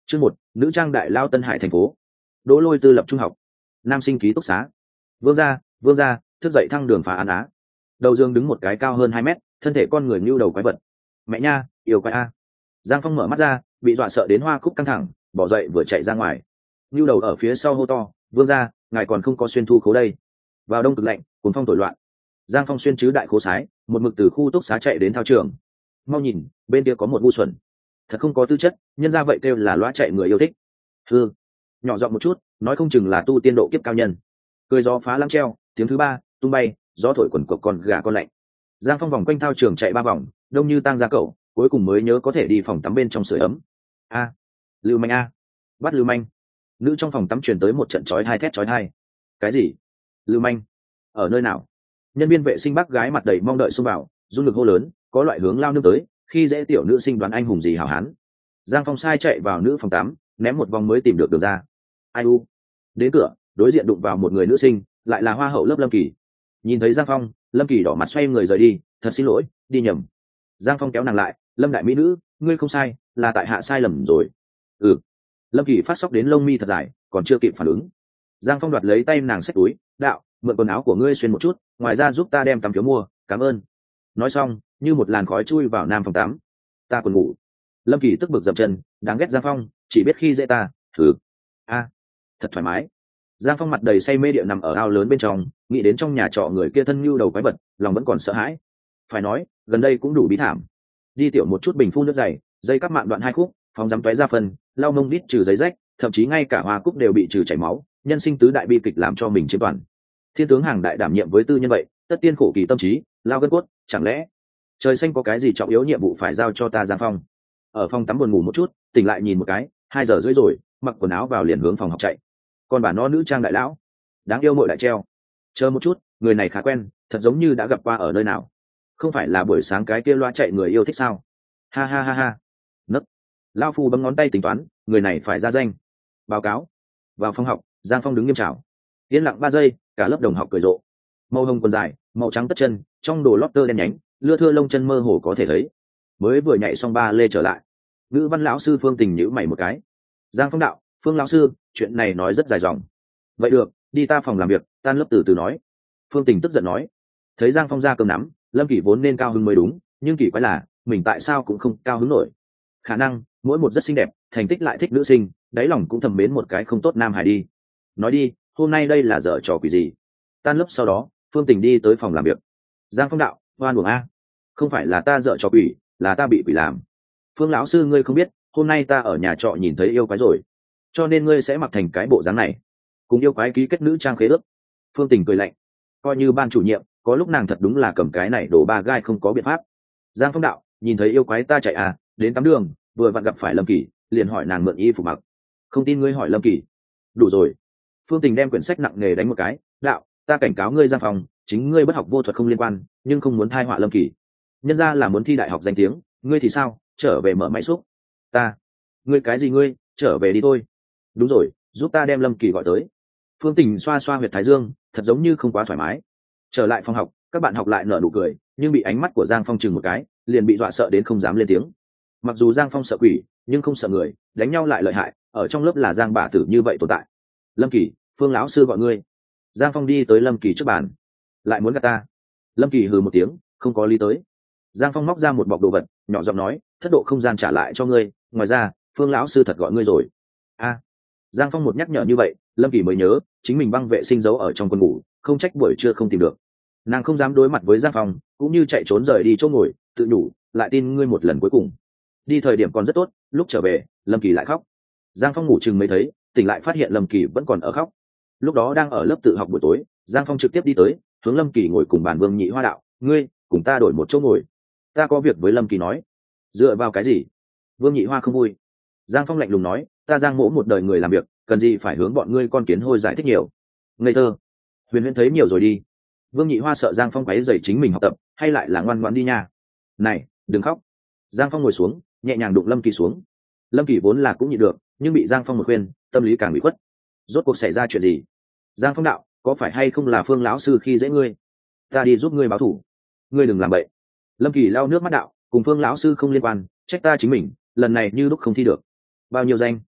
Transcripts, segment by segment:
Chương 1, nữ trang đại lao Tân Hải thành phố. Đỗ Lôi tư lập trung học. Nam sinh ký túc xá. Vương gia, thức dậy thăng đường phá án á. Đầu giường đứng một cái cao hơn 2 mét, thân thể con người như đầu quái vật. Mẹ nha, yêu quái a. Giang Phong mở mắt ra, bị dọa sợ đến hoa cúc căng thẳng, bỏ dậy vừa chạy ra ngoài. Như đầu ở phía sau hô to, "Vương gia, ngài còn không có xuyên thu khố đây." Vào đông cực lạnh, cuồng phong thổi loạn. Giang Phong xuyên chứ đại khố sái, một mực từ khu túc xá chạy đến thao trường. Mau nhìn, bên kia có một ngu xuẩn. Thật không có tư chất, nhân ra vậy kêu là loa chạy người yêu thích. Hư, nhỏ giọng một chút, nói không chừng là tu tiên độ kiếp cao nhân. Cười gió phá lăng treo, tiếng thứ ba, tung bay, gió thổi quần cộc con gà con lạnh. Giang Phong vòng quanh thao trường chạy 3 vòng, đông như tang ra cậu, cuối cùng mới nhớ có thể đi phòng tắm bên trong sưởi ấm. A, lưu manh a, bắt lưu manh. Nữ trong phòng tắm truyền tới một trận chói tai thét chói tai. Cái gì? Lưu manh? Ở nơi nào? Nhân viên vệ sinh bác gái mặt đầy mong đợi xông vào, run lực hô lớn, có loại hướng lao nương tới, khi dễ tiểu nữ sinh đoán anh hùng gì hảo hán. Giang Phong sai chạy vào nữ phòng tắm, ném một vòng mới tìm được đường ra. Ai u? Đến cửa, đối diện đụng vào một người nữ sinh, lại là hoa hậu lớp Lâm Kỳ. Nhìn thấy Giang Phong, Lâm Kỳ đỏ mặt xoay người rời đi, thật xin lỗi, đi nhầm. Giang Phong kéo nàng lại, Lâm đại mỹ nữ, ngươi không sai, là tại hạ sai lầm rồi. Ừ. Lâm Kỳ phát sóc đến lông mi thật dài, còn chưa kịp phản ứng. Giang Phong đoạt lấy tay nàng xách túi, đạo, mượn quần áo của ngươi xuyên một chút, ngoài ra giúp ta đem tắm phiếu mua, cảm ơn. Nói xong, như một làn khói chui vào nam phòng tắm. Ta còn ngủ. Lâm Kỳ tức bực dậm chân, đáng ghét Giang Phong, chỉ biết khi dễ ta, thử. A, thật thoải mái. Giang Phong mặt đầy say mê địa nằm ở ao lớn bên trong, nghĩ đến trong nhà trọ người kia thân như đầu quái vật, lòng vẫn còn sợ hãi. Phải nói, gần đây cũng đủ bí thảm. Đi tiểu một chút bình phun nước dày, dây cắp mạng đoạn 2 khúc, phóng dám tóe ra phần, lau mông đít trừ giấy rách, thậm chí ngay cả hoa cúc đều bị trừ chảy máu, nhân sinh tứ đại bi kịch làm cho mình chiếm toàn. Thiên tướng hàng đại đảm nhiệm với tư nhân vậy, tất tiên khổ kỳ tâm trí, lao gân cốt, chẳng lẽ trời xanh có cái gì trọng yếu nhiệm vụ phải giao cho ta? Giang Phong ở phòng tắm buồn ngủ một chút, tỉnh lại nhìn một cái, 2 giờ rưỡi rồi, mặc quần áo vào liền hướng phòng học chạy. Còn bà nó nữ trang đại lão, đáng yêu muội đại treo. Chờ một chút, người này khá quen, thật giống như đã gặp qua ở nơi nào. Không phải là buổi sáng cái kia loa chạy người yêu thích sao? Ha ha ha ha. Nấc. Lão phu bấm ngón tay tính toán, người này phải ra danh. Báo cáo. Vào phòng học, Giang Phong đứng nghiêm chào. Yên lặng 3 giây, cả lớp đồng học cười rộ. Màu hồng quần dài, màu trắng tất chân, trong đồ lót tơ đen nhánh, lưa thưa lông chân mơ hồ có thể thấy. Mới vừa nhảy xong ba lê trở lại. Ngữ văn lão sư Phương Tình nhíu mày một cái. Giang Phong đạo, Phương lão sư, chuyện này nói rất dài dòng. Vậy được, đi ta phòng làm việc, tan lớp từ từ nói. Phương Tình tức giận nói. Thấy Giang Phong ra cơm nắm, Lâm Kỷ vốn nên cao hứng mới đúng, nhưng kỳ quái là mình tại sao cũng không cao hứng nổi. Khả năng mỗi một rất xinh đẹp, thành tích lại thích nữ sinh, đáy lòng cũng thầm mến một cái không tốt nam hải đi. Nói đi, hôm nay đây là dở trò quỷ gì? Tan lớp sau đó, Phương Tình đi tới phòng làm việc. Giang Phong đạo, oan uổng a, không phải là ta dở trò quỷ, là ta bị quỷ làm. Phương lão sư ngươi không biết, hôm nay ta ở nhà trọ nhìn thấy yêu quái rồi, cho nên ngươi sẽ mặc thành cái bộ dáng này, cùng yêu quái ký kết nữ trang khế ước. Phương Tình cười lạnh, coi như ban chủ nhiệm, có lúc nàng thật đúng là cầm cái này đổ ba gai không có biện pháp. Giang Phong đạo, nhìn thấy yêu quái ta chạy à, đến tắm đường, vừa vặn gặp phải Lâm Kỳ, liền hỏi nàng mượn y phục mặc. Không tin ngươi hỏi Lâm Kỳ. Đủ rồi. Phương Tình đem quyển sách nặng nề đánh một cái, đạo, ta cảnh cáo ngươi Giang Phong, chính ngươi bất học vô thuật không liên quan, nhưng không muốn thai họa Lâm Kỳ. Nhân ra là muốn thi đại học danh tiếng, ngươi thì sao, trở về mở máy xúc. Ta, ngươi cái gì ngươi, trở về đi thôi. Đúng rồi, giúp ta đem Lâm Kỳ gọi tới. Phương Tình xoa xoa huyệt thái dương, thật giống như không quá thoải mái. Trở lại phòng học, các bạn học lại nở nụ cười, nhưng bị ánh mắt của Giang Phong chừng một cái, liền bị dọa sợ đến không dám lên tiếng. Mặc dù Giang Phong sợ quỷ, nhưng không sợ người, đánh nhau lại lợi hại, ở trong lớp là Giang bà tử như vậy tồn tại. Lâm Kỳ, Phương lão sư gọi ngươi. Giang Phong đi tới Lâm Kỳ trước bàn. Lại muốn gạt ta? Lâm Kỳ hừ một tiếng, không có lý tới. Giang Phong móc ra một bọc đồ vật, nhỏ giọng nói, thất độ không gian trả lại cho ngươi, ngoài ra Phương lão sư thật gọi ngươi rồi. A. Giang Phong một nhắc nhở như vậy, Lâm Kỳ mới nhớ chính mình băng vệ sinh giấu ở trong quần ngủ, không trách buổi trưa không tìm được. Nàng không dám đối mặt với Giang Phong, cũng như chạy trốn rời đi chỗ ngồi, tự nhủ, lại tin ngươi một lần cuối cùng. Đi thời điểm còn rất tốt, lúc trở về Lâm Kỳ lại khóc. Giang Phong ngủ chừng mới thấy, tỉnh lại phát hiện Lâm Kỳ vẫn còn ở khóc. Lúc đó đang ở lớp tự học buổi tối, Giang Phong trực tiếp đi tới, hướng Lâm Kỳ ngồi cùng bàn Vương Nhị Hoa đạo, ngươi cùng ta đổi một chỗ ngồi, ta có việc với Lâm Kỳ nói. Dựa vào cái gì? Vương Nhị Hoa không vui. Giang Phong lạnh lùng nói, ta Giang mỗ một đời người làm việc, cần gì phải hướng bọn ngươi con kiến hôi giải thích nhiều. Ngây thơ. Huyền Huyền thấy nhiều rồi đi. Vương Nhị Hoa sợ Giang Phong quấy rầy chính mình học tập, hay lại là ngoan ngoãn đi nha. Này, đừng khóc. Giang Phong ngồi xuống, nhẹ nhàng đụng Lâm Kỳ xuống. Lâm Kỳ vốn là cũng nhịn được, nhưng bị Giang Phong một khuyên, tâm lý càng bị khuất. Rốt cuộc xảy ra chuyện gì? Giang Phong đạo, có phải hay không là Phương lão sư khi dễ ngươi? Ta đi giúp ngươi báo thủ. Ngươi đừng làm bậy. Lâm Kỳ lau nước mắt đạo, cùng Phương lão sư không liên quan, trách ta chính mình, lần này như lúc không thi được. Bao nhiêu danh?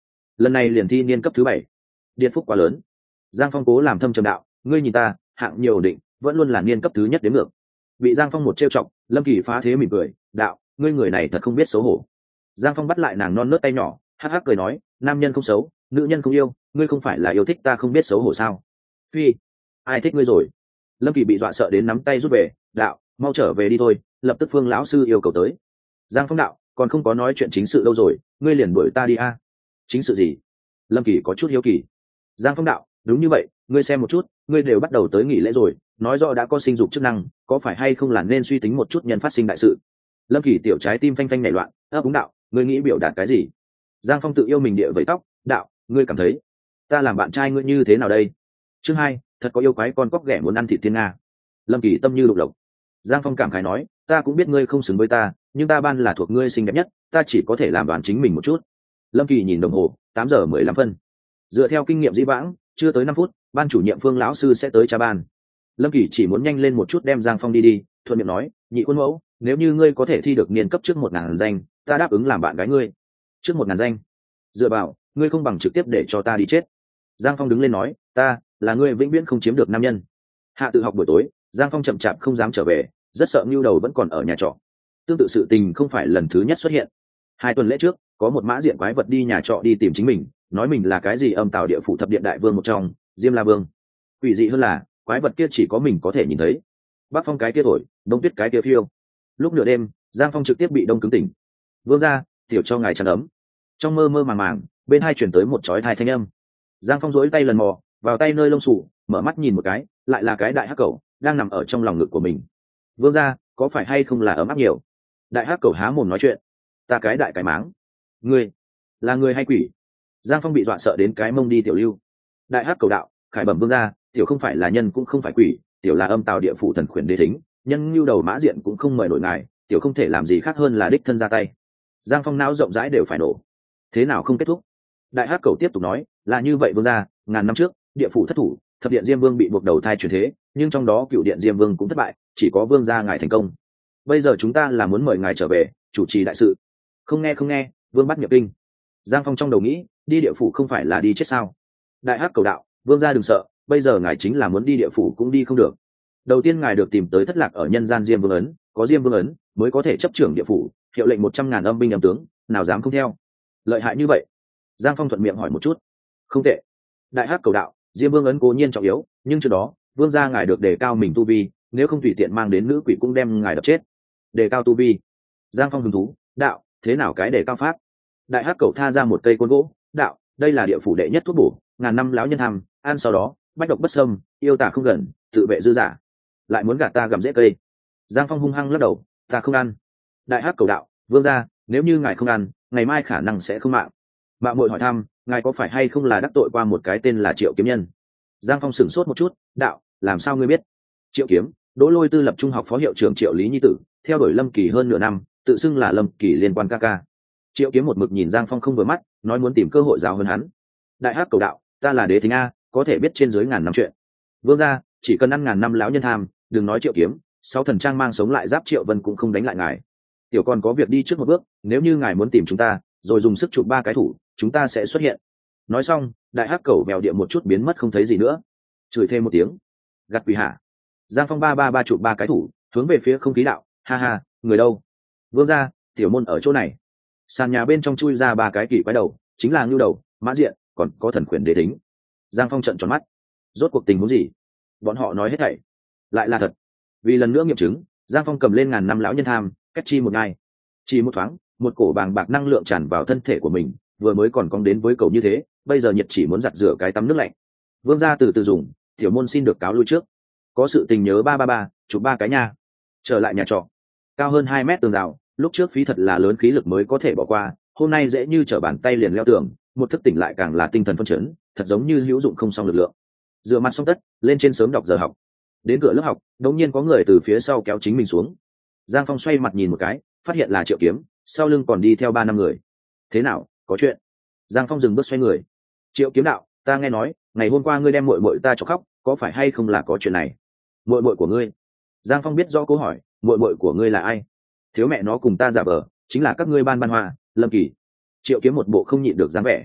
lần này liền thi niên cấp thứ 7. Điền phúc quá lớn. Giang Phong cố làm thâm trầm đạo, ngươi nhìn ta hạng nhiều ổn định, vẫn luôn là niên cấp thứ nhất đến ngược. Bị Giang Phong một trêu chọc, Lâm Kỳ phá thế mỉm cười, đạo, ngươi người này thật không biết xấu hổ. Giang Phong bắt lại nàng non nớt tay nhỏ, hắc hắc cười nói, nam nhân không xấu, nữ nhân không yêu, ngươi không phải là yêu thích ta không biết xấu hổ sao? Phi, ai thích ngươi rồi? Lâm Kỳ bị dọa sợ đến nắm tay rút về, đạo, mau trở về đi thôi, lập tức Phương lão sư yêu cầu tới. Giang Phong đạo, còn không có nói chuyện chính sự đâu rồi, ngươi liền đuổi ta đi a. Chính sự gì? Lâm Kỳ có chút hiếu kỳ. Giang Phong đạo, đúng như vậy, ngươi xem một chút, ngươi đều bắt đầu tới nghỉ lễ rồi, nói rõ đã có sinh dục chức năng, có phải hay không là nên suy tính một chút nhân phát sinh đại sự. Lâm Kỳ tiểu trái tim phanh phanh nảy loạn, ấp úng đạo, ngươi nghĩ biểu đạt cái gì? Giang Phong tự yêu mình địa vẫy tóc, đạo, ngươi cảm thấy ta làm bạn trai ngươi như thế nào đây? Chương 2, thật có yêu quái con cóc ghẻ muốn ăn thịt thiên nga. Lâm Kỳ tâm như lục lộc. Giang Phong cảm khái nói, ta cũng biết ngươi không xứng với ta, nhưng ta ban là thuộc ngươi xinh đẹp nhất, ta chỉ có thể làm đoán chính mình một chút. Lâm Kỳ nhìn đồng hồ, 8:15. Dựa theo kinh nghiệm dĩ vãng, chưa tới 5 phút, ban chủ nhiệm Phương lão sư sẽ tới tra ban. Lâm Kỳ chỉ muốn nhanh lên một chút đem Giang Phong đi, thuận miệng nói, nhị khuôn mẫu, nếu như ngươi có thể thi được niên cấp trước 1000 danh, ta đáp ứng làm bạn gái ngươi. Trước 1000 danh? Dựa vào, ngươi không bằng trực tiếp để cho ta đi chết. Giang Phong đứng lên nói, ta là ngươi vĩnh viễn không chiếm được nam nhân. Hạ tự học buổi tối, Giang Phong chậm chạp không dám trở về, rất sợ Nưu Đầu vẫn còn ở nhà trọ. Tương tự sự tình không phải lần thứ nhất xuất hiện. 2 tuần lễ trước, có một mã diện quái vật đi nhà trọ đi tìm chính mình, nói mình là cái gì âm tào địa phủ thập điện đại vương một trong, Diêm La Vương. Quỷ dị hơn là, quái vật kia chỉ có mình có thể nhìn thấy. Bắc phong cái kia thổi, đông tuyết cái kia phiêu. Lúc nửa đêm, Giang Phong trực tiếp bị đông cứng tỉnh. Vương gia, tiểu cho ngài chăn ấm. Trong mơ mơ màng màng, bên hai chuyển tới một chói tai thanh âm. Giang Phong duỗi tay lần mò vào tay nơi lông sủ, mở mắt nhìn một cái, lại là cái đại hắc cẩu đang nằm ở trong lòng ngực của mình. Vương gia, có phải hay không là ấm áp nhiều? Đại hắc cẩu há mồm nói chuyện. Ta cái đại cái máng. Ngươi là người hay quỷ? Giang Phong bị dọa sợ đến cái mông đi tiểu lưu. Đại hắc cẩu đạo, khải bẩm vương gia, tiểu không phải là nhân cũng không phải quỷ, tiểu là âm tào địa phủ thần khuyển đế thính, nhân lưu đầu mã diện cũng không mời nổi ngài, tiểu không thể làm gì khác hơn là đích thân ra tay. Giang Phong não rộng rãi đều phải nổ. Thế nào không kết thúc? Đại hắc cẩu tiếp tục nói, là như vậy vương gia, ngàn năm trước địa phủ thất thủ, thập điện diêm vương bị buộc đầu thai chuyển thế, nhưng trong đó cựu điện diêm vương cũng thất bại, chỉ có vương gia ngài thành công. Bây giờ chúng ta là muốn mời ngài trở về chủ trì đại sự. Không nghe, vương bắt nhập kinh. Giang Phong trong đầu nghĩ, đi địa phủ không phải là đi chết sao? Đại hắc cầu đạo, vương gia đừng sợ, bây giờ ngài chính là muốn đi địa phủ cũng đi không được. Đầu tiên ngài được tìm tới thất lạc ở nhân gian diêm vương ấn, có diêm vương ấn mới có thể chấp trưởng địa phủ, hiệu lệnh 100.000 âm binh âm tướng, nào dám không theo. Lợi hại như vậy? Giang Phong thuận miệng hỏi một chút. Không tệ. Đại hắc cầu đạo, diêm vương ấn cố nhiên trọng yếu, nhưng trước đó vương gia ngài được đề cao mình tu vi, nếu không tùy tiện mang đến nữ quỷ cũng đem ngài đập chết. Đề cao tu vi? Giang Phong hứng thú, đạo, thế nào cái đề cao pháp? Đại hắc cầu tha ra một cây côn gỗ, đạo, đây là địa phủ đệ nhất thuốc bổ, ngàn năm lão nhân tham, ăn sau đó bách độc bất xâm, yêu tả không gần, tự vệ dư giả. Lại muốn gạt ta gặm rễ cây. Giang Phong hung hăng lắc đầu, ta không ăn. Đại hắc cầu đạo, vương gia, nếu như ngài không ăn, ngày mai khả năng sẽ không mạng. Mạng muội hỏi thăm, ngài có phải hay không là đắc tội qua một cái tên là Triệu Kiếm Nhân? Giang Phong sửng sốt một chút, đạo, làm sao ngươi biết? Triệu Kiếm, Đỗ Lôi tư lập trung học phó hiệu trưởng Triệu Lý Nhi tử, theo đuổi Lâm Kỳ hơn nửa năm, tự xưng là Lâm Kỳ liên quan ca ca. Triệu Kiếm một mực nhìn Giang Phong không vừa mắt, nói muốn tìm cơ hội giáo hơn hắn. Đại hắc cầu đạo, ta là đế thính a, có thể biết trên dưới ngàn năm chuyện. Vương gia, chỉ cần ăn ngàn năm lão nhân tham, đừng nói Triệu Kiếm, 6 thần trang mang sống lại giáp Triệu Vân cũng không đánh lại ngài. Tiểu còn có việc đi trước một bước, nếu như ngài muốn tìm chúng ta, rồi dùng sức chụp 3 cái thủ, chúng ta sẽ xuất hiện. Nói xong, đại hắc cẩu mèo địa một chút biến mất không thấy gì nữa. Chửi thêm một tiếng, gặt quỷ hạ. Giang Phong ba chụp 3 cái thủ, hướng về phía không khí đạo, ha ha, người đâu? Vương gia, tiểu môn ở chỗ này. Sàn nhà bên trong chui ra 3 cái kỳ quái đầu, chính là ngưu đầu, mã diện, còn có thần khuyển đế thính. Giang Phong trợn tròn mắt, rốt cuộc tình huống gì? Bọn họ nói hết thảy lại là thật. Vì lần nữa nghiệm chứng, Giang Phong cầm lên ngàn năm lão nhân tham, cách chi một ngày. Chỉ một thoáng, một cổ bàng bạc năng lượng tràn vào thân thể của mình, vừa mới còn cong đến với cầu như thế, bây giờ nhiệt chỉ muốn giặt rửa cái tắm nước lạnh. Vương gia từ từ dùng, tiểu môn xin được cáo lui trước. Có sự tình nhớ 333, chụp 3 cái nha. Trở lại nhà trọ, cao hơn 2 mét tường rào, lúc trước phí thật là lớn khí lực mới có thể bỏ qua, hôm nay dễ như trở bàn tay liền leo tường, một thức tỉnh lại càng là tinh thần phân chấn, thật giống như hữu dụng không xong lực lượng. Rửa mặt xong tất, lên trên sớm đọc giờ học. Đến cửa lớp học, đột nhiên có người từ phía sau kéo chính mình xuống. Giang Phong xoay mặt nhìn một cái, phát hiện là Triệu Kiếm, sau lưng còn đi theo 3-5 người. Thế nào, có chuyện? Giang Phong dừng bước xoay người. Triệu Kiếm đạo, ta nghe nói ngày hôm qua ngươi đem muội muội ta cho khóc, có phải hay không là có chuyện này? Muội muội của ngươi? Giang Phong biết rõ câu hỏi, muội muội của ngươi là ai? Thiếu mẹ nó cùng ta giả vờ, chính là các ngươi ban hoa, Lâm Kỳ. Triệu Kiếm một bộ không nhịn được dáng vẻ.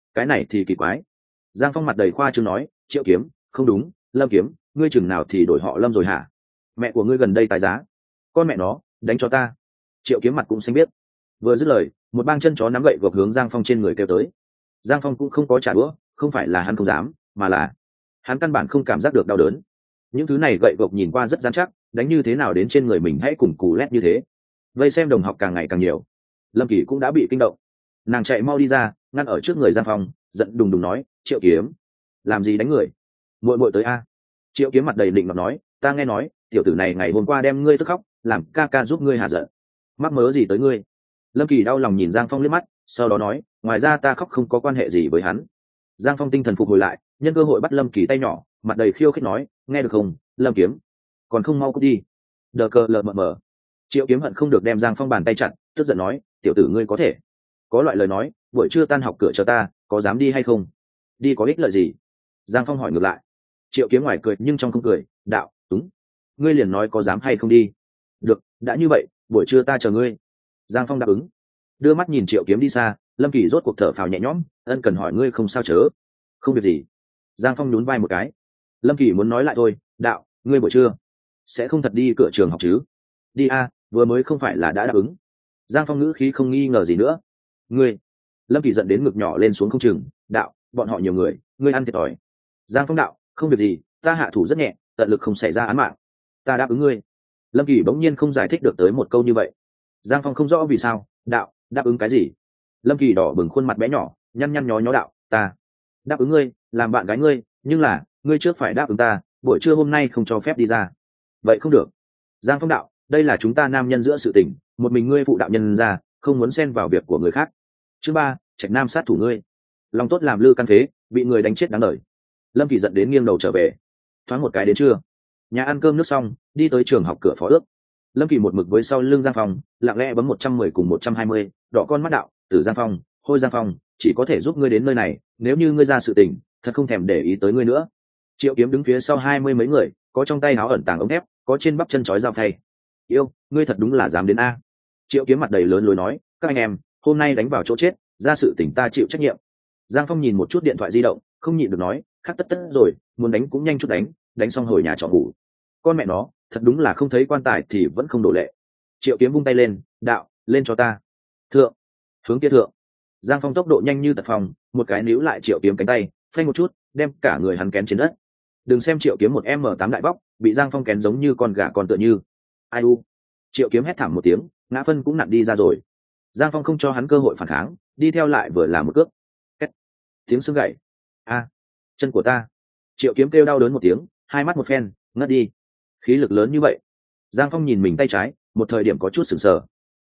cái này thì kỳ quái. Giang Phong mặt đầy khoa trương nói, Triệu Kiếm, không đúng, Lâm Kiếm, ngươi chừng nào thì đổi họ Lâm rồi hả? Mẹ của ngươi gần đây tái giá, con mẹ nó, đánh cho ta. Triệu Kiếm mặt cũng xanh biết. Vừa dứt lời, một bang chân chó nắm gậy gộc hướng Giang Phong trên người kêu tới. Giang Phong cũng không có trả đũa, không phải là hắn không dám, mà là hắn căn bản không cảm giác được đau đớn. Những thứ này gậy gộc nhìn qua rất rắn chắc, đánh như thế nào đến trên người mình hãy cùng cù lét như thế. Vây xem đồng học càng ngày càng nhiều. Lâm Kỳ cũng đã bị kinh động, nàng chạy mau đi ra, ngăn ở trước người Giang Phong, giận đùng đùng nói, Triệu Kiếm, làm gì đánh người? Muội muội tới a. Triệu Kiếm mặt đầy định mà nói, ta nghe nói tiểu tử này ngày hôm qua đem ngươi tức khóc, làm ca ca giúp ngươi hạ giận. Mắc mớ gì tới ngươi? Lâm Kỳ đau lòng nhìn Giang Phong liếc mắt, sau đó nói, ngoài ra ta khóc không có quan hệ gì với hắn. Giang Phong tinh thần phục hồi lại, nhân cơ hội bắt Lâm Kỳ tay nhỏ, mặt đầy khiêu khích nói, nghe được không, Lâm Kiếm, còn không mau cút đi. Đờ cờ lờ mờ mờ. Triệu Kiếm hận không được đem Giang Phong bàn tay chặt, tức giận nói, tiểu tử ngươi có thể có loại lời nói, buổi trưa tan học cửa chờ ta, có dám đi hay không? Đi có ích lợi gì? Giang Phong hỏi ngược lại. Triệu Kiếm ngoài cười nhưng trong không cười, đạo, đúng, ngươi liền nói có dám hay không đi. Được, đã như vậy, buổi trưa ta chờ ngươi. Giang Phong đáp ứng. Đưa mắt nhìn Triệu Kiếm đi xa, Lâm Kỳ rốt cuộc thở phào nhẹ nhõm, ân cần hỏi, ngươi không sao chớ? Không việc gì. Giang Phong nhún vai một cái. Lâm Kỳ muốn nói lại thôi, đạo, ngươi buổi trưa sẽ không thật đi cửa trường học chứ? Đi a, vừa mới không phải là đã đáp ứng. Giang Phong ngữ khí không nghi ngờ gì nữa. Ngươi. Lâm Kỳ giận đến ngực nhỏ lên xuống không chừng, đạo, bọn họ nhiều người, ngươi ăn thiệt thòi. Giang Phong đạo, không việc gì, ta hạ thủ rất nhẹ, tận lực không xảy ra án mạng. Ta đáp ứng ngươi. Lâm Kỳ bỗng nhiên không giải thích được tới một câu như vậy. Giang Phong không rõ vì sao, đạo, đáp ứng cái gì? Lâm Kỳ đỏ bừng khuôn mặt bé nhỏ, nhăn nhăn nhó nhó đạo, ta đáp ứng ngươi làm bạn gái ngươi, nhưng là ngươi trước phải đáp ứng ta, buổi trưa hôm nay không cho phép đi ra. Vậy không được. Giang Phong đạo, đây là chúng ta nam nhân giữa sự tình, một mình ngươi phụ đạo nhân ra, không muốn xen vào việc của người khác. Chương 3, Trạch Nam sát thủ ngươi, lòng tốt làm lư căn phế, bị người đánh chết đáng đời. Lâm Kỳ giận đến nghiêng đầu trở về. Thoáng một cái đến trưa, nhà ăn cơm nước xong, đi tới trường học cửa phó ước. Lâm Kỳ một mực với sau lưng Giang Phong, lặng lẽ bấm 110 cùng 120, đỏ con mắt đạo, Tử Giang Phong, hôi Giang Phong, chỉ có thể giúp ngươi đến nơi này, nếu như ngươi ra sự tình, thật không thèm để ý tới ngươi nữa. Triệu Kiếm đứng phía sau 20 mấy người, có trong tay áo ẩn tàng ống thép, có trên bắp chân chói dao phay. Yêu, ngươi thật đúng là dám đến a. Triệu Kiếm mặt đầy lớn lối nói, các anh em, hôm nay đánh vào chỗ chết, ra sự tình ta chịu trách nhiệm. Giang Phong nhìn một chút điện thoại di động, không nhịn được nói, khắc tất tất rồi, muốn đánh cũng nhanh chút đánh, đánh xong hồi nhà trọ ngủ. Con mẹ nó, thật đúng là không thấy quan tài thì vẫn không đổ lệ. Triệu Kiếm vung tay lên, đạo, lên cho ta. Thượng, hướng kia thượng. Giang Phong tốc độ nhanh như tật phong, một cái níu lại Triệu Kiếm cánh tay, phanh một chút, đem cả người hắn kén trên đất. Đừng xem Triệu Kiếm một M8 đại bóc, bị Giang Phong kén giống như con gà con tựa như. Ai u. Triệu Kiếm hét thảm một tiếng, ngã phân cũng nặn đi ra rồi. Giang Phong không cho hắn cơ hội phản kháng, đi theo lại vừa làm một cước. Két. Tiếng xương gãy. A, chân của ta. Triệu Kiếm kêu đau đớn một tiếng, hai mắt một phen, ngất đi. Khí lực lớn như vậy. Giang Phong nhìn mình tay trái, một thời điểm có chút sửng sờ.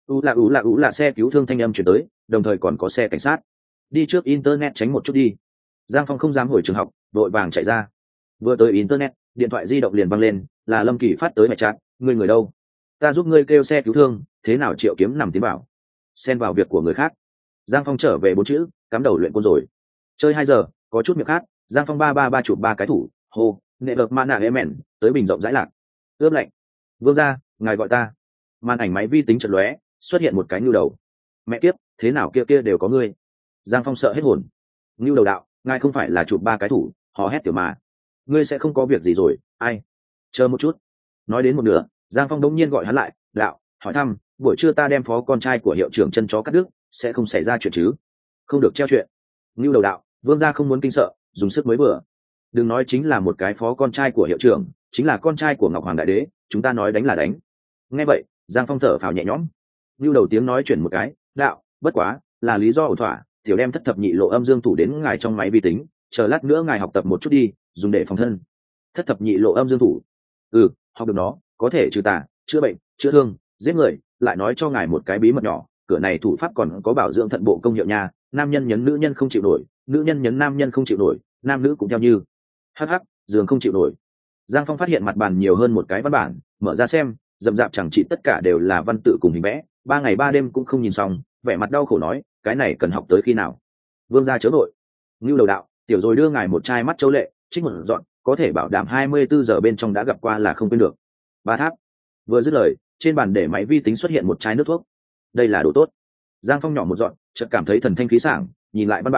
Ú là xe cứu thương thanh âm chuyển tới, đồng thời còn có xe cảnh sát. Đi trước internet tránh một chút đi. Giang Phong không dám hồi trường học, vội vàng chạy ra. Vừa tới internet, điện thoại di động liền văng lên, là Lâm Kỳ phát tới mẹ chat, ngươi người đâu? Ta giúp ngươi kêu xe cứu thương, thế nào? Triệu Kiếm nằm tiến bảo, xen vào việc của người khác. Giang Phong trở về 4 chữ, cắm đầu luyện côn rồi. Chơi 2 giờ, có chút miệng khát, Giang Phong ba chụp 3 cái thủ, hô, nệ đợt mana emen, tới bình rộng rãi lạc. Ướp lạnh. Vương gia, ngài gọi ta. Màn ảnh máy vi tính chợt lóe, xuất hiện một cái nhu đầu. Mẹ kiếp, thế nào kia đều có ngươi. Giang Phong sợ hết hồn. Nhu đầu đạo, ngài không phải là chụp 3 cái thủ, hò hét tiểu mà. Ngươi sẽ không có việc gì rồi, ai? Chờ một chút. Nói đến một nửa, Giang Phong đống nhiên gọi hắn lại, đạo, hỏi thăm, buổi trưa ta đem phó con trai của hiệu trưởng chân chó cắt đứt, sẽ không xảy ra chuyện chứ? Không được treo chuyện. Nhu đầu đạo, vương gia không muốn kinh sợ, dùng sức mới vừa. Đừng nói chính là một cái phó con trai của hiệu trưởng, chính là con trai của Ngọc Hoàng Đại Đế, chúng ta nói đánh là đánh. Nghe vậy, Giang Phong thở phào nhẹ nhõm. Nhu đầu tiếng nói chuyển một cái, đạo, bất quá, là lý do ổn thỏa, tiểu đem thất thập nhị lộ âm dương thủ đến ngài trong máy vi tính, chờ lát nữa ngài học tập một chút đi, dùng để phòng thân. Thất thập nhị lộ âm dương thủ. Ừ, học được nó, có thể trừ tà, chữa bệnh, chữa thương, giết người, lại nói cho ngài một cái bí mật nhỏ, cửa này thủ pháp còn có bảo dưỡng thận bộ công hiệu nha, nam nhân nhấn nữ nhân không chịu nổi, nữ nhân nhấn nam nhân không chịu nổi, nam nữ cũng theo như. Hắc hắc, giường không chịu nổi. Giang Phong phát hiện mặt bàn nhiều hơn một cái văn bản, mở ra xem, rậm rạp chẳng chỉ tất cả đều là văn tự cùng hình vẽ, 3 ngày 3 đêm cũng không nhìn xong, vẻ mặt đau khổ nói, cái này cần học tới khi nào? Vương gia chớ nội. Ngưu đầu đạo, tiểu rồi đưa ngài một chai mắt châu lệ, trích một dọn, có thể bảo đảm 24 giờ bên trong đã gặp qua là không quên được. Ba tháp. Vừa dứt lời, trên bàn để máy vi tính xuất hiện một chai nước thuốc. Đây là đồ tốt. Giang Phong nhỏ một dọn, chợt cảm thấy thần thanh khí sảng, nhìn lại văn bản,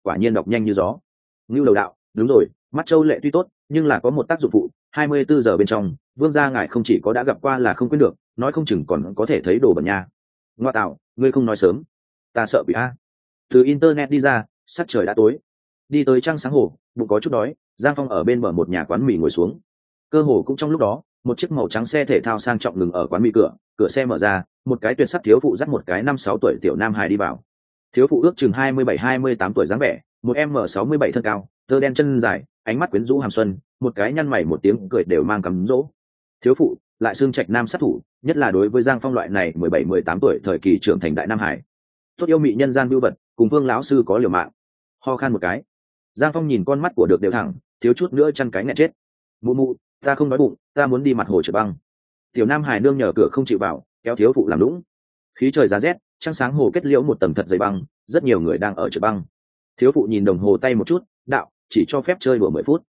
quả nhiên đọc nhanh như gió. Ngưu đầu đạo, đúng rồi, mắt châu lệ tuy tốt nhưng là có một tác dụng phụ, 24 giờ bên trong vương gia ngài không chỉ có đã gặp qua là không quên được, nói không chừng còn có thể thấy đồ bẩn nha. Ngoa tạo, ngươi không nói sớm, ta sợ bị a. Từ internet đi ra, sắc trời đã tối. Đi tới trăng sáng hồ, bụng có chút đói, Giang Phong ở bên bờ một nhà quán mì ngồi xuống. Cơ hồ cũng trong lúc đó, một chiếc màu trắng xe thể thao sang trọng ngừng ở quán mì cửa, cửa xe mở ra, một cái tuyệt sắc thiếu phụ dắt một cái 5-6 tuổi tiểu nam hài đi vào. Thiếu phụ ước chừng 27-28 tuổi dáng vẻ, một M67 thân cao, tơ đen chân dài, ánh mắt quyến rũ hàm xuân, một cái nhăn mày một tiếng cười đều mang cắm dỗ. Thiếu phụ lại xương trạch nam sát thủ, nhất là đối với Giang Phong loại này 17-18 tuổi thời kỳ trưởng thành đại nam hải. Tốt yêu mị nhân gian bưu vật, cùng Vương lão sư có liều mạng. Ho khan một cái, Giang Phong nhìn con mắt của được đều thẳng, thiếu chút nữa chăn cái nghẹn chết. Mụ mụ, ta không đói bụng, ta muốn đi mặt hồ trượt băng. Tiểu nam hải nương nhờ cửa không chịu vào, kéo thiếu phụ làm lũng. Khí trời giá rét, trăng sáng hồ kết liễu một tầng thật dày băng, rất nhiều người đang ở trượt băng. Thiếu phụ nhìn đồng hồ tay một chút, đạo, chỉ cho phép chơi đùa 10 phút.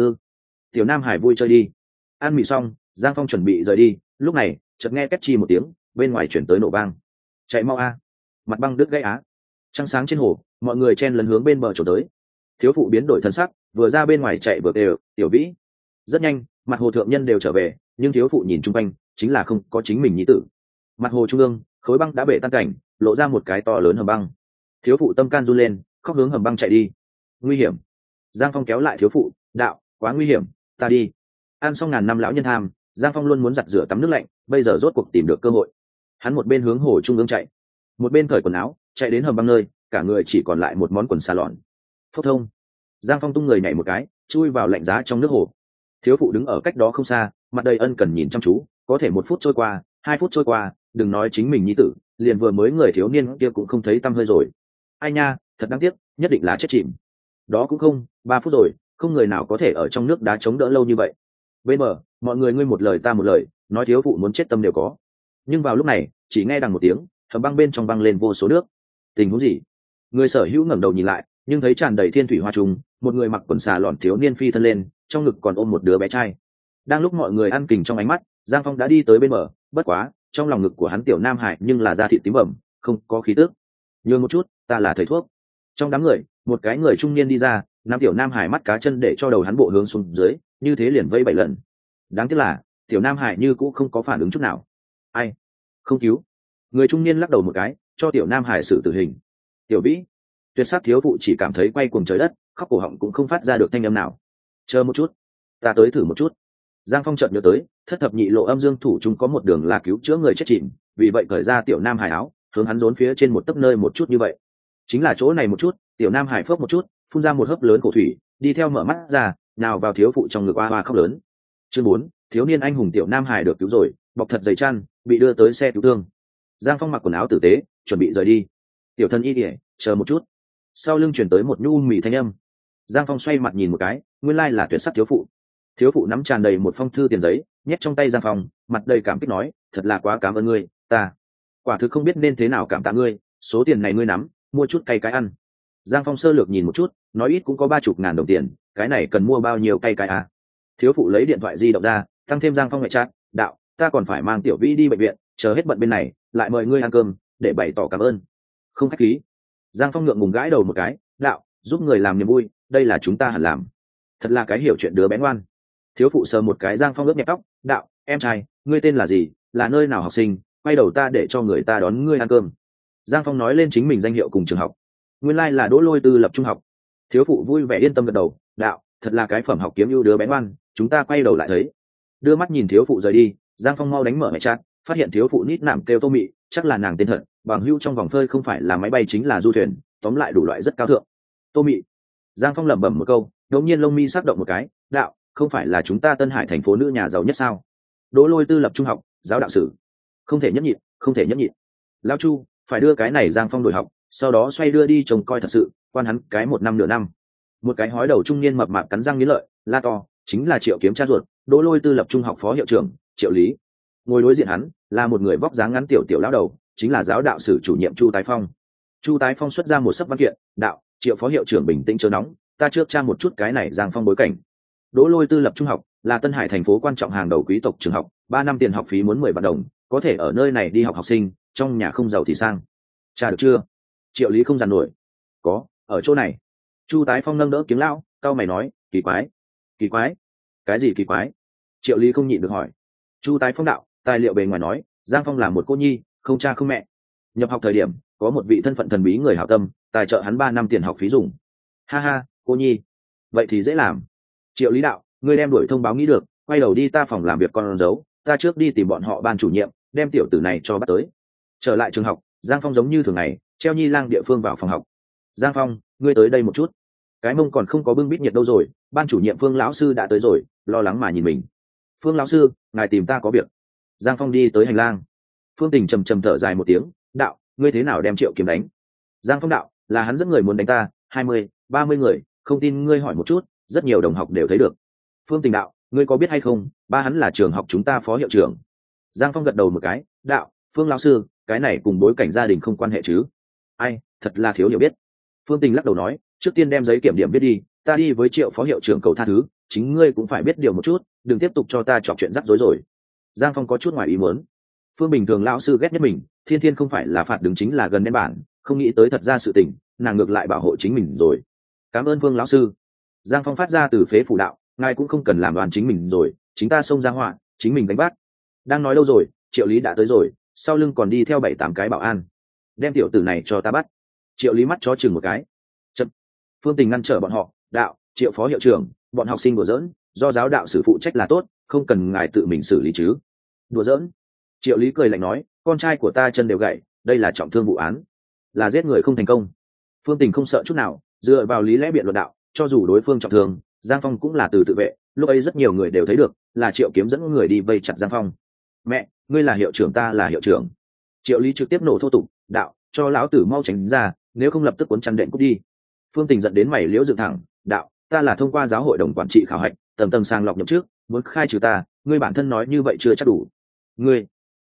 Tiểu nam hải vui chơi đi. Ăn mì xong, Giang Phong chuẩn bị rời đi, lúc này chợt nghe két chi một tiếng, bên ngoài chuyển tới nổ vang. Chạy mau a, mặt băng đứt gãy á. Trăng sáng trên hồ, mọi người chen lấn hướng bên bờ trổ tới. Thiếu phụ biến đổi thân sắc, vừa ra bên ngoài chạy vừa kêu, tiểu vĩ. Rất nhanh, mặt hồ thượng nhân đều trở về, nhưng thiếu phụ nhìn chung quanh, chính là không có chính mình nhi tử. Mặt hồ trung ương, khối băng đã bể tan cảnh, lộ ra một cái to lớn hầm băng. Thiếu phụ tâm can run lên, khóc hướng hầm băng chạy đi. Nguy hiểm. Giang Phong kéo lại thiếu phụ, đạo, quá nguy hiểm, ta đi. Ăn xong ngàn năm lão nhân tham, Giang Phong luôn muốn giặt rửa tắm nước lạnh, bây giờ rốt cuộc tìm được cơ hội. Hắn một bên hướng hồ trung ương chạy, một bên cởi quần áo, chạy đến hầm băng nơi, cả người chỉ còn lại một món quần xà lọn. Phốc thông. Giang Phong tung người nhảy một cái, chui vào lạnh giá trong nước hồ. Thiếu phụ đứng ở cách đó không xa, mặt đầy ân cần nhìn chăm chú, có thể 1 phút trôi qua, 2 phút trôi qua, đừng nói chính mình nhi tử, liền vừa mới người thiếu niên kia cũng không thấy tăm hơi rồi. Ai nha, thật đáng tiếc, nhất định là chết chìm. Đó cũng không, 3 phút rồi, không người nào có thể ở trong nước đá chống đỡ lâu như vậy. Bên bờ, mọi người ngươi một lời ta một lời, nói thiếu phụ muốn chết tâm đều có. Nhưng vào lúc này, chỉ nghe đằng một tiếng, hầm băng bên trong băng lên vô số nước. Tình huống gì? Người sở hữu ngẩng đầu nhìn lại, nhưng thấy tràn đầy thiên thủy hoa trùng, một người mặc quần xà lọn thiếu niên phi thân lên, trong ngực còn ôm một đứa bé trai. Đang lúc mọi người ăn kình trong ánh mắt, Giang Phong đã đi tới bên bờ, bất quá, trong lòng ngực của hắn tiểu nam hải nhưng là da thịt tím bẩm, không có khí tức. Nhường một chút, ta là thầy thuốc. Trong đám người, một cái người trung niên đi ra, nắm tiểu nam hải mắt cá chân để cho đầu hắn bộ hướng xuống dưới, như thế liền vây 7 lần. Đáng tiếc là, tiểu nam hải như cũng không có phản ứng chút nào. Ai? Không cứu. Người trung niên lắc đầu một cái, cho tiểu nam hải xử tử hình. Tiểu vĩ. Tuyệt sắc thiếu phụ chỉ cảm thấy quay cuồng trời đất, khóc cổ họng cũng không phát ra được thanh âm nào. Chờ một chút, ta tới thử một chút. Giang Phong chợt nhớ tới, thất thập nhị lộ âm dương thủ chúng có một đường là cứu chữa người chết chìm, vì vậy cởi ra tiểu nam hải áo, hướng hắn rốn phía trên một tấc nơi một chút như vậy. Chính là chỗ này một chút, tiểu nam hải phớp một chút, phun ra một hớp lớn cổ thủy, đi theo mở mắt ra, nào vào thiếu phụ trong ngực oa oa khóc lớn. Chương 4, thiếu niên anh hùng tiểu nam hải được cứu rồi, bọc thật dày chăn, bị đưa tới xe cứu thương. Giang Phong mặc quần áo tử tế, chuẩn bị rời đi. Tiểu thân y điệp, chờ một chút. Sau lưng truyền tới một nhu mị thanh âm. Giang Phong xoay mặt nhìn một cái, nguyên lai là tuyệt sắc thiếu phụ. Thiếu phụ nắm tràn đầy một phong thư tiền giấy, nhét trong tay Giang Phong, mặt đầy cảm kích nói, thật là quá cảm ơn ngươi, ta quả thực không biết nên thế nào cảm tạ ngươi, số tiền này ngươi nắm, mua chút cây cái ăn. Giang Phong sơ lược nhìn một chút, nói ít cũng có 30.000 đồng tiền, cái này cần mua bao nhiêu cây cái à? Thiếu phụ lấy điện thoại di động ra, tăng thêm Giang Phong ngoại chat, đạo, ta còn phải mang tiểu vĩ đi bệnh viện, chờ hết bận bên này, lại mời ngươi ăn cơm, để bày tỏ cảm ơn. Không khách khí. Giang Phong ngượng ngùng gãi đầu một cái, đạo, giúp người làm niềm vui, đây là chúng ta hẳn làm. Thật là cái hiểu chuyện đứa bé ngoan. Thiếu phụ sờ một cái Giang Phong ướt nhẹp tóc, đạo, em trai, ngươi tên là gì, là nơi nào học sinh, quay đầu ta để cho người ta đón ngươi ăn cơm. Giang Phong nói lên chính mình danh hiệu cùng trường học. Nguyên lai là Đỗ Lôi Tư lập trung học. Thiếu phụ vui vẻ yên tâm gật đầu, đạo, thật là cái phẩm học kiếm ưu đứa bé ngoan, chúng ta quay đầu lại thấy. Đưa mắt nhìn thiếu phụ rời đi, Giang Phong mau đánh mở mẹ chat, phát hiện thiếu phụ nít nạm kêu Tô Mị, chắc là nàng tên thật, bằng hữu trong vòng phơi không phải là máy bay chính là du thuyền, tóm lại đủ loại rất cao thượng. Tô Mị. Giang Phong lẩm bẩm một câu, đột nhiên lông mi sắc động một cái, đạo, không phải là chúng ta Tân Hải thành phố nữ nhà giàu nhất sao? Đỗ Lôi Tư lập trung học, giáo đạo sử. Không thể nhấp nhịn, không thể nhấp nhịn. Lão Chu, phải đưa cái này Giang Phong đổi học, sau đó xoay đưa đi trông coi thật sự, quan hắn cái 1 năm nửa năm. Một cái hói đầu trung niên mập mạp cắn răng nghiến lợi, la to, chính là Triệu Kiếm cha ruột, Đỗ Lôi Tư lập trung học phó hiệu trưởng, Triệu Lý. Ngồi đối diện hắn, là một người vóc dáng ngắn tiểu tiểu lão đầu, chính là giáo đạo sử chủ nhiệm Chu Tái Phong. Chu Tái Phong xuất ra một sấp văn kiện, đạo, Triệu phó hiệu trưởng bình tĩnh chớ nóng, ta trước tra một chút cái này Giang Phong bối cảnh. Đỗ Lôi Tư lập trung học là Tân Hải thành phố quan trọng hàng đầu quý tộc trường học, 3 năm tiền học phí muốn 10 vạn đồng, có thể ở nơi này đi học học sinh, trong nhà không giàu thì sang. Tra được chưa? Triệu Lý không dằn nổi. Có, ở chỗ này. Chu Tái Phong nâng đỡ Kiếng lão, cau mày nói, kỳ quái, kỳ quái, cái gì kỳ quái? Triệu Lý không nhịn được hỏi. Chu Tái Phong đạo, tài liệu bề ngoài nói Giang Phong là một cô nhi, không cha không mẹ. Nhập học thời điểm có một vị thân phận thần bí người hảo tâm tài trợ hắn 3 năm tiền học phí dùng. Ha ha, cô nhi, vậy thì dễ làm. Triệu Lý đạo, ngươi đem đuổi thông báo nghĩ được, quay đầu đi ta phòng làm việc con dấu, ta trước đi tìm bọn họ ban chủ nhiệm, đem tiểu tử này cho bắt tới. Trở lại trường học, Giang Phong giống như thường ngày treo Nhi lang địa phương vào phòng học. Giang Phong, ngươi tới đây một chút. Cái mông còn không có bưng bít nhiệt đâu rồi, ban chủ nhiệm Phương lão sư đã tới rồi, lo lắng mà nhìn mình. Phương lão sư, ngài tìm ta có việc. Giang Phong đi tới hành lang. Phương Tình trầm trầm thở dài một tiếng, đạo, ngươi thế nào đem Triệu Kiếm đánh? Giang Phong đạo, là hắn dẫn người muốn đánh ta, 20-30 người, không tin ngươi hỏi một chút, rất nhiều đồng học đều thấy được. Phương Tình đạo, ngươi có biết hay không, ba hắn là trường học chúng ta phó hiệu trưởng. Giang Phong gật đầu một cái, đạo, Phương lão sư, cái này cùng bối cảnh gia đình không quan hệ chứ? Ai, thật là thiếu hiểu biết. Phương Tình lắc đầu nói, trước tiên đem giấy kiểm điểm viết đi, ta đi với Triệu phó hiệu trưởng cầu tha thứ, chính ngươi cũng phải biết điều một chút, đừng tiếp tục cho ta trò chuyện rắc rối rồi. Giang Phong có chút ngoài ý muốn. Phương bình thường lão sư ghét nhất mình, thiên thiên không phải là phạt đứng chính là gần đen bản, không nghĩ tới thật ra sự tình, nàng ngược lại bảo hộ chính mình rồi. Cảm ơn Phương lão sư. Giang Phong phát ra từ phế phủ đạo, ngài cũng không cần làm đoàn chính mình rồi, chính ta xông ra họa, chính mình đánh bác. Đang nói đâu rồi, Triệu Lý đã tới rồi, sau lưng còn đi theo 7-8 cái bảo an. Đem tiểu tử này cho ta bắt. Triệu Lý mắt chó chừng một cái. Chậm. Phương Tình ngăn trở bọn họ, đạo, Triệu phó hiệu trưởng, bọn học sinh đùa giỡn, do giáo đạo sử phụ trách là tốt, không cần ngài tự mình xử lý chứ. Đùa giỡn. Triệu Lý cười lạnh nói, con trai của ta chân đều gãy, đây là trọng thương vụ án, là giết người không thành công. Phương Tình không sợ chút nào, dựa vào lý lẽ biện luận đạo, cho dù đối phương trọng thương, Giang Phong cũng là từ tự vệ, lúc ấy rất nhiều người đều thấy được, là Triệu Kiếm dẫn người đi vây chặt Giang Phong. Mẹ, ngươi là hiệu trưởng, ta là hiệu trưởng. Triệu Lý trực tiếp nổ thô tục, đạo, cho lão tử mau tránh ra, nếu không lập tức cuốn chăn đệm cút đi. Phương Tình giận đến mày liễu dựng thẳng, đạo, ta là thông qua giáo hội đồng quản trị khảo hạch, tầng tầng sàng lọc nhậm trước, muốn khai trừ ta, ngươi bản thân nói như vậy chưa chắc đủ. Ngươi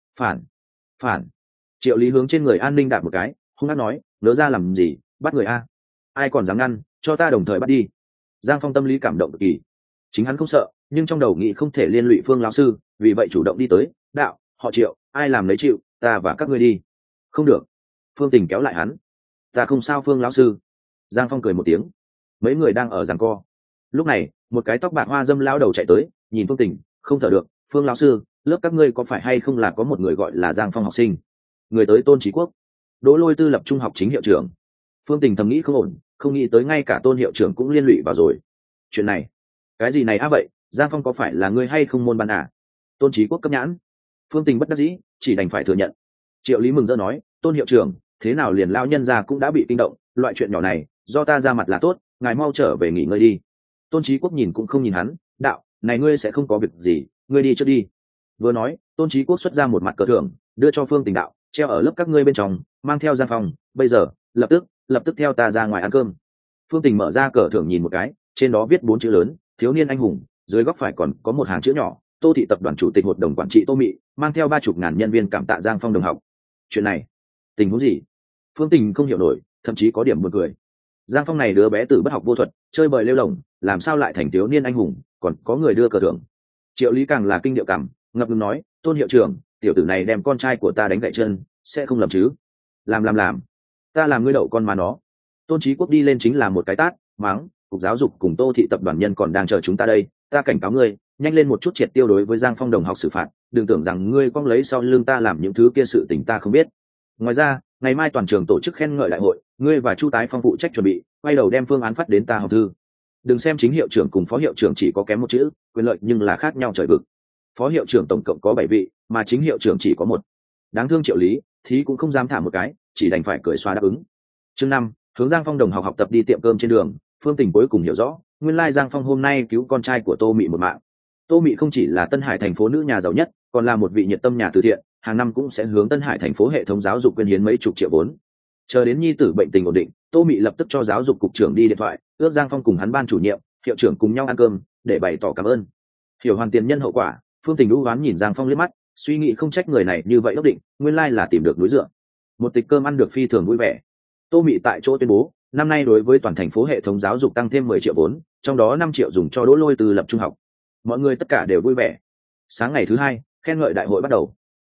phản. Triệu Lý hướng trên người an ninh đạp một cái, hung hăng nói, nỡ ra làm gì, bắt người a, ai còn dám ngăn, cho ta đồng thời bắt đi. Giang Phong tâm lý cảm động cực kỳ, chính hắn không sợ, nhưng trong đầu nghĩ không thể liên lụy Phương lão sư, vì vậy chủ động đi tới, đạo, họ Triệu, ai làm lấy chịu, ta và các ngươi đi. Không được. Phương Tình kéo lại hắn, ta không sao Phương lão sư. Giang Phong cười một tiếng. Mấy người đang ở giằng co. Lúc này một cái tóc bạc hoa dâm lão đầu chạy tới, nhìn Phương Tình, không thở được, Phương lão sư, lớp các ngươi có phải hay không là có một người gọi là Giang Phong học sinh? Người tới Tôn Chí Quốc, Đỗ Lôi tư lập trung học chính hiệu trưởng. Phương Tình thầm nghĩ không ổn, không nghĩ tới ngay cả Tôn hiệu trưởng cũng liên lụy vào rồi. Chuyện này, cái gì này á vậy, Giang Phong có phải là ngươi hay không môn ban à? Tôn Chí Quốc cấp nhãn. Phương Tình bất đắc dĩ, chỉ đành phải thừa nhận. Triệu Lý mừng rỡ nói, Tôn hiệu trưởng, thế nào liền lao nhân gia cũng đã bị kinh động, loại chuyện nhỏ này, do ta ra mặt là tốt, ngài mau trở về nghỉ ngơi đi. Tôn Chí Quốc nhìn cũng không nhìn hắn, đạo, này ngươi sẽ không có việc gì, ngươi đi trước đi. Vừa nói, Tôn Chí Quốc xuất ra một mặt cờ thưởng, đưa cho Phương Tình đạo, treo ở lớp các ngươi bên trong, mang theo Giang Phong, bây giờ, lập tức theo ta ra ngoài ăn cơm. Phương Tình mở ra cờ thưởng nhìn một cái, trên đó viết 4 chữ lớn, thiếu niên anh hùng, dưới góc phải còn có một hàng chữ nhỏ, Tô thị tập đoàn chủ tịch hội đồng quản trị Tô Mị, mang theo 30.000 nhân viên cảm tạ Giang Phong đồng học. Chuyện này, tình huống gì? Phương Tình không hiểu nổi, thậm chí có điểm buồn cười. Giang Phong này đứa bé tử bất học vô thuật, chơi bời lêu lồng, làm sao lại thành thiếu niên anh hùng, còn có người đưa cờ thưởng. Triệu Lý càng là kinh điệu cảm, ngập ngừng nói, Tôn hiệu trưởng, tiểu tử này đem con trai của ta đánh gãy chân, sẽ không lầm chứ? Làm, ta làm ngươi đậu con mà nó. Tôn Chí Quốc đi lên chính là một cái tát, mắng, cục giáo dục cùng Tô thị tập đoàn nhân còn đang chờ chúng ta đây, ta cảnh cáo ngươi, nhanh lên một chút triệt tiêu đối với Giang Phong đồng học xử phạt, đừng tưởng rằng ngươi cong lấy sau lưng ta làm những thứ kia sự tình ta không biết. Ngoài ra, ngày mai toàn trường tổ chức khen ngợi đại hội, ngươi và Chu Tái Phong phụ trách chuẩn bị, quay đầu đem phương án phát đến ta học thư. Đừng xem chính hiệu trưởng cùng phó hiệu trưởng chỉ có kém một chữ, quyền lợi nhưng là khác nhau trời vực. Phó hiệu trưởng tổng cộng có 7 vị, mà chính hiệu trưởng chỉ có 1. Đáng thương Triệu Lý, thí cũng không dám thả một cái, chỉ đành phải cười xóa đáp ứng. Chương 5, hướng Giang Phong đồng học học tập đi tiệm cơm trên đường, Phương Tình cuối cùng hiểu rõ, nguyên lai Giang Phong hôm nay cứu con trai của Tô Mị một mạng. Tô Mị không chỉ là Tân Hải thành phố nữ nhà giàu nhất, còn là một vị nhiệt tâm nhà từ thiện, hàng năm cũng sẽ hướng Tân Hải thành phố hệ thống giáo dục quyên hiến mấy chục triệu vốn. Chờ đến nhi tử bệnh tình ổn định, Tô Mị lập tức cho giáo dục cục trưởng đi điện thoại, ước Giang Phong cùng hắn ban chủ nhiệm, hiệu trưởng cùng nhau ăn cơm, để bày tỏ cảm ơn. Hiểu hoàn tiền nhân hậu quả, Phương Tình u oán nhìn Giang Phong liếc mắt, suy nghĩ không trách người này như vậy ốc định, nguyên lai là tìm được núi dựa. Một tịch cơm ăn được phi thường vui vẻ. Tô Mị tại chỗ tuyên bố, năm nay đối với toàn thành phố hệ thống giáo dục tăng thêm 10 triệu vốn, trong đó 5 triệu dùng cho Đỗ Lôi tư lập trung học. Mọi người tất cả đều vui vẻ. Sáng ngày thứ 2, khen ngợi đại hội bắt đầu.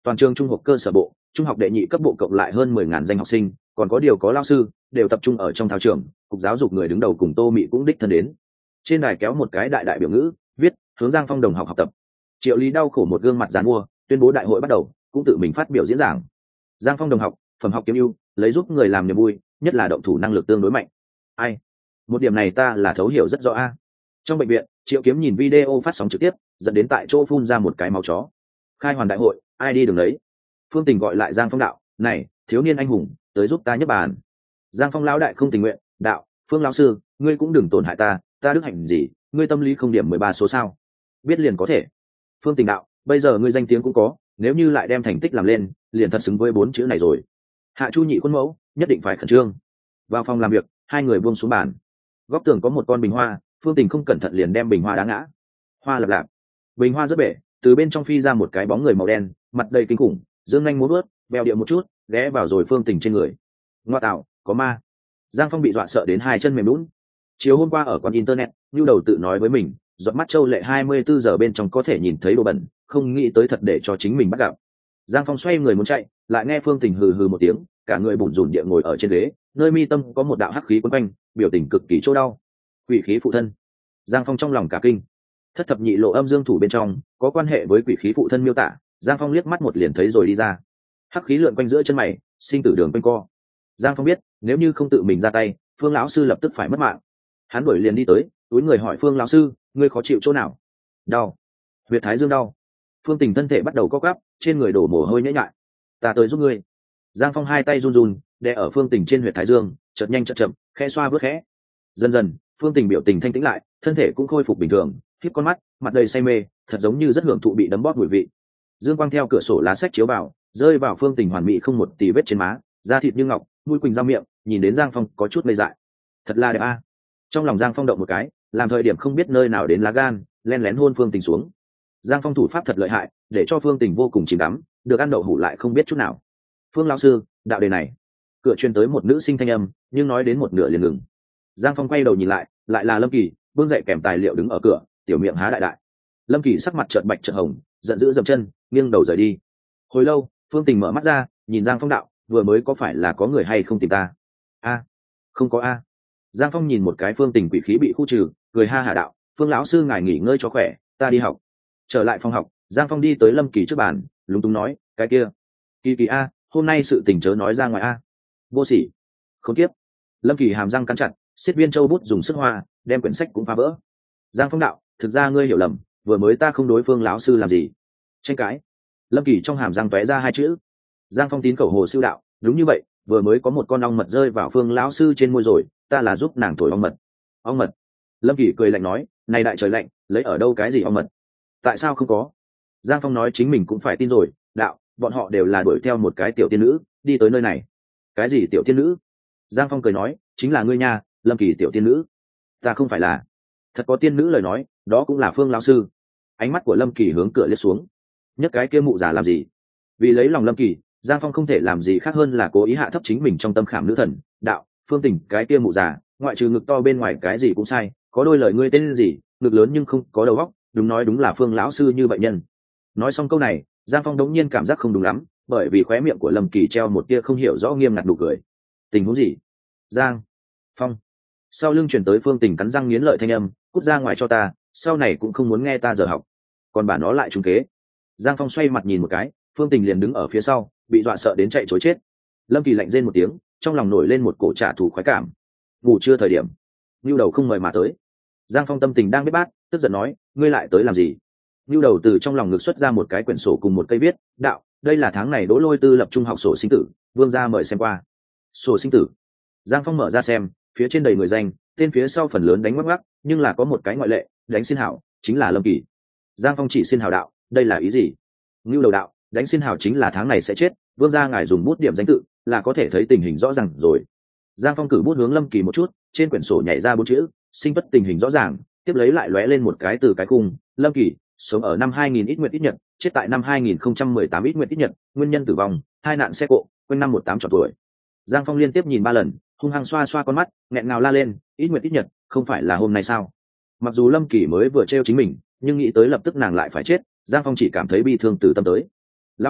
Toàn trường trung học cơ sở bộ, trung học đệ nhị cấp bộ cộng lại hơn 10.000 danh học sinh, còn có điều có lao sư, đều tập trung ở trong thao trường. Cục giáo dục người đứng đầu cùng Tô Mị cũng đích thân đến. Trên đài kéo một cái đại đại biểu ngữ, viết hướng Giang Phong đồng học học tập. Triệu Lý đau khổ một gương mặt giàn mua, tuyên bố đại hội bắt đầu, cũng tự mình phát biểu diễn giảng. Giang Phong đồng học, phẩm học kiếm ưu, lấy giúp người làm niềm vui, nhất là động thủ năng lực tương đối mạnh. Ai? Một điểm này ta là thấu hiểu rất rõ a. Trong bệnh viện, Triệu Kiếm nhìn video phát sóng trực tiếp, dẫn đến tại chỗ phun ra một cái máu chó. Khai hoàn đại hội, ai đi đường đấy? Phương Tình gọi lại Giang Phong đạo, này, thiếu niên anh hùng, tới giúp ta nhấc bàn. Giang Phong lão đại không tình nguyện, đạo, Phương lão sư, ngươi cũng đừng tổn hại ta đức hạnh gì, ngươi tâm lý không điểm 13 số sao? Biết liền có thể. Phương Tình đạo, bây giờ ngươi danh tiếng cũng có, nếu như lại đem thành tích làm lên, liền thật xứng với 4 chữ này rồi. Hạ Chu Nhị khuôn mẫu, nhất định phải khẩn trương. Vào phòng làm việc, hai người buông xuống bàn. Góc tường có một con bình hoa, Phương Tình không cẩn thận liền đem bình hoa đá ngã. Hoa lập lạp, bình hoa rất bể, từ bên trong phi ra một cái bóng người màu đen, mặt đầy kinh khủng, dương nhanh múa bước, bèo điệu một chút, ghé vào rồi Phương Tình trên người. Ngoa tạo, có ma! Giang Phong bị dọa sợ đến hai chân mềm lún. Chiều hôm qua ở quán internet, Nưu Đầu tự nói với mình, giọt mắt châu lệ 24 giờ bên trong có thể nhìn thấy đồ bẩn, không nghĩ tới thật để cho chính mình bắt gặp. Giang Phong xoay người muốn chạy, lại nghe Phương Tình hừ hừ một tiếng, cả người bủn rủn địa ngồi ở trên ghế, nơi mi tâm có một đạo hắc khí quấn quanh, biểu tình cực kỳ chỗ đau. Quỷ khí phụ thân. Giang Phong trong lòng cả kinh. Thất thập nhị lộ âm dương thủ bên trong có quan hệ với quỷ khí phụ thân miêu tả, Giang Phong liếc mắt một liền thấy rồi đi ra. Hắc khí lượn quanh giữa chân mày, sinh tử đường quanh co. Giang Phong biết, nếu như không tự mình ra tay, Phương lão sư lập tức phải mất mạng. Hắn đuổi liền đi tới, túi người hỏi Phương lão sư, ngươi khó chịu chỗ nào? Đau. Huyệt thái dương đau. Phương Tình thân thể bắt đầu co quắp, trên người đổ mồ hôi nhễ nhại. Ta tới giúp ngươi. Giang Phong hai tay run run, đè ở Phương Tình trên huyệt thái dương, chợt nhanh chợt chậm, khẽ xoa vớt khẽ. Dần dần, Phương Tình biểu tình thanh tĩnh lại, thân thể cũng khôi phục bình thường, khép con mắt, mặt đầy say mê, thật giống như rất hưởng thụ bị đấm bóp mùi vị. Dương quang theo cửa sổ lá sách chiếu vào, rơi vào Phương Tình hoàn mỹ không một tì vết trên má, da thịt như ngọc, mũi quỳnh ra miệng, nhìn đến Giang Phong có chút ngây dại. Thật là đẹp a. Trong lòng Giang Phong động một cái, làm thời điểm không biết nơi nào đến lá gan, len lén hôn Phương Tình xuống. Giang Phong thủ pháp thật lợi hại, để cho Phương Tình vô cùng chìm đắm, được ăn đậu hũ lại không biết chút nào. Phương lão sư, đạo đề này. Cửa truyền tới một nữ sinh thanh âm, nhưng nói đến một nửa liền ngừng. Giang Phong quay đầu nhìn lại, lại là Lâm Kỳ, bưng dậy kèm tài liệu đứng ở cửa, tiểu miệng há đại đại. Lâm Kỳ sắc mặt trợn bạch trợn hồng, giận dữ dậm chân, nghiêng đầu rời đi. Hồi lâu, Phương Tình mở mắt ra, nhìn Giang Phong đạo, vừa mới có phải là có người hay không tìm ta? A, không có a. Giang Phong nhìn một cái Phương Tình quỷ khí bị khu trừ, cười ha hả đạo, Phương lão sư ngài nghỉ ngơi cho khỏe, ta đi học. Trở lại phòng học, Giang Phong đi tới Lâm Kỳ trước bàn, lúng túng nói, cái kia, Kỳ Kỳ a, hôm nay sự tình chớ nói ra ngoài a. Vô sỉ, khốn kiếp. Lâm Kỳ hàm răng cắn chặt, xiết viên châu bút dùng sức hoa, đem quyển sách cũng phá vỡ. Giang Phong đạo, thực ra ngươi hiểu lầm, vừa mới ta không đối Phương lão sư làm gì. Tranh cãi. Lâm Kỳ trong hàm răng tóe ra hai chữ. Giang Phong tín khẩu hồ siêu đạo, đúng như vậy, vừa mới có một con ong mật rơi vào Phương lão sư trên môi rồi, ta là giúp nàng thổi ong mật. Ong mật? Lâm Kỳ cười lạnh nói, này đại trời lạnh, lấy ở đâu cái gì ong mật? Tại sao không có? Giang Phong nói chính mình cũng phải tin rồi, đạo, bọn họ đều là đuổi theo một cái tiểu tiên nữ, đi tới nơi này. Cái gì tiểu tiên nữ? Giang Phong cười nói, chính là ngươi nha, Lâm Kỳ tiểu tiên nữ. Ta không phải là. Thật có tiên nữ lời nói, đó cũng là Phương lão sư. Ánh mắt của Lâm Kỳ hướng cửa liếc xuống. Nhất cái kia mụ già làm gì? Vì lấy lòng Lâm Kỳ, Giang Phong không thể làm gì khác hơn là cố ý hạ thấp chính mình trong tâm khảm nữ thần, đạo, Phương Tình cái kia mụ già, ngoại trừ ngực to bên ngoài cái gì cũng sai, có đôi lời ngươi tên gì, ngực lớn nhưng không có đầu óc, đúng nói đúng là Phương lão sư như vậy nhân. Nói xong câu này, Giang Phong đống nhiên cảm giác không đúng lắm, bởi vì khóe miệng của Lâm Kỳ treo một tia không hiểu rõ nghiêm ngặt nụ cười. Tình huống gì? Giang Phong. Sau lưng chuyển tới Phương Tình cắn răng nghiến lợi thanh âm, cút ra ngoài cho ta, sau này cũng không muốn nghe ta giờ học. Còn bà nó lại trúng kế. Giang Phong xoay mặt nhìn một cái, Phương Tình liền đứng ở phía sau, bị dọa sợ đến chạy trối chết. Lâm Kỳ lạnh rên một tiếng, trong lòng nổi lên một cổ trả thù khoái cảm. Ngủ trưa thời điểm, Nưu Đầu không mời mà tới. Giang Phong tâm tình đang bết bát, tức giận nói, ngươi lại tới làm gì? Nưu Đầu từ trong lòng ngực xuất ra một cái quyển sổ cùng một cây viết, đạo, đây là tháng này Đỗ Lôi Tư lập trung học sổ sinh tử, vương gia mời xem qua. Sổ sinh tử. Giang Phong mở ra xem, phía trên đầy người danh, tên phía sau phần lớn đánh ngoắc ngoắc, nhưng là có một cái ngoại lệ, đánh xin hảo, chính là Lâm Kỳ. Giang Phong chỉ xin hảo đạo, đây là ý gì? Nưu Đầu đạo, đánh xin hảo chính là tháng này sẽ chết, vương gia ngài dùng bút điểm danh tự, là có thể thấy tình hình rõ ràng rồi. Giang Phong cử bút hướng Lâm Kỳ một chút, trên quyển sổ nhảy ra bốn chữ, sinh bất tình hình rõ ràng, tiếp lấy lại lóe lên một cái từ cái khung, Lâm Kỳ, sống ở năm 2000 ít nguyệt ít nhật, chết tại năm 2018 ít nguyệt ít nhật, nguyên nhân tử vong, hai nạn xe cộ, quanh năm 18 tròn tuổi. Giang Phong liên tiếp nhìn 3 lần, hung hăng xoa xoa con mắt, nghẹn ngào la lên, ít nguyệt ít nhật, không phải là hôm nay sao? Mặc dù Lâm Kỳ mới vừa trêu chính mình, nhưng nghĩ tới lập tức nàng lại phải chết, Giang Phong chỉ cảm thấy bi thương từ tâm tới. Lão Ngưu,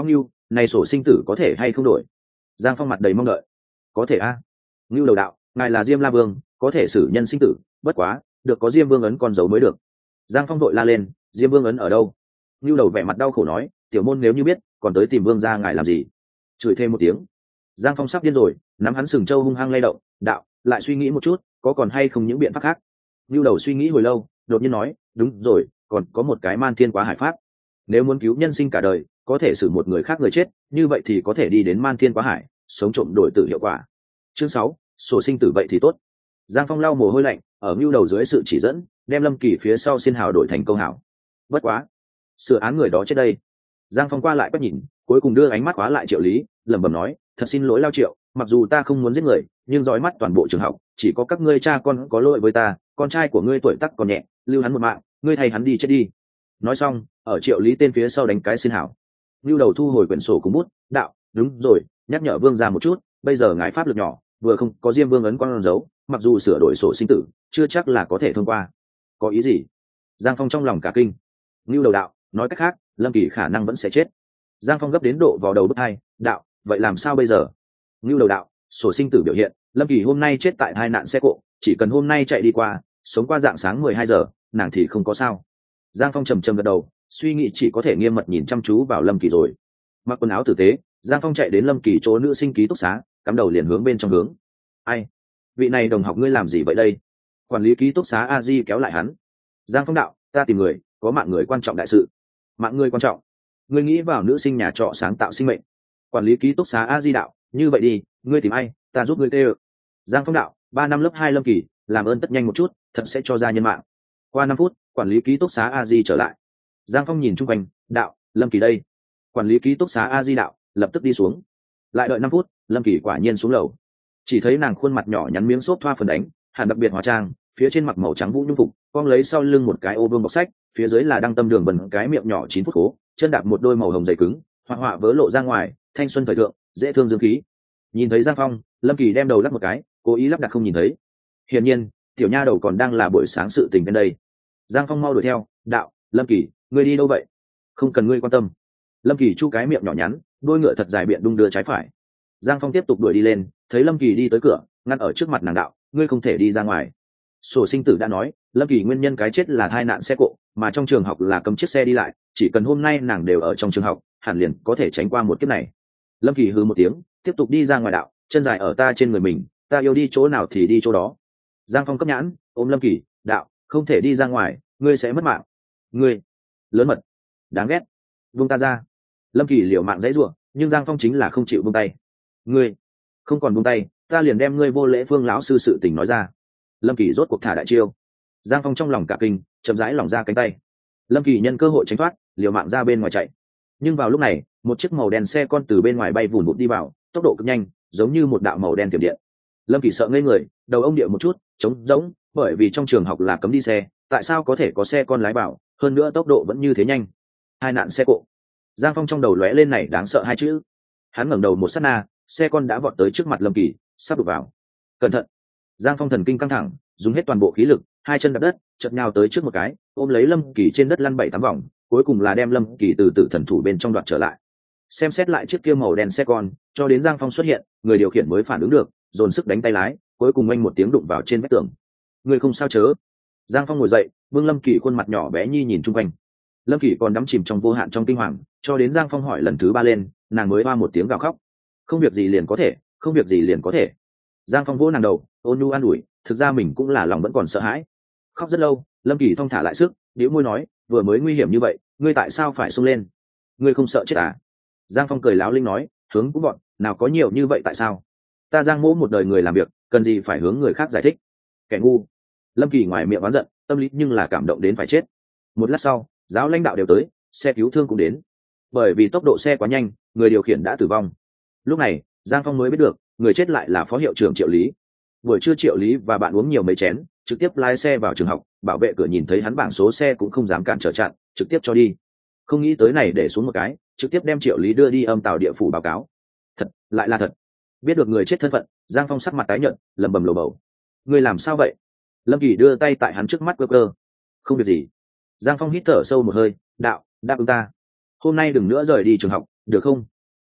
này sổ sinh tử có thể hay không đổi? Giang Phong mặt đầy mong đợi. Có thể a. Ngưu đầu đạo, ngài là Diêm La Vương, có thể xử nhân sinh tử, bất quá được có Diêm Vương ấn con dấu mới được. Giang Phong vội la lên, Diêm Vương ấn ở đâu? Ngưu đầu vẻ mặt đau khổ nói, tiểu môn nếu như biết, còn tới tìm vương gia ngài làm gì? Chửi thêm một tiếng. Giang Phong sắp điên rồi, nắm hắn sừng trâu hung hăng lay động, đạo, lại suy nghĩ một chút, có còn hay không những biện pháp khác? Ngưu đầu suy nghĩ hồi lâu, đột nhiên nói, đúng rồi, còn có một cái man thiên quá hải pháp. Nếu muốn cứu nhân sinh cả đời, có thể xử một người khác người chết, như vậy thì có thể đi đến man thiên quá hải, sống trộm đổi tử hiệu quả. Chương 6, sổ sinh tử vậy thì tốt. Giang Phong lau mồ hôi lạnh, ở Ngưu đầu dưới sự chỉ dẫn, đem Lâm Kỳ phía sau xin hào đổi thành câu hảo. Bất quá, sửa án người đó chết đây. Giang Phong qua lại quét nhìn, cuối cùng đưa ánh mắt khóa lại Triệu Lý, lẩm bẩm nói, thật xin lỗi Lao Triệu, mặc dù ta không muốn giết người, nhưng dõi mắt toàn bộ trường học, chỉ có các ngươi cha con có lỗi với ta, con trai của ngươi tuổi tác còn nhẹ, lưu hắn một mạng, ngươi thay hắn đi chết đi. Nói xong, ở Triệu Lý tên phía sau đánh cái xin hảo. Ngưu đầu thu hồi quyển sổ cùng bút, đạo, đúng rồi, nhắc nhở vương ra một chút, bây giờ ngài pháp lực nhỏ, vừa không có Diêm Vương ấn con dấu, mặc dù sửa đổi sổ sinh tử, chưa chắc là có thể thông qua. Có ý gì? Giang Phong trong lòng cả kinh. Ngưu đầu đạo, nói cách khác, Lâm Kỳ khả năng vẫn sẽ chết. Giang Phong gấp đến độ vào đầu bức hai, đạo, vậy làm sao bây giờ? Ngưu đầu đạo, sổ sinh tử biểu hiện, Lâm Kỳ hôm nay chết tại hai nạn xe cộ, chỉ cần hôm nay chạy đi qua, sống qua dạng sáng 12 giờ, nàng thì không có sao. Giang Phong trầm trầm gật đầu, suy nghĩ chỉ có thể nghiêm mật nhìn chăm chú vào Lâm Kỳ rồi. Mặc quần áo tử tế, Giang Phong chạy đến Lâm Kỳ chỗ nữ sinh ký túc xá, cắm đầu liền hướng bên trong hướng. Ai? Vị này đồng học ngươi làm gì vậy đây? Quản lý ký túc xá A Di kéo lại hắn. Giang Phong đạo, ta tìm người, có mạng người quan trọng đại sự. Mạng người quan trọng? Ngươi nghĩ vào nữ sinh nhà trọ sáng tạo sinh mệnh. Quản lý ký túc xá A Di đạo, như vậy đi, ngươi tìm ai, ta giúp ngươi tê ơ. Giang Phong đạo, 3 năm lớp 2 Lâm Kỳ, làm ơn tất nhanh một chút, thật sẽ cho ra nhân mạng. Qua 5 phút, quản lý ký túc xá A Di trở lại. Giang Phong nhìn chung quanh, đạo, Lâm Kỳ đây. Quản lý ký túc xá A Di đạo, lập tức đi xuống. Lại đợi 5 phút, Lâm Kỳ quả nhiên xuống lầu. Chỉ thấy nàng khuôn mặt nhỏ nhắn miếng xốp thoa phần đánh, hẳn đặc biệt hóa trang, phía trên mặc màu trắng vũ nhung phục, cong lấy sau lưng một cái ô vương bọc sách, phía dưới là đăng tâm đường vần cái miệng nhỏ 9 phút khố, chân đạp một đôi màu hồng dày cứng, hoa họa vớ lộ ra ngoài, thanh xuân thời thượng, dễ thương dương khí. Nhìn thấy Giang Phong, Lâm Kỳ đem đầu lắc một cái, cố ý lắp đặt không nhìn thấy. Hiển nhiên, tiểu nha đầu còn đang là buổi sáng sự tình bên đây. Giang Phong mau đuổi theo, đạo, Lâm Kỳ, ngươi đi đâu vậy? Không cần ngươi quan tâm. Lâm Kỳ chu cái miệng nhỏ nhắn, đôi ngựa thật dài biện đung đưa trái phải. Giang Phong tiếp tục đuổi đi lên, thấy Lâm Kỳ đi tới cửa, ngăn ở trước mặt nàng, đạo, ngươi không thể đi ra ngoài. Sổ sinh tử đã nói, Lâm Kỳ nguyên nhân cái chết là tai nạn xe cộ, mà trong trường học là cấm chiếc xe đi lại, chỉ cần hôm nay nàng đều ở trong trường học, hẳn liền có thể tránh qua một kiếp này. Lâm Kỳ hừ một tiếng, tiếp tục đi ra ngoài, đạo, chân dài ở ta trên người mình, ta yêu đi chỗ nào thì đi chỗ đó. Giang Phong cấp nhãn, ôm Lâm Kỳ, đạo, không thể đi ra ngoài, ngươi sẽ mất mạng. Ngươi lớn mật, đáng ghét, buông ta ra. Lâm Kỳ liều mạng dãy giụa, nhưng Giang Phong chính là không chịu buông tay. Ngươi không còn buông tay, ta liền đem ngươi vô lễ Phương lão sư sự tình nói ra. Lâm Kỳ rốt cuộc thả đại chiêu. Giang Phong trong lòng cả kinh, chậm rãi lỏng ra cánh tay. Lâm Kỳ nhân cơ hội tránh thoát, liều mạng ra bên ngoài chạy. Nhưng vào lúc này, một chiếc màu đen xe con từ bên ngoài bay vùn vụt đi vào, tốc độ cực nhanh, giống như một đạo màu đen tiềm điện. Lâm Kỳ sợ ngây người, đầu ông địa một chút, trống rỗng, bởi vì trong trường học là cấm đi xe, tại sao có thể có xe con lái vào, hơn nữa tốc độ vẫn như thế nhanh. Hai nạn xe cộ. Giang Phong trong đầu lóe lên này đáng sợ hai chữ. Hắn ngẩng đầu một sát na, xe con đã vọt tới trước mặt Lâm Kỳ, sắp đụng vào. Cẩn thận. Giang Phong thần kinh căng thẳng, dùng hết toàn bộ khí lực, hai chân đạp đất, chợt nhào tới trước một cái, ôm lấy Lâm Kỳ trên đất lăn 7-8 vòng, cuối cùng là đem Lâm Kỳ từ tử thần thủ bên trong đoạt trở lại. Xem xét lại chiếc kia màu đen xe con, cho đến Giang Phong xuất hiện, người điều khiển mới phản ứng được, dồn sức đánh tay lái, cuối cùng oanh một tiếng đụng vào trên vách tường. Người không sao chớ? Giang Phong ngồi dậy, vương Lâm Kỳ khuôn mặt nhỏ bé nhi nhìn chung quanh. Lâm Kỳ còn đắm chìm trong vô hạn trong kinh hoàng, cho đến Giang Phong hỏi lần thứ 3 lên, nàng mới hoa một tiếng gào khóc. Không việc gì liền có thể, không việc gì liền có thể. Giang Phong vỗ nàng đầu, ôn nhu an ủi, thực ra mình cũng là lòng vẫn còn sợ hãi. Khóc rất lâu, Lâm Kỳ thong thả lại sức, bĩu môi nói, vừa mới nguy hiểm như vậy, ngươi tại sao phải xông lên? Ngươi không sợ chết à? Giang Phong cười láo linh nói, hướng cũng bọn, nào có nhiều như vậy tại sao? Ta Giang Mỗ một đời người làm việc, cần gì phải hướng người khác giải thích? Kẻ ngu. Lâm Kỳ ngoài miệng oán giận, tâm lý nhưng là cảm động đến phải chết. Một lát sau, giáo lãnh đạo đều tới, xe cứu thương cũng đến. Bởi vì tốc độ xe quá nhanh, người điều khiển đã tử vong. Lúc này, Giang Phong mới biết được, người chết lại là phó hiệu trưởng Triệu Lý. Buổi trưa Triệu Lý và bạn uống nhiều mấy chén, trực tiếp lái xe vào trường học, bảo vệ cửa nhìn thấy hắn bảng số xe cũng không dám cản trở chặn, trực tiếp cho đi. Không nghĩ tới này để xuống một cái, trực tiếp đem Triệu Lý đưa đi âm tàu địa phủ báo cáo. Thật, lại là thật. Biết được người chết thân phận, Giang Phong sắc mặt tái nhợt, lẩm bẩm lồ bầu. Ngươi làm sao vậy? Lâm Kỳ đưa tay tại hắn trước mắt cơ cơ. Không việc gì. Giang Phong hít thở sâu một hơi, đạo, đáp ứng ta. Hôm nay đừng nữa rời đi trường học, được không?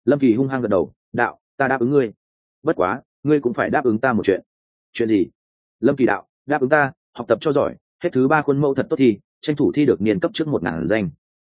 Lâm Kỳ hung hăng gật đầu, đạo, ta đáp ứng ngươi. Bất quá, ngươi cũng phải đáp ứng ta một chuyện. Chuyện gì? Lâm Kỳ đạo, đáp ứng ta, học tập cho giỏi, hết thứ 3 khuôn mẫu thật tốt thi, tranh thủ thi được niên cấp trước 1000 danh.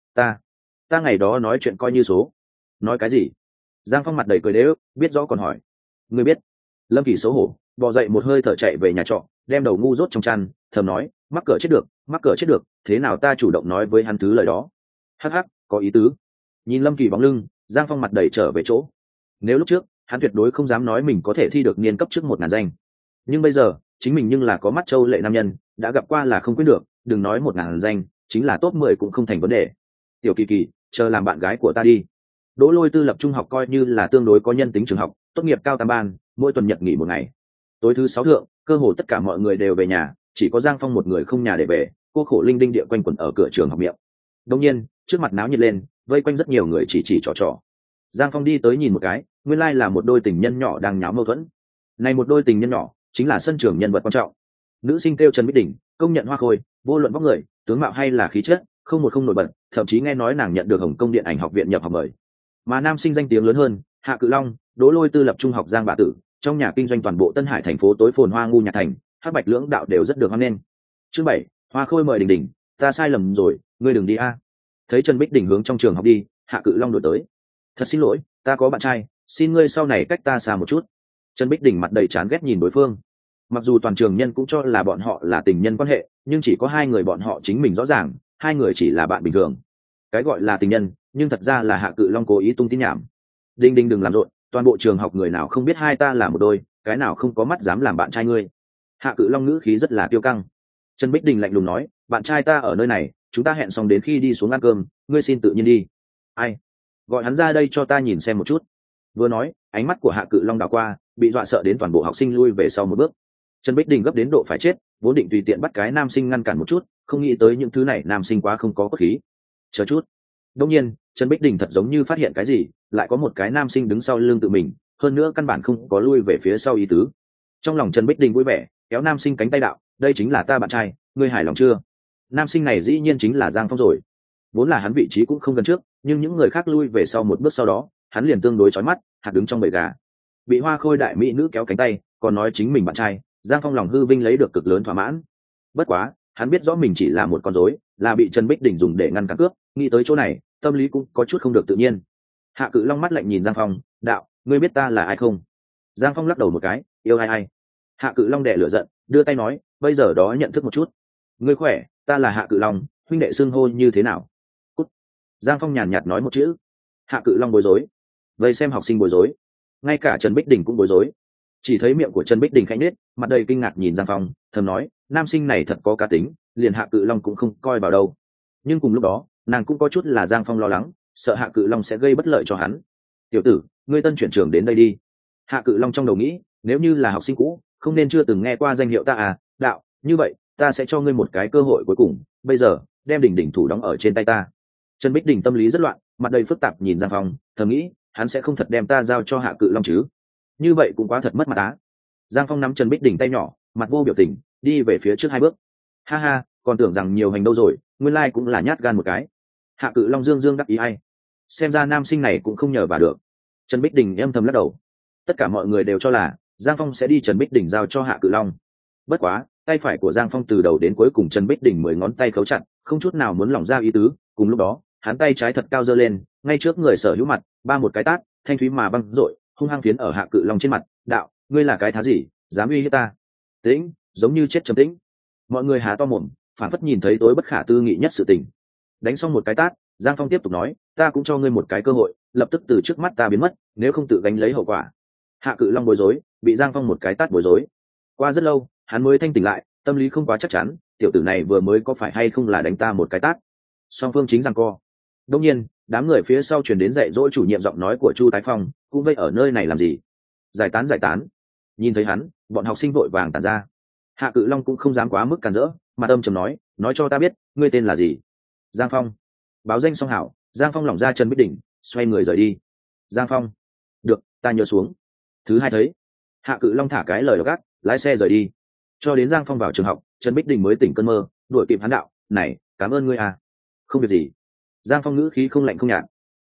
Ta ngày đó nói chuyện coi như số. Nói cái gì? Giang Phong mặt đầy cười đế ức, biết rõ còn hỏi. Ngươi biết? Lâm Kỳ xấu hổ, bò dậy một hơi thở chạy về nhà trọ, đem đầu ngu dốt trong chăn, thầm nói, mắc cỡ chết được, thế nào ta chủ động nói với hắn thứ lời đó. Hắc hắc, có ý tứ. Nhìn Lâm Kỳ bóng lưng, Giang Phong mặt đầy trở về chỗ. Nếu lúc trước, hắn tuyệt đối không dám nói mình có thể thi được niên cấp trước 1000 danh. Nhưng bây giờ, chính mình nhưng là có mắt châu lệ nam nhân, đã gặp qua là không quyết được, đừng nói 1000 danh, chính là top 10 cũng không thành vấn đề. Tiểu Kỳ Kỳ, chờ làm bạn gái của ta đi. Đỗ Lôi tư lập trung học coi như là tương đối có nhân tính trường học, tốt nghiệp cao tam ban, mỗi tuần nhật nghỉ một ngày. Tối thứ 6 thượng, cơ hồ tất cả mọi người đều về nhà, chỉ có Giang Phong một người không nhà để về, cô khổ linh đinh địa quanh quẩn ở cửa trường học miệng. Đương nhiên, trước mặt náo nhiệt lên, vây quanh rất nhiều người chỉ trò. Giang Phong đi tới nhìn một cái, nguyên lai là một đôi tình nhân nhỏ đang nháo mâu thuẫn. Này một đôi tình nhân nhỏ, chính là sân trường nhân vật quan trọng. Nữ sinh kêu Trần Bích Đỉnh, công nhận hoa khôi, vô luận vóc người, tướng mạo hay là khí chất, không một không nổi bật, thậm chí nghe nói nàng nhận được Hồng Công Điện ảnh học viện nhập học mời. Mà nam sinh danh tiếng lớn hơn, Hạ Cự Long, Đỗ Lôi tư lập trung học Giang Bạ Tử, trong nhà kinh doanh toàn bộ Tân Hải thành phố tối phồn hoa ngu nhạc thành, Hắc Bạch lưỡng đạo đều rất được hoan nghênh. Chương 7, hoa khôi mời Đỉnh, ta sai lầm rồi, ngươi đừng đi a. Thấy Trần Bích Đỉnh hướng trong trường học đi, Hạ Cự Long đổi tới. Thật xin lỗi, ta có bạn trai, xin ngươi sau này cách ta xa một chút. Trần Bích Đỉnh mặt đầy chán ghét nhìn đối phương. Mặc dù toàn trường nhân cũng cho là bọn họ là tình nhân quan hệ, nhưng chỉ có 2 người bọn họ chính mình rõ ràng, 2 người chỉ là bạn bình thường. Cái gọi là tình nhân, nhưng thật ra là Hạ Cự Long cố ý tung tin nhảm. Đinh đừng làm rộn, toàn bộ trường học người nào không biết hai ta là một đôi, cái nào không có mắt dám làm bạn trai ngươi. Hạ Cự Long ngữ khí rất là kiêu căng. Trần Bích Đình lạnh lùng nói, bạn trai ta ở nơi này, chúng ta hẹn xong đến khi đi xuống ăn cơm, ngươi xin tự nhiên đi. Ai? Gọi hắn ra đây cho ta nhìn xem một chút. Vừa nói, ánh mắt của Hạ Cự Long đảo qua, bị dọa sợ đến toàn bộ học sinh lui về sau một bước. Trần Bích Đình gấp đến độ phải chết, vốn định tùy tiện bắt cái nam sinh ngăn cản một chút, không nghĩ tới những thứ này nam sinh quá không có cốt khí. Chờ chút. Đương nhiên, Trần Bích Đình thật giống như phát hiện cái gì, lại có một cái nam sinh đứng sau lưng tự mình, hơn nữa căn bản không có lui về phía sau ý tứ. Trong lòng Trần Bích Đình vui vẻ, kéo nam sinh cánh tay đạo, đây chính là ta bạn trai, ngươi hài lòng chưa? Nam sinh này dĩ nhiên chính là Giang Phong rồi. Vốn là hắn vị trí cũng không gần trước, nhưng những người khác lui về sau một bước sau đó, hắn liền tương đối chói mắt, hạt đứng trong bầy gà. Bị hoa khôi đại mỹ nữ kéo cánh tay, còn nói chính mình bạn trai, Giang Phong lòng hư vinh lấy được cực lớn thỏa mãn. Bất quá, hắn biết rõ mình chỉ là một con rối, là bị Trần Bích Đình dùng để ngăn cản cướp, nghĩ tới chỗ này, tâm lý cũng có chút không được tự nhiên. Hạ Cự Long mắt lạnh nhìn Giang Phong, đạo, ngươi biết ta là ai không? Giang Phong lắc đầu một cái, yêu ai? Hạ Cự Long đè lửa giận, đưa tay nói, bây giờ đó nhận thức một chút. Ngươi khỏe, ta là Hạ Cự Long, huynh đệ xưng hô như thế nào? Cút. Giang Phong nhàn nhạt nói một chữ. Hạ Cự Long bối rối. Vây xem học sinh bối rối, ngay cả Trần Bích Đình cũng bối rối. Chỉ thấy miệng của Trần Bích Đình khẽ nhếch, mặt đầy kinh ngạc nhìn Giang Phong, thầm nói, nam sinh này thật có cá tính, liền Hạ Cự Long cũng không coi vào đâu. Nhưng cùng lúc đó, nàng cũng có chút là Giang Phong lo lắng, sợ Hạ Cự Long sẽ gây bất lợi cho hắn. Tiểu tử, ngươi tân chuyển trường đến đây đi. Hạ Cự Long trong đầu nghĩ, nếu như là học sinh cũ, không nên chưa từng nghe qua danh hiệu ta à, đạo, như vậy, ta sẽ cho ngươi một cái cơ hội cuối cùng, bây giờ, đem đỉnh thủ đóng ở trên tay ta. Trần Bích Đình tâm lý rất loạn, mặt đầy phức tạp nhìn Giang Phong, thầm nghĩ, hắn sẽ không thật đem ta giao cho Hạ Cự Long chứ? Như vậy cũng quá thật mất mặt á. Giang Phong nắm Trần Bích Đình tay nhỏ, mặt vô biểu tình, đi về phía trước 2 bước. Ha ha, còn tưởng rằng nhiều hành đâu rồi, nguyên lai cũng là nhát gan một cái. Hạ Cự Long dương đắc ý ai, xem ra nam sinh này cũng không nhờ vào được. Trần Bích Đình âm thầm lắc đầu. Tất cả mọi người đều cho là Giang Phong sẽ đi Trần Bích Đình giao cho Hạ Cự Long. Bất quá, tay phải của Giang Phong từ đầu đến cuối cùng Trần Bích Đình 10 ngón tay khấu chặt, không chút nào muốn lỏng ra ý tứ. Cùng lúc đó, hắn tay trái thật cao giơ lên, ngay trước người sở hữu mặt, ba một cái tát, thanh thúy mà băng rội, hung hăng phiến ở Hạ Cự Long trên mặt. Đạo, ngươi là cái thá gì, dám uy hiếp ta? Tĩnh, giống như chết trầm tĩnh. Mọi người há to mồm, phản phất nhìn thấy tối bất khả tư nghị nhất sự tình. Đánh xong một cái tát, Giang Phong tiếp tục nói, ta cũng cho ngươi một cái cơ hội, lập tức từ trước mắt ta biến mất, nếu không tự gánh lấy hậu quả. Hạ Cự Long bối rối, bị Giang Phong một cái tát bối rối. Qua rất lâu, hắn mới thanh tỉnh lại, tâm lý không quá chắc chắn, tiểu tử này vừa mới có phải hay không là đánh ta một cái tát. Song phương chính giằng co. Đương nhiên, đám người phía sau truyền đến dạy dỗ chủ nhiệm giọng nói của Chu Tái Phong, cũng vây ở nơi này làm gì? Giải tán. Nhìn thấy hắn, bọn học sinh vội vàng tản ra. Hạ Cự Long cũng không dám quá mức cản rỡ, mặt âm trầm nói cho ta biết, ngươi tên là gì? Giang Phong. Báo danh xong hảo, Giang Phong lỏng ra Trần Bích Đỉnh, xoay người rời đi. Giang Phong. Được, ta nhớ xuống. Thứ hai thấy. Hạ Cự Long thả cái lời gác, lái xe rời đi. Cho đến Giang Phong vào trường học, Trần Bích Đình mới tỉnh cơn mơ, đuổi kịp hắn đạo, này, cảm ơn ngươi à. Không việc gì. Giang Phong ngữ khí không lạnh không nhạt.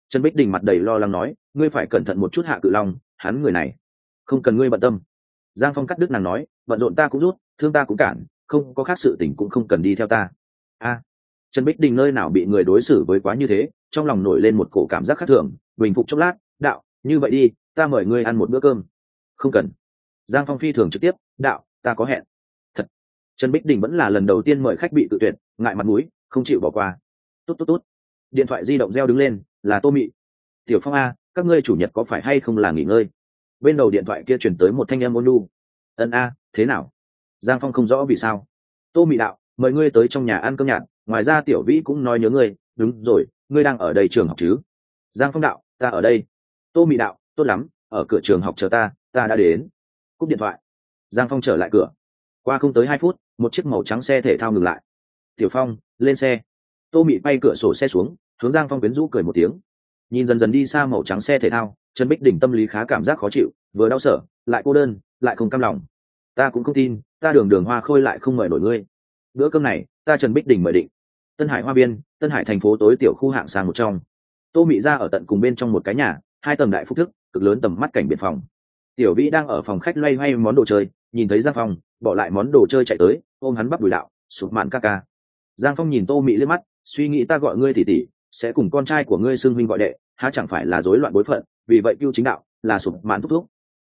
Trần Bích Đình mặt đầy lo lắng nói, ngươi phải cẩn thận một chút Hạ Cự Long, hắn người này không cần ngươi bận tâm. Giang Phong cắt đứt nàng nói, bận rộn ta cũng rút, thương ta cũng cản, không có khác sự tình cũng không cần đi theo ta. Trần Bích Đình nơi nào bị người đối xử với quá như thế, trong lòng nổi lên một cổ cảm giác khác thường, bình phục chốc lát, đạo, như vậy đi, ta mời ngươi ăn một bữa cơm. Không cần. Giang Phong phi thường trực tiếp, đạo, ta có hẹn. Thật. Trần Bích Đình vẫn là lần đầu tiên mời khách bị tự tuyệt, ngại mặt mũi, không chịu bỏ qua. Tốt tốt tốt. Điện thoại di động reo đứng lên, là Tô Mị. Tiểu Phong a, các ngươi chủ nhật có phải hay không là nghỉ ngơi? Bên đầu điện thoại kia truyền tới một thanh âm ôn nhu. Ân a, thế nào? Giang Phong không rõ vì sao. Tô Mị đạo, mời ngươi tới trong nhà ăn cơm nhạt, ngoài ra Tiểu Vĩ cũng nói nhớ ngươi. Đúng rồi, ngươi đang ở đây trường học chứ? Giang Phong đạo, ta ở đây. Tô Mị đạo, tốt lắm, ở cửa trường học chờ ta đã đến. Cúp điện thoại. Giang Phong trở lại cửa. Qua không tới 2 phút, một chiếc màu trắng xe thể thao ngừng lại. Tiểu Phong, lên xe. Tô Mị bay cửa sổ xe xuống, hướng Giang Phong quyến rũ cười một tiếng. Nhìn dần dần đi xa màu trắng xe thể thao, Trần Bích Đình tâm lý khá cảm giác khó chịu, vừa đau sở, lại cô đơn, lại không cam lòng. Ta cũng không tin, ta đường hoa khôi lại không mời nổi ngươi. Bữa cơm này, ta Trần Bích Đình mời định. Tân Hải Hoa Viên, Tân Hải thành phố tối tiểu khu hạng sang một trong. Tô Mị ra ở tận cùng bên trong một cái nhà, 2 tầng đại phúc thức, cực lớn tầm mắt cảnh biệt phòng. Tiểu Vĩ đang ở phòng khách loay hoay món đồ chơi, nhìn thấy Giang Phong, bỏ lại món đồ chơi chạy tới, ôm hắn bắp đùi đạo, sụp mạn ca ca. Giang Phong nhìn Tô Mị liếc mắt, suy nghĩ ta gọi ngươi tỷ tỷ, sẽ cùng con trai của ngươi xưng huynh gọi đệ, há chẳng phải là rối loạn bối phận, vì vậy Cưu chính đạo là sụp mạn thúc thúc.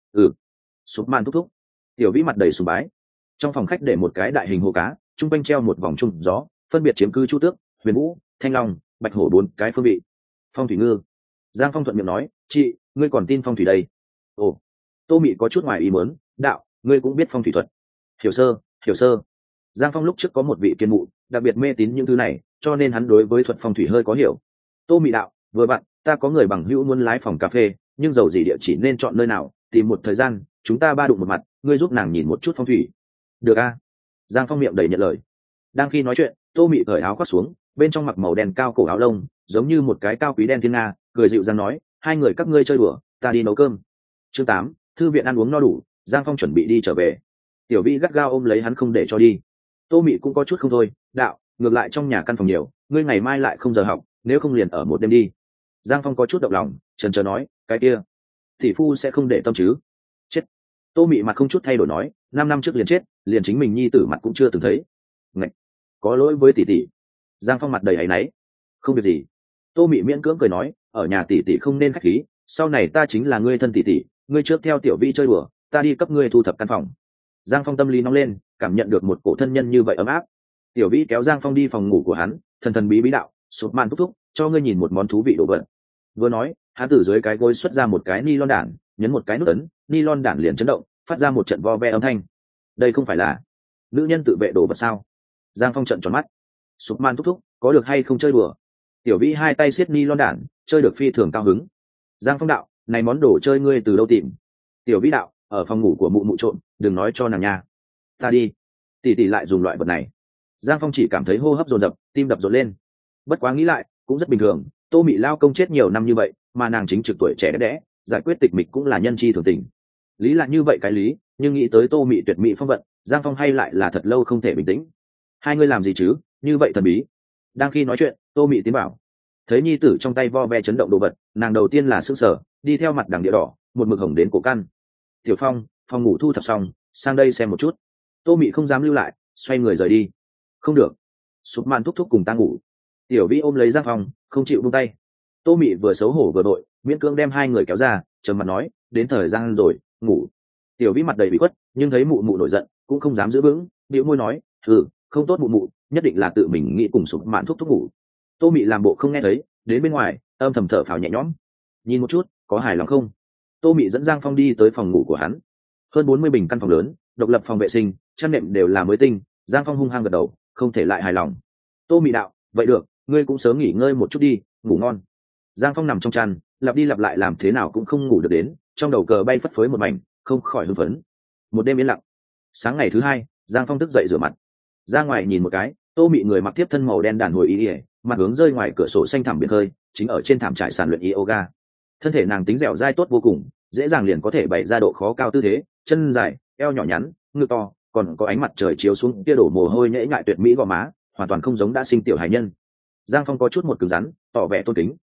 Sụp mạn thúc thúc. Tiểu Vĩ mặt đầy sùng bái. Trong phòng khách để một cái đại hình hồ cá, trung quanh treo một vòng trung gió, phân biệt chiếm cứ Chu Tước, Huyền Vũ, Thanh Long, Bạch Hổ 4 cái phương vị. Phong thủy ngư. Giang Phong thuận miệng nói, chị, ngươi còn tin phong thủy đây? Ồ. Tô Mị có chút ngoài ý muốn, đạo, ngươi cũng biết phong thủy thuật? Hiểu sơ. Giang Phong lúc trước có một vị kiên mụ, đặc biệt mê tín những thứ này, cho nên hắn đối với thuật phong thủy hơi có hiểu. Tô Mị đạo, vừa bạn, ta có người bằng hữu muốn lái phòng cà phê, nhưng dầu gì địa chỉ nên chọn nơi nào, tìm một thời gian, chúng ta ba đụng một mặt, ngươi giúp nàng nhìn một chút phong thủy. Được a. Giang Phong miệng đầy nhận lời. Đang khi nói chuyện, Tô Mị cởi áo khoác xuống, bên trong mặc màu đen cao cổ áo lông, giống như một cái cao quý đen thiên nga, cười dịu dàng nói, hai người các ngươi chơi đùa, ta đi nấu cơm. Chương 8, thư viện ăn uống no đủ, Giang Phong chuẩn bị đi trở về. Tiểu Vĩ gắt gao ôm lấy hắn không để cho đi. Tô Mị cũng có chút không thôi, đạo, ngược lại trong nhà căn phòng nhiều, ngươi ngày mai lại không giờ học, nếu không liền ở một đêm đi. Giang Phong có chút động lòng, chần chờ nói, cái kia tỷ phu sẽ không để tâm chứ? Chết. Tô Mị mặt không chút thay đổi nói, 5 năm trước liền chết, liền chính mình nhi tử mặt cũng chưa từng thấy. Ngạch, có lỗi với tỷ tỷ. Giang Phong mặt đầy áy náy. Không việc gì. Tô Mị miễn cưỡng cười nói, ở nhà tỷ tỷ không nên khách khí, sau này ta chính là ngươi thân tỷ tỷ, ngươi trước theo Tiểu Vĩ chơi đùa, ta đi cấp ngươi thu thập căn phòng. Giang Phong tâm lý nóng lên, cảm nhận được một cổ thân nhân như vậy ấm áp. Tiểu Vĩ kéo Giang Phong đi phòng ngủ của hắn, thần thần bí bí đạo, sụp màn thúc thúc, cho ngươi nhìn một món thú vị đồ vật. Vừa nói, hắn từ dưới cái gối xuất ra một cái ni lon đản, nhấn một cái nút ấn, ni lon đản liền chấn động, phát ra một trận vo ve âm thanh. Đây không phải là nữ nhân tự vệ đồ vật sao? Giang Phong trợn tròn mắt. Sụp màn thúc thúc, có được hay không chơi đùa? Tiểu Vĩ hai tay siết ni lon đản, chơi được phi thường cao hứng. Giang Phong đạo, này món đồ chơi ngươi từ đâu tìm? Tiểu Vĩ đạo, ở phòng ngủ của mụ mụ trộm, đừng nói cho nàng nha. Ta đi. Tỷ tỷ lại dùng loại vật này. Giang Phong chỉ cảm thấy hô hấp dồn dập, tim đập rộn lên. Bất quá nghĩ lại, cũng rất bình thường, Tô Mị lao công chết nhiều năm như vậy, mà nàng chính trực tuổi trẻ đẹp đẽ, giải quyết tịch mịch cũng là nhân chi thường tình. Lý là như vậy cái lý, nhưng nghĩ tới Tô Mị tuyệt mỹ phong vận, Giang Phong hay lại là thật lâu không thể bình tĩnh. Hai ngươi làm gì chứ, như vậy thần bí. Đang khi nói chuyện, Tô Mị tiến bảo. Thấy nhi tử trong tay vo ve chấn động đồ vật, nàng đầu tiên là sững sờ, đi theo mặt đằng địa đỏ, một mực hồng đến cổ căn. Tiểu Phong, phòng ngủ thu thập xong, sang đây xem một chút. Tô Mị không dám lưu lại, xoay người rời đi. Không được. Sụp màn thúc thúc cùng ta ngủ. Tiểu Vĩ ôm lấy Giang Phong, không chịu buông tay. Tô Mị vừa xấu hổ vừa đội, miễn cưỡng đem hai người kéo ra, trầm mặt nói, đến thời gian rồi, ngủ. Tiểu Vĩ mặt đầy bị khuất, nhưng thấy mụ mụ nổi giận, cũng không dám giữ vững, bĩu môi nói, không tốt mụ mụ, nhất định là tự mình nghĩ cùng sụp mạn thúc thúc ngủ. Tô Mị làm bộ không nghe thấy, đến bên ngoài, âm thầm thở phào nhẹ nhõm. Nhìn một chút, có hài lòng không? Tô Mị dẫn Giang Phong đi tới phòng ngủ của hắn. Hơn 40 bình căn phòng lớn, độc lập phòng vệ sinh, chăn nệm đều là mới tinh. Giang Phong hung hăng gật đầu, không thể lại hài lòng. Tô Mị đạo, vậy được, ngươi cũng sớm nghỉ ngơi một chút đi, ngủ ngon. Giang Phong nằm trong chăn, lặp đi lặp lại làm thế nào cũng không ngủ được đến, trong đầu cờ bay phất phới một mảnh, không khỏi hưng phấn. Một đêm yên lặng. Sáng ngày thứ hai, Giang Phong thức dậy rửa mặt. Ra ngoài nhìn một cái, Tô Mị người mặc tiếp thân màu đen đàn hồi y, mặt hướng rơi ngoài cửa sổ xanh thẳm biển khơi, chính ở trên thảm trải sàn luyện yoga. Thân thể nàng tính dẻo dai tốt vô cùng, dễ dàng liền có thể bày ra độ khó cao tư thế, chân dài, eo nhỏ nhắn, ngực to, còn có ánh mặt trời chiếu xuống kia đổ mồ hôi nhễ nhại tuyệt mỹ gò má, hoàn toàn không giống đã sinh tiểu hải nhân. Giang Phong có chút một cứng rắn, tỏ vẻ tôn kính.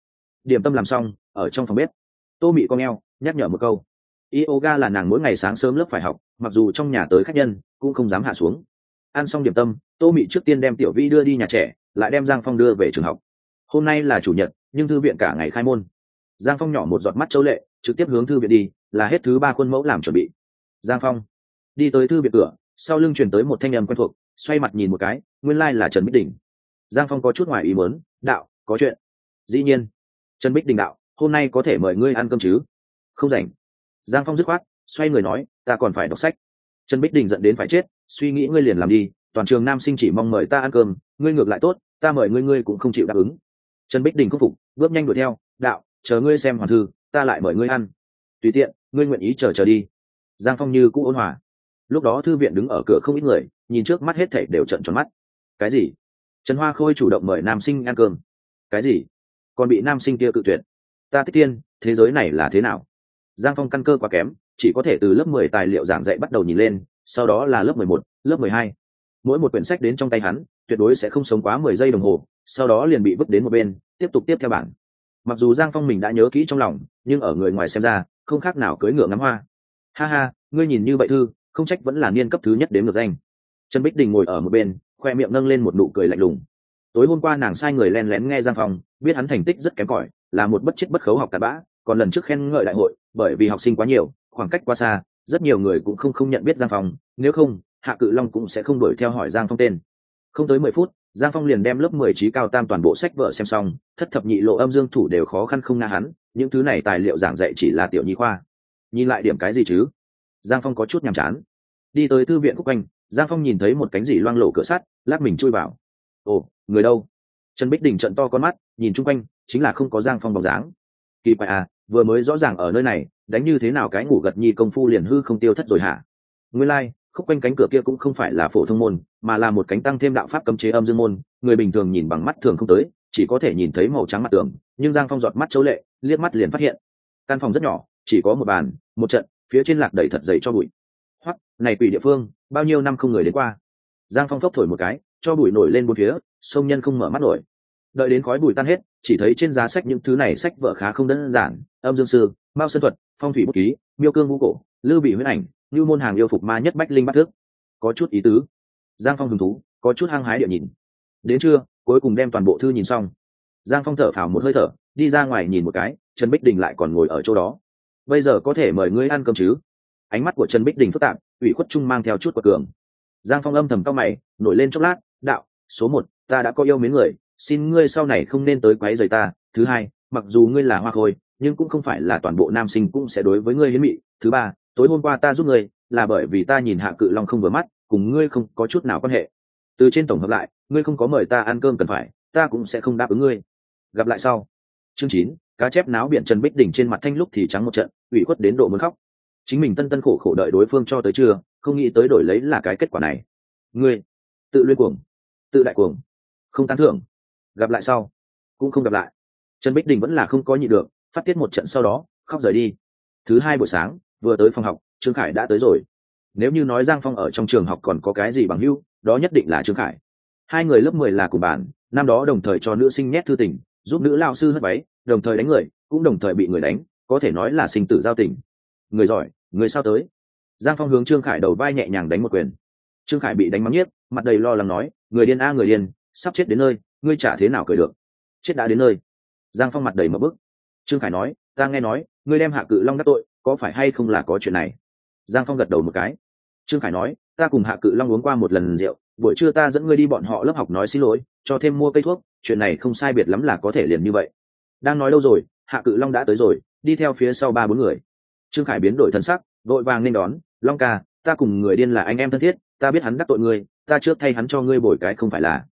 Điểm tâm làm xong, ở trong phòng bếp Tô Mị cong eo nhắc nhở một câu. Yoga là nàng mỗi ngày sáng sớm lớp phải học, mặc dù trong nhà tới khách nhân cũng không dám hạ xuống. Ăn xong điểm tâm, Tô Mị trước tiên đem Tiểu Vi đưa đi nhà trẻ, lại đem Giang Phong đưa về trường học. Hôm nay là chủ nhật, nhưng thư viện cả ngày khai môn. Giang Phong nhỏ một giọt mắt châu lệ, trực tiếp hướng thư viện đi, là hết thứ 3 khuôn mẫu làm chuẩn bị. Giang Phong đi tới thư viện cửa, sau lưng truyền tới một thanh âm quen thuộc, xoay mặt nhìn một cái, nguyên lai là Trần Bích Đình. Giang Phong có chút ngoài ý muốn, đạo, có chuyện. Dĩ nhiên. Trần Bích Đình đạo, hôm nay có thể mời ngươi ăn cơm chứ? Không rảnh. Giang Phong dứt khoát, xoay người nói, ta còn phải đọc sách. Trần Bích Đình giận đến phải chết, suy nghĩ ngươi liền làm đi, toàn trường nam sinh chỉ mong mời ta ăn cơm, ngươi ngược lại tốt, ta mời ngươi ngươi cũng không chịu đáp ứng. Trần Bích Đình không phục, bước nhanh đuổi theo, đạo, chờ ngươi xem hoàn thư, ta lại mời ngươi ăn. Tùy tiện, ngươi nguyện ý chờ đi. Giang Phong như cũ ôn hòa. Lúc đó thư viện đứng ở cửa không ít người, nhìn trước mắt hết thảy đều trợn tròn mắt. Cái gì? Trần Hoa Khôi chủ động mời nam sinh ăn cơm. Cái gì? Còn bị nam sinh kia cự tuyệt. Ta thích tiên, thế giới này là thế nào? Giang Phong căn cơ quá kém, chỉ có thể từ lớp 10 tài liệu giảng dạy bắt đầu nhìn lên, sau đó là lớp 11, lớp 12. Mỗi một quyển sách đến trong tay hắn, tuyệt đối sẽ không sống quá 10 giây đồng hồ, sau đó liền bị vứt đến một bên, tiếp tục tiếp theo bảng. Mặc dù Giang Phong mình đã nhớ kỹ trong lòng, nhưng ở người ngoài xem ra, không khác nào cưỡi ngựa ngắm hoa. Ha ha, ngươi nhìn như vậy thư, không trách vẫn là niên cấp thứ nhất đếm được danh. Trần Bích Đình ngồi ở một bên, khoe miệng nâng lên một nụ cười lạnh lùng. Tối hôm qua nàng sai người lén lén nghe Giang Phong, biết hắn thành tích rất kém cỏi, là một bất chết bất khấu học cặn bã, còn lần trước khen ngợi đại hội, bởi vì học sinh quá nhiều, khoảng cách quá xa, rất nhiều người cũng không nhận biết Giang Phong, nếu không, Hạ Cự Long cũng sẽ không đuổi theo hỏi Giang Phong tên. Không tới 10 phút, Giang Phong liền đem lớp 10 trí cao tam toàn bộ sách vở xem xong, thất thập nhị lộ âm dương thủ đều khó khăn không nga hắn, những thứ này tài liệu giảng dạy chỉ là tiểu nhi khoa. Nhìn lại điểm cái gì chứ? Giang Phong có chút nhàm chán. Đi tới thư viện Cúc Anh, Giang Phong nhìn thấy một cánh gì loang lổ cửa sắt, lát mình chui vào. Ồ, người đâu? Trần Bích Đình trợn to con mắt, nhìn chung quanh, chính là không có Giang Phong bóng dáng. Kỳ phải à, vừa mới rõ ràng ở nơi này, đánh như thế nào cái ngủ gật nhi công phu liền hư không tiêu thất rồi hả? Nguyên lai, khúc quanh cánh cửa kia cũng không phải là phổ thông môn, mà là một cánh tăng thêm đạo pháp cấm chế âm dương môn, người bình thường nhìn bằng mắt thường không tới, chỉ có thể nhìn thấy màu trắng mặt tường, nhưng Giang Phong giọt mắt chấu lệ, liếc mắt liền phát hiện. Căn phòng rất nhỏ, chỉ có một bàn, một trận, phía trên lạc đầy thật dày cho bụi. Hoắc, này quỷ địa phương, bao nhiêu năm không người đến qua. Giang Phong phốc thổi một cái, cho bụi nổi lên bốn phía, sông nhân không mở mắt nổi. Đợi đến khói bụi tan hết, chỉ thấy trên giá sách những thứ này sách vở khá không đơn giản, âm dương sư, mao sơn thuật, phong thủy bút ký, miêu cương ngũ cổ, lưu bị huyễn ảnh, như môn hàng yêu phục ma nhất bách linh bắt thước. Có chút ý tứ. Giang Phong hứng thú, có chút hăng hái địa nhìn. Đến trưa, cuối cùng đem toàn bộ thư nhìn xong. Giang Phong thở phào một hơi thở, đi ra ngoài nhìn một cái, Trần Bích Đình lại còn ngồi ở chỗ đó. Bây giờ có thể mời ngươi ăn cơm chứ? Ánh mắt của Trần Bích Đình phức tạp, ủy khuất trung mang theo chút quật cường. Giang Phong âm thầm cau mày, nổi lên chốc lát, đạo, số 1, ta đã có yêu mến người, xin ngươi sau này không nên tới quấy rầy ta. Thứ hai, mặc dù ngươi là Hoa Khôi, nhưng cũng không phải là toàn bộ nam sinh cũng sẽ đối với ngươi hiến mị. Thứ ba, tối hôm qua ta giúp ngươi, là bởi vì ta nhìn Hạ Cự Long không vừa mắt, cùng ngươi không có chút nào quan hệ. Từ trên tổng hợp lại, ngươi không có mời ta ăn cơm cần phải, ta cũng sẽ không đáp ứng ngươi. Gặp lại sau. Chương 9, cá chép náo biển. Trần Bích Đình trên mặt thanh lúc thì trắng một trận, ủy khuất đến độ muốn khóc. Chính mình tân khổ khổ đợi đối phương cho tới trưa, không nghĩ tới đổi lấy là cái kết quả này. Ngươi tự luyên cuồng, tự đại cuồng, không tán thưởng. Gặp lại sau, cũng không gặp lại. Trần Bích Đình vẫn là không có nhịn được, phát tiết một trận sau đó, khóc rời đi. Thứ hai buổi sáng, vừa tới phòng học, Trương Khải đã tới rồi. Nếu như nói Giang Phong ở trong trường học còn có cái gì bằng hữu, đó nhất định là Trương Khải. Hai người lớp 10 là cùng bàn, năm đó đồng thời cho nữ sinh nhét thư tình, giúp nữ lao sư hất váy, đồng thời đánh người, cũng đồng thời bị người đánh, có thể nói là sinh tử giao tình. Người giỏi, người sao tới? Giang Phong hướng Trương Khải đầu vai nhẹ nhàng đánh một quyền. Trương Khải bị đánh mắng nhiếc, mặt đầy lo lắng nói, người điên a người điên, sắp chết đến nơi, ngươi chả thế nào cười được. Chết đã đến nơi. Giang Phong mặt đầy mở bức. Trương Khải nói, ta nghe nói, ngươi đem Hạ Cự Long đắc tội, có phải hay không là có chuyện này? Giang Phong gật đầu một cái. Trương Khải nói, ta cùng Hạ Cự Long uống qua một lần rượu, buổi trưa ta dẫn ngươi đi bọn họ lớp học nói xin lỗi, cho thêm mua cây thuốc, chuyện này không sai biệt lắm là có thể liền như vậy. Đang nói lâu rồi, Hạ Cự Long đã tới rồi, đi theo phía sau 3-4 người. Trương Khải biến đổi thân sắc, vội vàng nên đón, Long ca, ta cùng người điên là anh em thân thiết, ta biết hắn đắc tội ngươi, ta trước thay hắn cho ngươi bồi cái không phải là.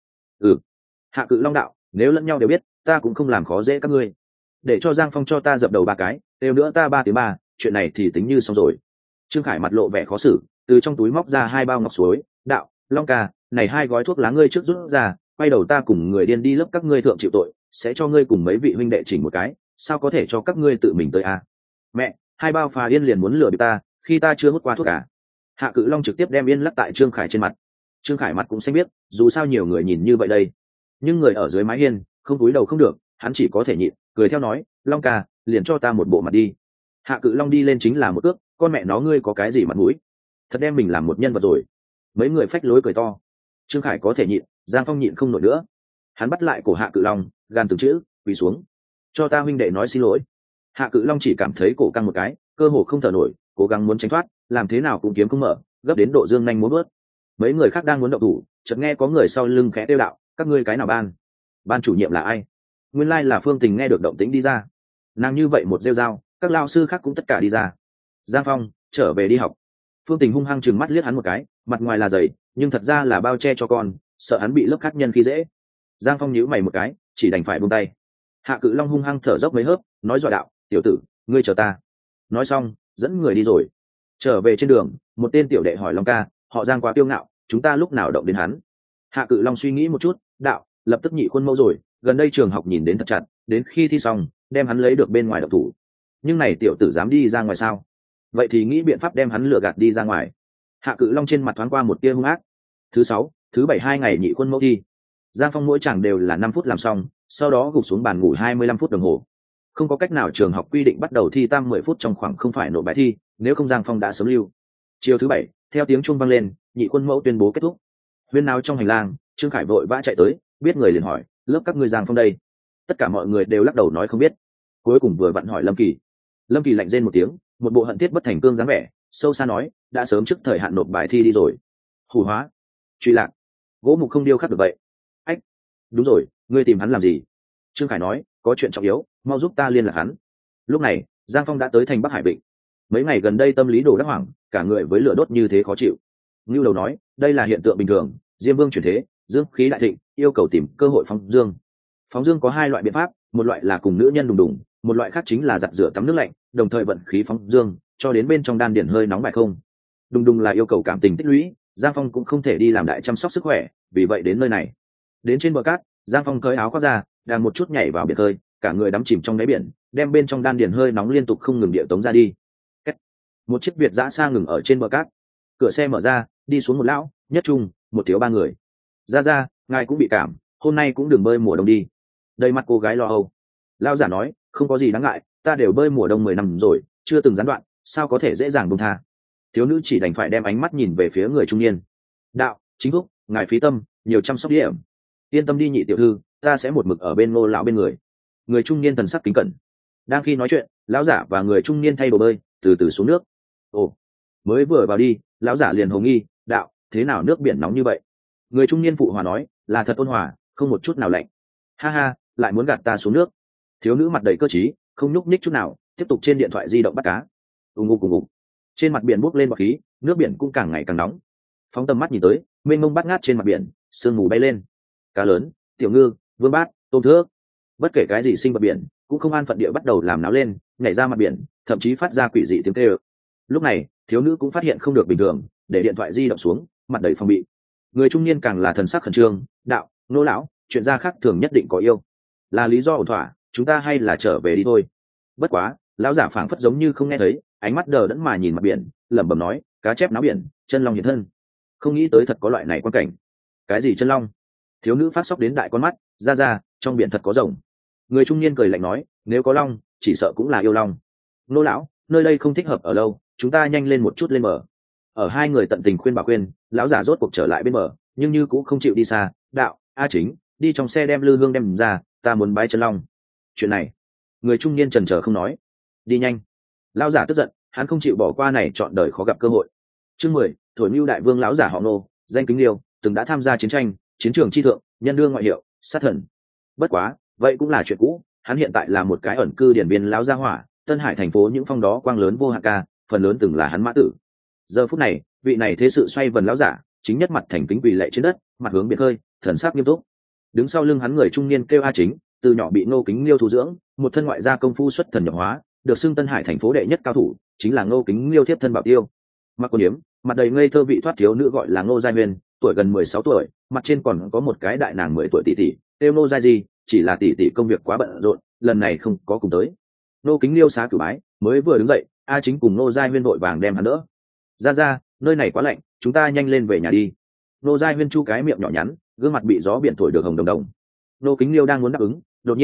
Hạ Cự Long đạo, nếu lẫn nhau đều biết, ta cũng không làm khó dễ các ngươi. Để cho Giang Phong cho ta dập đầu 3 cái, đều nữa ta 3 tiếng 3, chuyện này thì tính như xong rồi. Trương Khải mặt lộ vẻ khó xử, từ trong túi móc ra 2 bao ngọc suối, đạo, Long ca, này 2 gói thuốc lá ngươi trước rút ra, quay đầu ta cùng người điên đi lớp các ngươi thượng chịu tội, sẽ cho ngươi cùng mấy vị huynh đệ chỉnh một cái, sao có thể cho các ngươi tự mình tới à? Mẹ, 2 bao phà yên liền muốn lừa bịp ta, khi ta chưa hút qua thuốc cả. Hạ Cự Long trực tiếp đem yên lắc tại Trương Khải trên mặt. Trương Khải mặt cũng xanh biết, dù sao nhiều người nhìn như vậy đây, nhưng người ở dưới mái hiên không cúi đầu không được, hắn chỉ có thể nhịn, cười theo nói, Long ca, liền cho ta một bộ mặt đi. Hạ Cự Long đi lên chính là một ước, con mẹ nó ngươi có cái gì mặt mũi, thật đem mình làm một nhân vật rồi. Mấy người phách lối cười to. Trương Khải có thể nhịn, Giang Phong nhịn không nổi nữa. Hắn bắt lại cổ Hạ Cự Long, gan từng chữ, quỳ xuống, cho ta huynh đệ nói xin lỗi. Hạ Cự Long chỉ cảm thấy cổ căng một cái, cơ hồ không thở nổi, cố gắng muốn tránh thoát, làm thế nào cũng kiếm không mở, gấp đến độ dương nhanh muốn bớt. Mấy người khác đang muốn động thủ, chợt nghe có người sau lưng khẽ kêu đạo, các ngươi cái nào ban chủ nhiệm là ai? Nguyên lai là Phương Tình nghe được động tĩnh đi ra. Nàng như vậy một rêu dao, các lao sư khác cũng tất cả đi ra. Giang Phong, trở về đi học. Phương Tình hung hăng chừng mắt liếc hắn một cái, mặt ngoài là dày, nhưng thật ra là bao che cho con, sợ hắn bị lớp khác nhân khi dễ. Giang Phong nhíu mày một cái, chỉ đành phải buông tay. Hạ Cự Long hung hăng thở dốc mấy hớp, nói dọa đạo, tiểu tử, ngươi chờ ta. Nói xong, dẫn người đi rồi. Trở về trên đường, một tên tiểu đệ hỏi Long ca, họ Giang quá kiêu ngạo, chúng ta lúc nào động đến hắn? Hạ Cự Long suy nghĩ một chút, đạo, lập tức nhị khuôn mẫu rồi, gần đây trường học nhìn đến thật chặt, đến khi thi xong, đem hắn lấy được bên ngoài động thủ. Nhưng này tiểu tử dám đi ra ngoài sao? Vậy thì nghĩ biện pháp đem hắn lừa gạt đi ra ngoài. Hạ Cự Long trên mặt thoáng qua một tia hung ác. Thứ 6, thứ 7 2 ngày nhị khuôn mẫu thi. Giang Phong mỗi chàng đều là 5 phút làm xong, sau đó gục xuống bàn ngủ 25 phút đồng hồ. Không có cách nào, trường học quy định bắt đầu thi tam 10 phút trong khoảng không phải nộp bài thi, nếu không Giang Phong đã sớm lưu. Chiều thứ 7, theo tiếng chuông vang lên, nhị khuôn mẫu tuyên bố kết thúc. Huyên náo trong hành lang, Trương Khải vội vã chạy tới, biết người liền hỏi, lớp các ngươi Giang Phong đây? Tất cả mọi người đều lắc đầu nói không biết. Cuối cùng vừa vặn hỏi Lâm Kỳ. Lâm Kỳ lạnh rên một tiếng, một bộ hận thiết bất thành cương dáng vẻ, sâu xa nói, đã sớm trước thời hạn nộp bài thi đi rồi. Hủ hóa, truy lạc, gỗ mục không điêu khắc được vậy. Ách, đúng rồi, ngươi tìm hắn làm gì? Trương Khải nói, có chuyện trọng yếu, mau giúp ta liên lạc hắn. Lúc này, Giang Phong đã tới thành Bắc Hải Vịnh. Mấy ngày gần đây tâm lý đồ đắc hoảng, cả người với lửa đốt như thế khó chịu. Ngưu Đầu nói, đây là hiện tượng bình thường, Diêm Vương chuyển thế, dương khí đại thịnh, yêu cầu tìm cơ hội phóng dương. Phóng dương có 2 loại biện pháp, một loại là cùng nữ nhân đùng đùng, một loại khác chính là giặt rửa tắm nước lạnh, đồng thời vận khí phóng dương, cho đến bên trong đan điển hơi nóng bài không. Đùng đùng là yêu cầu cảm tình tích lũy, Giang Phong cũng không thể đi làm đại chăm sóc sức khỏe, vì vậy đến nơi này. Đến trên bờ cát, Giang Phong cởi áo khoác ra, đang một chút nhảy vào biển khơi, cả người đắm chìm trong đáy biển, đem bên trong đan điển hơi nóng liên tục không ngừng điệu tống ra đi. Một chiếc Việt dã xa ngừng ở trên bờ cát, cửa xe mở ra, đi xuống một lão, nhất trung, một thiếu 3 người. Ra, ngài cũng bị cảm, hôm nay cũng đừng bơi mùa đông đi. Đầy mặt cô gái lo âu. Lão giả nói, không có gì đáng ngại, ta đều bơi mùa đông 10 năm rồi, chưa từng gián đoạn, sao có thể dễ dàng buông tha. Thiếu nữ chỉ đành phải đem ánh mắt nhìn về phía người trung niên. Đạo, chính thúc, ngài phí tâm, nhiều chăm sóc điểm. Yên tâm đi nhị tiểu thư, ta sẽ một mực ở bên Ngô lão bên người. Người trung niên thần sắc kính cẩn. Đang khi nói chuyện, lão giả và người trung niên thay đồ bơi, từ từ xuống nước. Ồ, mới vừa vào đi, lão giả liền hồ nghi, đạo, thế nào nước biển nóng như vậy? Người trung niên phụ hòa nói, là thật ôn hòa, không một chút nào lạnh. Ha ha, lại muốn gạt ta xuống nước. Thiếu nữ mặt đầy cơ trí, không nhúc nhích chút nào, tiếp tục trên điện thoại di động bắt cá. Ùng ục. Trên mặt biển bốc lên bọt khí, nước biển cũng càng ngày càng nóng. Phóng tầm mắt nhìn tới, mênh mông bát ngát trên mặt biển, sương mù bay lên. Cá lớn, tiểu ngư, vương bát, tôm thước, bất kể cái gì sinh vật biển, cũng không an phận địa bắt đầu làm náo lên, nhảy ra mặt biển, thậm chí phát ra quỷ dị tiếng kêu. Lúc này, thiếu nữ cũng phát hiện không được bình thường, để điện thoại di động xuống, mặt đầy phòng bị. Người trung niên càng là thần sắc khẩn trương, đạo, Nô lão, chuyện gia khác thường nhất định có yêu, là lý do ổn thỏa, chúng ta hay là trở về đi thôi. Bất quá, lão giả phảng phất giống như không nghe thấy, ánh mắt đờ đẫn mà nhìn mặt biển, lẩm bẩm nói, cá chép náo biển, chân long hiện thân. Không nghĩ tới thật có loại này quan cảnh. Cái gì chân long? Thiếu nữ phát sốc đến đại con mắt, ra, trong biển thật có rồng. Người trung niên cười lạnh nói, nếu có long, chỉ sợ cũng là yêu long. Nô lão, nơi đây không thích hợp ở lâu, chúng ta nhanh lên một chút lên bờ. Ở hai người tận tình khuyên bảo khuyên, lão giả rốt cuộc trở lại bên bờ, nhưng như cũng không chịu đi xa. Đạo, a chính, đi trong xe đem lư hương đem ra, ta muốn bái chân long. Chuyện này, người trung niên chần chờ không nói. Đi nhanh. Lão giả tức giận, hắn không chịu bỏ qua này chọn đời khó gặp cơ hội. Chương 10, thổi mưu đại vương lão giả họ Nô, danh Kính Liêu, từng đã tham gia chiến tranh, chiến trường chi thượng, nhân đương ngoại hiệu, sát thần. Bất quá, vậy cũng là chuyện cũ, hắn hiện tại là một cái ẩn cư điển biên lão gia hỏa, Tân Hải thành phố những phong đó quang lớn vô hạn ca, phần lớn từng là hắn mã tử. Giờ phút này, vị này thế sự xoay vần lão giả, chính nhất mặt thành kính quỳ lạy trên đất, mặt hướng biển khơi, thần sắc nghiêm túc. Đứng sau lưng hắn người trung niên kêu A Chính, từ nhỏ bị Ngô Kính Liêu thu dưỡng, một thân ngoại gia công phu xuất thần nhập hóa, được xưng Tân Hải thành phố đệ nhất cao thủ, chính là Ngô Kính Liêu tiếp thân bảo tiêu. Mặc quần yếm, mặt đầy ngây thơ vị thoát thiếu nữ gọi là Ngô Giai Huyền, tuổi gần 16 tuổi, mặt trên còn có một cái đại nàng 10 tuổi tỷ tỷ, tiêu Ngô Giai Di, chỉ là tỷ tỷ công việc quá bận rộn, lần này không có cùng tới. Ngô Kính Liêu xá cử bái, mới vừa đứng dậy, A Chính cùng Ngô Giai Huyên vội vàng đem hắn đỡ. Ra, nơi này quá lạnh, chúng ta nhanh lên về nhà đi. Ngô Giai Huyên chu cái miệng nhỏ nhắn, gương mặt bị gió biển thổi được hồng đồng đồng. Ngô Kính Liêu đang muốn đáp ứng, đột nhiên,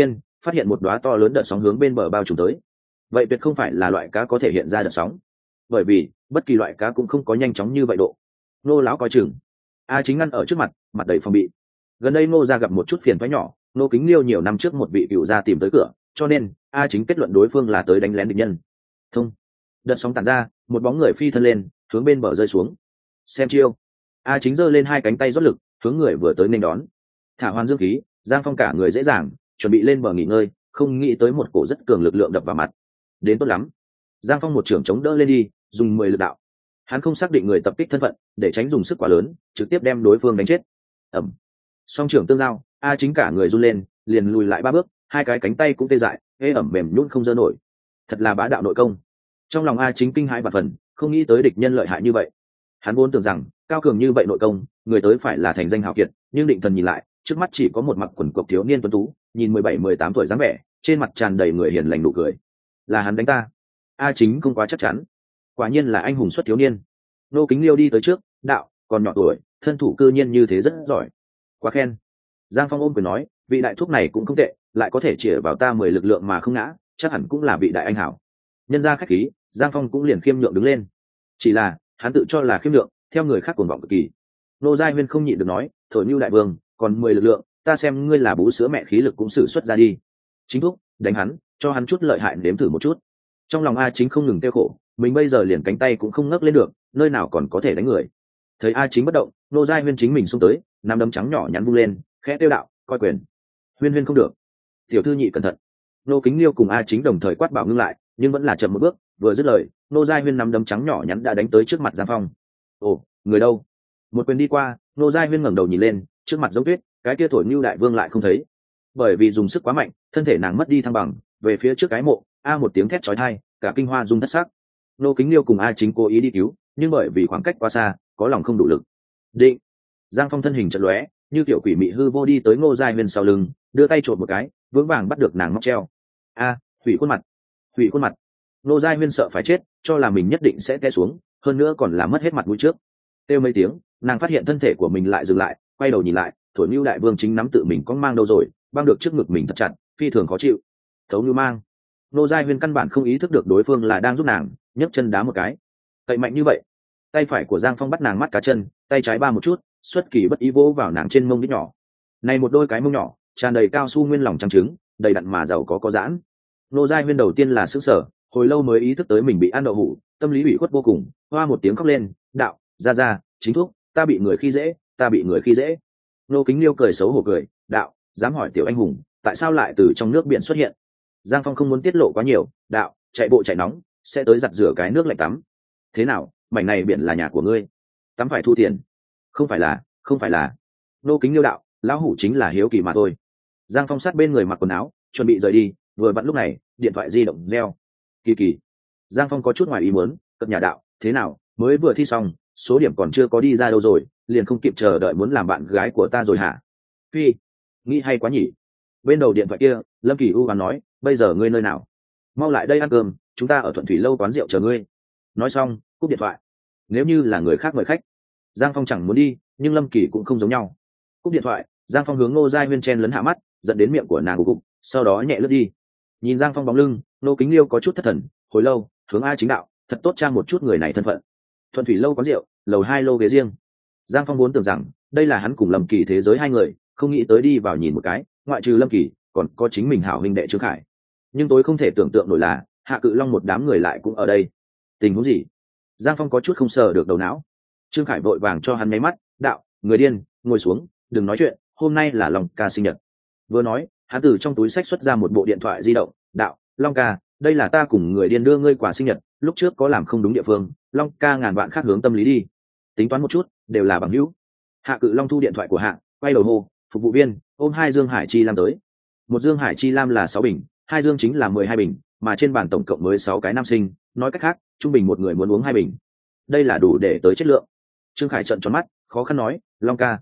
phát hiện một đóa to lớn đợt sóng hướng bên bờ bao trùm tới. Vậy tuyệt không phải là loại cá có thể hiện ra đợt sóng, bởi vì bất kỳ loại cá cũng không có nhanh chóng như vậy độ. Nô lão coi chừng. A Chính ngăn ở trước mặt, mặt đầy phòng bị. Gần đây Nô gia gặp một chút phiền toái nhỏ, Nô Kính Liêu nhiều năm trước một vị cựu gia tìm tới cửa, cho nên A Chính kết luận đối phương là tới đánh lén địch nhân. Thông. Đợt sóng tản ra, một bóng người phi thân lên, hướng bên bờ rơi xuống. Xem chiêu. A Chính giơ lên hai cánh tay rót lực, hướng người vừa tới nên đón. Thả hoàn dương khí, Giang Phong cả người dễ dàng, chuẩn bị lên bờ nghỉ ngơi, không nghĩ tới một cổ rất cường lực lượng đập vào mặt. Đến tốt lắm. Giang Phong một trưởng chống đỡ lên đi, dùng 10 lực đạo. Hắn không xác định người tập kích thân phận, để tránh dùng sức quá lớn, trực tiếp đem đối phương đánh chết. Ẩm. Song trưởng tương giao, A Chính cả người run lên, liền lùi lại 3 bước, hai cái cánh tay cũng tê dại, ê ẩm mềm nhũn không dơ nổi. Thật là bá đạo nội công. Trong lòng A Chính kinh hãi và phần, không nghĩ tới địch nhân lợi hại như vậy. Hắn vốn tưởng rằng cao cường như vậy nội công, người tới phải là thành danh hào kiệt, nhưng định thần nhìn lại, trước mắt chỉ có một mặc quần cộc thiếu niên tuấn tú, nhìn 17-18 tuổi dáng vẻ, trên mặt tràn đầy người hiền lành nụ cười. Là hắn đánh ta? A Chính không quá chắc chắn. Quả nhiên là anh hùng xuất thiếu niên. Nô Kính Liêu đi tới trước, đạo, còn nhỏ tuổi, thân thủ cư nhiên như thế rất giỏi. Quá khen. Giang Phong ôm quyền nói, vị đại thúc này cũng không tệ, lại có thể chĩa vào ta 10 lực lượng mà không ngã, chắc hẳn cũng là vị đại anh hảo. Nhân ra khách khí, Giang Phong cũng liền khiêm nhượng đứng lên. Chỉ là hắn tự cho là khiêm nhượng, theo người khác cuồng vọng cực kỳ. Nô Giai Huyên không nhịn được nói, thổi mưu đại vương, còn 10 lực lượng, ta xem ngươi là bú sữa mẹ khí lực cũng sử xuất ra đi. Chính thúc, đánh hắn, cho hắn chút lợi hại nếm thử một chút. Trong lòng A Chính không ngừng tiêu khổ, mình bây giờ liền cánh tay cũng không ngấc lên được, nơi nào còn có thể đánh người. Thấy A Chính bất động, Nô Giai Huyên chính mình xông tới, nắm đấm trắng nhỏ nhắn vung lên, khẽ tiêu đạo, coi quyền. Huyên Huyên không được. Tiểu thư nhị cẩn thận. Nô Kính Liêu cùng A Chính đồng thời quát bảo ngưng lại, nhưng vẫn là chậm một bước, vừa dứt lời, Nô Giai Huyên nắm đấm trắng nhỏ nhắn đã đánh tới trước mặt Giang Phong. Ồ, người đâu? Một quyền đi qua, Nô Giai Huyên ngẩng đầu nhìn lên, trước mặt giống tuyết, cái kia thổi Nưu đại vương lại không thấy. Bởi vì dùng sức quá mạnh, thân thể nàng mất đi thăng bằng, về phía trước cái mộ, a một tiếng thét chói tai, cả kinh hoa rung thất sắc. Nô Kính Liêu cùng A Chính cố ý đi cứu, nhưng bởi vì khoảng cách quá xa, có lòng không đủ lực. Định. Giang Phong thân hình chợt lóe, như tiểu quỷ mị hư vô đi tới Ngô Giai Huyên sau lưng, đưa tay trộn một cái, vững vàng bắt được nàng móc treo. A, hủy khuôn mặt, hủy khuôn mặt. Ngô Giai Huyên sợ phải chết, cho là mình nhất định sẽ té xuống, hơn nữa còn là mất hết mặt mũi trước. Kêu mấy tiếng, nàng phát hiện thân thể của mình lại dừng lại, quay đầu nhìn lại, thổi Nưu đại vương chính nắm tự mình có mang đâu rồi, băng được trước ngực mình thật chặt, phi thường khó chịu. Thấu Nưu mang. Ngô Giai Huyên căn bản không ý thức được đối phương là đang giúp nàng, nhấc chân đá một cái. Cậy mạnh như vậy, tay phải của Giang Phong bắt nàng mắt cá chân, tay trái ba một chút, xuất kỳ bất ý vỗ vào nàng trên mông đít nhỏ. Này một đôi cái mông nhỏ, tràn đầy cao su nguyên lòng trắng trứng, đầy đặn mà giàu có giãn. Ngô Giai Huyên đầu tiên là sững sờ, hồi lâu mới ý thức tới mình bị ăn đậu hũ, tâm lý ủy khuất vô cùng, hoa một tiếng khóc lên, đạo, ra, chính thúc, ta bị người khi dễ, ta bị người khi dễ. Nô Kính Liêu cười xấu hổ cười, đạo, dám hỏi tiểu anh hùng, tại sao lại từ trong nước biển xuất hiện? Giang Phong không muốn tiết lộ quá nhiều, đạo, chạy bộ chạy nóng, sẽ tới giặt rửa cái nước lạnh tắm. Thế nào, mảnh này biển là nhà của ngươi, tắm phải thu tiền? Không phải là. Nô Kính Liêu đạo, lão hủ chính là hiếu kỳ mà thôi. Giang Phong sát bên người mặc quần áo, chuẩn bị rời đi, vừa vặn lúc này, điện thoại di động reo. Kỳ. Giang Phong có chút ngoài ý muốn, cất nhà đạo, thế nào, mới vừa thi xong, số điểm còn chưa có đi ra đâu rồi, liền không kịp chờ đợi muốn làm bạn gái của ta rồi hả? Phi, nghĩ hay quá nhỉ. Bên đầu điện thoại kia, Lâm Kỳ U và nói, bây giờ ngươi nơi nào? Mau lại đây ăn cơm, chúng ta ở Thuận Thủy lâu quán rượu chờ ngươi. Nói xong, cúp điện thoại. Nếu như là người khác mời khách, Giang Phong chẳng muốn đi, nhưng Lâm Kỳ cũng không giống nhau. Cúp điện thoại, Giang Phong hướng Ngô Giai Huyên chen lấn hạ mắt, dẫn đến miệng của nàng gục, sau đó nhẹ lướt đi. Nhìn Giang Phong bóng lưng, Nô Kính Liêu có chút thất thần, hồi lâu, hướng A Chính đạo, thật tốt trang một chút người này thân phận. Thuận Thủy lâu quán rượu, lầu 2 lô ghế riêng. Giang Phong vốn tưởng rằng đây là hắn cùng Lâm Kỳ thế giới hai người, không nghĩ tới đi vào nhìn một cái, ngoại trừ Lâm Kỳ, còn có chính mình hảo huynh đệ Trương Khải. Nhưng tối không thể tưởng tượng nổi là Hạ Cự Long một đám người lại cũng ở đây. Tình huống gì? Giang Phong có chút không sờ được đầu não. Trương Khải vội vàng cho hắn nháy mắt, đạo, người điên, ngồi xuống, đừng nói chuyện, hôm nay là Long ca sinh nhật. Vừa nói, hắn từ trong túi xách xuất ra một bộ điện thoại di động, đạo, Long ca, đây là ta cùng người điên đưa ngươi quà sinh nhật, lúc trước có làm không đúng địa phương, Long ca ngàn vạn khác hướng tâm lý đi. Tính toán một chút, đều là bằng hữu. Hạ Cự Long thu điện thoại của Hạ, quay đầu hô, phục vụ viên, ôm 2 dương hải chi lam tới. Một dương hải chi lam là 6 bình, 2 dương chính là 12 bình, mà trên bàn tổng cộng mới 6 cái nam sinh, nói cách khác, trung bình một người muốn uống 2 bình. Đây là đủ để tới chất lượng. Trương Khải trợn tròn mắt, khó khăn nói, Long ca,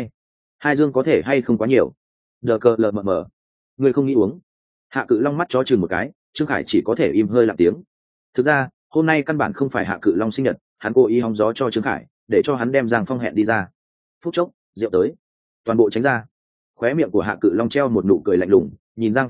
2 dương có thể hay không quá nhiều? Đờ cờ lờ mờ, người không nghĩ uống. Hạ Cự Long mắt chó chừng một cái, Trương Khải chỉ có thể im hơi lặng tiếng. Thực ra, hôm nay căn bản không phải Hạ Cự Long sinh nhật, hắn cố ý hóng gió cho Trương Khải, để cho hắn đem Giang Phong hẹn đi ra. Phút chốc, rượu tới, toàn bộ tránh ra. Khóe miệng của Hạ Cự Long treo một nụ cười lạnh lùng, nhìn Giang Phong đạo,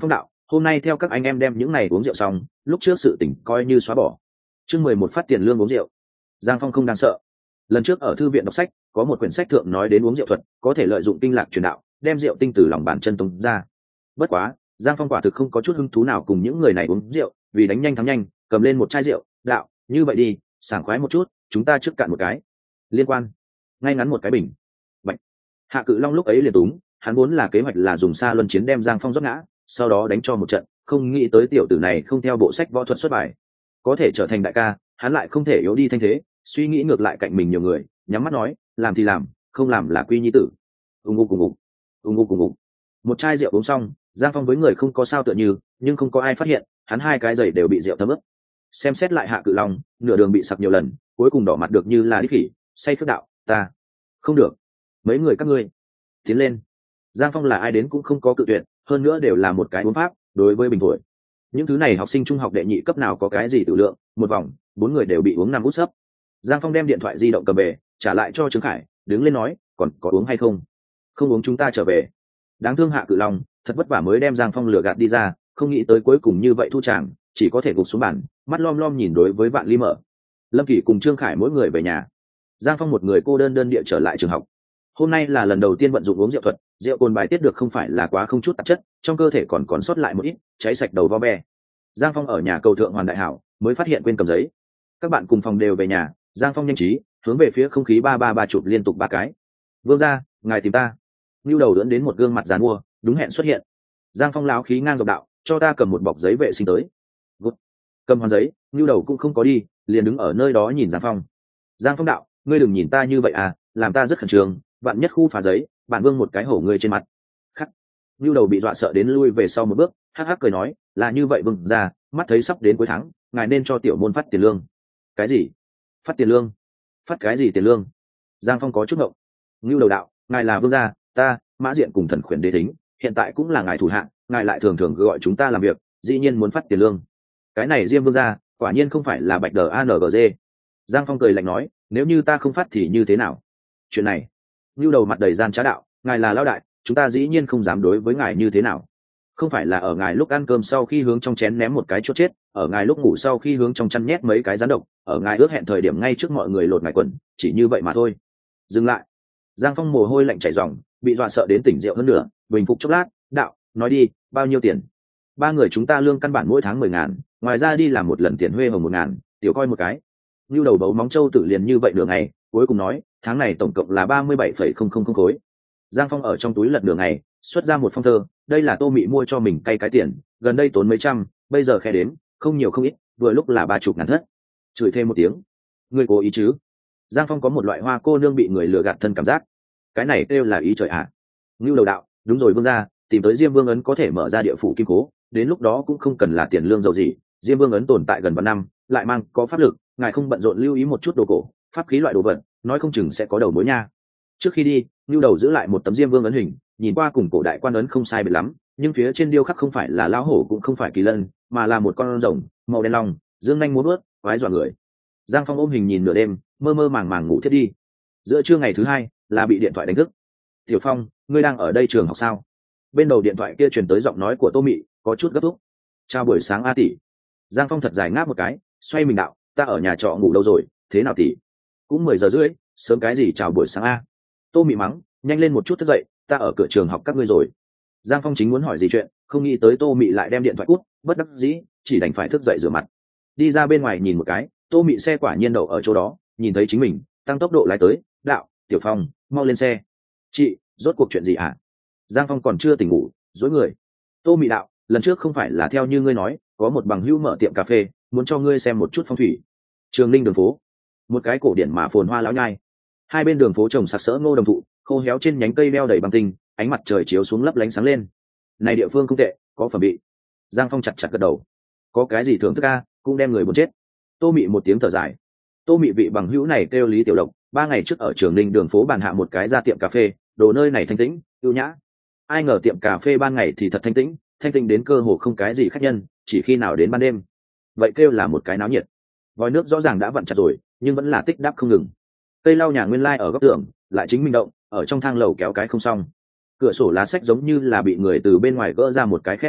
hôm nay theo các anh em đem những này uống rượu xong, lúc trước sự tỉnh coi như xóa bỏ. Chương 11 phát tiền lương uống rượu. Giang Phong không đáng sợ. Lần trước ở thư viện đọc sách, có một quyển sách thượng nói đến uống rượu thuật, có thể lợi dụng kinh lạc truyền đạo, đem rượu tinh từ lòng bàn chân tung ra. Bất quá, Giang Phong quả thực không có chút hứng thú nào cùng những người này uống rượu, vì đánh nhanh thắng nhanh, cầm lên một chai rượu, đạo, như vậy đi, sảng khoái một chút, chúng ta trước cạn một cái. Liên quan, ngay ngắn một cái bình. Bạch. Hạ Cự Long lúc ấy liền túng, hắn vốn là kế hoạch là dùng xa luân chiến đem Giang Phong rót ngã, sau đó đánh cho một trận, không nghĩ tới tiểu tử này không theo bộ sách võ thuật xuất bài, có thể trở thành đại ca, hắn lại không thể yếu đi thanh thế, suy nghĩ ngược lại cạnh mình nhiều người, nhắm mắt nói, làm thì làm, không làm là quy nhi tử. Ung ung cùng ung, ung ung cùng ung. Một chai rượu uống xong, Giang Phong với người không có sao tựa như, nhưng không có ai phát hiện, hắn hai cái giày đều bị rượu thấm ướt. Xem xét lại Hạ Cự Long, nửa đường bị sặc nhiều lần, cuối cùng đỏ mặt được như là đích khỉ, say khước đạo, ta không được, mấy người các ngươi tiến lên. Giang Phong là ai đến cũng không có cự tuyệt, hơn nữa đều là một cái uống pháp, đối với bình tuổi. Những thứ này học sinh trung học đệ nhị cấp nào có cái gì tự lượng, một vòng, 4 người đều bị uống nằm út sấp. Giang Phong đem điện thoại di động cầm về, trả lại cho Trương Khải, đứng lên nói, còn có uống hay không? Không uống chúng ta trở về. Đáng thương Hạ Cự Long, thật vất vả mới đem Giang Phong lừa gạt đi ra, không nghĩ tới cuối cùng như vậy thu tràng, chỉ có thể gục xuống bàn, mắt lom lom nhìn đối với Vạn Ly Mở. Lâm Kỷ cùng Trương Khải mỗi người về nhà. Giang Phong một người cô đơn đơn địa trở lại trường học. Hôm nay là lần đầu tiên vận dụng uống rượu thuật, rượu cồn bài tiết được không phải là quá không chút tạp chất, trong cơ thể còn sót lại một ít, cháy sạch đầu vo ve. Giang Phong ở nhà cầu thượng Hoàn Đại Hảo, mới phát hiện quên cầm giấy. Các bạn cùng phòng đều về nhà, Giang Phong nhanh trí hướng về phía không khí 333 chụp liên tục 3 cái. Vương gia, ngài tìm ta. Nưu đầu đỡ đến một gương mặt giàn mua, đúng hẹn xuất hiện. Giang Phong láo khí ngang dọc đạo, cho ta cầm một bọc giấy vệ sinh tới. Gút. Cầm hoàn giấy, Nưu đầu cũng không có đi, liền đứng ở nơi đó nhìn Giang Phong. Giang Phong đạo, ngươi đừng nhìn ta như vậy à, làm ta rất khẩn trương, bạn nhất khu phá giấy, bạn vương một cái hổ ngươi trên mặt. Khắc. Nưu đầu bị dọa sợ đến lui về sau một bước, hắc hắc cười nói, là như vậy vương gia, mắt thấy sắp đến cuối tháng, ngài nên cho tiểu môn phát tiền lương. Cái gì? Phát tiền lương? Phát cái gì tiền lương? Giang Phong có chút ngộng. Nưu đầu đạo, ngài là vương gia, ta Mã Diện cùng Thần Khuyển Đế Thính hiện tại cũng là ngài thủ hạ, ngài lại thường thường gọi chúng ta làm việc, dĩ nhiên muốn phát tiền lương. Cái này Diêm vương gia, quả nhiên không phải là bạch đờ angg. Giang Phong cười lạnh nói, nếu như ta không phát thì như thế nào? Chuyện này, Nưu đầu mặt đầy gian trá đạo, ngài là lão đại, chúng ta dĩ nhiên không dám đối với ngài như thế nào. Không phải là ở ngài lúc ăn cơm sau khi hướng trong chén ném một cái chốt chết, ở ngài lúc ngủ sau khi hướng trong chăn nhét mấy cái rắn độc, ở ngài ước hẹn thời điểm ngay trước mọi người lột ngài quần, chỉ như vậy mà thôi. Dừng lại. Giang Phong mồ hôi lạnh chảy ròng, bị dọa sợ đến tỉnh rượu hơn nữa, bình phục chốc lát, đạo, nói đi, bao nhiêu tiền? 3 người chúng ta lương căn bản mỗi tháng 10.000, ngoài ra đi làm một lần tiền huê hồng 1.000, tiểu coi một cái. Nưu đầu bấu móng trâu tự liền như vậy nửa ngày, cuối cùng nói, tháng này tổng cộng là 37,000 khối. Giang Phong ở trong túi lật nửa ngày, xuất ra một phong thơ, đây là Tô Mị mua cho mình cay cái tiền, gần đây tốn mấy trăm, bây giờ khe đếm, không nhiều không ít, vừa lúc là 30.000 thất. Chửi thêm một tiếng, ngươi cố ý chứ? Giang Phong có một loại hoa cô nương bị người lừa gạt thân cảm giác. Cái này kêu là ý trời ạ. Ngưu đầu đạo, đúng rồi vương gia, tìm tới Diêm Vương ấn có thể mở ra địa phủ kim cố, đến lúc đó cũng không cần là tiền lương giàu gì, Diêm Vương ấn tồn tại gần vạn năm, lại mang có pháp lực, ngài không bận rộn lưu ý một chút đồ cổ, pháp khí loại đồ vật, nói không chừng sẽ có đầu mối nha. Trước khi đi, Ngưu đầu giữ lại một tấm Diêm Vương ấn hình, nhìn qua cùng cổ đại quan ấn không sai biệt lắm, nhưng phía trên điêu khắc không phải là lão hổ cũng không phải kỳ lân, mà là một con rồng, màu đen long, dương nhanh múa vuốt, quái dọa người. Giang Phong ôm hình nhìn nửa đêm, mơ mơ màng màng ngủ thiết đi. Giữa trưa ngày thứ hai, là bị điện thoại đánh thức. Tiểu Phong, ngươi đang ở đây trường học sao? Bên đầu điện thoại kia truyền tới giọng nói của Tô Mị, có chút gấp thúc. Chào buổi sáng A tỷ. Giang Phong thật dài ngáp một cái, xoay mình đạo, ta ở nhà trọ ngủ đâu rồi, thế nào tỷ? Cũng 10 giờ rưỡi, sớm cái gì chào buổi sáng A. Tô Mị mắng, nhanh lên một chút thức dậy, ta ở cửa trường học các ngươi rồi. Giang Phong chính muốn hỏi gì chuyện, không nghĩ tới Tô Mị lại đem điện thoại cút, bất đắc dĩ, chỉ đành phải thức dậy rửa mặt. Đi ra bên ngoài nhìn một cái, Tô Mị xe quả nhiên đậu ở chỗ đó, nhìn thấy chính mình, tăng tốc độ lái tới, đạo, Tiểu Phong, mau lên xe. Chị, rốt cuộc chuyện gì hả? Giang Phong còn chưa tỉnh ngủ, dối người. Tô Mị đạo, lần trước không phải là theo như ngươi nói, có một bằng hữu mở tiệm cà phê, muốn cho ngươi xem một chút phong thủy. Trường Ninh đường phố, một cái cổ điển mà phồn hoa lão nhai. Hai bên đường phố trồng sặc sỡ ngô đồng thụ, khô héo trên nhánh cây đeo đầy bằng tinh, ánh mặt trời chiếu xuống lấp lánh sáng lên. Này địa phương không tệ, có phẩm vị. Giang Phong chặt chặt gật đầu. Có cái gì thưởng thức a, cũng đem người muốn chết. Tô Mị một tiếng thở dài. Tô Mị vị bằng hữu này kêu Lý Tiểu Lộc, 3 ngày trước ở Trường Ninh đường phố bàn hạ một cái ra tiệm cà phê, đồ nơi này thanh tĩnh, ưu nhã. Ai ngờ tiệm cà phê ban ngày thì thật thanh tĩnh đến cơ hồ không cái gì khách nhân, chỉ khi nào đến ban đêm, vậy kêu là một cái náo nhiệt. Vòi nước rõ ràng đã vặn chặt rồi, nhưng vẫn là tích đáp không ngừng. Cây lau nhà nguyên lai ở góc tường, lại chính mình động, ở trong thang lầu kéo cái không xong. Cửa sổ lá sách giống như là bị người từ bên ngoài gỡ ra một cái khe hở,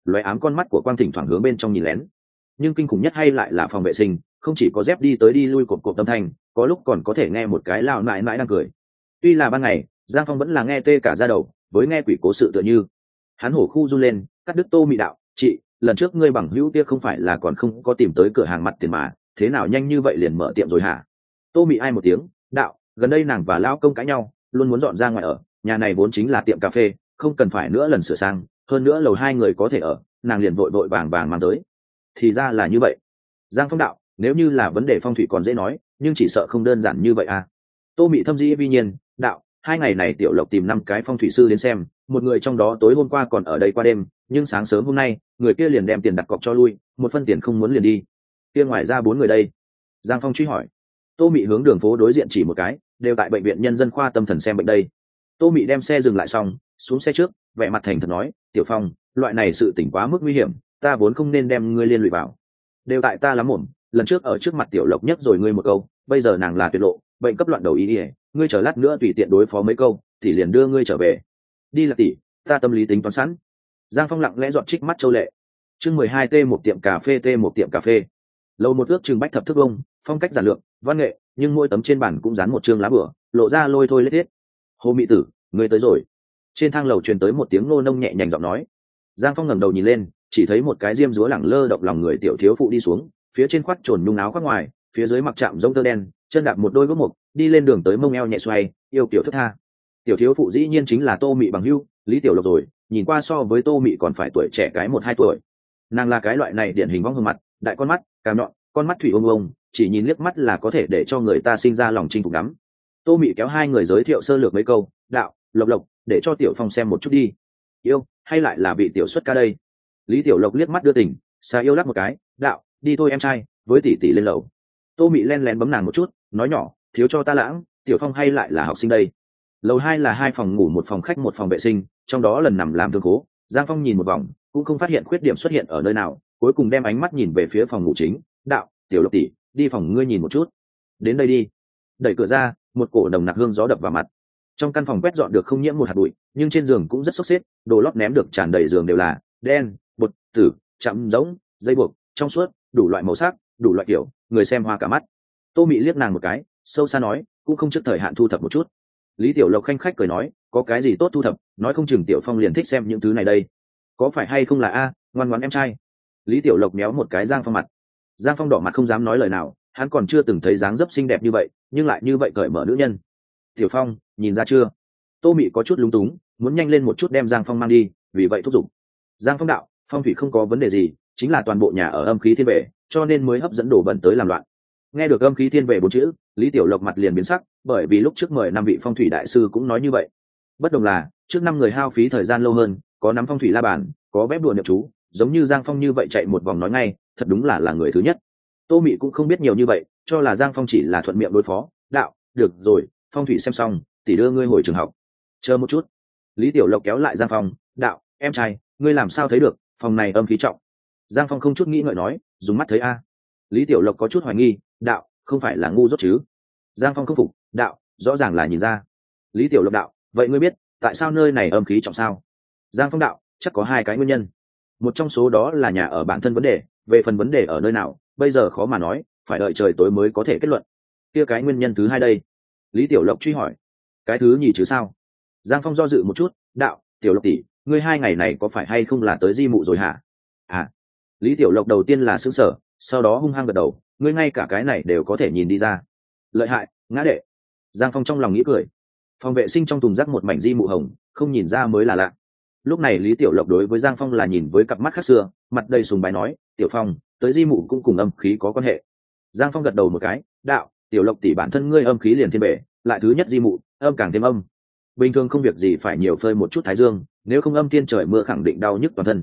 loé ám con mắt của quang thỉnh thoảng hướng bên trong nhìn lén. Nhưng kinh khủng nhất hay lại là phòng vệ sinh, không chỉ có dép đi tới đi lui cộp cộp âm thanh, có lúc còn có thể nghe một cái lao mãi mãi đang cười. Tuy là ban ngày, Giang Phong vẫn là nghe tê cả da đầu, với nghe quỷ cố sự tựa như. Hắn hổ khu run lên, cắt đứt Tô Mị đạo, chị, lần trước ngươi bằng hữu kia không phải là còn không có tìm tới cửa hàng mặt tiền mà, thế nào nhanh như vậy liền mở tiệm rồi hả? Tô Mị ai một tiếng, đạo, gần đây nàng và lão công cãi nhau, luôn muốn dọn ra ngoài ở, nhà này vốn chính là tiệm cà phê, không cần phải nữa lần sửa sang, hơn nữa lầu 2 người có thể ở, nàng liền vội vội vàng vàng mang tới. Thì ra là như vậy. Giang Phong đạo, nếu như là vấn đề phong thủy còn dễ nói, nhưng chỉ sợ không đơn giản như vậy à? Tô Mị thâm dĩ vi nhiên, đạo, 2 ngày này Tiểu Lộc tìm 5 cái phong thủy sư đến xem, một người trong đó tối hôm qua còn ở đây qua đêm, nhưng sáng sớm hôm nay, người kia liền đem tiền đặt cọc cho lui, một phân tiền không muốn liền đi. Kia ngoài ra 4 người đây. Giang Phong truy hỏi. Tô Mị hướng đường phố đối diện chỉ một cái, đều tại bệnh viện nhân dân khoa tâm thần xem bệnh đây. Tô Mị đem xe dừng lại xong, xuống xe trước, vẻ mặt thành thật nói, Tiểu Phong, loại này sự tỉnh quá mức nguy hiểm, ta vốn không nên đem ngươi liên lụy vào. Đều tại ta lắm mồm, lần trước ở trước mặt Tiểu Lộc nhất rồi ngươi một câu, bây giờ nàng là tuyệt lộ, bệnh cấp loạn đầu ý ỉa, ngươi chờ lát nữa tùy tiện đối phó mấy câu thì liền đưa ngươi trở về. Đi là tỷ, ta tâm lý tính toán sẵn. Giang Phong lặng lẽ dọn trích mắt châu lệ. Chương 12 t một tiệm cà phê t một tiệm cà phê. Lầu một ước chừng bách thập thước vông, phong cách giản lược, văn nghệ, nhưng mỗi tấm trên bản cũng dán một chương lá bửa, lộ ra lôi thôi lết hết. Hồ Mị tử, ngươi tới rồi. Trên thang lầu truyền tới một tiếng nô nông nhẹ nhàng giọng nói. Giang Phong ngẩng đầu nhìn lên, chỉ thấy một cái diêm dúa lẳng lơ động lòng người tiểu thiếu phụ đi xuống, phía trên khoác trồn nhung áo khoác ngoài, phía dưới mặc chạm giống tơ đen, chân đạp một đôi gót mục, đi lên đường tới mông eo nhẹ xoay, yêu kiểu thức tha. Tiểu thiếu phụ dĩ nhiên chính là Tô Mị bằng hữu, Lý Tiểu Lộc rồi, nhìn qua so với Tô Mị còn phải tuổi trẻ cái 1-2 tuổi. Nàng là cái loại này điển hình vong hương mặt, đại con mắt, càm nhọn, con mắt thủy ông ông, chỉ nhìn liếc mắt là có thể để cho người ta sinh ra lòng chinh phục lắm. Tô Mị kéo 2 người giới thiệu sơ lược mấy câu, đạo, Lộc Lộc, để cho Tiểu Phong xem một chút đi. Yêu, hay lại là vị tiểu xuất ca đây? Lý Tiểu Lộc liếc mắt đưa tình, xa yêu lắc một cái, đạo, đi thôi em trai, với tỷ tỷ lên lầu. Tô Mị len lén bấm nàng một chút, nói nhỏ, thiếu cho ta lãng, Tiểu Phong hay lại là học sinh đây. Lầu 2 là 2 phòng ngủ, 1 phòng khách, 1 phòng vệ sinh, trong đó lần nằm làm thương cố. Giang Phong nhìn một vòng, cũng không phát hiện khuyết điểm xuất hiện ở nơi nào, cuối cùng đem ánh mắt nhìn về phía phòng ngủ chính, đạo, Tiểu Lộc tỷ, đi phòng ngươi nhìn một chút. Đến đây đi. Đẩy cửa ra, một cổ nồng nặc hương gió đập vào mặt. Trong căn phòng quét dọn được không nhiễm một hạt bụi, nhưng trên giường cũng rất xốc xếp, đồ lót ném được tràn đầy giường đều là đen, bột, tử, chạm giống, dây buộc, trong suốt, đủ loại màu sắc, đủ loại kiểu, người xem hoa cả mắt. Tô Mị liếc nàng một cái, sâu xa nói, cũng không trước thời hạn thu thập một chút. Lý Tiểu Lộc khanh khách cười nói, có cái gì tốt thu thập, nói không chừng Tiểu Phong liền thích xem những thứ này đây. Có phải hay không là a, ngoan ngoãn em trai. Lý Tiểu Lộc méo một cái Giang Phong mặt. Giang Phong đỏ mặt không dám nói lời nào, hắn còn chưa từng thấy dáng dấp xinh đẹp như vậy, nhưng lại như vậy cởi mở nữ nhân. Tiểu Phong, nhìn ra chưa? Tô Mị có chút lúng túng, muốn nhanh lên một chút đem Giang Phong mang đi, vì vậy thúc giục. Giang Phong đạo, phong thủy không có vấn đề gì, chính là toàn bộ nhà ở âm khí thiên về, cho nên mới hấp dẫn đồ bẩn tới làm loạn. Nghe được âm khí thiên về 4 chữ, Lý Tiểu Lộc mặt liền biến sắc, bởi vì lúc trước mời 5 vị phong thủy đại sư cũng nói như vậy. Bất đồng là, trước 5 người hao phí thời gian lâu hơn, có nắm phong thủy la bàn, có phép đùa niệm chú, giống như Giang Phong như vậy chạy một vòng nói ngay, thật đúng là người thứ nhất. Tô Mị cũng không biết nhiều như vậy, cho là Giang Phong chỉ là thuận miệng đối phó, đạo, được rồi, phong thủy xem xong, tỷ đưa ngươi hồi trường học. Chờ một chút. Lý Tiểu Lộc kéo lại Giang Phong, đạo, em trai, ngươi làm sao thấy được, phòng này âm khí trọng. Giang Phong không chút nghĩ ngợi nói, dùng mắt thấy a. Lý Tiểu Lộc có chút hoài nghi, đạo, không phải là ngu dốt chứ? Giang Phong không phục, đạo, rõ ràng là nhìn ra. Lý Tiểu Lộc đạo, vậy ngươi biết tại sao nơi này âm khí trọng sao? Giang Phong đạo, chắc có 2 cái nguyên nhân. Một trong số đó là nhà ở bản thân vấn đề, về phần vấn đề ở nơi nào, bây giờ khó mà nói, phải đợi trời tối mới có thể kết luận. Kia cái nguyên nhân thứ 2 đây? Lý Tiểu Lộc truy hỏi. Cái thứ nhì chứ sao? Giang Phong do dự một chút, đạo, Tiểu Lộc tỷ, ngươi 2 ngày này có phải hay không là tới di mụ rồi hả? À. Lý Tiểu Lộc đầu tiên là sững sờ, sau đó hung hăng gật đầu, ngươi ngay cả cái này đều có thể nhìn đi ra. Lợi hại, ngã đệ. Giang Phong trong lòng nghĩ cười. Phòng vệ sinh trong thùng rác một mảnh di mụ hồng, không nhìn ra mới là lạ. Lúc này Lý Tiểu Lộc đối với Giang Phong là nhìn với cặp mắt khác xưa, mặt đầy sùng bái nói, Tiểu Phong, tới di mụ cũng cùng âm khí có quan hệ. Giang Phong gật đầu một cái, đạo, Tiểu Lộc tỷ bản thân ngươi âm khí liền thiên bể, lại thứ nhất di mụ, âm càng thêm âm. Bình thường không việc gì phải nhiều phơi một chút thái dương, nếu không âm thiên trời mưa khẳng định đau nhức toàn thân.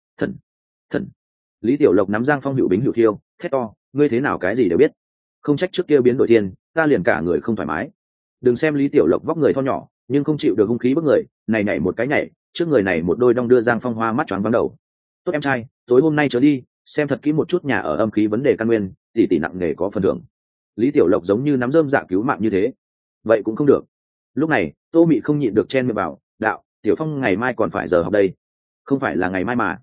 Thần. Lý Tiểu Lộc nắm Giang Phong hữu bính hữu thiêu, thét to, ngươi thế nào cái gì đều biết. Không trách trước kia biến đổi thiên, ta liền cả người không thoải mái. Đừng xem Lý Tiểu Lộc vóc người thon nhỏ, nhưng không chịu được hung khí bức người, này nhảy một cái nhảy, trước người này một đôi đong đưa Giang Phong hoa mắt choáng váng đầu. Tốt em trai, tối hôm nay trở đi, xem thật kỹ một chút nhà ở âm khí vấn đề căn nguyên, tỷ nặng nề có phần thưởng. Lý Tiểu Lộc giống như nắm rơm dạ cứu mạng như thế. Vậy cũng không được. Lúc này, Tô Mị không nhịn được chen miệng bảo, đạo, Tiểu Phong ngày mai còn phải giờ học đây. Không phải là ngày mai mà.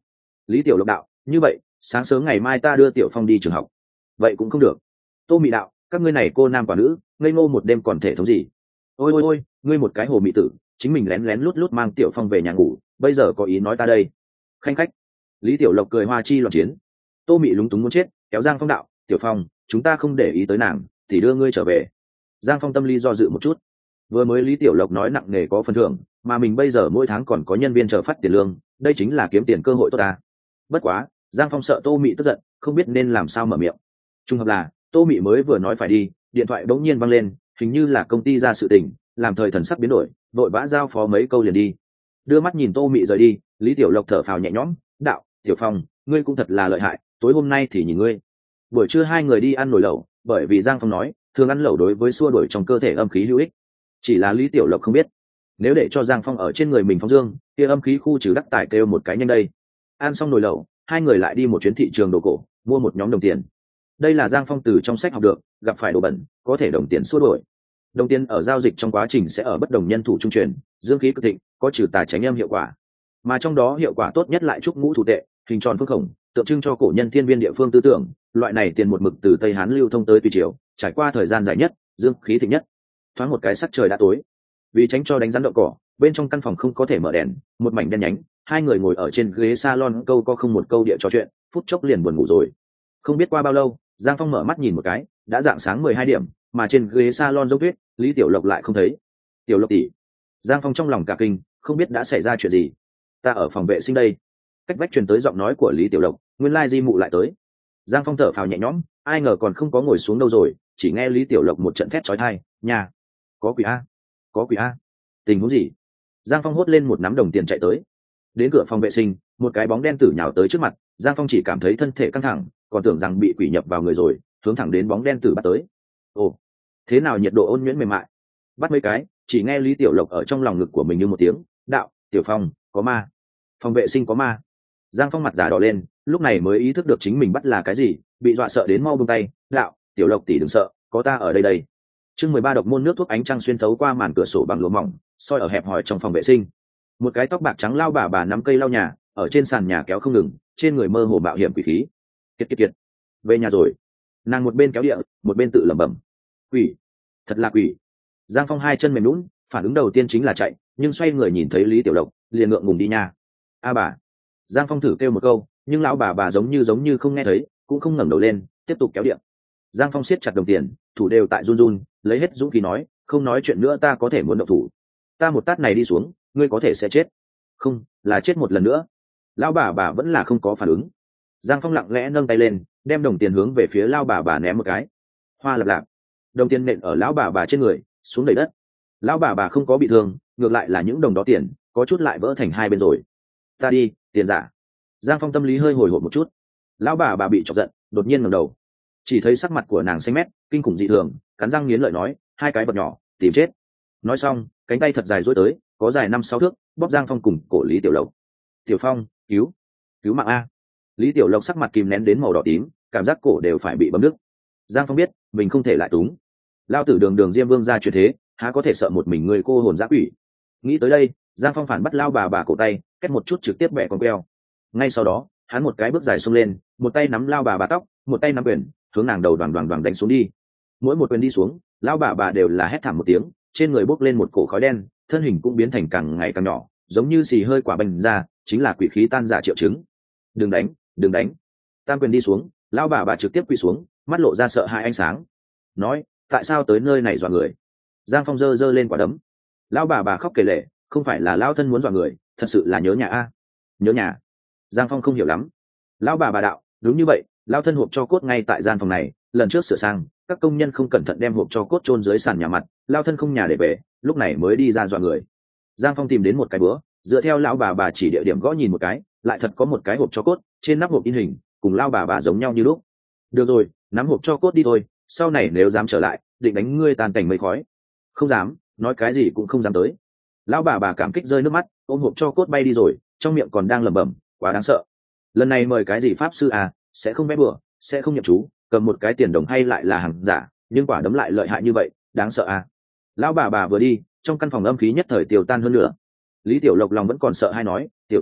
Lý Tiểu Lộc đạo, như vậy sáng sớm ngày mai ta đưa Tiểu Phong đi trường học. Vậy cũng không được. Tô Mị đạo, các ngươi này cô nam quả nữ ngây ngô một đêm còn thể thống gì. Ôi ôi ôi, ngươi một cái hồ mị tử, chính mình lén lén lút lút mang Tiểu Phong về nhà ngủ, bây giờ có ý nói ta đây. Khanh khách. Lý Tiểu Lộc cười hoa chi loạn chiến. Tô Mị lúng túng muốn chết, kéo Giang Phong đạo, Tiểu Phong, chúng ta không để ý tới nàng thì đưa ngươi trở về. Giang Phong tâm lý do dự một chút. Vừa mới Lý Tiểu Lộc nói nặng nề có phần thưởng, mà mình bây giờ mỗi tháng còn có nhân viên chờ phát tiền lương, đây chính là kiếm tiền cơ hội tốt ta. Bất quá Giang Phong sợ Tô Mị tức giận, không biết nên làm sao mở miệng. Trùng hợp là Tô Mị mới vừa nói phải đi, điện thoại bỗng nhiên vang lên, hình như là công ty ra sự tình, làm thời thần sắc biến đổi, vội vã giao phó mấy câu liền đi. Đưa mắt nhìn Tô Mị rời đi, Lý Tiểu Lộc thở phào nhẹ nhõm, đạo, Tiểu Phong, ngươi cũng thật là lợi hại, tối hôm nay thì nhìn ngươi. Buổi trưa hai người đi ăn nồi lẩu, bởi vì Giang Phong nói thường ăn lẩu đối với xua đuổi trong cơ thể âm khí hữu ích. Chỉ là Lý Tiểu Lộc không biết, nếu để cho Giang Phong ở trên người mình phóng dương, kia âm khí khu trừ đắc tài kêu một cái nhanh đây. Ăn xong nồi lẩu, hai người lại đi một chuyến thị trường đồ cổ, mua một nhóm đồng tiền. Đây là Giang Phong từ trong sách học được, gặp phải đồ bẩn có thể đồng tiền xua đuổi. Đồng tiền ở giao dịch trong quá trình sẽ ở bất đồng nhân thủ trung truyền, dương khí cực thịnh, có trừ tà tránh âm hiệu quả. Mà trong đó hiệu quả tốt nhất lại trúc ngũ thủ tệ, hình tròn phương khổng, tượng trưng cho cổ nhân thiên viên địa phương tư tưởng. Loại này tiền một mực từ Tây Hán lưu thông tới Tùy Triều, trải qua thời gian dài nhất, dương khí thịnh nhất. Thoáng một cái sắc trời đã tối, vì tránh cho đánh rắn đậu cỏ, bên trong căn phòng không có thể mở đèn, một mảnh đen nhánh. Hai người ngồi ở trên ghế salon câu có không một câu địa trò chuyện, phút chốc liền buồn ngủ rồi. Không biết qua bao lâu, Giang Phong mở mắt nhìn một cái, đã rạng sáng 12 điểm, mà trên ghế salon giống tuyết, Lý Tiểu Lộc lại không thấy. Tiểu Lộc tỷ. Giang Phong trong lòng cả kinh, không biết đã xảy ra chuyện gì. Ta ở phòng vệ sinh đây. Cách vách truyền tới giọng nói của Lý Tiểu Lộc, nguyên lai Di Mụ lại tới. Giang Phong thở phào nhẹ nhõm, ai ngờ còn không có ngồi xuống đâu rồi, chỉ nghe Lý Tiểu Lộc một trận thét chói tai, nhà có quỷ a, có quỷ a. Tình huống gì? Giang Phong hốt lên một nắm đồng tiền chạy tới. Đến cửa phòng vệ sinh, một cái bóng đen tử nhào tới trước mặt, Giang Phong chỉ cảm thấy thân thể căng thẳng, còn tưởng rằng bị quỷ nhập vào người rồi, hướng thẳng đến bóng đen tử bắt tới. Ồ, thế nào nhiệt độ ôn nhuyễn mềm mại. Bắt mấy cái, chỉ nghe Lý Tiểu Lộc ở trong lòng ngực của mình như một tiếng, đạo, Tiểu Phong, có ma. Phòng vệ sinh có ma. Giang Phong mặt giả đỏ lên, lúc này mới ý thức được chính mình bắt là cái gì, bị dọa sợ đến mau buông tay, đạo, Tiểu Lộc tỷ đừng sợ, có ta ở đây đây. Chương 13 độc môn nước thuốc ánh trăng xuyên thấu qua màn cửa sổ bằng lụa mỏng, soi ở hẹp hòi trong phòng vệ sinh. Một cái tóc bạc trắng lao bà nắm cây lau nhà, ở trên sàn nhà kéo không ngừng, trên người mơ hồ mạo hiểm quỷ khí. Kiệt kiệt kiệt, về nhà rồi. Nàng một bên kéo địa, một bên tự lẩm bẩm. Quỷ, thật là quỷ. Giang Phong hai chân mềm nhũn, phản ứng đầu tiên chính là chạy, nhưng xoay người nhìn thấy Lý Tiểu Lộc, liền ngượng ngùng đi nha. A bà. Giang Phong thử kêu một câu, nhưng lão bà giống như không nghe thấy, cũng không ngẩng đầu lên, tiếp tục kéo điện. Giang Phong siết chặt đồng tiền, thủ đều tại run run, lấy hết dũng khí nói, không nói chuyện nữa, ta có thể muốn động thủ. Ta một tát này đi xuống, ngươi có thể sẽ chết. Không, là chết một lần nữa. Lão bà vẫn là không có phản ứng. Giang Phong lặng lẽ nâng tay lên, đem đồng tiền hướng về phía lão bà ném một cái. Hoa lập lạp, đồng tiền nện ở lão bà trên người, xuống đầy đất. Lão bà không có bị thương, ngược lại là những đồng đó tiền có chút lại vỡ thành hai bên rồi. Ta đi, tiền giả. Giang Phong tâm lý hơi hồi hộp một chút. Lão bà bị chọc giận, đột nhiên ngẩng đầu, chỉ thấy sắc mặt của nàng xanh mét, kinh khủng dị thường, cắn răng nghiến lợi nói, hai cái vật nhỏ, tìm chết. Nói xong, cánh tay thật dài duỗi tới, có dài 5-6 thước, bóp Giang Phong cùng cổ Lý Tiểu Lộc. Tiểu Phong, cứu mạng a. Lý Tiểu Lộc sắc mặt kìm nén đến màu đỏ tím, cảm giác cổ đều phải bị bấm nước. Giang Phong biết mình không thể lại túng. Lao tử đường Diêm Vương ra chuyển thế, há có thể sợ một mình người cô hồn dã quỷ. Nghĩ tới đây, Giang Phong phản bắt lao bà cổ tay, kết một chút trực tiếp bẻ con queo. Ngay sau đó, hắn một cái bước dài xông lên, một tay nắm lao bà tóc, một tay nắm quyền, hướng nàng đầu đoàn đánh xuống đi. Mỗi một quyền đi xuống, lao bà đều là hét thảm một tiếng, trên người bốc lên một cổ khói đen, thân hình cũng biến thành càng ngày càng nhỏ, giống như xì hơi quả bành ra, chính là quỷ khí tan giả triệu chứng. Đừng đánh. Tam quyền đi xuống, lao bà trực tiếp quỳ xuống, mắt lộ ra sợ hãi ánh sáng. Nói, tại sao tới nơi này dọa người? Giang Phong giơ lên quả đấm. Lao bà khóc kể lể, không phải là lao thân muốn dọa người, thật sự là nhớ nhà a. Nhớ nhà. Giang Phong không hiểu lắm. Lao bà đạo, đúng như vậy, lao thân hộp cho cốt ngay tại gian phòng này, lần trước sửa sang, các công nhân không cẩn thận đem hộp cho cốt chôn dưới sàn nhà mặt, lao thân không nhà để về, lúc này mới đi ra dọa người. Giang Phong tìm đến một cái bữa, dựa theo lão bà chỉ địa điểm gõ nhìn một cái, lại thật có một cái hộp cho cốt, trên nắp hộp in hình, cùng lao bà giống nhau như lúc. Được rồi, nắm hộp cho cốt đi thôi, sau này nếu dám trở lại, định đánh ngươi tan cảnh mây khói. Không dám, nói cái gì cũng không dám tới. Lão bà cảm kích rơi nước mắt, ôm hộp cho cốt bay đi rồi, trong miệng còn đang lẩm bẩm, quá đáng sợ. Lần này mời cái gì pháp sư à, sẽ không vẽ bừa, sẽ không nhập chú, cầm một cái tiền đồng hay lại là hàng giả, nhưng quả đấm lại lợi hại như vậy, đáng sợ à. Lão bà vừa đi, trong căn phòng âm khí nhất thời tiêu tan hơn nữa. Lý Tiểu Lộc lòng vẫn còn sợ hay nói, Tiểu Phong,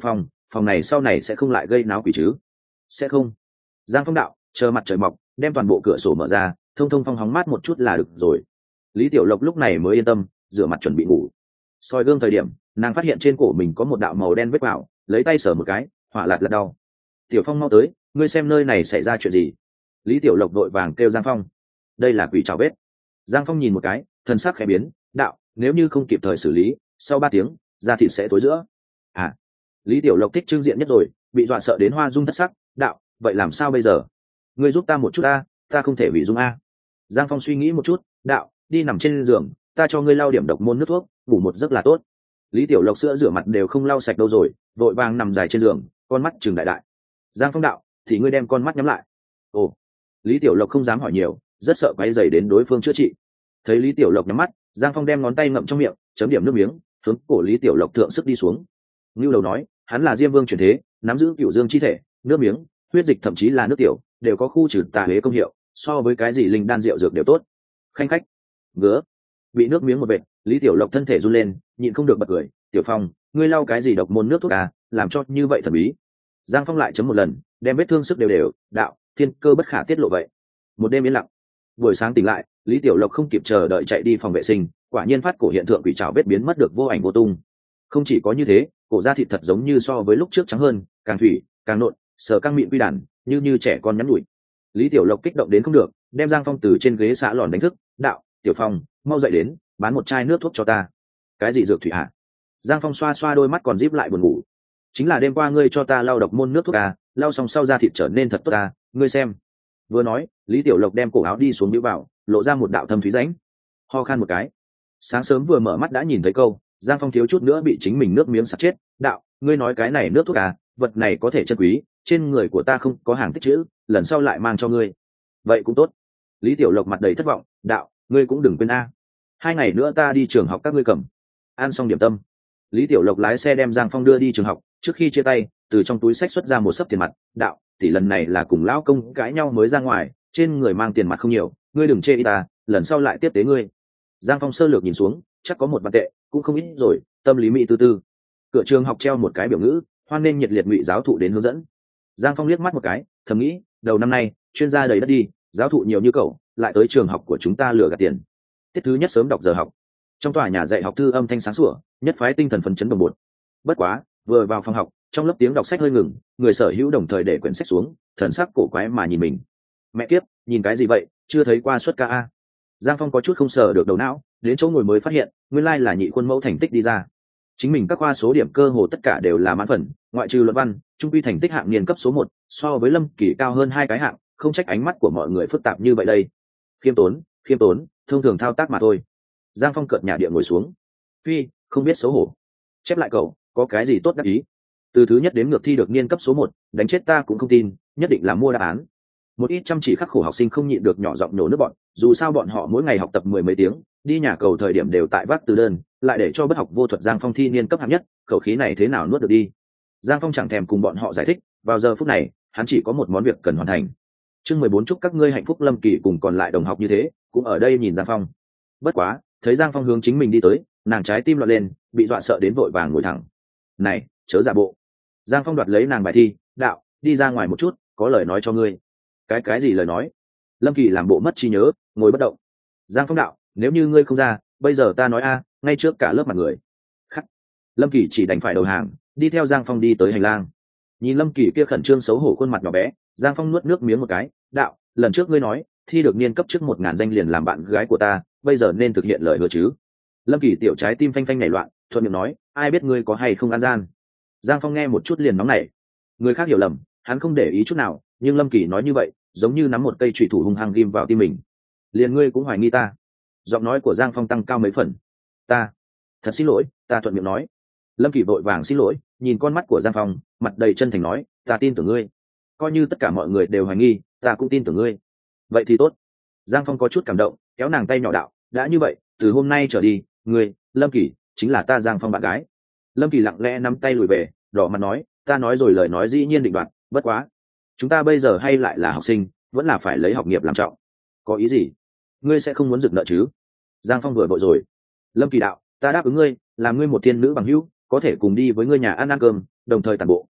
phòng này sau này sẽ không lại gây náo quỷ chứ? Sẽ không. Giang Phong đạo, chờ mặt trời mọc đem toàn bộ cửa sổ mở ra, thông thông phong hóng mát một chút là được rồi. Lý Tiểu Lộc lúc này mới yên tâm, rửa mặt chuẩn bị ngủ. Soi gương thời điểm, nàng phát hiện trên cổ mình có một đạo màu đen vết vào, lấy tay sờ một cái, hỏa lạt lạt đau. Tiểu Phong mau tới, ngươi xem nơi này xảy ra chuyện gì? Lý Tiểu Lộc vội vàng kêu Giang Phong. Đây là quỷ trảo vết. Giang Phong nhìn một cái, thần sắc khẽ biến, đạo, nếu như không kịp thời xử lý, sau 3 tiếng, da thịt sẽ tối giữa. À, Lý Tiểu Lộc thích trưng diện nhất rồi, bị dọa sợ đến hoa dung thất sắc, đạo, vậy làm sao bây giờ? Ngươi giúp ta một chút ta không thể hủy dung a. Giang Phong suy nghĩ một chút, đạo, đi nằm trên giường, ta cho ngươi lau điểm độc môn nước thuốc, ngủ một giấc là tốt. Lý Tiểu Lộc sữa rửa mặt đều không lau sạch đâu rồi, vội vàng nằm dài trên giường, con mắt trừng đại đại. Giang Phong đạo, thì ngươi đem con mắt nhắm lại. Ồ. Lý Tiểu Lộc không dám hỏi nhiều, rất sợ quấy rầy đến đối phương chữa trị. Thấy Lý Tiểu Lộc nhắm mắt, Giang Phong đem ngón tay ngậm trong miệng, chấm điểm nước miếng, hướng cổ Lý Tiểu Lộc thượng sức đi xuống. Ngưu Đầu nói, hắn là Diêm Vương chuyển thế, nắm giữ cửu dương chi thể, nước miếng, huyết dịch thậm chí là nước tiểu, đều có khu trừ tà huế công hiệu, so với cái gì linh đan rượu dược đều tốt. Khanh khách. Ngứa. Bị nước miếng một vệt, Lý Tiểu Lộc thân thể run lên, nhịn không được bật cười, "Tiểu Phong, ngươi lau cái gì độc môn nước thuốc à, làm cho như vậy thần bí." Giang Phong lại chấm một lần, đem vết thương sức đều đều, đạo, thiên cơ bất khả tiết lộ vậy. Một đêm yên lặng. Buổi sáng tỉnh lại, Lý Tiểu Lộc không kịp chờ đợi chạy đi phòng vệ sinh, quả nhiên phát cổ hiện tượng quỷ trảo vết biến mất được vô ảnh vô tung. Không chỉ có như thế, cổ da thịt thật giống như so với lúc trước trắng hơn, càng thủy, càng nộn, sờ căng mịn quy đản, như trẻ con nhắn nhủi. Lý Tiểu Lộc kích động đến không được, đem Giang Phong từ trên ghế xã lòn đánh thức, đạo, "Tiểu Phong, mau dậy đến, bán một chai nước thuốc cho ta." "Cái gì dược thủy hả?" Giang Phong xoa xoa đôi mắt còn díp lại buồn ngủ. "Chính là đêm qua ngươi cho ta lau độc môn nước thuốc à, lau xong sau da thịt trở nên thật tốt à, ngươi xem." Vừa nói, Lý Tiểu Lộc đem cổ áo đi xuống nhíu vào, lộ ra một đạo thâm thúy rãnh. Ho khan một cái. Sáng sớm vừa mở mắt đã nhìn thấy câu, Giang Phong thiếu chút nữa bị chính mình nước miếng sặc chết, "Đạo, ngươi nói cái này nước thuốc à, vật này có thể chân quý, trên người của ta không có hàng tích trữ, lần sau lại mang cho ngươi." "Vậy cũng tốt." Lý Tiểu Lộc mặt đầy thất vọng, "Đạo, ngươi cũng đừng quên a, 2 ngày nữa ta đi trường học các ngươi cầm." Ăn xong điểm tâm, Lý Tiểu Lộc lái xe đem Giang Phong đưa đi trường học, trước khi chia tay, từ trong túi xách xuất ra một xấp tiền mặt, "Đạo, tỷ lần này là cùng lão công cãi nhau mới ra ngoài, trên người mang tiền mặt không nhiều, ngươi đừng chê ý ta, lần sau lại tiếp tế ngươi." Giang Phong sơ lược nhìn xuống, chắc có 1 vạn tệ, cũng không ít rồi, tâm lý mỹ tư tư. Cửa trường học treo một cái biểu ngữ, hoan nên nhiệt liệt ngụy giáo thụ đến hướng dẫn. Giang Phong liếc mắt một cái, thầm nghĩ, đầu năm nay, chuyên gia đầy đất đi, giáo thụ nhiều như cậu, lại tới trường học của chúng ta lừa gạt tiền. Tiết thứ nhất sớm đọc giờ học. Trong tòa nhà dạy học thư âm thanh sáng sủa, nhất phái tinh thần phấn chấn đồng bột. Bất quá, vừa vào phòng học, trong lớp tiếng đọc sách hơi ngừng, người sở hữu đồng thời để quyển sách xuống, thần sắc cổ quái mà nhìn mình. "Mẹ kiếp, nhìn cái gì vậy, chưa thấy qua suất ca a." Giang Phong có chút không sờ được đầu não, đến chỗ ngồi mới phát hiện, nguyên lai là nhị khuôn mẫu thành tích đi ra. Chính mình các khoa số điểm cơ hồ tất cả đều là mãn phần, ngoại trừ luận văn, trung quy thành tích hạng niên cấp số 1, so với Lâm Kỳ cao hơn 2 cái hạng, không trách ánh mắt của mọi người phức tạp như vậy đây. Khiêm tốn, thông thường thao tác mà thôi. Giang Phong cợt nhả địa ngồi xuống. "Phi, không biết xấu hổ. Chép lại cậu, có cái gì tốt đắc ý? Từ thứ nhất đến ngược thi được niên cấp số 1, đánh chết ta cũng không tin, nhất định là mua đáp án." Một ít chăm chỉ khắc khổ học sinh không nhịn được nhỏ giọng nhổ nước bọn, dù sao bọn họ mỗi ngày học tập 10 mấy tiếng, đi nhà cầu thời điểm đều tại vác từ đơn, lại để cho bất học vô thuật Giang Phong thi niên cấp hạng nhất, khẩu khí này thế nào nuốt được đi. Giang Phong chẳng thèm cùng bọn họ giải thích, vào giờ phút này, hắn chỉ có một món việc cần hoàn thành. Chương 14 chúc các ngươi hạnh phúc. Lâm Kỳ cùng còn lại đồng học như thế, cũng ở đây nhìn Giang Phong. Bất quá, thấy Giang Phong hướng chính mình đi tới, nàng trái tim loạn lên, bị dọa sợ đến vội vàng ngồi thẳng. "Này, chớ giả bộ." Giang Phong đoạt lấy nàng bài thi, "Đạo, đi ra ngoài một chút, có lời nói cho ngươi." Cái gì lời nói? Lâm Kỳ làm bộ mất trí nhớ, ngồi bất động. Giang Phong đạo, "Nếu như ngươi không ra, bây giờ ta nói a, ngay trước cả lớp mặt người." Khắc. Lâm Kỳ chỉ đành phải đầu hàng, đi theo Giang Phong đi tới hành lang. Nhìn Lâm Kỳ kia khẩn trương xấu hổ khuôn mặt nhỏ bé, Giang Phong nuốt nước miếng một cái, "Đạo, lần trước ngươi nói thi được niên cấp trước 1000 danh liền làm bạn gái của ta, bây giờ nên thực hiện lời hứa chứ?" Lâm Kỳ tiểu trái tim phanh phanh nhảy loạn, thuận miệng nói, "Ai biết ngươi có hay không ăn gian." Giang Phong nghe một chút liền nóng nảy. Người khác hiểu lầm, hắn không để ý chút nào, nhưng Lâm Kỳ nói như vậy, giống như nắm một cây chủy thủ hung hăng ghim vào tim mình. "Liền ngươi cũng hoài nghi ta?" Giọng nói của Giang Phong tăng cao mấy phần. "Ta, thật xin lỗi." Ta thuận miệng nói. Lâm Kỳ vội vàng xin lỗi, nhìn con mắt của Giang Phong, mặt đầy chân thành nói, "Ta tin tưởng ngươi. Coi như tất cả mọi người đều hoài nghi, ta cũng tin tưởng ngươi." "Vậy thì tốt." Giang Phong có chút cảm động, kéo nàng tay nhỏ đạo, "Đã như vậy, từ hôm nay trở đi, ngươi, Lâm Kỳ, chính là ta Giang Phong bạn gái." Lâm Kỳ lặng lẽ nắm tay lùi về, đỏ mặt nói, "Ta nói rồi lời nói dĩ nhiên định đoạt, bất quá, chúng ta bây giờ hay lại là học sinh, vẫn là phải lấy học nghiệp làm trọng." "Có ý gì? Ngươi sẽ không muốn dựng nợ chứ?" Giang Phong vừa vội rồi. Lâm Kỳ đạo, "Ta đáp ứng ngươi, làm ngươi một thiên nữ bằng hữu, có thể cùng đi với ngươi nhà ăn cơm, đồng thời tản bộ,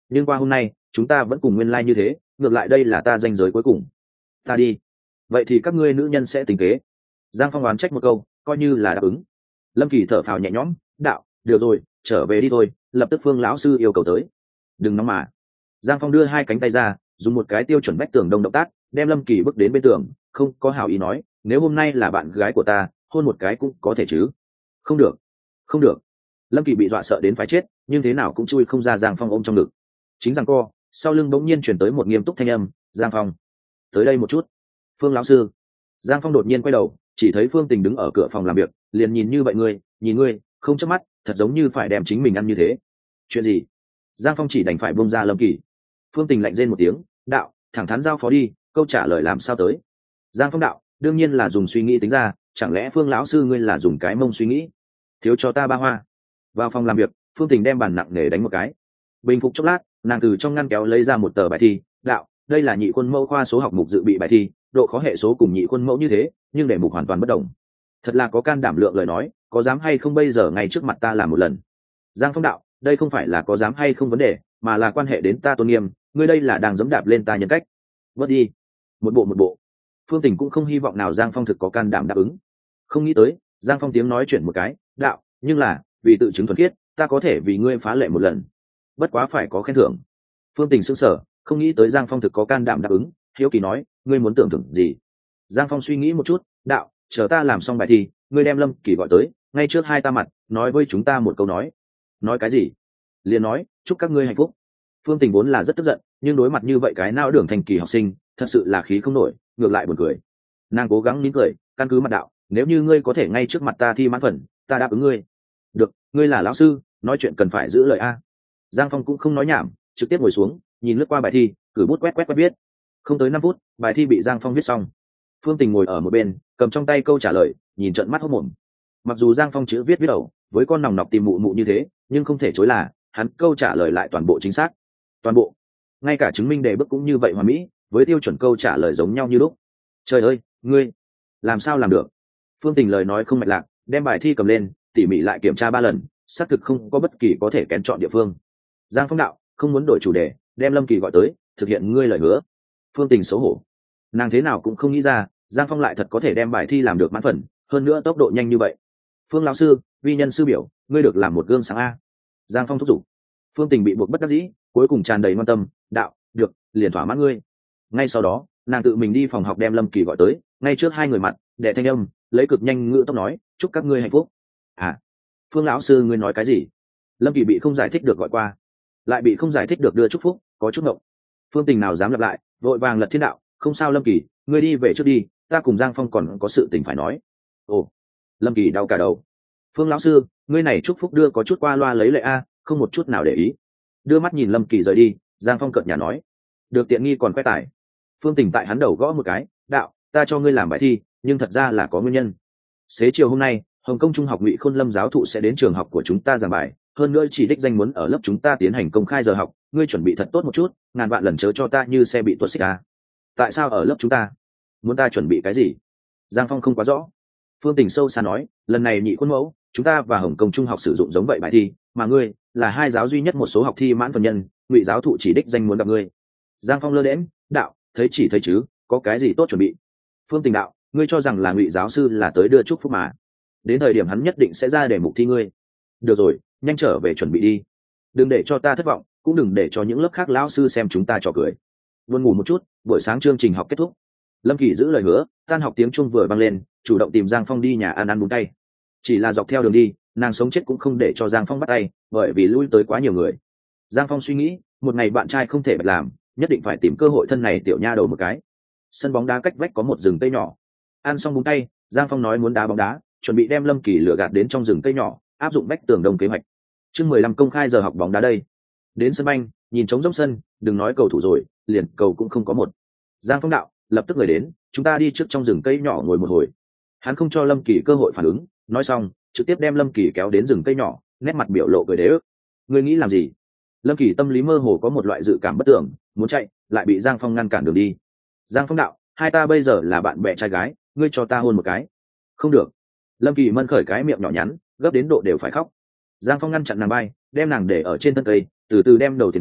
nhưng qua hôm nay chúng ta vẫn cùng nguyên lai như thế, ngược lại đây là ta ranh giới cuối cùng. Ta đi. Vậy thì các ngươi nữ nhân sẽ tính kế. Giang Phong oán trách một câu, coi như là đáp ứng. Lâm Kỳ thở phào nhẹ nhõm, đạo, được rồi, trở về đi thôi, lập tức Phương lão sư yêu cầu tới. Đừng nóng mà. Giang Phong đưa hai cánh tay ra, dùng một cái tiêu chuẩn vách tường đông động tác, đem Lâm Kỳ bước đến bên tường, không có hảo ý nói, nếu hôm nay là bạn gái của ta, hôn một cái cũng có thể chứ. Không được, không được. Lâm Kỳ bị dọa sợ đến phải chết, nhưng thế nào cũng chui không ra Giang Phong ôm trong ngực. Chính giằng co, sau lưng bỗng nhiên chuyển tới một nghiêm túc thanh âm, Giang Phong, tới đây một chút. Phương lão sư. Giang Phong đột nhiên quay đầu, chỉ thấy Phương Tình đứng ở cửa phòng làm việc, liền nhìn như vậy ngươi, nhìn ngươi, không chớp mắt, thật giống như phải đem chính mình ăn như thế. Chuyện gì? Giang Phong chỉ đành phải buông ra Lâm Kỳ. Phương Tình lạnh rên một tiếng, đạo, thẳng thắn giao phó đi, câu trả lời làm sao tới. Giang Phong đạo, đương nhiên là dùng suy nghĩ tính ra, chẳng lẽ Phương lão sư ngươi là dùng cái mông suy nghĩ? Thiếu cho ta ba hoa. Vào phòng làm việc, Phương Tình đem bàn nặng nề đánh một cái. Bình phục chốc lát, nàng từ trong ngăn kéo lấy ra một tờ bài thi, đạo, đây là nhị khuôn mẫu khoa số học mục dự bị bài thi, độ khó hệ số cùng nhị khuôn mẫu như thế, nhưng đề mục hoàn toàn bất đồng. Thật là có can đảm lượng lời nói, có dám hay không bây giờ ngay trước mặt ta làm một lần. Giang Phong đạo, đây không phải là có dám hay không vấn đề, mà là quan hệ đến ta tôn nghiêm, ngươi đây là đang giẫm đạp lên ta nhân cách. Vớt đi. Một bộ. Phương Tình cũng không hy vọng nào Giang Phong thực có can đảm đáp ứng. Không nghĩ tới, Giang Phong tiếng nói chuyển một cái, đạo, nhưng là, vì tự chứng thuần khiết, ta có thể vì ngươi phá lệ một lần. Bất quá phải có khen thưởng. Phương Tình sững sờ, không nghĩ tới Giang Phong thực có can đảm đáp ứng, hiếu kỳ nói, ngươi muốn tưởng thưởng gì? Giang Phong suy nghĩ một chút, đạo, chờ ta làm xong bài thi, ngươi đem Lâm Kỳ gọi tới, ngay trước hai ta mặt, nói với chúng ta một câu nói. Nói cái gì? Liền nói, chúc các ngươi hạnh phúc. Phương Tình vốn là rất tức giận, nhưng đối mặt như vậy cái não đường thành kỳ học sinh, thật sự là khí không nổi, ngược lại buồn cười. Nàng cố gắng nín cười, căn cứ mặt đạo, nếu như ngươi có thể ngay trước mặt ta thi mãn phần, ta đáp ứng ngươi. Được, ngươi là lão sư, nói chuyện cần phải giữ lời a. Giang Phong cũng không nói nhảm, trực tiếp ngồi xuống, nhìn lướt qua bài thi, cử bút quét viết. Không tới 5 phút, bài thi bị Giang Phong viết xong. Phương Tình ngồi ở một bên, cầm trong tay câu trả lời, nhìn trợn mắt hốt mồm. Mặc dù Giang Phong chữ viết đầu, với con nòng nọc tìm mụ như thế, nhưng không thể chối là, hắn câu trả lời lại toàn bộ chính xác. Toàn bộ. Ngay cả chứng minh đề bức cũng như vậy hoàn mỹ, với tiêu chuẩn câu trả lời giống nhau như lúc. Trời ơi, ngươi làm sao làm được? Phương Tình lời nói không mạch lạc, đem bài thi cầm lên, tỉ mỉ lại kiểm tra 3 lần, xác thực không có bất kỳ có thể kén chọn địa phương. Giang Phong đạo, không muốn đổi chủ đề, đem Lâm Kỳ gọi tới, thực hiện ngươi lời hứa. Phương Tình xấu hổ, nàng thế nào cũng không nghĩ ra, Giang Phong lại thật có thể đem bài thi làm được mãn phần, hơn nữa tốc độ nhanh như vậy. Phương lão sư, vi nhân sư biểu, ngươi được làm một gương sáng a. Giang Phong thúc giục. Phương Tình bị buộc bất đắc dĩ, cuối cùng tràn đầy quan tâm, đạo, được, liền thỏa mãn ngươi. Ngay sau đó, nàng tự mình đi phòng học đem Lâm Kỳ gọi tới, ngay trước hai người mặt, đệ thanh âm, lấy cực nhanh ngữ tốc nói, chúc các ngươi hạnh phúc. À, Phương lão sư ngươi nói cái gì? Lâm Kỳ bị không giải thích được gọi qua, lại bị không giải thích được đưa chúc phúc, có chút ngộng. Phương Tình nào dám lặp lại, vội vàng lật thiên đạo, không sao Lâm Kỳ, ngươi đi về trước đi, ta cùng Giang Phong còn có sự tình phải nói. Ồ, Lâm Kỳ đau cả đầu. Phương lão sư, ngươi này chúc phúc đưa có chút qua loa lấy lệ a, không một chút nào để ý. Đưa mắt nhìn Lâm Kỳ rời đi, Giang Phong cợt nhả nói, được tiện nghi còn quét tải. Phương Tình tại hắn đầu gõ một cái, đạo, ta cho ngươi làm bài thi, nhưng thật ra là có nguyên nhân. Xế chiều hôm nay, Hồng Kông Trung học Ngụy Khôn Lâm giáo thụ sẽ đến trường học của chúng ta giảng bài, hơn nữa chỉ đích danh muốn ở lớp chúng ta tiến hành công khai giờ học, ngươi chuẩn bị thật tốt một chút, ngàn vạn lần chớ cho ta như xe bị tuột xích à. Tại sao ở lớp chúng ta? Muốn ta chuẩn bị cái gì? Giang Phong không quá rõ. Phương Tình sâu xa nói, lần này nhị khuôn mẫu, chúng ta và Hồng Kông Trung học sử dụng giống vậy bài thi, mà ngươi là hai giáo duy nhất một số học thi mãn phần nhân, Ngụy giáo thụ chỉ đích danh muốn gặp ngươi. Giang Phong lơ đễnh, đạo, thấy chỉ thấy chứ, có cái gì tốt chuẩn bị? Phương Tình đạo, ngươi cho rằng là Ngụy giáo sư là tới đưa chúc phúc mà? Đến thời điểm hắn nhất định sẽ ra để mục thi ngươi. Được rồi, nhanh trở về chuẩn bị đi, đừng để cho ta thất vọng, cũng đừng để cho những lớp khác lão sư xem chúng ta trò cười. Buồn ngủ một chút, buổi sáng chương trình học kết thúc. Lâm Kỳ giữ lời hứa, tan học tiếng chuông vừa vang lên, chủ động tìm Giang Phong đi nhà ăn bún tay. Chỉ là dọc theo đường đi, nàng sống chết cũng không để cho Giang Phong bắt tay, bởi vì lui tới quá nhiều người. Giang Phong suy nghĩ, một ngày bạn trai không thể bạch làm, nhất định phải tìm cơ hội thân này tiểu nha đầu một cái. Sân bóng đá cách vách có một rừng cây nhỏ. Ăn xong bún tay, Giang Phong nói muốn đá bóng đá, chuẩn bị đem Lâm Kỳ lừa gạt đến trong rừng cây nhỏ, áp dụng vách tường đông kế hoạch. Chương 15 công khai giờ học bóng đá đây. Đến sân banh, nhìn trống rỗng sân, đừng nói cầu thủ rồi, liền cầu cũng không có một. Giang Phong đạo, lập tức người đến, chúng ta đi trước trong rừng cây nhỏ ngồi một hồi. Hắn không cho Lâm Kỳ cơ hội phản ứng, nói xong, trực tiếp đem Lâm Kỳ kéo đến rừng cây nhỏ, nét mặt biểu lộ cười đế ức. Ngươi nghĩ làm gì? Lâm Kỳ tâm lý mơ hồ có một loại dự cảm bất tưởng, muốn chạy, lại bị Giang Phong ngăn cản đường đi. Giang Phong đạo, hai ta bây giờ là bạn bè trai gái, ngươi cho ta hôn một cái. Không được. Lâm Kỳ mân khởi cái miệng nhỏ nhắn, gấp đến độ đều phải khóc. Giang Phong ngăn chặn nàng bay, đem nàng để ở trên thân cây, từ từ đem đầu tiến tới,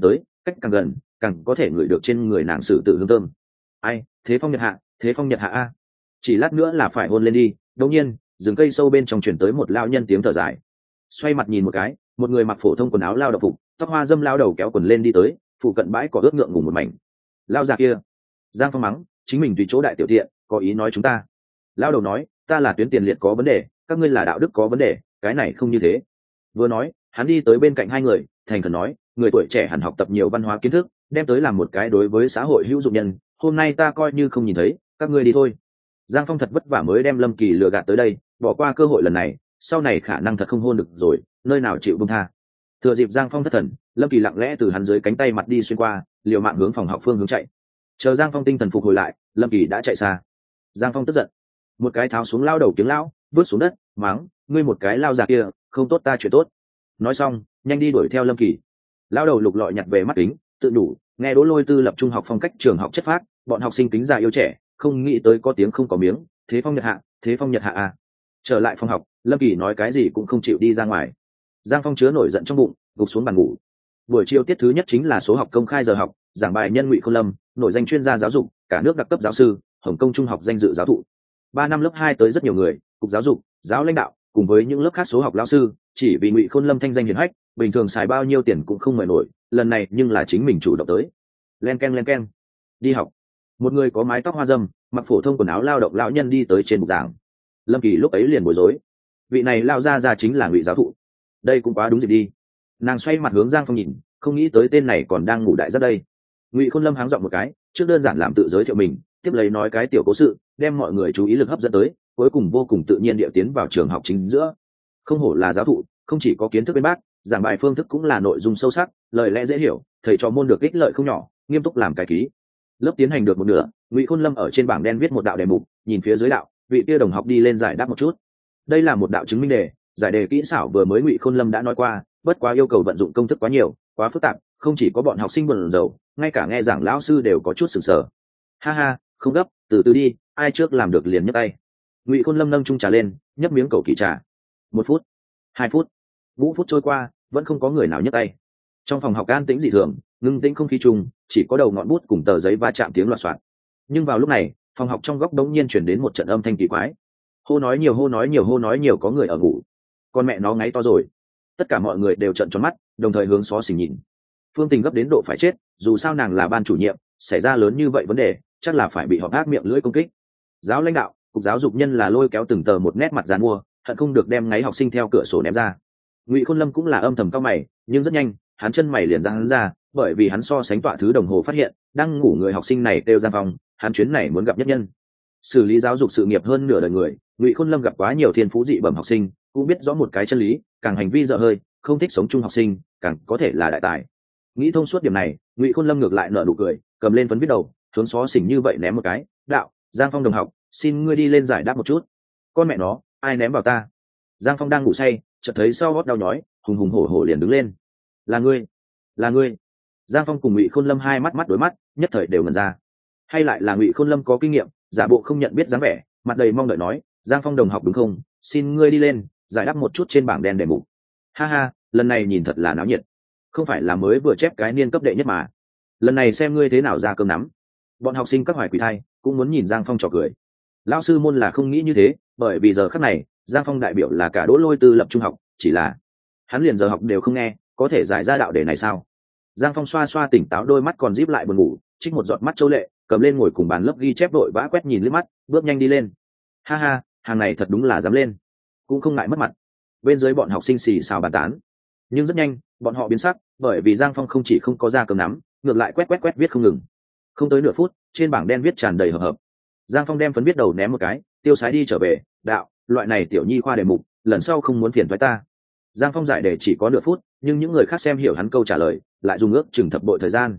cách càng gần càng có thể ngửi được trên người nàng sử tử hương thơm. Ai, thế phong nhật hạ, thế phong nhật hạ a. Chỉ lát nữa là phải hôn lên đi. Đột nhiên rừng cây sâu bên trong chuyển tới một lao nhân tiếng thở dài. Xoay mặt nhìn một cái, một người mặc phổ thông quần áo lao động phục, tóc hoa dâm lao đầu kéo quần lên đi tới, phụ cận bãi cỏ ướt ngượng ngùng một mảnh. Lao già kia. Giang Phong mắng, chính mình tùy chỗ đại tiểu thiện, có ý nói chúng ta. Lao đầu nói, ta là tuyến tiền liệt có vấn đề, các ngươi là đạo đức có vấn đề, cái này không như thế. Vừa nói, hắn đi tới bên cạnh hai người, thành khẩn nói, người tuổi trẻ hẳn học tập nhiều văn hóa kiến thức, đem tới làm một cái đối với xã hội hữu dụng nhân, hôm nay ta coi như không nhìn thấy, các ngươi đi thôi. Giang Phong thật vất vả mới đem Lâm Kỳ lừa gạt tới đây, bỏ qua cơ hội lần này, sau này khả năng thật không hôn được rồi, nơi nào chịu buông tha. Thừa dịp Giang Phong thất thần, Lâm Kỳ lặng lẽ từ hắn dưới cánh tay mặt đi xuyên qua, liều mạng hướng phòng học phương hướng chạy. Chờ Giang Phong tinh thần phục hồi lại, Lâm Kỳ đã chạy xa. Giang Phong tức giận, một cái tháo xuống lao đầu tiếng lão, vứt xuống đất, mắng, ngươi một cái lao già kia, không tốt ta chuyện tốt. Nói xong, nhanh đi đuổi theo Lâm Kỳ. Lao đầu lục lọi nhặt về mắt kính, tự đủ, nghe Đỗ Lôi Tư lập trung học phong cách trường học chất phác, bọn học sinh kính già yêu trẻ, không nghĩ tới có tiếng không có miếng, thế phong nhật hạ, thế phong nhật hạ à. Trở lại phòng học, Lâm Kỳ nói cái gì cũng không chịu đi ra ngoài. Giang Phong chứa nổi giận trong bụng, gục xuống bàn ngủ. Buổi chiều tiết thứ nhất chính là số học công khai giờ học, giảng bài nhân Ngụy Khôn Lâm, nổi danh chuyên gia giáo dục, cả nước đặc cấp giáo sư, Hồng Công trung học danh dự giáo thụ. 3 năm lớp 2 tới rất nhiều người, cục giáo dục, giáo lãnh đạo, cùng với những lớp khác số học lão sư, chỉ vì Ngụy Khôn Lâm thanh danh hiển hách, bình thường xài bao nhiêu tiền cũng không mời nổi, lần này nhưng là chính mình chủ động tới. Len keng, đi học. Một người có mái tóc hoa râm, mặc phổ thông quần áo lao động lão nhân đi tới trên bục giảng. Lâm Kỳ lúc ấy liền bối rối, vị này lao ra chính là Ngụy giáo thụ, đây cũng quá đúng dịp đi. Nàng xoay mặt hướng Giang Phong nhìn, không nghĩ tới tên này còn đang ngủ đại giấc đây. Ngụy Khôn Lâm háng giọng một cái, trước đơn giản làm tự giới thiệu mình, tiếp lấy nói cái tiểu cố sự, đem mọi người chú ý lực hấp dẫn tới, cuối cùng vô cùng tự nhiên địa tiến vào trường học chính giữa. Không hổ là giáo thụ, không chỉ có kiến thức bên bác, giảng bài phương thức cũng là nội dung sâu sắc, lời lẽ dễ hiểu, thầy trò môn được ích lợi không nhỏ, nghiêm túc làm cái ký. Lớp tiến hành được một nửa, Ngụy Khôn Lâm ở trên bảng đen viết một đạo đề mục, nhìn phía dưới đạo, vị kia đồng học đi lên giải đáp một chút. Đây là một đạo chứng minh đề, giải đề kỹ xảo vừa mới Ngụy Khôn Lâm đã nói qua, bất quá yêu cầu vận dụng công thức quá nhiều, quá phức tạp, không chỉ có bọn học sinh buồn rầu, ngay cả nghe giảng lão sư đều có chút sửng sở. Ha ha, không gấp, từ từ đi, ai trước làm được liền nhấc tay. Ngụy Khôn Lâm nâng chung trà lên, nhấp miếng cầu kỳ trà. 1 phút, 2 phút, 5 phút trôi qua, vẫn không có người nào nhấc tay. Trong phòng học an tĩnh dị thường, ngưng tĩnh không khí chung, chỉ có đầu ngọn bút cùng tờ giấy va chạm tiếng loạt soạt. Nhưng vào lúc này, phòng học trong góc đống nhiên chuyển đến một trận âm thanh kỳ quái. Hô nói nhiều, hô nói nhiều, hô nói nhiều, có người ở ngủ. Con mẹ nó ngáy to rồi. Tất cả mọi người đều trợn tròn mắt, đồng thời hướng xó xỉnh nhìn. Phương Tình gấp đến độ phải chết, dù sao nàng là ban chủ nhiệm, xảy ra lớn như vậy vấn đề, chắc là phải bị họ ác miệng lưỡi công kích. Giáo lãnh đạo, cục giáo dục nhân là lôi kéo từng tờ một nét mặt dàn mua, hận không được đem ngáy học sinh theo cửa sổ ném ra. Ngụy Khôn Lâm cũng là âm thầm cao mày, nhưng rất nhanh, hắn chân mày liền giãn ra, bởi vì hắn so sánh tọa thứ đồng hồ phát hiện, đang ngủ người học sinh này kêu Giang Phong, hắn chuyến này muốn gặp nhất nhân. Xử lý giáo dục sự nghiệp hơn nửa đời người, Ngụy Khôn Lâm gặp quá nhiều thiên phú dị bẩm học sinh, cũng biết rõ một cái chân lý, càng hành vi dở hơi, không thích sống chung học sinh, càng có thể là đại tài. Nghĩ thông suốt điểm này, Ngụy Khôn Lâm ngược lại nở nụ cười, cầm lên phấn viết đầu, hướng xó xỉnh như vậy ném một cái, đạo, Giang Phong đồng học, xin ngươi đi lên giải đáp một chút. Con mẹ nó, ai ném vào ta? Giang Phong đang ngủ say, chợt thấy sau gót đau nhói, hùng hùng hổ hổ liền đứng lên. Là ngươi, là ngươi. Giang Phong cùng Ngụy Khôn Lâm hai mắt đối mắt, nhất thời đều ngẩn ra. Hay lại là Ngụy Khôn Lâm có kinh nghiệm, giả bộ không nhận biết dáng vẻ, mặt đầy mong đợi nói, Giang Phong đồng học đúng không, xin ngươi đi lên giải đáp một chút trên bảng đen đề mục. Ha ha, lần này nhìn thật là náo nhiệt, không phải là mới vừa chép cái niên cấp đệ nhất mà, lần này xem ngươi thế nào ra cơm nắm. Bọn học sinh các hoài quỷ thai cũng muốn nhìn Giang Phong trò cười. Lão sư môn là không nghĩ như thế, bởi vì giờ khắc này Giang Phong đại biểu là cả Đỗ Lôi Tư lập trung học, chỉ là hắn liền giờ học đều không nghe, có thể giải ra đạo đề này sao? Giang Phong xoa xoa tỉnh táo đôi mắt còn díp lại buồn ngủ, trích một giọt mắt châu lệ, cầm lên ngồi cùng bàn lớp ghi chép đội vã quét nhìn liếc mắt, bước nhanh đi lên. Ha ha, hàng này thật đúng là dám lên, cũng không ngại mất mặt. Bên dưới bọn học sinh xì xào bàn tán, nhưng rất nhanh bọn họ biến sắc, bởi vì Giang Phong không chỉ không có ra cơm nắm, ngược lại quét viết không ngừng. Không tới nửa phút, trên bảng đen viết tràn đầy hợp. Giang Phong đem phấn viết đầu ném một cái, tiêu sái đi trở về, đạo, loại này tiểu nhi khoa đề mục, lần sau không muốn phiền toái ta. Giang Phong giải đề chỉ có nửa phút, nhưng những người khác xem hiểu hắn câu trả lời, lại dùng ước chừng thập bội thời gian.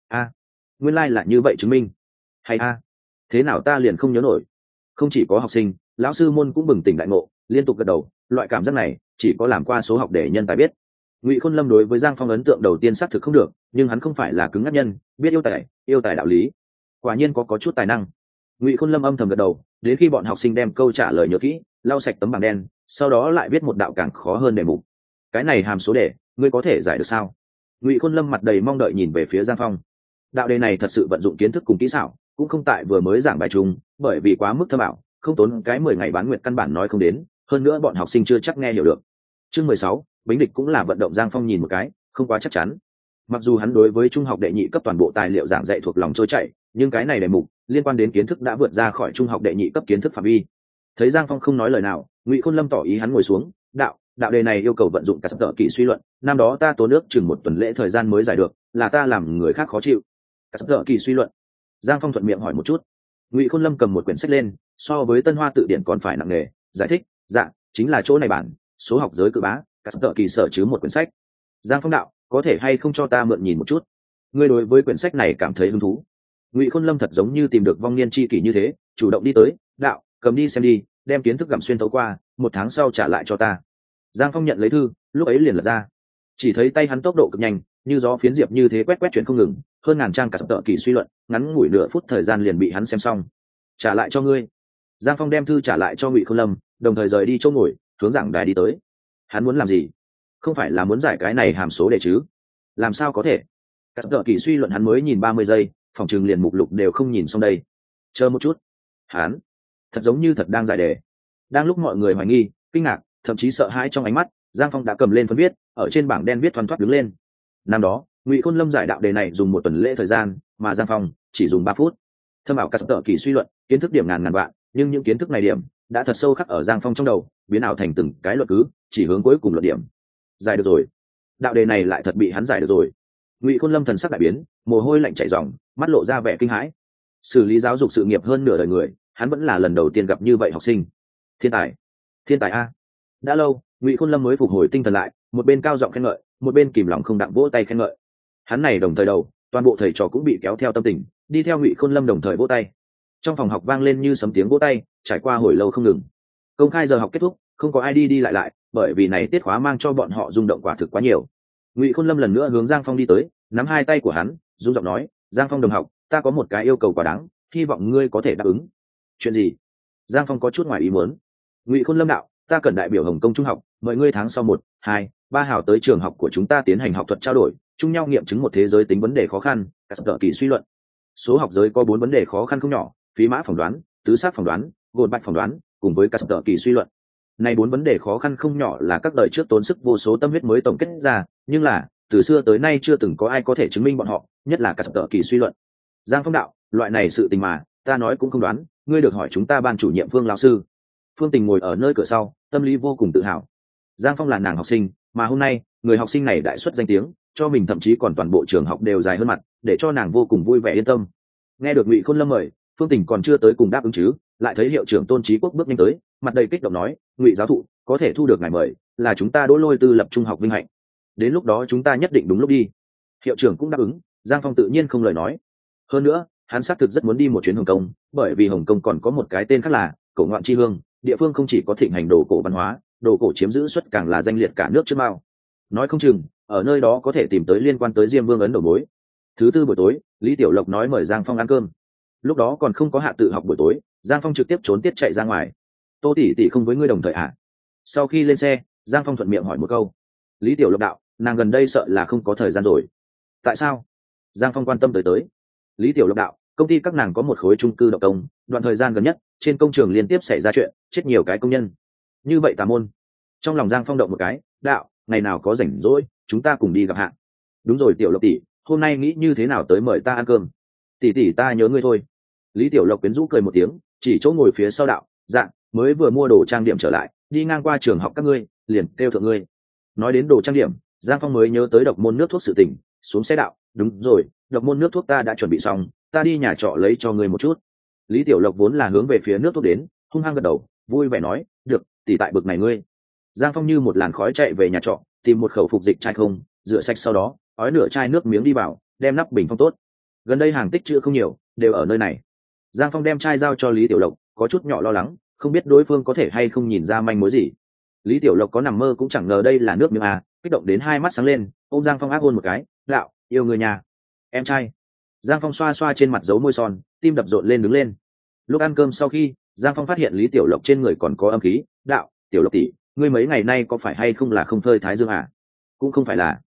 Nguyên lai là như vậy chứng minh. Hay thế nào ta liền không nhớ nổi. Không chỉ có học sinh, lão sư môn cũng bừng tỉnh đại ngộ, liên tục gật đầu, loại cảm giác này chỉ có làm qua số học để nhân tài biết. Ngụy Khôn Lâm đối với Giang Phong ấn tượng đầu tiên xác thực không được, nhưng hắn không phải là cứng ngắc nhân, biết yêu tài đạo lý, quả nhiên có chút tài năng. Ngụy Khôn Lâm âm thầm gật đầu, đến khi bọn học sinh đem câu trả lời nhớ kỹ, lau sạch tấm bảng đen, sau đó lại viết một đạo càng khó hơn đề mục. Cái này hàm số đề, ngươi có thể giải được sao? Ngụy Khôn Lâm mặt đầy mong đợi nhìn về phía Giang Phong. Đạo đề này thật sự vận dụng kiến thức cùng kỹ xảo, cũng không tại vừa mới giảng bài chung, bởi vì quá mức thâm ảo, không tốn cái 10 ngày bán nguyệt căn bản nói không đến, hơn nữa bọn học sinh chưa chắc nghe hiểu được. Chương 16, Bính Địch cũng là vận động. Giang Phong nhìn một cái, không quá chắc chắn. Mặc dù hắn đối với trung học đệ nhị cấp toàn bộ tài liệu giảng dạy thuộc lòng trôi chảy, nhưng cái này đề mục liên quan đến kiến thức đã vượt ra khỏi trung học đệ nhị cấp kiến thức phạm vi. Thấy Giang Phong không nói lời nào, Ngụy Khôn Lâm tỏ ý hắn ngồi xuống. Đạo đề này yêu cầu vận dụng cả sắp tợ kỹ suy luận, năm đó ta tốn nước chừng 1 tuần lễ thời gian mới giải được, là ta làm người khác khó chịu. Cả sắp tợ kỹ suy luận. Giang Phong thuận miệng hỏi một chút. Ngụy Khôn Lâm cầm một quyển sách lên, so với Tân Hoa tự điển còn phải nặng nề, giải thích, dạ, chính là chỗ này bản số học giới cự bá, cả sắp tợ kỳ sở chứ một quyển sách. Giang Phong đạo, có thể hay không cho ta mượn nhìn một chút? Ngươi đối với quyển sách này cảm thấy hứng thú? Ngụy Khôn Lâm thật giống như tìm được vong niên chi kỷ như thế, chủ động đi tới, đạo, cầm đi xem đi, đem kiến thức gặm xuyên thấu qua, 1 tháng sau trả lại cho ta. Giang Phong nhận lấy thư, lúc ấy liền lật ra, chỉ thấy tay hắn tốc độ cực nhanh, như gió phiến diệp như thế quét chuyển không ngừng, hơn ngàn trang cả sập tợ kỳ suy luận, ngắn ngủi nửa phút thời gian liền bị hắn xem xong. Trả lại cho ngươi. Giang Phong đem thư trả lại cho Ngụy Khôn Lâm, đồng thời rời đi chỗ ngồi, hướng giảng đài đi tới. Hắn muốn làm gì? Không phải là muốn giải cái này hàm số đề chứ? Làm sao có thể? Cả sập tợ kỳ suy luận hắn mới nhìn 30 giây, phòng trường liền mục lục đều không nhìn xong đây. Chờ một chút. Hắn thật giống như thật đang giải đề. Đang lúc mọi người hoài nghi, kinh ngạc, thậm chí sợ hãi trong ánh mắt, Giang Phong đã cầm lên phấn viết, ở trên bảng đen viết thoăn thoắt đứng lên. Năm đó, Ngụy Khôn Lâm giải đạo đề này dùng 1 tuần lễ thời gian, mà Giang Phong chỉ dùng 3 phút. Thâm ảo cả sập tợ kỳ suy luận, kiến thức điểm ngàn vạn, nhưng những kiến thức này điểm đã thật sâu khắc ở Giang Phong trong đầu, biến ảo thành từng cái luận cứ, chỉ hướng cuối cùng luận điểm. Giải được rồi. Đạo đề này lại thật bị hắn giải được rồi. Ngụy Khôn Lâm thần sắc đại biến, mồ hôi lạnh chảy ròng, mắt lộ ra vẻ kinh hãi. Xử lý giáo dục sự nghiệp hơn nửa đời người, hắn vẫn là lần đầu tiên gặp như vậy học sinh. Thiên tài a. Đã lâu, Ngụy Khôn Lâm mới phục hồi tinh thần lại, một bên cao giọng khen ngợi, một bên kìm lòng không đặng vỗ tay khen ngợi. Hắn này đồng thời đầu, toàn bộ thầy trò cũng bị kéo theo tâm tình, đi theo Ngụy Khôn Lâm đồng thời vỗ tay. Trong phòng học vang lên như sấm tiếng vỗ tay, trải qua hồi lâu không ngừng. Công khai giờ học kết thúc, không có ai đi lại, bởi vì này tiết khóa mang cho bọn họ rung động quả thực quá nhiều. Ngụy Khôn Lâm lần nữa hướng Giang Phong đi tới, nắm hai tay của hắn, rung giọng nói, Giang Phong đồng học, ta có một cái yêu cầu quá đáng, hy vọng ngươi có thể đáp ứng. Chuyện gì? Giang Phong có chút ngoài ý muốn. Ngụy Khôn Lâm đạo, ta cần đại biểu Hồng Kông Trung học, mời ngươi tháng sau 1, 2, 3 hào tới trường học của chúng ta tiến hành học thuật trao đổi, chung nhau nghiệm chứng một thế giới tính vấn đề khó khăn, các tờ kỳ suy luận. Số học giới có 4 vấn đề khó khăn không nhỏ, phí mã phỏng đoán, tứ xác phỏng đoán, gột bạch phỏng đoán, cùng với các tờ kỳ suy luận. Này 4 vấn đề khó khăn không nhỏ là các đời trước tốn sức vô số tâm huyết mới tổng kết ra, nhưng là từ xưa tới nay chưa từng có ai có thể chứng minh bọn họ, nhất là các tờ kỳ suy luận. Giang Phong đạo, loại này sự tình mà ta nói cũng không đoán, ngươi được hỏi chúng ta ban chủ nhiệm Phương lão sư. Phương Tình ngồi ở nơi cửa sau, tâm lý vô cùng tự hào. Giang Phong là nàng học sinh, mà hôm nay người học sinh này đại xuất danh tiếng, cho mình thậm chí còn toàn bộ trường học đều dài hơn mặt, để cho nàng vô cùng vui vẻ yên tâm. Nghe được Ngụy Khôn Lâm mời, Phương Tình còn chưa tới cùng đáp ứng chứ, lại thấy hiệu trưởng Tôn Chí Quốc bước nhanh tới, mặt đầy kích động nói, Ngụy giáo thụ, có thể thu được ngài mời, là chúng ta Đỗ Lôi Tư lập trung học vinh hạnh. Đến lúc đó chúng ta nhất định đúng lúc đi. Hiệu trưởng cũng đáp ứng, Giang Phong tự nhiên không lời nói. Hơn nữa, hắn xác thực rất muốn đi một chuyến Hồng Kông, bởi vì Hồng Kông còn có một cái tên khác là Cổ Ngoạn Chi Hương, địa phương không chỉ có thịnh hành đồ cổ văn hóa, đồ cổ chiếm giữ suất càng là danh liệt cả nước trước mao. Nói không chừng, ở nơi đó có thể tìm tới liên quan tới Diêm Vương ấn đầu mối. Thứ tư buổi tối, Lý Tiểu Lộc nói mời Giang Phong ăn cơm. Lúc đó còn không có hạ tự học buổi tối, Giang Phong trực tiếp trốn tiết chạy ra ngoài. Tô tỷ tỷ không với ngươi đồng thời à? Sau khi lên xe, Giang Phong thuận miệng hỏi một câu. Lý Tiểu Lộc đạo, nàng gần đây sợ là không có thời gian rồi. Tại sao? Giang Phong quan tâm tới. Lý Tiểu Lộc đạo, công ty các nàng có một khối chung cư độc công, đoạn thời gian gần nhất trên công trường liên tiếp xảy ra chuyện, chết nhiều cái công nhân. Như vậy tà môn. Trong lòng Giang Phong động một cái, đạo, ngày nào có rảnh rỗi, chúng ta cùng đi gặp hạ. Đúng rồi Tiểu Lộc tỷ, hôm nay nghĩ như thế nào tới mời ta ăn cơm? Tỷ tỷ ta nhớ ngươi thôi. Lý Tiểu Lộc quyến rũ cười một tiếng, chỉ chỗ ngồi phía sau đạo, dạ, mới vừa mua đồ trang điểm trở lại, đi ngang qua trường học các ngươi, liền kêu thượng ngươi. Nói đến đồ trang điểm, Giang Phong mới nhớ tới độc môn nước thuốc sự tình, xuống xe đạo, đúng rồi, độc môn nước thuốc ta đã chuẩn bị xong, ta đi nhà trọ lấy cho ngươi một chút. Lý Tiểu Lộc vốn là hướng về phía nước thuốc đến, hung hăng gật đầu, vui vẻ nói, được, tỷ tại bực này ngươi. Giang Phong như một làn khói chạy về nhà trọ, tìm một khẩu phục dịch chai không, rửa sạch sau đó, ói nửa chai nước miếng đi vào, đem nắp bình phong tốt. Gần đây hàng tích trữ không nhiều, đều ở nơi này. Giang Phong đem chai giao cho Lý Tiểu Lộc, có chút nhỏ lo lắng, không biết đối phương có thể hay không nhìn ra manh mối gì. Lý Tiểu Lộc có nằm mơ cũng chẳng ngờ đây là nước miếng à, kích động đến hai mắt sáng lên, ôm Giang Phong áp hôn một cái, đạo, yêu người nhà. Em trai. Giang Phong xoa xoa trên mặt dấu môi son, tim đập rộn lên đứng lên. Lúc ăn cơm sau khi, Giang Phong phát hiện Lý Tiểu Lộc trên người còn có âm khí, đạo, Tiểu Lộc tỷ, ngươi mấy ngày nay có phải hay không là không phơi thái dương à? Cũng không phải là.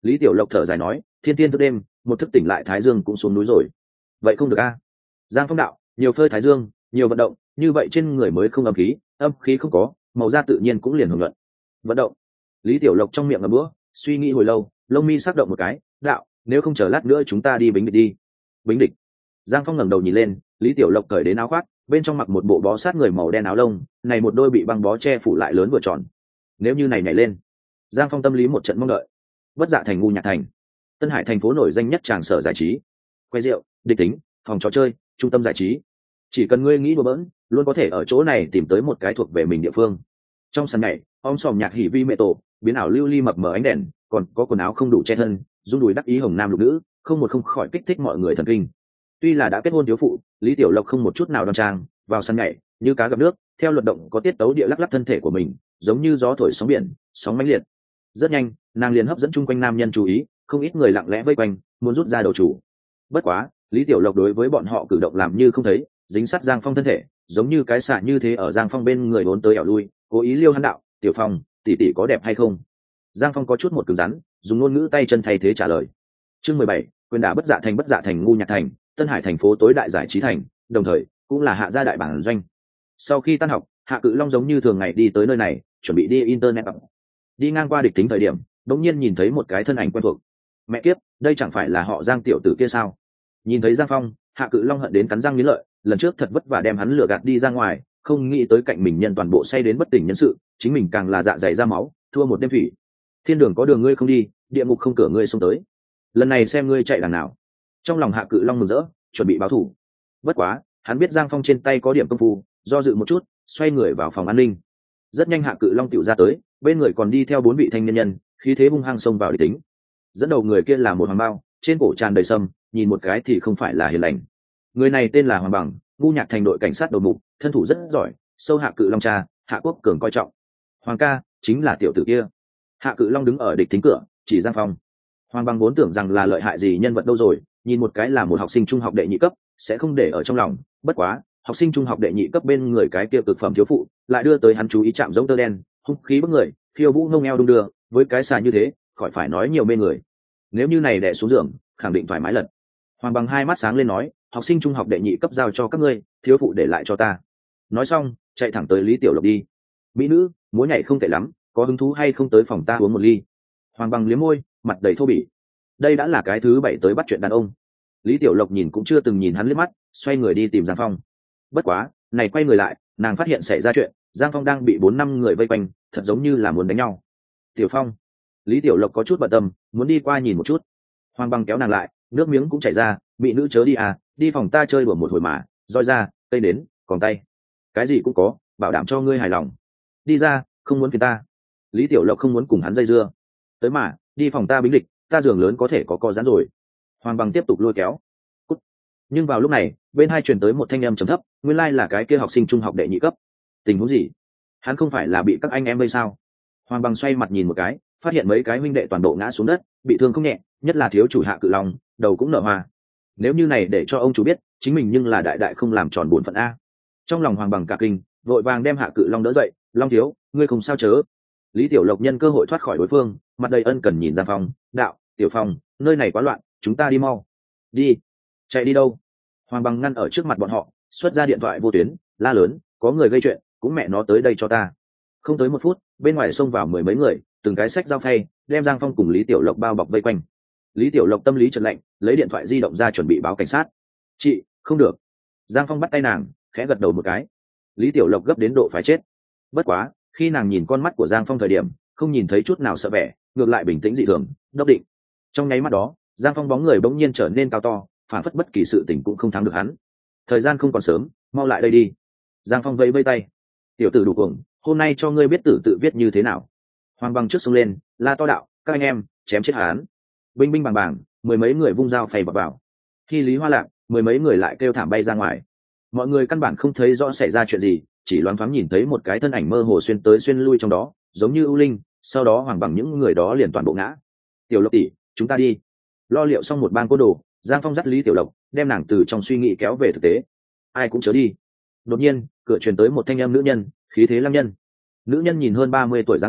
Lý Tiểu Lộc thở dài nói, thiên tiên thức đêm, một thức tỉnh lại thái dương cũng xuống núi rồi. Vậy không được a. Giang Phong đạo, nhiều phơi thái dương, nhiều vận động, như vậy trên người mới không âm khí không có, màu da tự nhiên cũng liền hưởng luận. Vận động. Lý Tiểu Lộc trong miệng ngậm bữa, suy nghĩ hồi lâu, lông mi sắc động một cái, đạo, nếu không chờ lát nữa chúng ta đi Bính Địch đi. Bính Địch. Giang Phong ngẩng đầu nhìn lên, Lý Tiểu Lộc cởi đến áo khoác, bên trong mặc một bộ bó sát người màu đen áo lông, này một đôi bị băng bó che phủ lại lớn vừa tròn. Nếu như này nhảy lên, Giang Phong tâm lý một trận mong đợi. Bất Dạ Thành ngu nhạc thành, Tân Hải thành phố nổi danh nhất tràng sở giải trí, quay rượu, địch tính, phòng trò chơi, trung tâm giải trí. Chỉ cần ngươi nghĩ đùa bỡn, luôn có thể ở chỗ này tìm tới một cái thuộc về mình địa phương. Trong sàn nhảy, om sòm nhạc hỉ vi mẹ tổ, biến ảo lưu ly mập mờ ánh đèn, còn có quần áo không đủ che thân, rung đùi đắc ý hồng nam lục nữ, không khỏi kích thích mọi người thần kinh. Tuy là đã kết hôn thiếu phụ, Lý Tiểu Lộc không một chút nào đoan trang, vào sân nhảy như cá gặp nước, theo luật động có tiết tấu địa lắc lắc thân thể của mình, giống như gió thổi sóng biển, sóng mãnh liệt. Rất nhanh, nàng liền hấp dẫn chung quanh nam nhân chú ý, không ít người lặng lẽ vây quanh, muốn rút ra đầu chủ. Bất quá, Lý Tiểu Lộc đối với bọn họ cử động làm như không thấy, dính sát Giang Phong thân thể, giống như cái xạ như thế ở Giang Phong bên người vốn tới ẻo lui, cố ý liêu hắn đạo, "Tiểu Phong, tỷ tỷ có đẹp hay không?" Giang Phong có chút một cứng rắn, dùng ngôn ngữ tay chân thay thế trả lời. Chương 17, quyền đả Bất Dạ Thành ngu nhạc thành, Tân Hải thành phố tối đại giải trí thành, đồng thời cũng là hạ gia đại bản doanh. Sau khi tan học, Hạ Cự Long giống như thường ngày đi tới nơi này, chuẩn bị đi internet up. Đi ngang qua địch tính thời điểm, đột nhiên nhìn thấy một cái thân ảnh quen thuộc. Mẹ kiếp, đây chẳng phải là họ Giang tiểu tử kia sao? Nhìn thấy Giang Phong, Hạ Cự Long hận đến cắn răng nghiến lợi, lần trước thật vất vả đem hắn lừa gạt đi ra ngoài, không nghĩ tới cạnh mình nhân toàn bộ say đến bất tỉnh nhân sự, chính mình càng là dạ dày ra máu, thua một đêm thủy. Thiên đường có đường ngươi không đi, địa ngục không cửa ngươi xông tới. Lần này xem ngươi chạy đằng nào. Trong lòng Hạ Cự Long mừng rỡ, chuẩn bị báo thù. Bất quá, hắn biết Giang Phong trên tay có điểm công phu, do dự một chút, xoay người vào phòng an ninh. Rất nhanh Hạ Cự Long tiểu ra tới, bên người còn đi theo 4 vị thanh niên nhân, khí thế hung hăng xông vào để tính. Dẫn đầu người kia là một hoàng bao, trên cổ tràn đầy sâm, nhìn một cái thì không phải là hiền lành. Người này tên là Hoàng Bằng, ngu nhạc thành đội cảnh sát đầu mục, thân thủ rất giỏi, sâu Hạ Cự Long cha, Hạ Quốc Cường coi trọng. Hoàng ca, chính là tiểu tử kia. Hạ Cự Long đứng ở địch tính cửa, chỉ Giang Phong. Hoàng Bằng vốn tưởng rằng là lợi hại gì nhân vật đâu rồi, nhìn một cái là một học sinh trung học đệ nhị cấp, sẽ không để ở trong lòng. Bất quá, học sinh trung học đệ nhị cấp bên người cái kia cực phẩm thiếu phụ, lại đưa tới hắn chú ý chạm giống tơ đen, hung khí bức người, khiêu vũ ngông eo đung đưa, với cái xà như thế, khỏi phải nói nhiều mê người. Nếu như này đè xuống giường, khẳng định thoải mái lật. Hoàng Bằng hai mắt sáng lên nói, học sinh trung học đệ nhị cấp giao cho các ngươi, thiếu phụ để lại cho ta. Nói xong, chạy thẳng tới Lý Tiểu Lộc đi. Mỹ nữ, múa nhảy không tệ lắm, có hứng thú hay không tới phòng ta uống một ly? Hoàng Bằng liếm môi, mặt đầy thô bỉ. Đây đã là cái thứ 7 tới bắt chuyện đàn ông. Lý Tiểu Lộc nhìn cũng chưa từng nhìn hắn liếc mắt, xoay người đi tìm Giang Phong. Bất quá, này quay người lại, nàng phát hiện xảy ra chuyện, Giang Phong đang bị 4-5 người vây quanh, thật giống như là muốn đánh nhau. Tiểu Phong. Lý Tiểu Lộc có chút bận tâm, muốn đi qua nhìn một chút. Hoàng Bằng kéo nàng lại, nước miếng cũng chảy ra, mỹ nữ chớ đi à, đi phòng ta chơi đùa một hồi mà, roi ra, tay đến, còn tay. Cái gì cũng có, bảo đảm cho ngươi hài lòng. Đi ra, không muốn phiền ta. Lý Tiểu Lộc không muốn cùng hắn dây dưa. Tới mà, đi phòng ta bính địch, ta giường lớn có thể có co giãn rồi. Hoàng Bằng tiếp tục lôi kéo. Cút. Nhưng vào lúc này, bên hai truyền tới một thanh âm trầm thấp, nguyên lai là cái kia học sinh trung học đệ nhị cấp. Tình huống gì? Hắn không phải là bị các anh em vây sao? Hoàng Bằng xoay mặt nhìn một cái, phát hiện mấy cái huynh đệ toàn bộ ngã xuống đất, bị thương không nhẹ, nhất là thiếu chủ Hạ Cự Long, đầu cũng nở hoa. Nếu như này để cho ông chủ biết, chính mình nhưng là đại đại không làm tròn bổn phận a. Trong lòng Hoàng Bằng cả kinh, vội vàng đem Hạ Cự Long đỡ dậy, "Long thiếu, ngươi không sao chớ?" Lý Tiểu Lộc nhân cơ hội thoát khỏi đối phương, mặt đầy ân cần nhìn Giang Phong, "Đạo, Tiểu Phong, nơi này quá loạn, chúng ta đi mau." "Đi." "Chạy đi đâu?" Hoàng Bằng ngăn ở trước mặt bọn họ, xuất ra điện thoại vô tuyến, la lớn, "Có người gây chuyện, cũng mẹ nó tới đây cho ta." Không tới 1 phút, bên ngoài xông vào 10 mấy người, từng cái xách dao phay, đem Giang Phong cùng Lý Tiểu Lộc bao bọc vây quanh. Lý Tiểu Lộc tâm lý chợt lạnh, lấy điện thoại di động ra chuẩn bị báo cảnh sát. "Chị, không được." Giang Phong bắt tay nàng, khẽ gật đầu một cái. Lý Tiểu Lộc gấp đến độ phải chết. Bất quá, khi nàng nhìn con mắt của Giang Phong thời điểm, không nhìn thấy chút nào sợ vẻ, ngược lại bình tĩnh dị thường, đốc định. Trong nháy mắt đó, Giang Phong bóng người bỗng nhiên trở nên cao to, phản phất bất kỳ sự tình cũng không thắng được hắn. Thời gian không còn sớm, mau lại đây đi. Giang Phong vẫy vẫy tay. "Tiểu tử đủ cuồng, hôm nay cho ngươi biết tử tự viết như thế nào." Hoàng Bằng trước xông lên, la to đạo, "Các anh em, chém chết hắn." Binh binh bàng bàng, 10 mấy người vung dao phày bập vào. Khi Lý Hoa Lạc, 10 mấy người lại kêu thảm bay ra ngoài. Mọi người căn bản không thấy rõ xảy ra chuyện gì, chỉ loáng thoáng nhìn thấy một cái thân ảnh mơ hồ xuyên tới xuyên lui trong đó, giống như ưu linh. Sau đó Hoàng Bằng những người đó liền toàn bộ ngã. "Tiểu Lộc tỷ, chúng ta đi." Lo liệu xong một bang côn đồ, Giang Phong dắt Lý Tiểu Lộc, đem nàng từ trong suy nghĩ kéo về thực tế. "Ai cũng chớ đi." Đột nhiên, cửa truyền tới một thanh âm nữ nhân, khí thế lăng nhân. Nữ nhân nhìn hơn 30 tuổi dáng vẻ,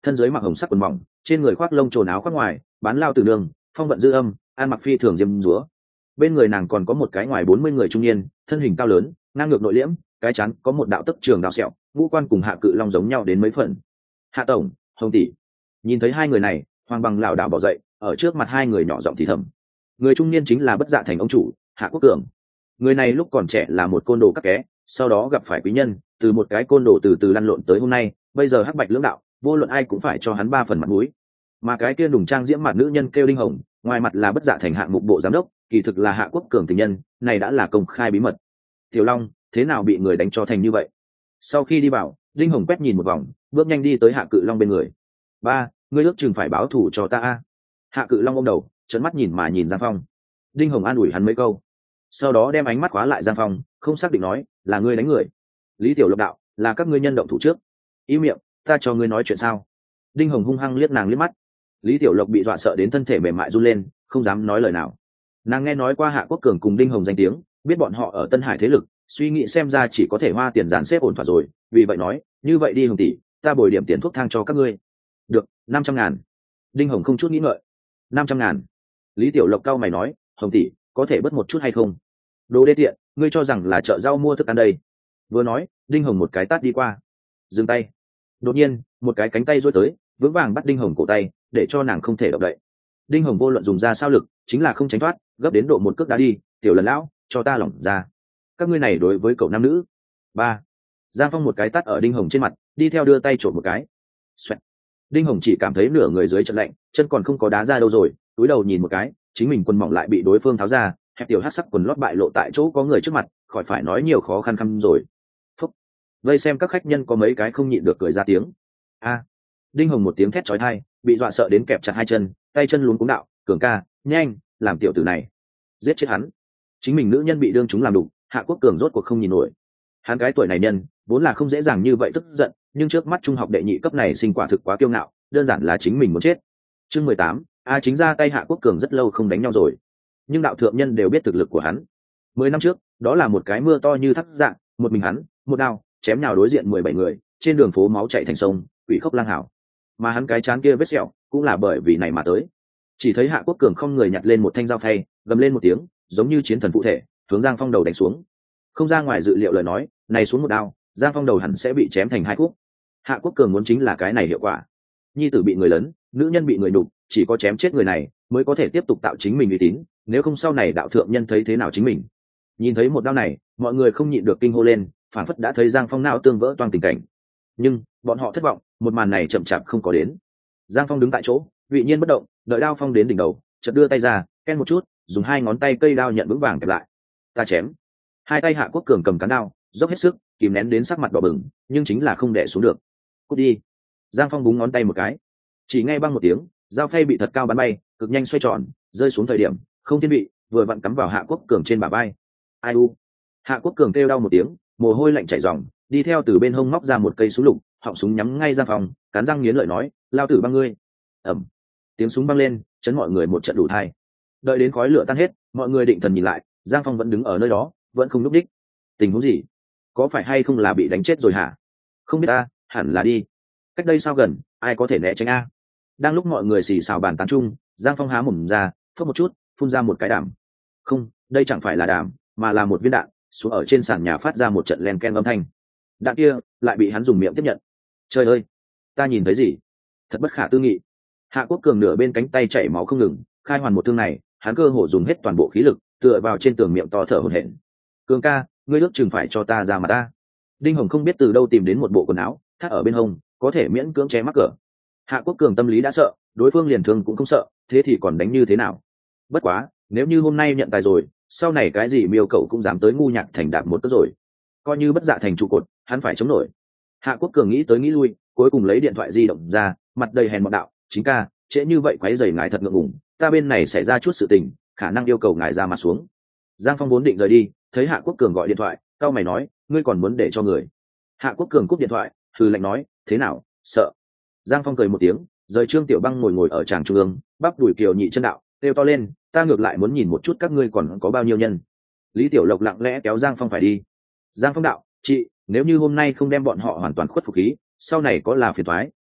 thân dưới mặc hồng sắc quần mỏng, trên người khoác lông trồn áo khoác ngoài, bán lao từ đường, phong vận dư âm, ăn mặc phi thường diêm dúa. Bên người nàng còn có một cái ngoài 40 người trung niên, thân hình cao lớn, ngang ngược nội liễm, cái chán có một đạo tấc trường đao sẹo, ngũ quan cùng Hạ Cự Long giống nhau đến mấy phần. Hạ tổng, Hồng tỷ. Nhìn thấy hai người này, Hoàng Bằng lảo đảo bỏ dậy, ở trước mặt hai người nhỏ giọng thì thầm. Người trung niên chính là Bất Dạ Thành ông chủ, Hạ Quốc Cường. Người này lúc còn trẻ là một côn đồ các ké, sau đó gặp phải quý nhân, từ một cái côn đồ từ từ lăn lộn tới hôm nay, bây giờ hắc bạch lưỡng đạo, vô luận ai cũng phải cho hắn 3 phần mặt mũi. Mà cái kia đùng trang diễm mặt nữ nhân kêu Đinh Hồng, ngoài mặt là Bất Dạ Thành hạng mục bộ giám đốc, kỳ thực là Hạ Quốc Cường tình nhân, này đã là công khai bí mật. Tiểu Long, thế nào bị người đánh cho thành như vậy? Sau khi đi vào, Đinh Hồng quét nhìn một vòng, bước nhanh đi tới Hạ Cự Long bên người. Ba, ngươi ước chừng phải báo thù cho ta a. Hạ Cự Long ôm đầu, trợn mắt nhìn mà nhìn Giang Phong. Đinh Hồng an ủi hắn mấy câu, sau đó đem ánh mắt khóa lại Giang Phong, không xác định nói, là ngươi đánh người. Lý Tiểu Lộc đạo, là các ngươi nhân động thủ trước. Im miệng, ta cho ngươi nói chuyện sao? Đinh Hồng hung hăng liếc nàng liếc mắt. Lý Tiểu Lộc bị dọa sợ đến thân thể mềm mại run lên, không dám nói lời nào. Nàng nghe nói qua Hạ Quốc Cường cùng Đinh Hồng danh tiếng, biết bọn họ ở Tân Hải thế lực, suy nghĩ xem ra chỉ có thể hoa tiền dàn xếp ổn thỏa rồi, vì vậy nói, như vậy đi Hồng tỷ, ta bồi điểm tiền thuốc thang cho các ngươi. Được, 500.000. Đinh Hồng không chút nghĩ ngợi. 500.000. Lý Tiểu Lộc cau mày nói, Hồng tỷ, có thể bớt một chút hay không? Đồ đê tiện, ngươi cho rằng là chợ rau mua thức ăn đây? Vừa nói, Đinh Hồng một cái tát đi qua. Dừng tay. Đột nhiên, một cái cánh tay duỗi tới, vững vàng bắt Đinh Hồng cổ tay, để cho nàng không thể động đậy. Đinh Hồng vô luận dùng ra sao lực, chính là không tránh thoát, gấp đến độ một cước đá đi, tiểu lần lão, cho ta lỏng ra. Các ngươi này đối với cậu nam nữ. Ba. Giang Phong một cái tát ở Đinh Hồng trên mặt, đi theo đưa tay trộm một cái. Xoẹt. Đinh Hồng chỉ cảm thấy nửa người dưới chân lạnh, chân còn không có đá ra đâu rồi, túi đầu nhìn một cái, chính mình quần mỏng lại bị đối phương tháo ra, hẹp tiểu hắc sắc quần lót bại lộ tại chỗ có người trước mặt, khỏi phải nói nhiều khó khăn khăn rồi. Phúc. Vây xem các khách nhân có mấy cái không nhịn được cười ra tiếng. A. Đinh Hồng một tiếng thét chói tai, bị dọa sợ đến kẹp chặt hai chân, tay chân luống cuống đạo, Cường ca, nhanh, làm tiểu tử này, giết chết hắn. Chính mình nữ nhân bị đương chúng làm đủ, Hạ Quốc Cường rốt cuộc không nhìn nổi. Hắn cái tuổi này nhân, vốn là không dễ dàng như vậy tức giận, nhưng trước mắt trung học đệ nhị cấp này sinh quả thực quá kiêu ngạo, đơn giản là chính mình muốn chết. Chương 18, chính ra tay Hạ Quốc Cường rất lâu không đánh nhau rồi, nhưng đạo thượng nhân đều biết thực lực của hắn. 10 năm trước, đó là một cái mưa to như thác dạng, một mình hắn, một đao, chém nhào đối diện 17 người, trên đường phố máu chảy thành sông, quỷ khốc lang hảo. Mà hắn cái chán kia vết sẹo, cũng là bởi vì này mà tới. Chỉ thấy Hạ Quốc Cường không người nhặt lên một thanh dao phay, gầm lên một tiếng, giống như chiến thần phụ thể, hướng Giang Phong đầu đánh xuống. Không ra ngoài dự liệu lời nói, này xuống một đao, Giang Phong đầu hẳn sẽ bị chém thành hai khúc. Hạ Quốc Cường muốn chính là cái này hiệu quả. Nhi tử bị người lớn, nữ nhân bị người đục, chỉ có chém chết người này mới có thể tiếp tục tạo chính mình uy tín, nếu không sau này đạo thượng nhân thấy thế nào chính mình. Nhìn thấy một đao này, mọi người không nhịn được kinh hô lên, phản phất đã thấy Giang Phong não tương vỡ toang tình cảnh. Nhưng bọn họ thất vọng, một màn này chậm chạp không có đến. Giang Phong đứng tại chỗ, vị nhiên bất động, đợi đao phong đến đỉnh đầu, chợt đưa tay ra, ken một chút, dùng hai ngón tay cây đao nhận vững vàng kẹp lại. Ta chém. Hai tay Hạ Quốc Cường cầm cán đao, dốc hết sức, kìm nén đến sắc mặt đỏ bừng, nhưng chính là không đè xuống được. Cút đi. Giang Phong búng ngón tay một cái, chỉ nghe băng một tiếng, dao phay bị thật cao bắn bay, cực nhanh xoay tròn, rơi xuống thời điểm không thiên vị, vừa vặn cắm vào Hạ Quốc Cường trên bả vai. Ai u. Hạ Quốc Cường kêu đau một tiếng, mồ hôi lạnh chảy ròng, đi theo từ bên hông móc ra một cây súng lục, họng súng nhắm ngay Giang Phong, cắn răng nghiến lợi nói, lao tử băng ngươi. Ầm. Tiếng súng băng lên, chấn mọi người một trận đủ thai. Đợi đến khói lửa tan hết, mọi người định thần nhìn lại, Giang Phong vẫn đứng ở nơi đó, vẫn không núp đích. Tình huống gì? Có phải hay không là bị đánh chết rồi hả? Không biết ta, hẳn là đi. Cách đây sao gần, ai có thể né tránh a? Đang lúc mọi người xì xào bàn tán chung, Giang Phong há mồm ra, phớt một chút, phun ra một cái đàm. Không, đây chẳng phải là đàm, mà là một viên đạn, xuống ở trên sàn nhà phát ra một trận len ken âm thanh. Đạn kia lại bị hắn dùng miệng tiếp nhận. Trời ơi, ta nhìn thấy gì? Thật bất khả tư nghị. Hạ Quốc Cường nửa bên cánh tay chảy máu không ngừng, khai hoàn một thương này, hắn cơ hồ dùng hết toàn bộ khí lực, tựa vào trên tường miệng to thở hổn hển. Cường ca, ngươi ước chừng phải cho ta ra mà ta. Đinh Hồng không biết từ đâu tìm đến một bộ quần áo, thắt ở bên hông, có thể miễn cưỡng che mắc cỡ. Hạ Quốc Cường tâm lý đã sợ, đối phương liền thương cũng không sợ, thế thì còn đánh như thế nào? Bất quá, nếu như hôm nay nhận tài rồi, sau này cái gì miêu cậu cũng dám tới ngu nhạc thành đạp một cước rồi. Coi như Bất Dạ thành trụ cột, hắn phải chống nổi. Hạ Quốc Cường nghĩ tới nghĩ lui, cuối cùng lấy điện thoại di động ra, mặt đầy hèn mọn đạo, chính ca, trễ như vậy quấy rầy ngài thật ngượng ngùng, ta bên này xảy ra chút sự tình, khả năng yêu cầu ngài ra mặt xuống. Giang Phong vốn định rời đi, thấy Hạ Quốc Cường gọi điện thoại, cau mày nói, ngươi còn muốn để cho người. Hạ Quốc Cường cúp điện thoại, hừ lạnh nói, thế nào, sợ. Giang Phong cười một tiếng, rời Trương Tiểu Băng ngồi ở tràng trung ương, bắp đùi kiều nhị chân đạo, kêu to lên, ta ngược lại muốn nhìn một chút các ngươi còn có bao nhiêu nhân. Lý Tiểu Lộc lặng lẽ kéo Giang Phong phải đi. Giang Phong đạo, chị, nếu như hôm nay không đem bọn họ hoàn toàn khuất phục khí, sau này có là phiền toái,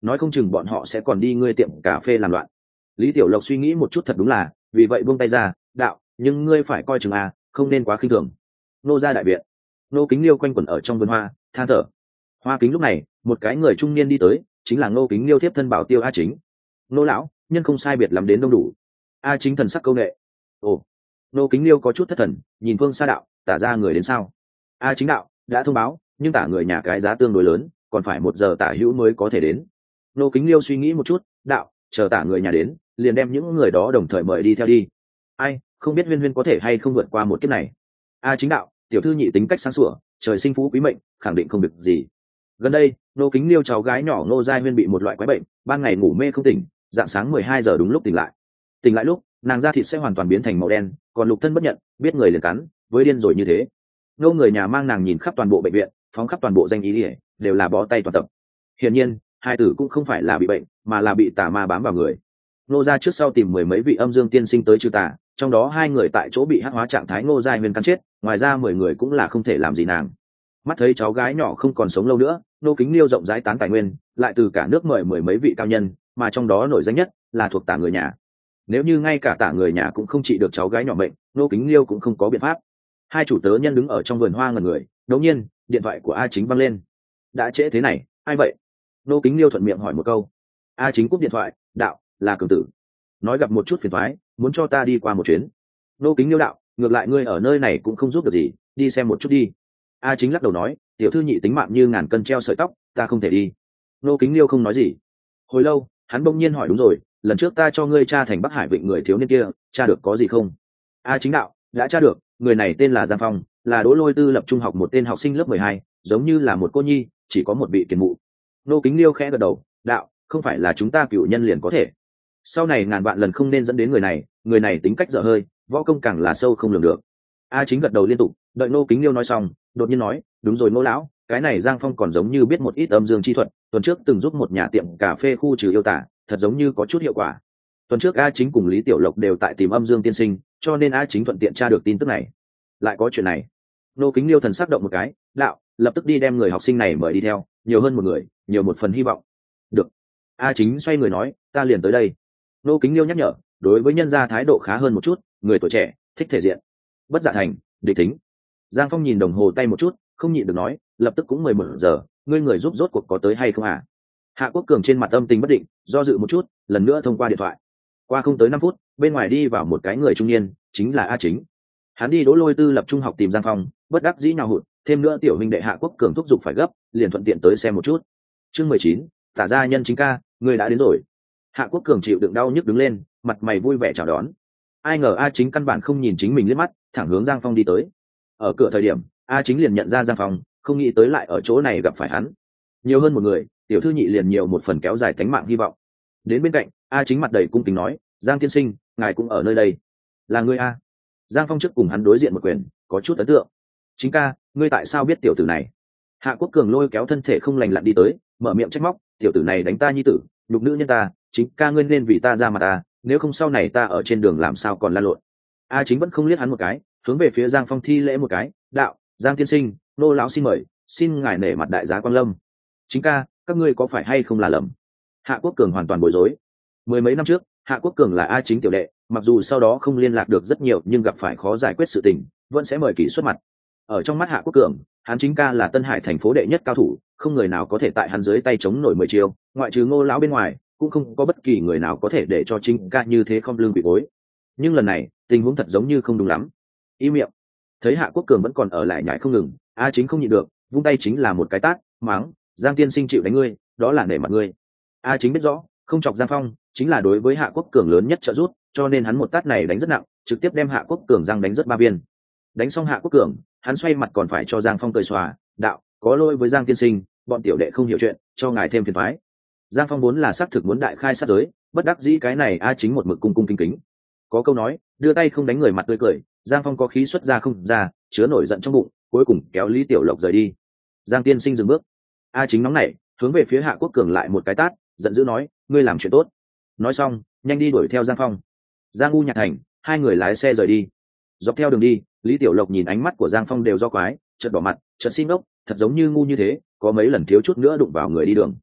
nói không chừng bọn họ sẽ còn đi ngươi tiệm cà phê làm loạn. Lý Tiểu Lộc suy nghĩ một chút thật đúng là, vì vậy buông tay ra, đạo, nhưng ngươi phải coi chừng à, không nên quá khinh thường. Nô ra đại viện, Nô Kính Liêu quanh quẩn ở trong vườn hoa, than thở. Hoa Kính lúc này, một cái người trung niên đi tới, chính là Nô Kính Liêu tiếp thân bảo tiêu A Chính. Nô lão, nhân không sai biệt lắm đến đông đủ. A Chính thần sắc câu nệ. Ồ, Nô Kính Liêu có chút thất thần, nhìn phương xa đạo, tả ra người đến sao? A Chính đạo, đã thông báo, nhưng tả người nhà cái giá tương đối lớn, còn phải 1 giờ tả hữu mới có thể đến. Nô Kính Liêu suy nghĩ một chút, đạo, chờ tả người nhà đến, liền đem những người đó đồng thời mời đi theo đi. Ai, không biết Huyên Huyên có thể hay không vượt qua một kiếp này. A Chính đạo, tiểu thư nhị tính cách sáng sủa, trời sinh phú quý mệnh, khẳng định không được gì. Gần đây, Nô Kính Liêu cháu gái nhỏ Nô Giai Huyên bị một loại quái bệnh, ban ngày ngủ mê không tỉnh, dạng sáng 12 giờ đúng lúc tỉnh lại. Tỉnh lại lúc, nàng da thịt sẽ hoàn toàn biến thành màu đen, còn lục thân bất nhận, biết người liền cắn, với điên rồi như thế. Nô người nhà mang nàng nhìn khắp toàn bộ bệnh viện, phóng khắp toàn bộ danh ý ỉa, đều là bó tay toàn tập. Hiển nhiên, hai tử cũng không phải là bị bệnh, mà là bị tà ma bám vào người. Nô gia trước sau tìm 10 mấy vị âm dương tiên sinh tới trừ tà, trong đó 2 người tại chỗ bị hắc hóa trạng thái Ngô Giai Huyên cắn chết, ngoài ra 10 người cũng là không thể làm gì nàng. Mắt thấy cháu gái nhỏ không còn sống lâu nữa, Nô Kính Liêu rộng rãi tán tài nguyên, lại từ cả nước mời 10 mấy vị cao nhân, mà trong đó nổi danh nhất là thuộc tả người nhà. Nếu như ngay cả tả người nhà cũng không trị được cháu gái nhỏ bệnh, Nô Kính Liêu cũng không có biện pháp. Hai chủ tớ nhân đứng ở trong vườn hoa ngẩn người, đột nhiên, điện thoại của A Chính vang lên. Đã trễ thế này, ai vậy? Nô Kính Liêu thuận miệng hỏi một câu. A Chính cúp điện thoại, đạo, là Cường Tử. Nói gặp một chút phiền toái, muốn cho ta đi qua một chuyến. Nô Kính Liêu đạo, ngược lại ngươi ở nơi này cũng không giúp được gì, đi xem một chút đi. A Chính lắc đầu nói, tiểu thư nhị tính mạng như ngàn cân treo sợi tóc, ta không thể đi. Nô Kính Liêu không nói gì. Hồi lâu, hắn bỗng nhiên hỏi, đúng rồi, lần trước ta cho ngươi tra thành Bắc Hải Vịnh người thiếu niên kia, tra được có gì không? A Chính đạo, đã tra được, người này tên là Giang Phong, là Đỗ Lôi Tư lập trung học một tên học sinh lớp 12, giống như là một cô nhi, chỉ có một vị kiền mụ. Nô Kính Liêu khẽ gật đầu, đạo, không phải là chúng ta cựu nhân liền có thể. Sau này ngàn vạn lần không nên dẫn đến người này tính cách dở hơi, võ công càng là sâu không lường được. A Chính gật đầu liên tục, đợi Nô Kính Liêu nói xong, đột nhiên nói, đúng rồi Ngô lão, cái này Giang Phong còn giống như biết một ít âm dương chi thuật, tuần trước từng giúp một nhà tiệm cà phê khu trừ yêu tả, thật giống như có chút hiệu quả. Tuần trước A Chính cùng Lý Tiểu Lộc đều tại tìm âm dương tiên sinh, cho nên A Chính thuận tiện tra được tin tức này. Lại có chuyện này. Nô Kính Liêu thần sắc động một cái, đạo, lập tức đi đem người học sinh này mời đi theo, nhiều hơn một người, nhiều một phần hy vọng. Được. A Chính xoay người nói, ta liền tới đây. Nô Kính Liêu nhắc nhở, đối với nhân gia thái độ khá hơn một chút, người tuổi trẻ, thích thể diện. Bất dạ thành, địch thính. Giang Phong nhìn đồng hồ tay một chút, không nhịn được nói, lập tức cũng 11 giờ, ngươi người giúp rốt cuộc có tới hay không à? Hạ Quốc Cường trên mặt âm tình bất định, do dự một chút, lần nữa thông qua điện thoại. Qua không tới 5 phút, bên ngoài đi vào một cái người trung niên, chính là A Chính. Hắn đi Đỗ Lôi Tư lập trung học tìm Giang Phong, bất đắc dĩ nhào hụt, thêm nữa tiểu huynh đệ Hạ Quốc Cường thúc giục phải gấp, liền thuận tiện tới xem một chút. Chương 19, tả gia nhân chính ca, ngươi đã đến rồi. Hạ Quốc Cường chịu đựng đau nhức đứng lên, mặt mày vui vẻ chào đón. Ai ngờ A Chính căn bản không nhìn chính mình liếc mắt, thẳng hướng Giang Phong đi tới. Ở cửa thời điểm, A Chính liền nhận ra Giang Phong, không nghĩ tới lại ở chỗ này gặp phải hắn. Nhiều hơn một người, tiểu thư nhị liền nhiều một phần kéo dài tánh mạng hy vọng. Đến bên cạnh, A Chính mặt đầy cung kính nói, Giang tiên sinh, ngài cũng ở nơi đây. Là ngươi A? Giang Phong trước cùng hắn đối diện một quyền, có chút ấn tượng. Chính ca, ngươi tại sao biết tiểu tử này? Hạ Quốc Cường lôi kéo thân thể không lành lặn đi tới, mở miệng trách móc, tiểu tử này đánh ta nhi tử, nhục nữ nhân ta, chính ca ngươi nên vì ta ra mặt ta, nếu không sau này ta ở trên đường làm sao còn lăn lộn. A Chính vẫn không liếc hắn một cái, hướng về phía Giang Phong thi lễ một cái, đạo, Giang tiên sinh, nô lão xin mời, xin ngài nể mặt đại giá Quan Lâm. Chính ca, các ngươi có phải hay không là lầm? Hạ Quốc Cường hoàn toàn bối rối. 10 mấy năm trước, Hạ Quốc Cường là A Chính tiểu đệ, mặc dù sau đó không liên lạc được rất nhiều, nhưng gặp phải khó giải quyết sự tình, vẫn sẽ mời kỹ xuất mặt. Ở trong mắt Hạ Quốc Cường, hắn chính ca là Tân Hải thành phố đệ nhất cao thủ, không người nào có thể tại hắn dưới tay chống nổi 10 chiêu, ngoại trừ Ngô lão bên ngoài, cũng không có bất kỳ người nào có thể để cho chính ca như thế không lương bị bối. Nhưng lần này, tình huống thật giống như không đúng lắm. Im miệng. Thấy Hạ Quốc Cường vẫn còn ở lại nhại không ngừng, A Chính không nhịn được, vung tay chính là một cái tát, mắng, Giang tiên sinh chịu đánh ngươi, đó là nể mặt ngươi. A Chính biết rõ, không chọc Giang Phong chính là đối với Hạ Quốc Cường lớn nhất trợ giúp, cho nên hắn một tát này đánh rất nặng, trực tiếp đem Hạ Quốc Cường răng đánh rất 3 viên. Đánh xong Hạ Quốc Cường, hắn xoay mặt còn phải cho Giang Phong cười xòa, đạo, có lỗi với Giang tiên sinh, bọn tiểu đệ không hiểu chuyện, cho ngài thêm phiền toái. Giang Phong vốn là xác thực muốn đại khai sát giới, bất đắc dĩ cái này A Chính một mực cung cung kính kính. Có câu nói, đưa tay không đánh người mặt tươi cười, Giang Phong có khí xuất ra không ra, chứa nổi giận trong bụng, cuối cùng kéo Lý Tiểu Lộc rời đi. Giang tiên sinh dừng bước. A Chính nóng nảy, hướng về phía Hạ Quốc Cường lại một cái tát, giận dữ nói, ngươi làm chuyện tốt. Nói xong, nhanh đi đuổi theo Giang Phong. Giang U Nhạc Thành, hai người lái xe rời đi. Dọc theo đường đi, Lý Tiểu Lộc nhìn ánh mắt của Giang Phong đều do quái, chợt đỏ mặt, chợt xin ốc, thật giống như ngu như thế, có mấy lần thiếu chút nữa đụng vào người đi đường.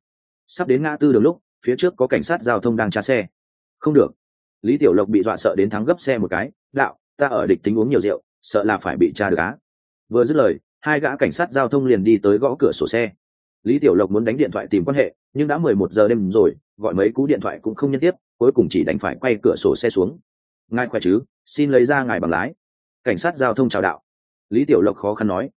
Sắp đến ngã tư đường lúc phía trước có cảnh sát giao thông đang tra xe. Không được. Lý Tiểu Lộc bị dọa sợ đến thắng gấp xe một cái. Đạo, ta ở địch tính uống nhiều rượu, sợ là phải bị tra được á. Vừa dứt lời, hai gã cảnh sát giao thông liền đi tới gõ cửa sổ xe. Lý Tiểu Lộc muốn đánh điện thoại tìm quan hệ, nhưng đã 11 giờ đêm rồi, gọi mấy cú điện thoại cũng không nhân tiếp, cuối cùng chỉ đành phải quay cửa sổ xe xuống. Ngài khỏe chứ, xin lấy ra ngài bằng lái. Cảnh sát giao thông chào đạo. Lý Tiểu Lộc khó khăn nói,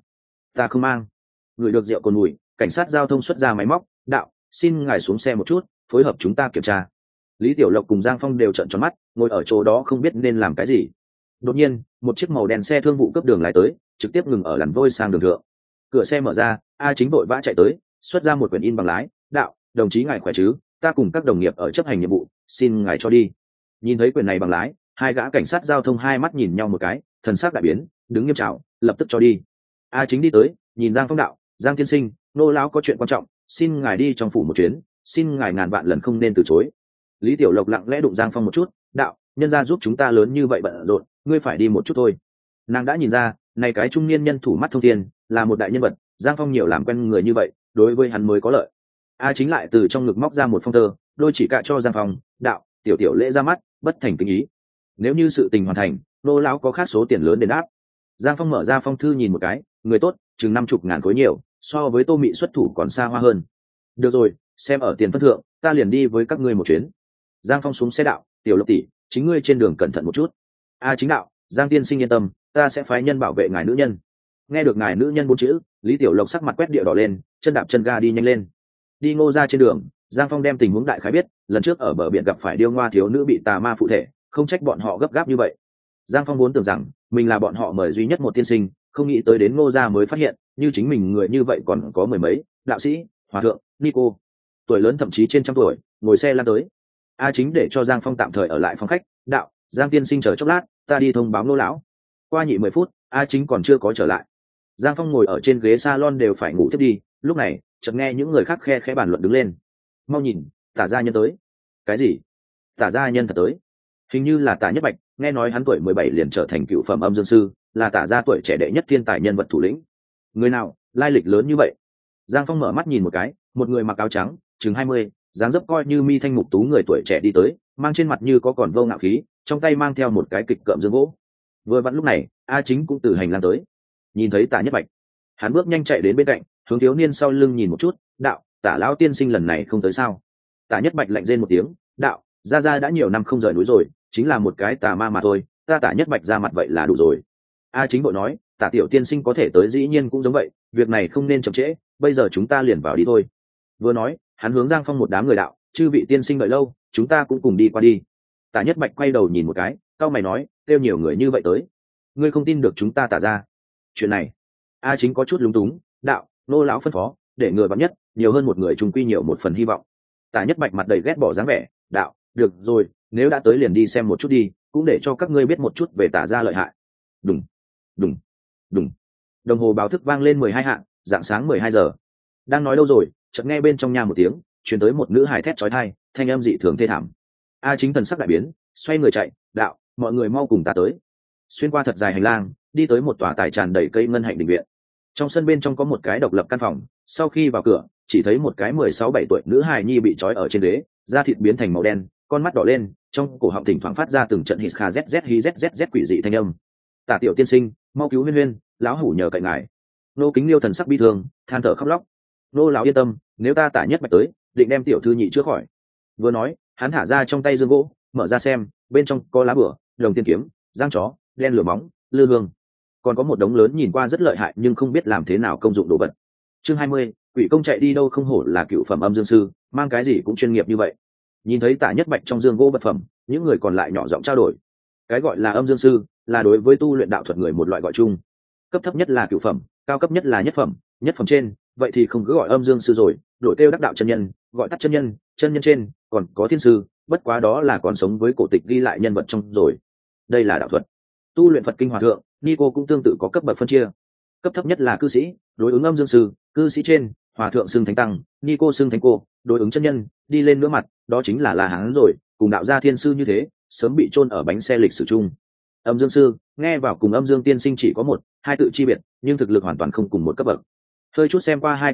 ta không mang. Người được rượu cồn mùi, cảnh sát giao thông xuất ra máy móc, đạo, xin ngài xuống xe một chút, phối hợp chúng ta kiểm tra. Lý Tiểu Lộc cùng Giang Phong đều trợn tròn mắt, ngồi ở chỗ đó không biết nên làm cái gì. Đột nhiên, một chiếc màu đen xe thương vụ cướp đường lái tới, trực tiếp ngừng ở làn vôi sang đường thượng. Cửa xe mở ra, A Chính vội vã chạy tới, xuất ra một quyển in bằng lái, đạo, đồng chí ngài khỏe chứ, ta cùng các đồng nghiệp ở chấp hành nhiệm vụ, xin ngài cho đi. Nhìn thấy quyển này bằng lái, hai gã cảnh sát giao thông hai mắt nhìn nhau một cái, thần sắc đại biến, đứng nghiêm chào, lập tức cho đi. A Chính đi tới, nhìn Giang Phong đạo, Giang tiên sinh, nô lão có chuyện quan trọng, xin ngài đi trong phủ một chuyến, xin ngài ngàn vạn lần không nên từ chối. Lý Tiểu Lộc lặng lẽ đụng Giang Phong một chút, đạo, nhân gia giúp chúng ta lớn như vậy bận rộn, ngươi phải đi một chút thôi. Nàng đã nhìn ra, này cái trung niên nhân thủ mắt thông thiên, là một đại nhân vật, Giang Phong nhiều làm quen người như vậy, đối với hắn mới có lợi. A Chính lại từ trong ngực móc ra một phong thơ, đôi chỉ cạ cho Giang Phong, đạo, tiểu tiểu lễ ra mắt, bất thành kính ý. Nếu như sự tình hoàn thành, nô lão có khác số tiền lớn đền đáp. Giang Phong mở ra phong thư nhìn một cái, người tốt, chừng 50.000 khối nhiều, so với Tô Mị xuất thủ còn xa hoa hơn. Được rồi, xem ở tiền phân thượng, ta liền đi với các ngươi một chuyến. Giang Phong xuống xe đạo, tiểu Lộc tỷ, chính ngươi trên đường cẩn thận một chút. A Chính đạo, Giang tiên sinh yên tâm, ta sẽ phái nhân bảo vệ ngài nữ nhân. Nghe được ngài nữ nhân 4 chữ, Lý Tiểu Lộc sắc mặt quét địa đỏ lên, chân đạp chân ga đi nhanh lên. Đi Ngô ra trên đường, Giang Phong đem tình huống đại khái biết, lần trước ở bờ biển gặp phải điêu ngoa thiếu nữ bị tà ma phụ thể, không trách bọn họ gấp gáp như vậy. Giang Phong vốn tưởng rằng mình là bọn họ mời duy nhất một tiên sinh, không nghĩ tới đến Ngô gia mới phát hiện, như chính mình người như vậy còn có mười mấy, đạo sĩ, hòa thượng, Nico, tuổi lớn thậm chí trên trăm tuổi, ngồi xe lan tới. A Chính để cho Giang Phong tạm thời ở lại phòng khách, đạo, Giang tiên sinh chờ chốc lát, ta đi thông báo Ngô lão. Qua nhị 10 phút, A Chính còn chưa có trở lại. Giang Phong ngồi ở trên ghế salon đều phải ngủ tiếp đi, lúc này chợt nghe những người khác khe khẽ bàn luận đứng lên. Mau nhìn, Tả gia nhân tới. Cái gì? Tả gia nhân thật tới? Hình như là Tả Nhất Bạch, nghe nói hắn tuổi 17 liền trở thành cựu phẩm âm dương sư, là Tả gia tuổi trẻ đệ nhất thiên tài nhân vật thủ lĩnh. Người nào, lai lịch lớn như vậy? Giang Phong mở mắt nhìn một cái, một người mặc áo trắng, chừng 20, dáng dấp coi như mi thanh mục tú người tuổi trẻ đi tới, mang trên mặt như có còn vô ngạo khí, trong tay mang theo một cái kịch cộm dương gỗ. Vừa vặn lúc này, A Chính cũng từ hành lang tới. Nhìn thấy Tả Nhất Bạch, hắn bước nhanh chạy đến bên cạnh, hướng thiếu niên sau lưng nhìn một chút, đạo, Tả lão tiên sinh lần này không tới sao? Tả Nhất Bạch lạnh rên một tiếng, đạo, gia đã nhiều năm không rời núi rồi, chính là một cái tà ma mà thôi, ta Tả Nhất Bạch ra mặt vậy là đủ rồi. A Chính vội nói, Tả tiểu tiên sinh có thể tới dĩ nhiên cũng giống vậy, việc này không nên chậm trễ, bây giờ chúng ta liền vào đi thôi. Vừa nói, hắn hướng Giang Phong một đám người đạo, chư vị tiên sinh đợi lâu, chúng ta cũng cùng đi qua đi. Tả Nhất Bạch quay đầu nhìn một cái, cau mày nói, kêu nhiều người như vậy tới, ngươi không tin được chúng ta Tả ra. Chuyện này, A Chính có chút lúng túng, đạo, nô lão phân phó, để người vắng nhất, nhiều hơn một người trùng quy nhiều một phần hy vọng. Tả Nhất Bạch mặt đầy ghét bỏ dáng vẻ, đạo, được rồi, nếu đã tới liền đi xem một chút đi, cũng để cho các ngươi biết một chút về Tả gia lợi hại. Đùng, đùng, đùng. Đồng hồ báo thức vang lên 12 hạ, dạng sáng 12 giờ. Đang nói đâu rồi, chợt nghe bên trong nhà một tiếng, truyền tới một nữ hài thét chói tai, thanh âm dị thường thê thảm. A Chính thần sắc đại biến, xoay người chạy, đạo, mọi người mau cùng ta tới. Xuyên qua thật dài hành lang, đi tới một tòa tài tràn đầy cây ngân hạnh đình viện. Trong sân bên trong có một cái độc lập căn phòng, sau khi vào cửa, chỉ thấy một cái 16-17 tuổi nữ hài nhi bị trói ở trên ghế, da thịt biến thành màu đen, con mắt đỏ lên, trong cổ họng thỉnh thoảng phát ra từng trận hít kha zz hi zz quỷ dị thanh âm. Tả tiểu tiên sinh, mau cứu Huyên Huyên, lão hủ nhờ cậy ngài. Nô Kính Liêu thần sắc bi thương, than thở khóc lóc. Nô lão yên tâm, nếu ta Tả Nhất Bạch tới, định đem tiểu thư nhị chữa khỏi. Vừa nói, hắn thả ra trong tay dương gỗ, mở ra xem, bên trong có lá bửa, đồng tiên kiếm, giang chó, đen lửa móng, lư hương, còn có một đống lớn nhìn qua rất lợi hại nhưng không biết làm thế nào công dụng đồ vật. Chương 20, quỷ công chạy đi đâu không hổ là cựu phẩm âm dương sư, mang cái gì cũng chuyên nghiệp như vậy. Nhìn thấy Tả Nhất Bạch trong dương gỗ vật phẩm, những người còn lại nhỏ giọng trao đổi. Cái gọi là âm dương sư là đối với tu luyện đạo thuật người một loại gọi chung. Cấp thấp nhất là cựu phẩm, cao cấp nhất là nhất phẩm trên, vậy thì không cứ gọi âm dương sư rồi, đổi kêu đắc đạo chân nhân, gọi tắt chân nhân trên, còn có thiên sư, bất quá đó là còn sống với cổ tịch ghi lại nhân vật trong rồi. Đây là đạo thuật. Tu luyện Phật kinh hòa thượng, Nico cũng tương tự có cấp bậc phân chia. Cấp thấp nhất là cư sĩ, đối ứng âm dương sư, cư sĩ trên, hòa thượng xưng thánh tăng, Nico xưng thánh cô, đối ứng chân nhân, đi lên nữa mặt, đó chính là La Hán rồi, cùng đạo gia thiên sư như thế, sớm bị chôn ở bánh xe lịch sử chung. Âm dương sư, nghe vào cùng âm dương tiên sinh chỉ có một, hai tự chi biệt, nhưng thực lực hoàn toàn không cùng một cấp bậc. Hơi chút xem qua hai quyển thư,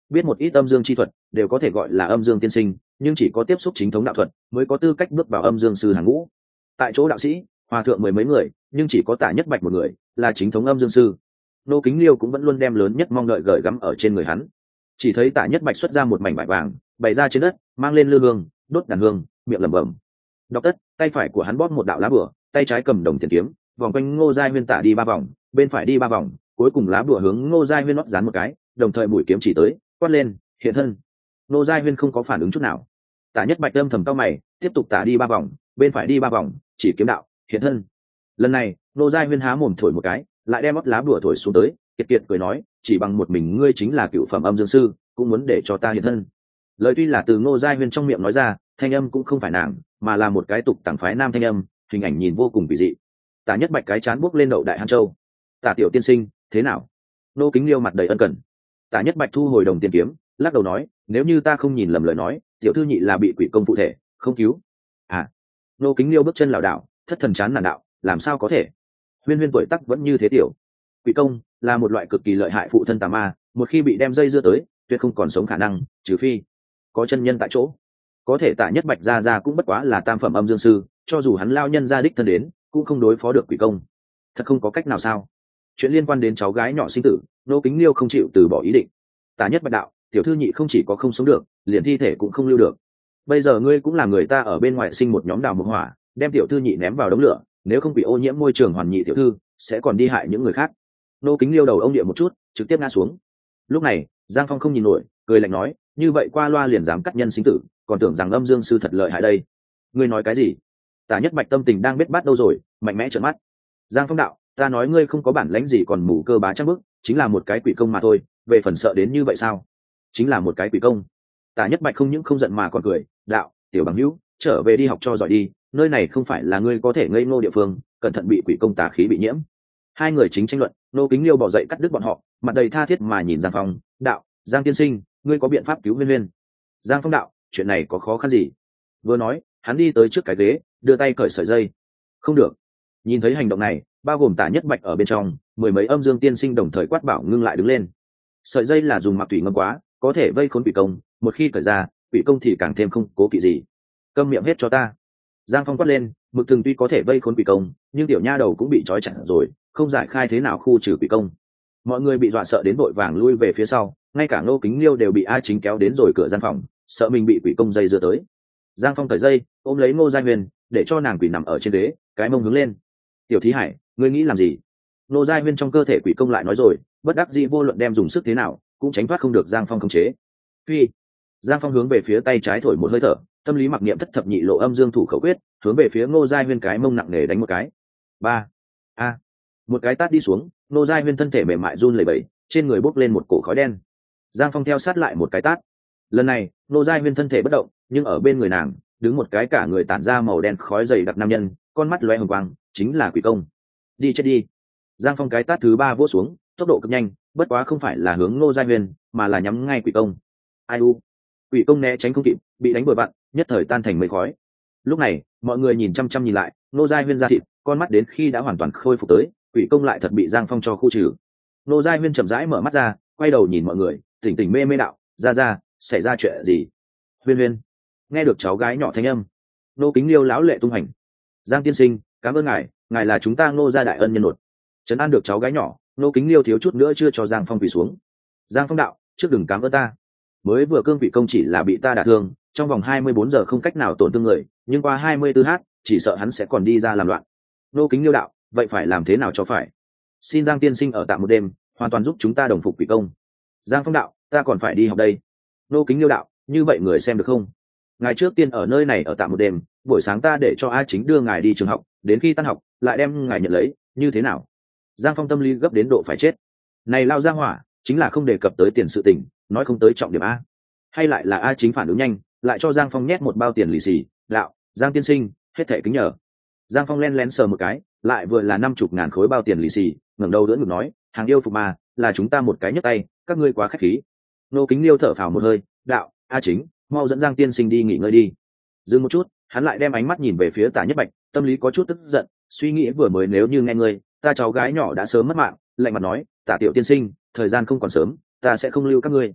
biết một ít âm dương chi thuật đều có thể gọi là âm dương tiên sinh, nhưng chỉ có tiếp xúc chính thống đạo thuật mới có tư cách bước vào âm dương sư hàng ngũ. Tại chỗ đạo sĩ hòa thượng mười mấy người, nhưng chỉ có Tả Nhất Bạch một người là chính thống âm dương sư. Nô Kính Liêu cũng vẫn luôn đem lớn nhất mong đợi gửi gắm ở trên người hắn. Chỉ thấy Tả Nhất Bạch xuất ra một mảnh vải vàng bày ra trên đất, mang lên lư hương, đốt đàn hương, miệng lẩm bẩm đọc tất. Tay phải của hắn bóp một đạo lá bùa, tay trái cầm đồng tiền kiếm, vòng quanh Ngô Giai Huyên tả đi 3 vòng, bên phải đi 3 vòng, cuối cùng lá bùa hướng Ngô Giai Huyên nót dán một cái, đồng thời mũi kiếm chỉ tới, quát lên hiện thân. Ngô Giai Huyên không có phản ứng chút nào. Tả Nhất Bạch âm thầm cau mày, tiếp tục tả đi 3 vòng, bên phải đi 3 vòng, chỉ kiếm đạo hiện thân. Lần này Ngô Giai Huyên há mồm thổi một cái, lại đem mót lá bùa thổi xuống tới, kiệt kiệt cười nói, chỉ bằng một mình ngươi chính là cựu phẩm âm dương sư, cũng muốn để cho ta hiện thân. Lời tuy là từ Ngô Giai Huyên trong miệng nói ra, thanh âm cũng không phải nàng, mà là một cái tục tàng phái nam thanh âm, hình ảnh nhìn vô cùng kỳ dị. Tả Nhất Bạch cái chán buốc lên đậu đại hán châu. Tả tiểu tiên sinh thế nào? Nô Kính Liêu mặt đầy ân cần. Tả Nhất Bạch thu hồi đồng tiền kiếm, lắc đầu nói, nếu như ta không nhìn lầm lời nói, tiểu thư nhị là bị quỷ công phụ thể, không cứu. À? Nô Kính Liêu bước chân lảo đảo, thất thần chán nản đạo, làm sao có thể? Huyên Huyên tuổi tác vẫn như thế tiểu. Quỷ công là một loại cực kỳ lợi hại phụ thân tà ma, một khi bị đem dây dưa tới, tuyệt không còn sống khả năng, trừ phi có chân nhân tại chỗ. Có thể Tả Nhất Bạch ra cũng bất quá là tam phẩm âm dương sư, cho dù hắn lao nhân ra đích thân đến, cũng không đối phó được quỷ công. Thật không có cách nào sao? Chuyện liên quan đến cháu gái nhỏ sinh tử, Nô Kính Liêu không chịu từ bỏ ý định. Tả Nhất Bạch đạo, tiểu thư nhị không chỉ có không sống được, liền thi thể cũng không lưu được. Bây giờ ngươi cũng là người ta ở bên ngoài sinh một nhóm đào mộc hỏa, đem tiểu thư nhị ném vào đống lửa, nếu không bị ô nhiễm môi trường hoàn nhị tiểu thư, sẽ còn đi hại những người khác. Nô Kính Liêu đầu ông địa một chút, trực tiếp ngã xuống. Lúc này Giang Phong không nhìn nổi, cười lạnh nói, như vậy qua loa liền dám cắt nhân sinh tử, còn tưởng rằng âm dương sư thật lợi hại đây. Ngươi nói cái gì? Tả Nhất Bạch tâm tình đang biết bát đâu rồi, mạnh mẽ trợn mắt. Giang Phong đạo, ta nói ngươi không có bản lãnh gì còn mù cơ bá chắc bức, chính là một cái quỷ công mà thôi, về phần sợ đến như vậy sao? Chính là một cái quỷ công. Tả Nhất Bạch không những không giận mà còn cười, đạo, tiểu bằng hữu, trở về đi học cho giỏi đi, nơi này không phải là ngươi có thể ngây ngô địa phương, cẩn thận bị quỷ công tà khí bị nhiễm. Hai người chính tranh luận, Nô Kính Liêu bỏ dậy cắt đứt bọn họ, mặt đầy tha thiết mà nhìn Giang Phong, đạo, Giang tiên sinh, ngươi có biện pháp cứu Huyên Huyên? Giang Phong đạo, chuyện này có khó khăn gì? Vừa nói, hắn đi tới trước cái ghế, đưa tay cởi sợi dây. Không được. Nhìn thấy hành động này, bao gồm Tả Nhất Bạch ở bên trong, mười mấy âm dương tiên sinh đồng thời quát bảo ngưng lại đứng lên. Sợi dây là dùng mặc thủy ngâm quá, có thể vây khốn quỷ công, một khi cởi ra, quỷ công thì càng thêm không cố kỵ gì. Câm miệng hết cho ta. Giang Phong quát lên, mực thường tuy có thể vây khốn quỷ công, nhưng tiểu nha đầu cũng bị trói chặt rồi, không giải khai thế nào khu trừ quỷ công. Mọi người bị dọa sợ đến vội vàng lui về phía sau, ngay cả Ngô Kính Liêu đều bị A Chính kéo đến rồi cửa gian phòng, sợ mình bị quỷ công dây dưa tới. Giang Phong cởi dây, ôm lấy Ngô Giai Huyền, để cho nàng quỷ nằm ở trên ghế, cái mông hướng lên. Tiểu Thí Hải, ngươi nghĩ làm gì? Ngô Giai Huyền trong cơ thể quỷ công lại nói rồi, bất đắc dĩ vô luận đem dùng sức thế nào, cũng tránh thoát không được Giang Phong khống chế. Phi. Giang Phong hướng về phía tay trái thổi một hơi thở, tâm lý mặc niệm thất thập nhị lộ âm dương thủ khẩu quyết, hướng về phía Ngô Giai Huyền cái mông nặng nề đánh một cái. Ba. A. Một cái tát đi xuống, Ngô Giai Huyền thân thể mềm mại run lẩy bẩy, trên người bốc lên một cổ khói đen. Giang Phong theo sát lại một cái tát. Lần này Ngô Giai Huyền thân thể bất động, nhưng ở bên người nàng đứng một cái cả người tản ra màu đen khói dày đặc nam nhân, con mắt lóe hồng quang, chính là quỷ công. Đi chết đi. Giang Phong cái tát thứ ba vỗ xuống, tốc độ cực nhanh, bất quá không phải là hướng Ngô Giai Huyền, mà là nhắm ngay quỷ công. Ai u. Quỷ công né tránh không kịp, bị đánh bừa vặn, nhất thời tan thành mây khói. Lúc này mọi người nhìn chăm chăm nhìn lại, Ngô Giai Huyền ra thịt, con mắt đến khi đã hoàn toàn khôi phục tới, quỷ công lại thật bị Giang Phong cho khu trừ. Ngô Giai Huyền chậm rãi mở mắt ra, quay đầu nhìn mọi người, tỉnh tỉnh mê mê đạo, ra xảy ra chuyện gì? Huyên Huyên. Nghe được cháu gái nhỏ thanh âm, Ngô Kính Liêu lão lệ tung hành. Giang tiên sinh, cảm ơn ngài là chúng ta Ngô gia đại ân nhân nột. Trấn an được cháu gái nhỏ, Ngô Kính Liêu thiếu chút nữa chưa cho Giang Phong quỳ xuống. Giang Phong đạo, trước đừng cảm ơn ta, mới vừa cương vị công chỉ là bị ta đả thương, trong vòng 24 giờ không cách nào tổn thương người, nhưng qua 24h chỉ sợ hắn sẽ còn đi ra làm loạn. Ngô Kính Liêu đạo, vậy phải làm thế nào cho phải? Xin Giang tiên sinh ở tạm một đêm, hoàn toàn giúp chúng ta đồng phục quỷ công. Giang Phong đạo, ta còn phải đi học đây. Ngô Kính Liêu đạo, như vậy người xem được không? Ngài trước tiên ở nơi này ở tạm một đêm, buổi sáng ta để cho A Chính đưa ngài đi trường học, đến khi tan học lại đem ngài nhận lấy, như thế nào? Giang Phong tâm lý gấp đến độ phải chết. Này lao ra hỏa, chính là không đề cập tới tiền sự tình, nói không tới trọng điểm A. Hay lại là A Chính phản ứng nhanh, lại cho Giang Phong nhét một bao tiền lì xì, đạo, Giang tiên sinh, hết thảy kính nhờ. Giang Phong len lén sờ một cái, lại vừa là 50.000 khối bao tiền lì xì, ngẩng đầu đỡ ngực nói, hàng yêu phục mà, là chúng ta một cái nhấc tay, các ngươi quá khách khí. Nô Kính Liêu thở phào một hơi, đạo, A Chính, mau dẫn Giang tiên sinh đi nghỉ ngơi đi. Dừng một chút, hắn lại đem ánh mắt nhìn về phía Tả Nhất Bạch, tâm lý có chút tức giận, suy nghĩ vừa mới nếu như nghe ngươi, ta cháu gái nhỏ đã sớm mất mạng, lạnh mặt nói, Tả tiểu tiên sinh, thời gian không còn sớm, ta sẽ không lưu các ngươi.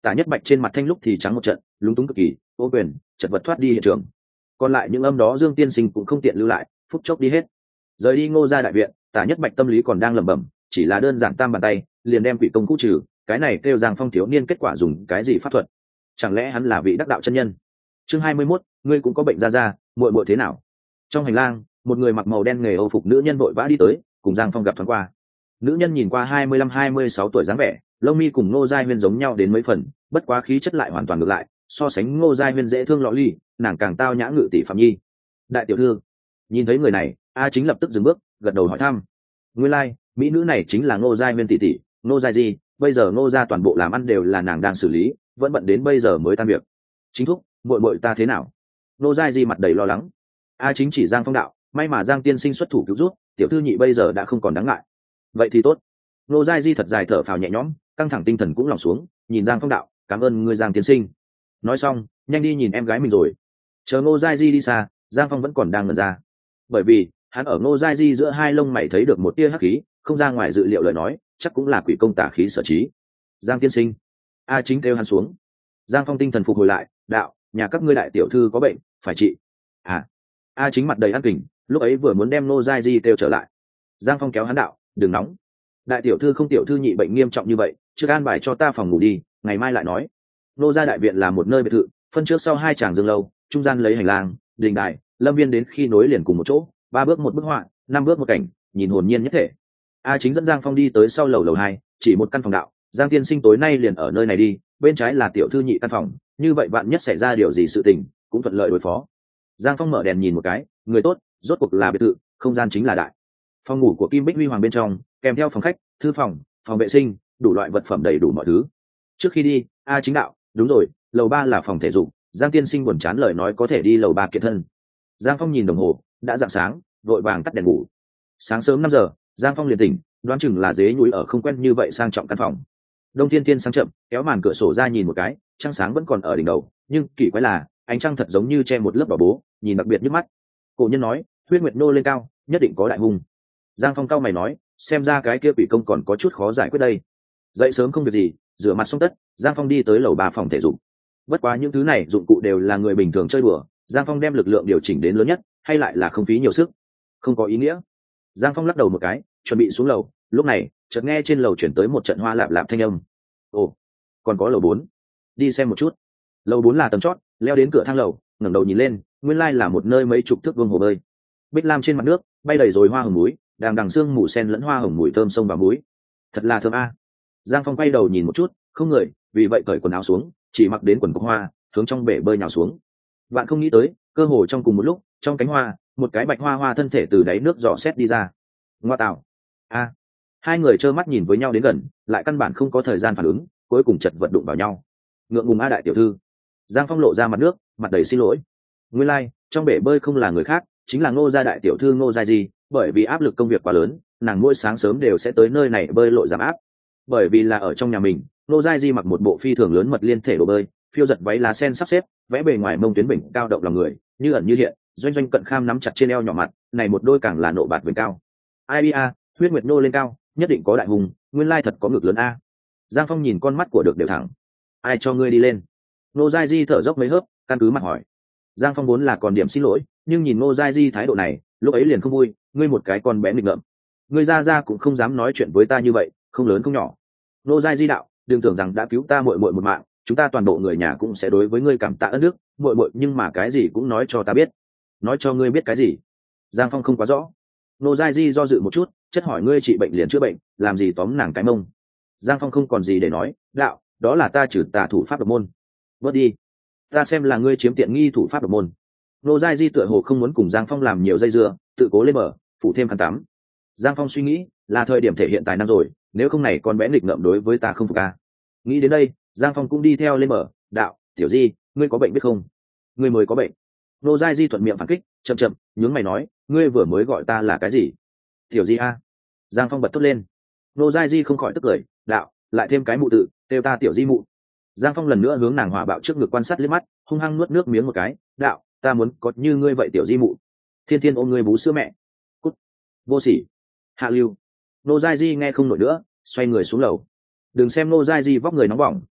Tả Nhất Bạch trên mặt thanh lúc thì trắng một trận, lúng túng cực kỳ, ô quyền chật vật thoát đi hiện trường. Còn lại những âm đó Dương tiên sinh cũng không tiện lưu lại, phút chốc đi hết. Rời đi Ngô gia đại viện, Tả Nhất Bạch tâm lý còn đang lẩm bẩm, chỉ là đơn giản tam bàn tay liền đem quỷ công cũ trừ, cái này kêu Giang Phong thiếu niên kết quả dùng cái gì pháp thuật? Chẳng lẽ hắn là vị đắc đạo chân nhân? Chương 21, ngươi cũng có bệnh ra, muội muội thế nào? Trong hành lang, một người mặc màu đen nghề Âu phục nữ nhân vội vã đi tới, cùng Giang Phong gặp thoáng qua. Nữ nhân nhìn qua 25-26 tuổi dáng vẻ, lông mi cùng Ngô Giai Huyên giống nhau đến mấy phần, bất quá khí chất lại hoàn toàn ngược lại, so sánh Ngô Giai Huyên dễ thương lọ ly, nàng càng tao nhã ngự tỷ phạm nhi. Đại tiểu thư, nhìn thấy người này, A Chính lập tức dừng bước, gật đầu hỏi thăm. Nguyên lai, mỹ nữ này chính là Ngô Giai Huyên tỷ tỷ, Ngô Giai Di, bây giờ Ngô gia toàn bộ làm ăn đều là nàng đang xử lý, vẫn bận đến bây giờ mới tan việc. Chính thúc, muội muội ta thế nào? Ngô Giai Di mặt đầy lo lắng. A Chính chỉ Giang Phong đạo, may mà Giang tiên sinh xuất thủ cứu rút, tiểu thư nhị bây giờ đã không còn đáng ngại. Vậy thì tốt. Ngô Giai Di thật dài thở phào nhẹ nhõm, căng thẳng tinh thần cũng lòng xuống, nhìn Giang Phong đạo, cảm ơn ngươi Giang tiên sinh. Nói xong, nhanh đi nhìn em gái mình rồi. Chờ Ngô Giai Di đi xa, Giang Phong vẫn còn đang ngẩn ra, bởi vì hắn ở Ngô Giai Di giữa hai lông mày thấy được một tia hắc khí, không ra ngoài dự liệu lời nói, chắc cũng là quỷ công tả khí sở trí. Giang tiên sinh. A Chính kêu hắn xuống. Giang Phong tinh thần phục hồi lại, đạo, nhà các ngươi đại tiểu thư có bệnh, phải trị. À. A Chính mặt đầy ăn kỉnh, lúc ấy vừa muốn đem Ngô Giai Di kêu trở lại. Giang Phong kéo hắn đạo, đừng nóng. Đại tiểu thư không tiểu thư nhị bệnh nghiêm trọng như vậy, trước an bài cho ta phòng ngủ đi, ngày mai lại nói. Ngô gia đại viện là một nơi biệt thự, phân trước sau hai tràng dương lâu, trung gian lấy hành lang, đình đài, lâm viên đến khi nối liền cùng một chỗ, 3 bước một bức họa, 5 bước một cảnh, nhìn hồn nhiên nhất thể. A Chính dẫn Giang Phong đi tới sau lầu 2, chỉ một căn phòng đạo, Giang tiên sinh tối nay liền ở nơi này đi, bên trái là tiểu thư nhị căn phòng, như vậy bạn nhất xảy ra điều gì sự tình, cũng thuận lợi đối phó. Giang Phong mở đèn nhìn một cái, người tốt, rốt cuộc là biệt thự, không gian chính là đại. Phòng ngủ của Kim Bích Huy Hoàng bên trong, kèm theo phòng khách, thư phòng, phòng vệ sinh, đủ loại vật phẩm đầy đủ mọi thứ. Trước khi đi, A Chính đạo, đúng rồi, lầu 3 là phòng thể dục, Giang tiên sinh buồn chán lời nói có thể đi lầu 3 kiện thân. Giang Phong nhìn đồng hồ, đã rạng sáng, vội vàng tắt đèn ngủ. Sáng sớm 5 giờ, Giang Phong liền tỉnh, đoán chừng là dế nhúi ở không quen như vậy sang trọng căn phòng. Đông Thiên Tiên sáng chậm, kéo màn cửa sổ ra nhìn một cái, trăng sáng vẫn còn ở đỉnh đầu, nhưng kỳ quái là, ánh trăng thật giống như che một lớp đỏ bố, nhìn đặc biệt nhức mắt. Cổ nhân nói, huyết nguyệt nô lên cao, nhất định có đại hung. Giang Phong cao mày nói, xem ra cái kia quỷ công còn có chút khó giải quyết đây. Dậy sớm không việc gì, rửa mặt xong tất, Giang Phong đi tới lầu 3 phòng thể dục. Bất quá những thứ này dụng cụ đều là người bình thường chơi đùa, Giang Phong đem lực lượng điều chỉnh đến lớn nhất, hay lại là không phí nhiều sức, không có ý nghĩa. Giang Phong lắc đầu một cái, chuẩn bị xuống lầu, lúc này chợt nghe trên lầu chuyển tới một trận hoa lạp lạp thanh âm. Ồ, còn có lầu 4, đi xem một chút. Lầu 4 là tầng chót, leo đến cửa thang lầu, ngẩng đầu nhìn lên, nguyên lai là một nơi mấy chục thước vuông hồ bơi. Bích lam trên mặt nước bay đầy rồi hoa hồng muối, đằng đằng xương mù sen lẫn hoa hồng mùi thơm sông và muối, thật là thơm a. Giang Phong quay đầu nhìn một chút, không người, vì vậy cởi quần áo xuống, chỉ mặc đến quần cộc hoa, hướng trong bể bơi nhào xuống. Bạn không nghĩ tới, cơ hồ trong cùng một lúc, trong cánh hoa, một cái bạch hoa hoa thân thể từ đáy nước dò xét đi ra. Ngoa tạo. A. Hai người trơ mắt nhìn với nhau đến gần, lại căn bản không có thời gian phản ứng, cuối cùng chật vật đụng vào nhau. Ngượng ngùng a đại tiểu thư. Giang Phong lộ ra mặt nước, mặt đầy xin lỗi. Nguyên lai, trong bể bơi không là người khác, chính là Ngô gia đại tiểu thư Ngô Giai Di, bởi vì áp lực công việc quá lớn, nàng mỗi sáng sớm đều sẽ tới nơi này bơi lội giảm áp. Bởi vì là ở trong nhà mình, Ngô Giai Di mặc một bộ phi thường lớn mật liên thể đồ bơi, phiêu giật váy lá sen sắp xếp, vẽ bề ngoài mông tuyến bình cao động lòng người, như ẩn như hiện, doanh doanh cận kham nắm chặt trên eo nhỏ mặt, này một đôi càng là nộ bạt vành cao. Ai a, huyết nguyệt nô lên cao, nhất định có đại hùng, nguyên lai thật có ngực lớn a. Giang Phong nhìn con mắt của được đều thẳng. Ai cho ngươi đi lên? Ngô Giai Di thở dốc mấy hớp, căn cứ mặt hỏi. Giang Phong vốn là còn điểm xin lỗi, nhưng nhìn Ngô Giai Di thái độ này, lúc ấy liền không vui, ngươi một cái con bé nghịch ngợm, ngươi ra cũng không dám nói chuyện với ta như vậy, không lớn không nhỏ. Ngô Giai Di đạo, đừng tưởng rằng đã cứu ta muội muội một mạng, chúng ta toàn bộ người nhà cũng sẽ đối với ngươi cảm tạ ơn đức, muội muội nhưng mà cái gì cũng nói cho ta biết. Nói cho ngươi biết cái gì? Giang Phong không quá rõ. Ngô Giai Di do dự một chút, chất hỏi ngươi trị bệnh liền chữa bệnh, làm gì tóm nàng cái mông. Giang Phong không còn gì để nói, đạo, đó là ta trừ tà thủ pháp độc môn. Bớt đi, ta xem là ngươi chiếm tiện nghi thủ pháp độc môn. Ngô Giai Di tựa hồ không muốn cùng Giang Phong làm nhiều dây dưa, tự cố lên mở, phủ thêm khăn tắm. Giang Phong suy nghĩ, là thời điểm thể hiện tài năng rồi, nếu không này con bé nghịch ngợm đối với ta không phục à. Nghĩ đến đây, Giang Phong cũng đi theo lên mở, đạo, tiểu Di, ngươi có bệnh biết không? Ngươi mới có bệnh. Ngô Giai Di thuận miệng phản kích, chậm chậm, nhướng mày nói, ngươi vừa mới gọi ta là cái gì? Tiểu Di a. Giang Phong bật thốt lên. Ngô Giai Di không khỏi tức cười, đạo, lại thêm cái mụ tự, kêu ta tiểu Di mụ. Giang Phong lần nữa hướng nàng hỏa bạo trước ngực quan sát liếc mắt, hung hăng nuốt nước miếng một cái, đạo, ta muốn có như ngươi vậy tiểu Di mụ. Thiên Thiên ôm ngươi bú sữa mẹ. Cút. Vô sỉ. Hạ lưu. Ngô Giai Di nghe không nổi nữa, xoay người xuống lầu. Đừng xem Ngô Giai Di vóc người nóng bỏng,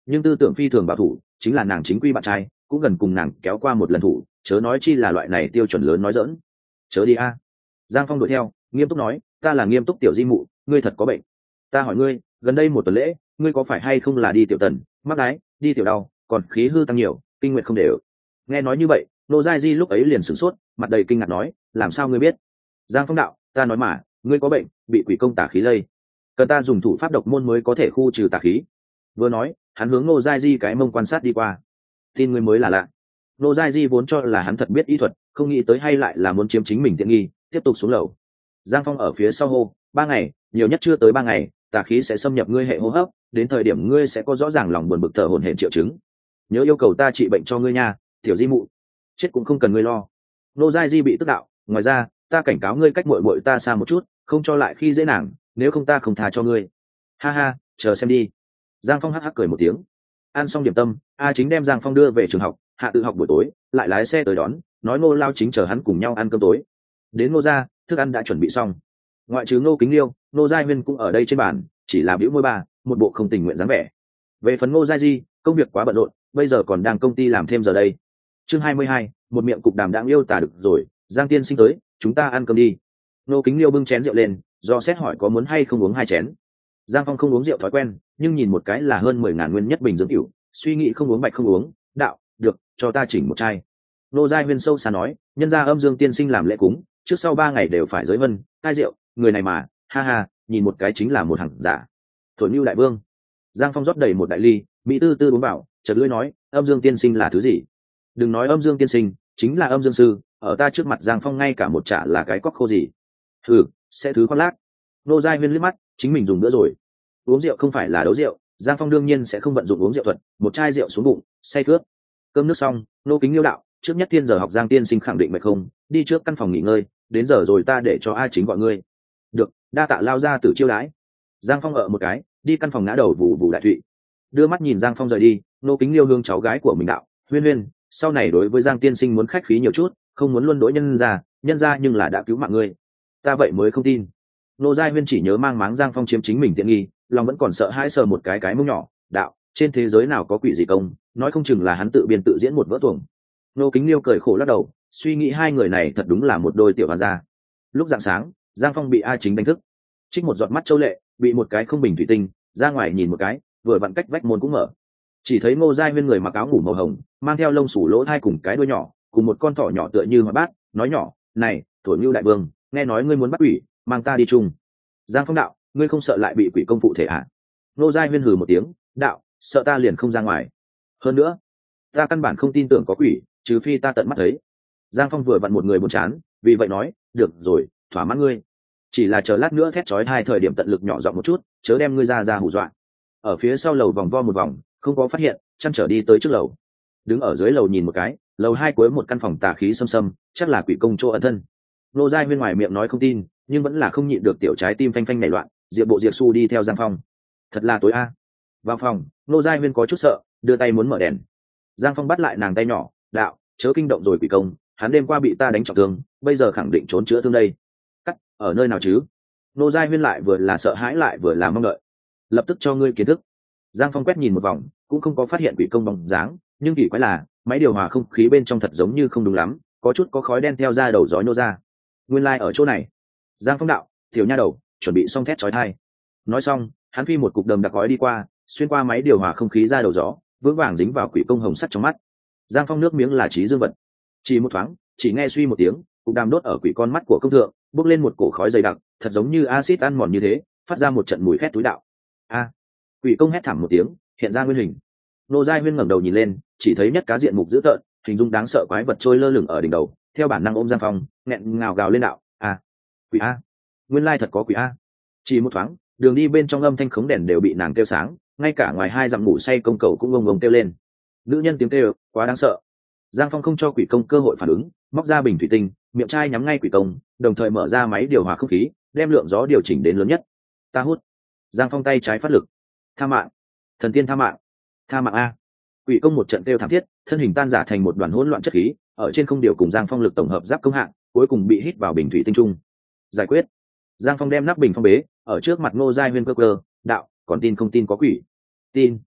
nhưng tư tưởng phi thường bảo thủ, chính là nàng chính quy bạn trai cũng gần cùng nàng kéo qua một lần thủ, chớ nói chi là loại này tiêu chuẩn lớn nói dỡn. Chớ đi a. Giang Phong đuổi theo, nghiêm túc nói, ta là Nghiêm Túc tiểu di mụ, ngươi thật có bệnh. Ta hỏi ngươi, gần đây một tuần lễ ngươi có phải hay không là đi tiểu tần, mắc đái, đi tiểu đau, còn khí hư tăng nhiều, kinh nguyệt không đều. Nghe nói như vậy, Nô Giai Di lúc ấy liền sửng sốt, mặt đầy kinh ngạc nói, làm sao ngươi biết? Giang Phong đạo, ta nói mà, ngươi có bệnh, bị quỷ công tà khí lây, cần ta dùng thủ pháp độc môn mới có thể khu trừ tà khí. Vừa nói, hắn hướng Nô Giai Di cái mông quan sát đi qua. Tin ngươi mới là lạ. Nô Giai Di vốn cho là hắn thật biết y thuật, không nghĩ tới hay lại là muốn chiếm chính mình tiện nghi, tiếp tục xuống lầu. Giang Phong ở phía sau hô, 3 ngày, nhiều nhất chưa tới 3 ngày, tà khí sẽ xâm nhập ngươi hệ hô hấp, đến thời điểm ngươi sẽ có rõ ràng lòng buồn bực thở hổn hển triệu chứng. Nhớ yêu cầu ta trị bệnh cho ngươi nha, tiểu di mụ. Chết cũng không cần ngươi lo. Nô Giai Di bị tức đạo, ngoài ra, ta cảnh cáo ngươi cách muội muội ta xa một chút, không cho lại khi dễ nàng, nếu không ta không tha cho ngươi. Ha ha, chờ xem đi. Giang Phong hắc hắc cười một tiếng. Ăn xong điểm tâm, A Chính đem Giang Phong đưa về trường học, Hạ tự học buổi tối, lại lái xe tới đón, nói Ngô Lao Chính chờ hắn cùng nhau ăn cơm tối. Đến Ngô gia, thức ăn đã chuẩn bị xong. Ngoại trừ Ngô Kính Liêu, Ngô Giai Huyên cũng ở đây trên bàn, chỉ là bĩu môi bà, một bộ không tình nguyện dáng vẻ. Về phần Ngô Giai Di, công việc quá bận rộn, bây giờ còn đang công ty làm thêm giờ đây. Chương 22, một miệng cục đàm đãng yêu tả được rồi, Giang tiên sinh tới, chúng ta ăn cơm đi. Ngô Kính Liêu bưng chén rượu lên, do xét hỏi có muốn hay không uống 2 chén. Giang Phong không uống rượu thói quen, nhưng nhìn một cái là hơn 10.000 nguyên nhất bình dưỡng rượu, suy nghĩ không uống bạch không uống, đạo, được, cho ta chỉnh một chai. Nô Giai Huyên sâu xa nói, nhân gia Âm Dương tiên sinh làm lễ cúng, trước sau 3 ngày đều phải giới vân, cai rượu, người này mà, ha ha, nhìn một cái chính là một hàng giả. Thổi Nưu đại vương. Giang Phong rót đầy một đại ly, mỹ tư tư uống vào, chợt lưỡi nói, Âm Dương tiên sinh là thứ gì? Đừng nói Âm Dương tiên sinh, chính là Âm Dương sư, ở ta trước mặt Giang Phong ngay cả một chả là cái cóc khô gì. Hừ, sẽ thứ khoác lác. Nô Giai Huyên liếc mắt, chính mình dùng bữa rồi. Uống rượu không phải là đấu rượu, Giang Phong đương nhiên sẽ không vận dụng uống rượu thuật, một chai rượu xuống bụng, say cướp. Cơm nước xong, Nô Kính Liêu đạo, trước nhất tiên giờ học Giang tiên sinh khẳng định mệt không, đi trước căn phòng nghỉ ngơi, đến giờ rồi ta để cho A Chính gọi ngươi. Được, đa tạ lao ra từ chiêu đãi. Giang Phong ở một cái, đi căn phòng ngã đầu vụ vụ đại thụy. Đưa mắt nhìn Giang Phong rời đi, Nô Kính Liêu hương cháu gái của mình đạo, Huyên Huyên, sau này đối với Giang tiên sinh muốn khách khí nhiều chút, không muốn luôn đỗi nhân ra nhưng là đã cứu mạng ngươi. Ta vậy mới không tin. Nô Giai Huyên chỉ nhớ mang máng Giang Phong chiếm chính mình tiện nghi, lòng vẫn còn sợ hãi sờ một cái mông nhỏ, đạo, trên thế giới nào có quỷ gì công, nói không chừng là hắn tự biên tự diễn một vỡ tuồng. Nô Kính Liêu cười khổ lắc đầu, suy nghĩ hai người này thật đúng là một đôi tiểu hoàn gia. Lúc rạng sáng, Giang Phong bị A Chính đánh thức, trích một giọt mắt châu lệ, bị một cái không bình thủy tinh, ra ngoài nhìn một cái, vừa vặn cách vách môn cũng mở, chỉ thấy Ngô Giai Huyên người mặc áo ngủ màu hồng, mang theo lông sủ lỗ thai cùng cái đuôi nhỏ, cùng một con thỏ nhỏ tựa như hoa bát, nói nhỏ, này, Thổi Nưu đại vương, nghe nói ngươi muốn bắt quỷ, mang ta đi chung. Giang Phong đạo, ngươi không sợ lại bị quỷ công phụ thể à? Ngô Giai Huyên hừ một tiếng, đạo, sợ ta liền không ra ngoài. Hơn nữa, ta căn bản không tin tưởng có quỷ, trừ phi ta tận mắt thấy. Giang Phong vừa vặn một người buồn chán, vì vậy nói, được rồi, thỏa mãn ngươi. Chỉ là chờ lát nữa thét chói hai thời điểm tận lực nhỏ giọng một chút, chớ đem ngươi ra hù dọa. Ở phía sau lầu vòng vo một vòng, không có phát hiện, chăn trở đi tới trước lầu. Đứng ở dưới lầu nhìn một cái, lầu 2 cuối một căn phòng tà khí xâm xâm, chắc là quỷ công chỗ ẩn thân. Nô Giai Huyên ngoài miệng nói không tin, nhưng vẫn là không nhịn được tiểu trái tim phanh phanh nảy loạn, Diệp Bộ Diệp Su đi theo Giang Phong. Thật là tối a. Vào phòng, Nô Giai Huyên có chút sợ, đưa tay muốn mở đèn. Giang Phong bắt lại nàng tay nhỏ, đạo, chớ kinh động rồi quỷ công, hắn đêm qua bị ta đánh trọng thương, bây giờ khẳng định trốn chữa thương đây. Cắt, ở nơi nào chứ? Nô Giai Huyên lại vừa là sợ hãi lại vừa là mong đợi. Lập tức cho ngươi kiến thức. Giang Phong quét nhìn một vòng, cũng không có phát hiện quỷ công bóng dáng, nhưng kỳ quái là máy điều hòa không khí bên trong thật giống như không đúng lắm, có chút có khói đen theo ra đầu gió nô ra. Nguyên lai ở chỗ này. Giang Phong đạo, tiểu nha đầu, chuẩn bị xong thét chói tai. Nói xong, hắn phi một cục đầm đặc gói đi qua, xuyên qua máy điều hòa không khí ra đầu gió, vững vàng dính vào quỷ công hồng sắt trong mắt. Giang Phong nước miếng là trí dương vật. Chỉ một thoáng, chỉ nghe suy một tiếng, cục đàm đốt ở quỷ con mắt của công thượng, bốc lên một cổ khói dày đặc, thật giống như axit ăn mòn như thế, phát ra một trận mùi khét túi đạo. A! Quỷ công hét thảm một tiếng, hiện ra nguyên hình. Nô Giai Huyên ngẩng đầu nhìn lên, chỉ thấy nhất cá diện mục dữ tợn, hình dung đáng sợ quái vật trôi lơ lửng ở đỉnh đầu, theo bản năng ôm Giang Phong, nghẹn ngào gào lên đạo, a, quỷ a, nguyên lai thật có quỷ a. Chỉ một thoáng, đường đi bên trong âm thanh khống đèn đều bị nàng kêu sáng, ngay cả ngoài 2 dặm ngủ say công cầu cũng ngông ngông kêu lên. Nữ nhân tiếng kêu, quá đáng sợ. Giang Phong không cho quỷ công cơ hội phản ứng, móc ra bình thủy tinh, miệng chai nhắm ngay quỷ công, đồng thời mở ra máy điều hòa không khí, đem lượng gió điều chỉnh đến lớn nhất. Ta hút. Giang Phong tay trái phát lực. Tha mạng, thần tiên tha mạng, tha mạng a. Quỷ công một trận kêu thảm thiết, thân hình tan rã thành một đoàn hỗn loạn chất khí, ở trên không điều cùng Giang Phong lực tổng hợp giáp công hạng, cuối cùng bị hít vào bình thủy tinh trung. Giải quyết. Giang Phong đem nắp bình phong bế, ở trước mặt Ngô Giai Huyên cơ đạo, còn tin không tin có quỷ? Tin.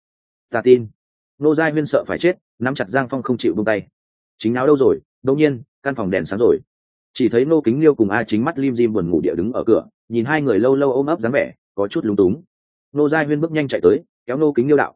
Ta tin. Nô Giai Huyên sợ phải chết, nắm chặt Giang Phong không chịu buông tay. Chính áo đâu rồi? Đột nhiên, căn phòng đèn sáng rồi. Chỉ thấy Nô Kính Liêu cùng A Chính mắt lim dim buồn ngủ địa đứng ở cửa, nhìn hai người lâu lâu ôm ấp dáng vẻ, có chút lúng túng. Nô Giai Huyên bước nhanh chạy tới, kéo Nô Kính Liêu đạo,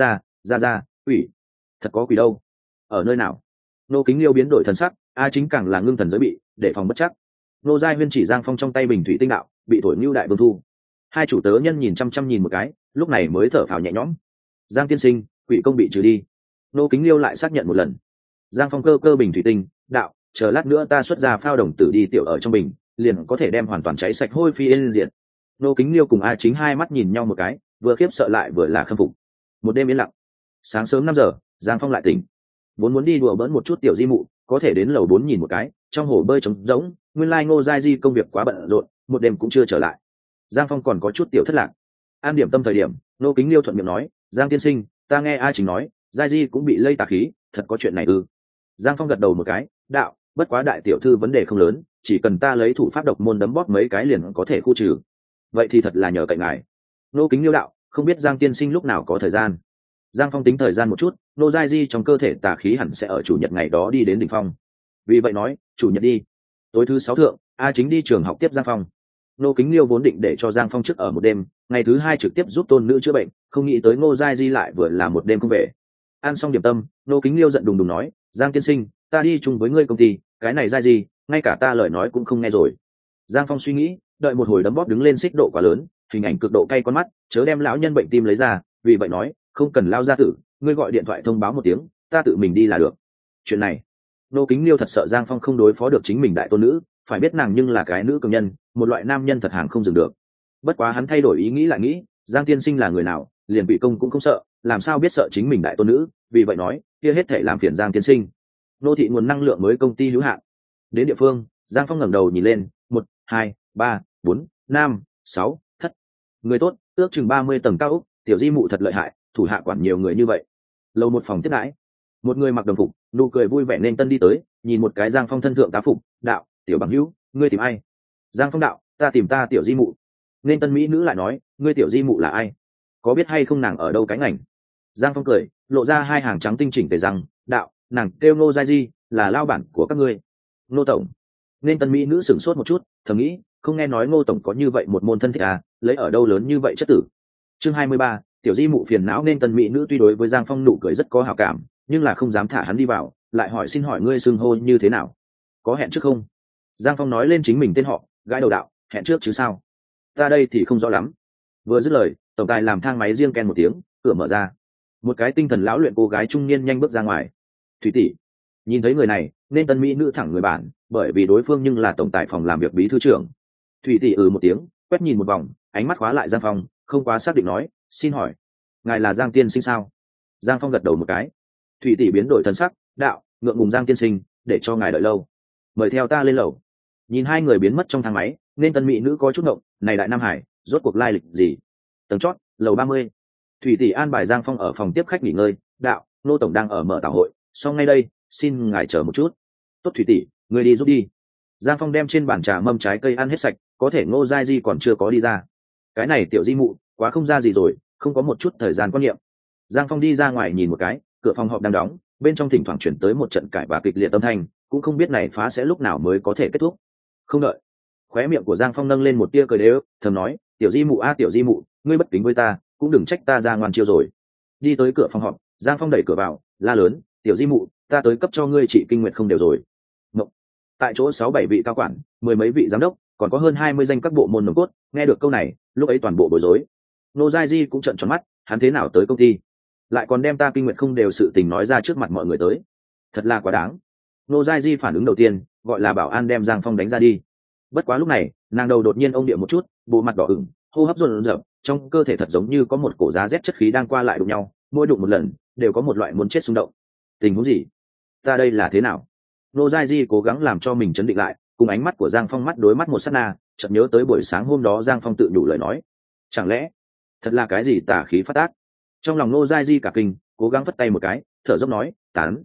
ra, quỷ. Thật có quỷ đâu? Ở nơi nào? Nô Kính Liêu biến đổi thần sắc, A Chính càng là ngưng thần giới bị, để phòng bất chắc. Nô Giai Huyên chỉ Giang Phong trong tay bình thủy tinh đạo, bị thổi lưu đại vương thu. Hai chủ tớ nhân nhìn chăm nhìn một cái, lúc này mới thở phào nhẹ nhõm. Giang tiên sinh, quỷ công bị trừ đi. Nô Kính Liêu lại xác nhận một lần. Giang Phong cơ bình thủy tinh đạo, chờ lát nữa ta xuất ra phao đồng tử đi tiểu ở trong bình, liền có thể đem hoàn toàn cháy sạch hôi phi yên diệt. Nô Kính Liêu cùng A Chính hai mắt nhìn nhau một cái, vừa khiếp sợ lại vừa là khâm phục. Một đêm yên lặng. Sáng sớm 5 giờ, Giang Phong lại tỉnh. Vốn muốn đi đùa bỡn một chút tiểu di mụ, có thể đến lầu 4 nhìn một cái, trong hồ bơi trống rỗng, nguyên lai Ngô Giai Di công việc quá bận rộn, một đêm cũng chưa trở lại. Giang Phong còn có chút tiểu thất lạc. An điểm tâm thời điểm, Nô Kính Liêu thuận miệng nói, Giang tiên sinh, ta nghe A Chính nói, Giai Di cũng bị lây tà khí, thật có chuyện này ư? Giang Phong gật đầu một cái, đạo, bất quá đại tiểu thư vấn đề không lớn, chỉ cần ta lấy thủ pháp độc môn đấm bóp mấy cái liền có thể khu trừ. Vậy thì thật là nhờ cậy ngài. Nô Kính Liêu đạo, không biết Giang tiên sinh lúc nào có thời gian. Giang Phong tính thời gian một chút, Nô Giai Di trong cơ thể tà khí hẳn sẽ ở chủ nhật ngày đó đi đến đỉnh phong. Vì vậy nói, chủ nhật đi. Tối thứ 6 thượng, A Chính đi trường học tiếp Giang Phong. Nô Kính Liêu vốn định để cho Giang Phong trước ở một đêm, ngày thứ 2 trực tiếp giúp tôn nữ chữa bệnh, không nghĩ tới Ngô Giai Di lại vừa là một đêm không về. Ăn xong điểm tâm, Nô Kính Liêu giận đùng đùng nói, Giang tiên sinh, ta đi chung với ngươi công ty, cái này Giai Di, ngay cả ta lời nói cũng không nghe rồi. Giang Phong suy nghĩ, đợi một hồi đấm bóp đứng lên xích độ quá lớn, hình ảnh cực độ cay con mắt, chớ đem lão nhân bệnh tim lấy ra, vì vậy nói, không cần lao gia tử, ngươi gọi điện thoại thông báo một tiếng, ta tự mình đi là được. Chuyện này, Nô Kính Liêu thật sợ Giang Phong không đối phó được chính mình đại tôn nữ, phải biết nàng nhưng là cái nữ cường nhân, một loại nam nhân thật hàng không dừng được. Bất quá hắn thay đổi ý nghĩ lại nghĩ, Giang tiên sinh là người nào, liền bị công cũng không sợ, làm sao biết sợ chính mình đại tôn nữ, vì vậy nói, kia hết thể làm phiền Giang tiên sinh. Nô thị nguồn năng lượng mới công ty hữu hạn. Đến địa phương, Giang Phong ngẩng đầu nhìn lên, 1, 2, 3, 4, 5, 6, thất. Người tốt, ước chừng 30 tầng cao ốc, tiểu di mụ thật lợi hại, thủ hạ quản nhiều người như vậy. Lầu một phòng tiếp đãi. Một người mặc đồng phục, nụ cười vui vẻ nên tân đi tới, nhìn một cái Giang Phong thân thượng tá phục, đạo, tiểu bằng hữu, ngươi tìm ai? Giang Phong đạo, ta tìm ta tiểu di mụ. Nên tân mỹ nữ lại nói, ngươi tiểu di mụ là ai? Có biết hay không nàng ở đâu cái ngành? Giang Phong cười, lộ ra hai hàng trắng tinh chỉnh tề răng, đạo, nàng kêu Ngô Giai Di, là lao bản của các ngươi. Ngô tổng. Nên tân mỹ nữ sửng sốt một chút, thầm nghĩ, không nghe nói Ngô tổng có như vậy một môn thân thích à, lấy ở đâu lớn như vậy chất tử. Chương 23, tiểu di mụ phiền não. Nên tân mỹ nữ tuy đối với Giang Phong nụ cười rất có hảo cảm, nhưng là không dám thả hắn đi vào, lại hỏi xin hỏi ngươi xưng hô như thế nào, có hẹn trước không? Giang Phong nói lên chính mình tên họ, gãi đầu đạo, hẹn trước chứ sao, ta đây thì không rõ lắm. Vừa dứt lời, tổng tài làm thang máy riêng ken một tiếng, cửa mở ra, một cái tinh thần lão luyện cô gái trung niên nhanh bước ra ngoài. Thủy tỷ. Nhìn thấy người này, nên tân mỹ nữ thẳng người bản, bởi vì đối phương nhưng là tổng tài phòng làm việc bí thư trưởng. Thủy tỷ một tiếng, quét nhìn một vòng, ánh mắt khóa lại Giang Phong, không quá xác định nói, xin hỏi ngài là Giang tiên sinh sao? Giang Phong gật đầu một cái. Thủy tỷ biến đổi thân sắc, đạo, ngượng ngùng Giang tiên sinh, để cho ngài đợi lâu, mời theo ta lên lầu. Nhìn hai người biến mất trong thang máy, nên tân mỹ nữ có chút ngộng, này đại Nam Hải rốt cuộc lai lịch gì? Tầng chót, lầu 30. Thủy tỷ an bài Giang Phong ở phòng tiếp khách nghỉ ngơi, đạo, nô tổng đang ở mở tảo hội, xong ngay đây, xin ngài chờ một chút. Tốt Thủy tỷ, người đi giúp đi. Giang Phong đem trên bàn trà mâm trái cây ăn hết sạch, có thể Ngô Giai Di còn chưa có đi ra. Cái này tiểu di mụ quá không ra gì rồi, không có một chút thời gian quan niệm. Giang Phong đi ra ngoài nhìn một cái, cửa phòng họp đang đóng, bên trong thỉnh thoảng chuyển tới một trận cãi và kịch liệt âm thanh, cũng không biết này phá sẽ lúc nào mới có thể kết thúc. Không đợi, khóe miệng của Giang Phong nâng lên một tia cười đếu, thầm nói, tiểu di mụ tiểu di mụ, ngươi bất kính với ta, cũng đừng trách ta ra ngoan chiêu rồi. Đi tới cửa phòng họp, Giang Phong đẩy cửa vào, la lớn, tiểu di mụ, ta tới cấp cho ngươi trị kinh nguyệt không đều rồi. Ngộng. Tại chỗ 6-7 vị cao quản, mười mấy vị giám đốc, còn có hơn 20 danh các bộ môn nòng cốt, nghe được câu này, lúc ấy toàn bộ bối rối. Nô Giai Di cũng trợn tròn mắt, hắn thế nào tới công ty, lại còn đem ta kinh nguyệt không đều sự tình nói ra trước mặt mọi người tới, thật là quá đáng. Nô Giai Di phản ứng đầu tiên, gọi là bảo an đem Giang Phong đánh ra đi. Bất quá lúc này, nàng đầu đột nhiên ông địa một chút, bộ mặt đỏ ửng, hô hấp dồn dập, trong cơ thể thật giống như có một cổ giá rét chất khí đang qua lại đụng nhau, mỗi đụng một lần đều có một loại muốn chết xung động. Tình huống gì? Ta đây là thế nào? Nô Giai Di cố gắng làm cho mình chấn định lại, cùng ánh mắt của Giang Phong mắt đối mắt một sát na, chợt nhớ tới buổi sáng hôm đó Giang Phong tự nhủ lời nói, chẳng lẽ thật là cái gì tà khí phát tác? Trong lòng Nô Giai Di cả kinh, cố gắng vất tay một cái, thở dốc nói,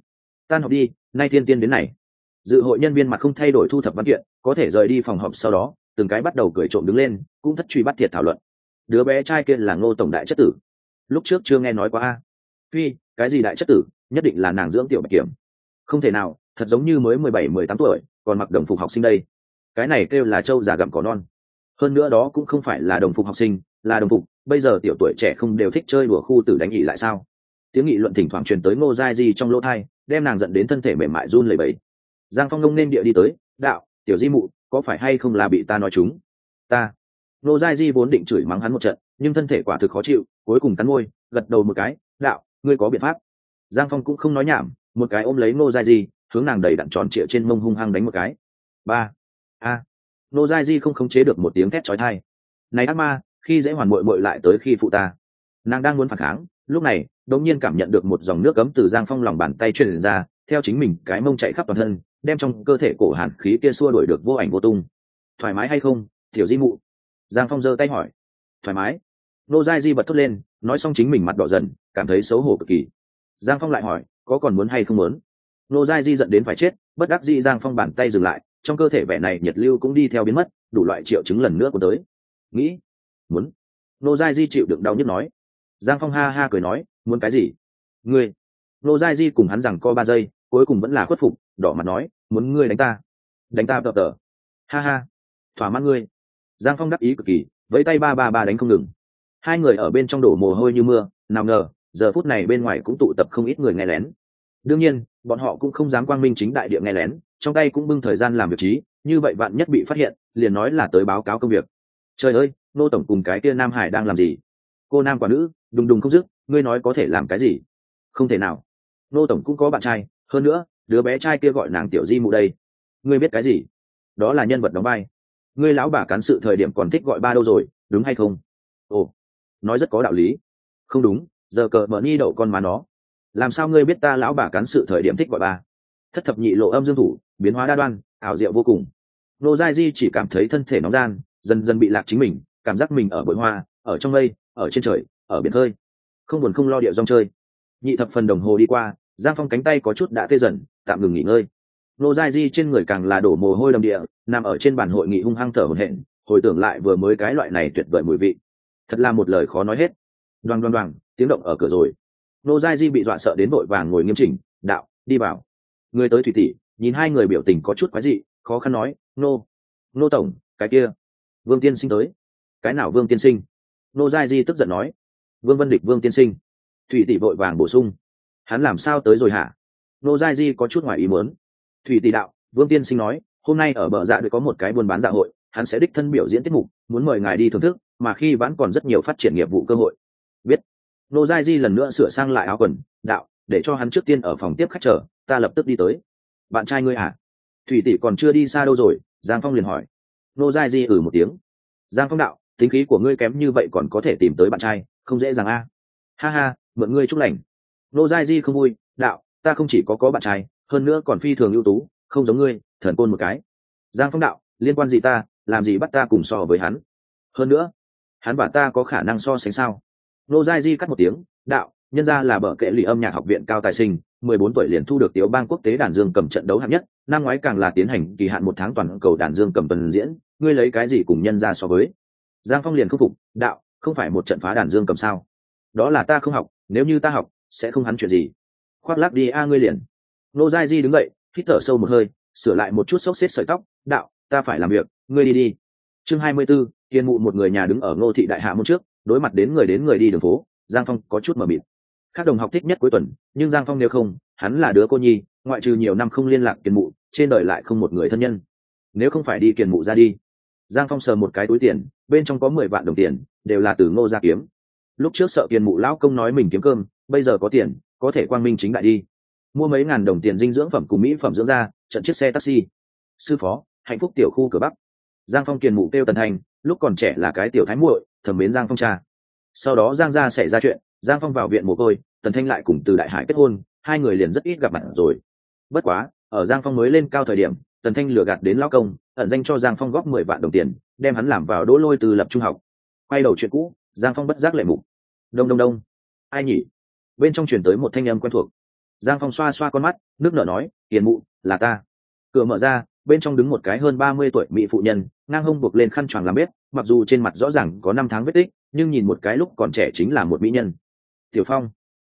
tan họp đi, nay thiên tiên đến này. Dự hội nhân viên mặt không thay đổi thu thập văn kiện, có thể rời đi phòng họp, sau đó từng cái bắt đầu cười trộm đứng lên, cũng thất truy bắt thiệt thảo luận. Đứa bé trai kia là Ngô tổng đại chất tử, lúc trước chưa nghe nói qua a. phi, cái gì đại chất tử, nhất định là nàng dưỡng tiểu bạch kiểm. Không thể nào, thật giống như mới 17, 18 tuổi, còn mặc đồng phục học sinh đây. Cái này kêu là trâu già gặm cỏ non. Hơn nữa đó cũng không phải là đồng phục học sinh, là đồng phục, bây giờ tiểu tuổi trẻ không đều thích chơi đùa khu tử đánh nghị lại sao? Tiếng nghị luận thỉnh thoảng truyền tới Ngô Giai Di trong lỗ tai, đem nàng giận đến thân thể mềm mại run lẩy bẩy. Giang Phong ngông nên địa đi tới, đạo, tiểu Di mụ, có phải hay không là bị ta nói chúng? Ta. Ngô Giai Di vốn định chửi mắng hắn một trận, nhưng thân thể quả thực khó chịu, cuối cùng cắn môi, gật đầu một cái, đạo, ngươi có biện pháp. Giang Phong cũng không nói nhảm, một cái ôm lấy Ngô Giai Di, hướng nàng đầy đặn tròn trịa trên mông hung hăng đánh một cái. Ba. A. Ngô Giai Di không khống chế được một tiếng thét chói tai. Này ác ma, khi dễ hoàn muội muội lại tới khi phụ ta. Nàng đang muốn phản kháng, lúc này đột nhiên cảm nhận được một dòng nước ấm từ Giang Phong lòng bàn tay truyền ra, theo chính mình cái mông chạy khắp toàn thân, đem trong cơ thể cổ hàn khí kia xua đuổi được vô ảnh vô tung. Thoải mái hay không, tiểu Di mụ? Giang Phong giơ tay hỏi. Thoải mái. Nô Giai Di bật thốt lên, nói xong chính mình mặt đỏ dần, cảm thấy xấu hổ cực kỳ. Giang Phong lại hỏi, có còn muốn hay không muốn? Nô Giai Di giận đến phải chết, bất đắc dĩ Giang Phong bàn tay dừng lại, trong cơ thể vẻ này nhiệt lưu cũng đi theo biến mất, đủ loại triệu chứng lần nữa của tới. Nghĩ, muốn. Nô Giai Di chịu đựng đau nhức nói. Giang Phong ha ha cười nói, muốn cái gì? Ngươi. Nô Giai Di cùng hắn rằng co 3 giây, cuối cùng vẫn là khuất phục, đỏ mặt nói, muốn ngươi đánh ta. Đánh ta tờ. Ha ha. Thỏa mãn ngươi. Giang Phong đắc ý cực kỳ, vẫy tay ba đánh không ngừng. Hai người ở bên trong đổ mồ hôi như mưa, nào ngờ giờ phút này bên ngoài cũng tụ tập không ít người nghe lén. Đương nhiên bọn họ cũng không dám quang minh chính đại địa nghe lén, trong tay cũng bưng thời gian làm việc trí, như vậy vạn nhất bị phát hiện liền nói là tới báo cáo công việc. Trời ơi, Nô tổng cùng cái kia Nam Hải đang làm gì? Cô nam quả nữ đùng đùng không dứt, ngươi nói có thể làm cái gì? Không thể nào. Nô tổng cũng có bạn trai, hơn nữa đứa bé trai kia gọi nàng tiểu Di mụ đây. Ngươi biết cái gì? Đó là nhân vật đóng vai. Ngươi lão bà cán sự thời điểm còn thích gọi ba đâu rồi, đúng hay không? Ồ, nói rất có đạo lý. Không đúng, giờ cờ mở ni đậu con má nó. Làm sao ngươi biết ta lão bà cán sự thời điểm thích gọi ba? Thất thập nhị lộ âm dương thủ, biến hóa đa đoan, ảo diệu vô cùng. Nô Giai Di chỉ cảm thấy thân thể nóng gian, dần dần bị lạc chính mình, cảm giác mình ở bụi hoa, ở trong mây, ở trên trời, ở biển khơi, không buồn không lo địa rong chơi. Nhị thập phần đồng hồ đi qua, Giang Phong cánh tay có chút đã tê dần, tạm ngừng nghỉ ngơi. Nô Giai Di trên người càng là đổ mồ hôi đầm địa, nằm ở trên bàn hội nghị hung hăng thở hổn hển, hồi tưởng lại vừa mới cái loại này tuyệt vời mùi vị, thật là một lời khó nói hết. Đoàng, tiếng động ở cửa rồi. Nô Giai Di bị dọa sợ đến vội vàng ngồi nghiêm chỉnh, đạo, đi vào. Người tới Thủy tỷ, nhìn hai người biểu tình có chút quái dị, khó khăn nói, nô tổng, cái kia Vương tiên sinh tới. Cái nào Vương tiên sinh? Nô Giai Di tức giận nói. Vương Vân Địch Vương tiên sinh. Thủy tỷ vội vàng bổ sung, hắn làm sao tới rồi hả? Nô Giai Di có chút ngoài ý muốn. Thủy tỷ đạo, Vương tiên sinh nói hôm nay ở bờ dạ đội có một cái buôn bán dạ hội, hắn sẽ đích thân biểu diễn tiết mục, muốn mời ngài đi thưởng thức, mà khi vẫn còn rất nhiều phát triển nghiệp vụ cơ hội. Biết. Nô Giai Di lần nữa sửa sang lại áo quần, đạo, để cho hắn trước tiên ở phòng tiếp khách chờ, ta lập tức đi tới. Bạn trai ngươi hả? Thủy tỷ còn chưa đi xa đâu rồi? Giang Phong liền hỏi. Nô Giai Di một tiếng. Giang Phong đạo, tính khí của ngươi kém như vậy còn có thể tìm tới bạn trai, không dễ dàng a. Ha ha, mượn ngươi chúc lành. Nô Giai Di không vui, đạo, ta không chỉ có bạn trai, hơn nữa còn phi thường ưu tú, không giống ngươi, thần côn một cái. Giang Phong đạo, liên quan gì ta, làm gì bắt ta cùng so với hắn? Hơn nữa, hắn và ta có khả năng so sánh sao? Nô Giai Di cắt một tiếng, đạo, nhân ra là bờ kệ lì âm nhạc học viện cao tài sinh, 14 tuổi liền thu được Tiểu bang quốc tế đàn dương cầm trận đấu hạng nhất, năm ngoái càng là tiến hành kỳ hạn 1 tháng toàn cầu đàn dương cầm tuần diễn, ngươi lấy cái gì cùng nhân ra so với? Giang Phong liền khâm phục, đạo, không phải một trận phá đàn dương cầm sao? Đó là ta không học, nếu như ta học, sẽ không hắn chuyện gì. Khoác lác đi a ngươi liền. Nô Giai Di đứng dậy, hít thở sâu một hơi, sửa lại một chút xốc xếp sợi tóc, đạo, ta phải làm việc, ngươi đi đi. Chương 24, Kiên Mụ một người nhà đứng ở Ngô thị đại hạ môn trước, đối mặt đến người đi đường phố, Giang Phong có chút mờ mịt. Các đồng học thích nhất cuối tuần, nhưng Giang Phong nếu không, hắn là đứa cô nhi, ngoại trừ nhiều năm không liên lạc Kiên Mụ, trên đời lại không một người thân nhân. Nếu không phải đi Kiên Mụ ra đi. Giang Phong sờ một cái túi tiền, bên trong có 10 vạn đồng tiền, đều là từ Ngô gia kiếm. Lúc trước sợ Kiên Mụ lão công nói mình kiếm cơm, bây giờ có tiền, có thể quang minh chính đại đi. Mua mấy ngàn đồng tiền dinh dưỡng phẩm cùng mỹ phẩm dưỡng da, trận chiếc xe taxi. Sư phó, hạnh phúc tiểu khu cửa Bắc. Giang Phong Kiền Mụ kêu Tần Thành, lúc còn trẻ là cái tiểu thái muội, thầm mến Giang Phong cha. Sau đó Giang gia xảy ra chuyện, Giang Phong vào viện mồ côi, Tần Thanh lại cùng Từ Đại Hải kết hôn, hai người liền rất ít gặp mặt rồi. Bất quá, ở Giang Phong mới lên cao thời điểm, Tần Thanh lừa gạt đến lão công, ẩn danh cho Giang Phong góp 10 vạn đồng tiền, đem hắn làm vào Đỗ Lôi Từ lập trung học. Quay đầu chuyện cũ, Giang Phong bất giác lệ mục. Đông. Ai nhỉ? Bên trong truyền tới một thanh âm quen thuộc. Giang Phong xoa xoa con mắt, nước nở nói, Kiền Mụ, là ta. Cửa mở ra, bên trong đứng một cái hơn 30 tuổi mỹ phụ nhân, ngang hông buộc lên khăn choàng làm bếp, mặc dù trên mặt rõ ràng có 5 tháng vết tích, nhưng nhìn một cái lúc còn trẻ chính là một mỹ nhân. Tiểu Phong.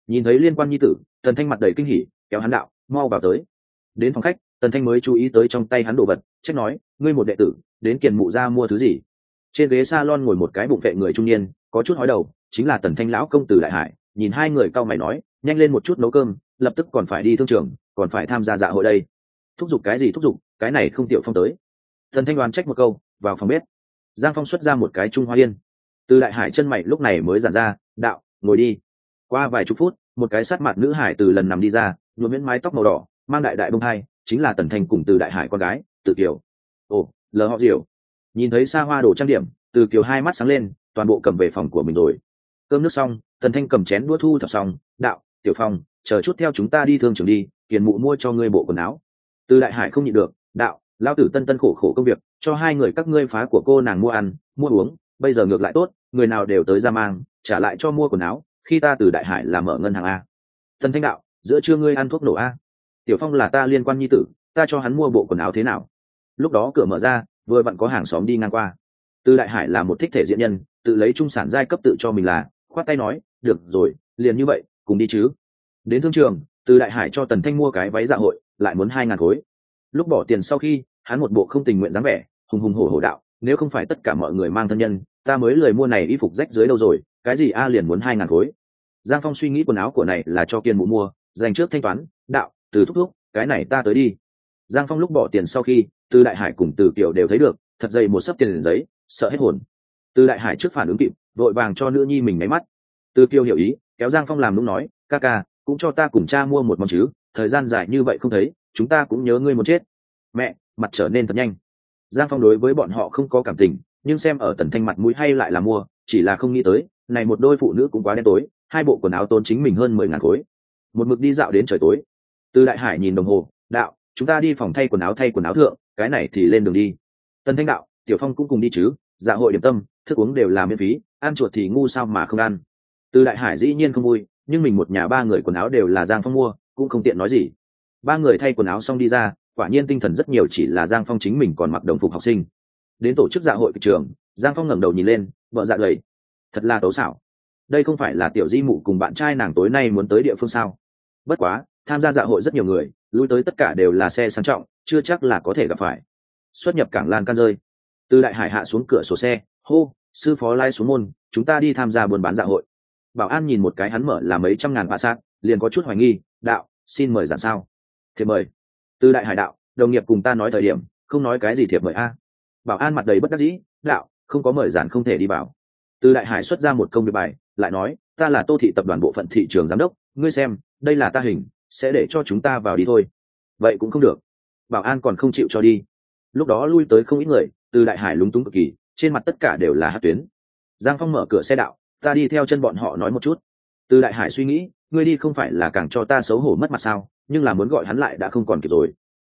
Nhìn thấy liên quan nhi tử, Tần Thanh mặt đầy kinh hỉ, kéo hắn đạo mau vào tới. Đến phòng khách, Tần Thanh mới chú ý tới trong tay hắn đồ vật, trách nói ngươi một đệ tử đến Kiền Mụ ra mua thứ gì. Trên ghế salon ngồi một cái bụng vệ người trung niên, có chút hói đầu, chính là Tần Thanh lão công Từ Đại Hải. Nhìn hai người cau mày nói nhanh lên một chút nấu cơm, lập tức còn phải đi thương trường, còn phải tham gia dạ hội đây. Thúc giục cái gì thúc giục, cái này không Tiểu Phong tới. Tần Thanh đoán trách một câu, vào phòng bếp. Giang Phong xuất ra một cái Trung Hoa Yên. Từ Đại Hải chân mày lúc này mới giãn ra, đạo ngồi đi. Qua vài chục phút, một cái sát mặt nữ hải từ lần nằm đi ra, nhuộm miễn mái tóc màu đỏ, mang đại đại bông hai, chính là Tần Thanh cùng Từ Đại Hải con gái Từ Kiều. Ồ, lờ họ Diệu. Nhìn thấy xa hoa đồ trang điểm, Từ Kiều hai mắt sáng lên, toàn bộ cầm về phòng của mình rồi. Cơm nước xong, Tần Thanh cầm chén đũa thu thập xong, đạo Tiểu Phong, chờ chút theo chúng ta đi thương trường đi, Kiền Mụ mua cho ngươi bộ quần áo. Từ Đại Hải không nhịn được, đạo lão tử tân tân khổ khổ công việc, cho hai người các ngươi phá của cô nàng mua ăn mua uống, bây giờ ngược lại tốt, người nào đều tới ra mang, trả lại cho mua quần áo, khi ta Từ Đại Hải làm mở ngân hàng a. Tần Thanh đạo giữa trưa ngươi ăn thuốc nổ a. Tiểu Phong là ta liên quan nhi tử, ta cho hắn mua bộ quần áo thế nào. Lúc đó cửa mở ra, vừa vặn có hàng xóm đi ngang qua. Từ Đại Hải là một thích thể diện nhân, tự lấy trung sản giai cấp tự cho mình là, khoát tay nói được rồi, liền như vậy, cùng đi chứ. Đến thương trường, Từ Đại Hải cho Tần Thanh mua cái váy dạ hội, lại muốn 2.000 khối. Lúc bỏ tiền sau khi, hắn một bộ không tình nguyện dáng vẻ, hùng hùng hổ hổ đạo nếu không phải tất cả mọi người mang thân nhân, ta mới lười mua này y phục rách dưới đâu rồi, cái gì a liền muốn 2.000 khối. Giang Phong suy nghĩ quần áo của này là cho Kiền Mụ mua, dành trước thanh toán, đạo Từ thúc thúc, cái này ta tới đi. Giang Phong lúc bỏ tiền sau khi, Từ Đại Hải cùng Từ Kiều đều thấy được thật dày một sấp tiền giấy, sợ hết hồn. Từ Đại Hải trước phản ứng kịp, vội vàng cho nữ nhi mình máy mắt. Từ Kiều hiểu ý, kéo Giang Phong làm đúng nói ca ca cũng cho ta cùng cha mua một món chứ, thời gian dài như vậy không thấy, chúng ta cũng nhớ ngươi muốn chết. Mẹ mặt trở nên thật nhanh. Giang Phong đối với bọn họ không có cảm tình, nhưng xem ở Tần Thanh mặt mũi hay lại là mua, chỉ là không nghĩ tới này một đôi phụ nữ cũng quá đen tối, hai bộ quần áo tốn chính mình hơn 10.000 khối. Một mực đi dạo đến trời tối. Từ Đại Hải nhìn đồng hồ, đạo chúng ta đi phòng thay quần áo thượng, cái này thì lên đường đi. Tần Thanh đạo Tiểu Phong cũng cùng đi chứ, dạ hội điểm tâm thức uống đều là miễn phí, ăn chuột thì ngu sao mà không ăn. Từ Đại Hải dĩ nhiên không vui, nhưng mình một nhà ba người quần áo đều là Giang Phong mua, cũng không tiện nói gì. Ba người thay quần áo xong đi ra, quả nhiên tinh thần rất nhiều, chỉ là Giang Phong chính mình còn mặc đồng phục học sinh. Đến tổ chức dạ hội trường, Giang Phong ngẩng đầu nhìn lên, vợ dạ gầy, thật là tấu xảo. Đây không phải là Tiểu Di Mụ cùng bạn trai nàng tối nay muốn tới địa phương sao? Bất quá, tham gia dạ hội rất nhiều người, lui tới tất cả đều là xe sang trọng, chưa chắc là có thể gặp phải. Xuất nhập cảng lan can rơi. Từ Đại Hải hạ xuống cửa sổ xe, hô sư phó lai xuống môn, chúng ta đi tham gia buôn bán dạ hội. Bảo an nhìn một cái hắn mở là mấy trăm ngàn bạ sát, liền có chút hoài nghi, đạo xin mời giản sao. Thiệp mời. Từ Đại Hải đạo đồng nghiệp cùng ta nói thời điểm không nói cái gì thiệp mời a. Bảo an mặt đầy bất đắc dĩ, đạo không có mời giản không thể đi vào. Từ Đại Hải xuất ra một công việc bài, lại nói ta là Tô Thị tập đoàn bộ phận thị trường giám đốc, ngươi xem đây là ta hình, sẽ để cho chúng ta vào đi thôi. Vậy cũng không được. Bảo an còn không chịu cho đi. Lúc đó lui tới không ít người, Từ Đại Hải lúng túng cực kỳ, trên mặt tất cả đều là hát tuyến. Giang Phong mở cửa xe đạo ta đi theo chân bọn họ nói một chút. Từ Đại Hải suy nghĩ ngươi đi không phải là càng cho ta xấu hổ mất mặt sao, nhưng là muốn gọi hắn lại đã không còn kịp rồi.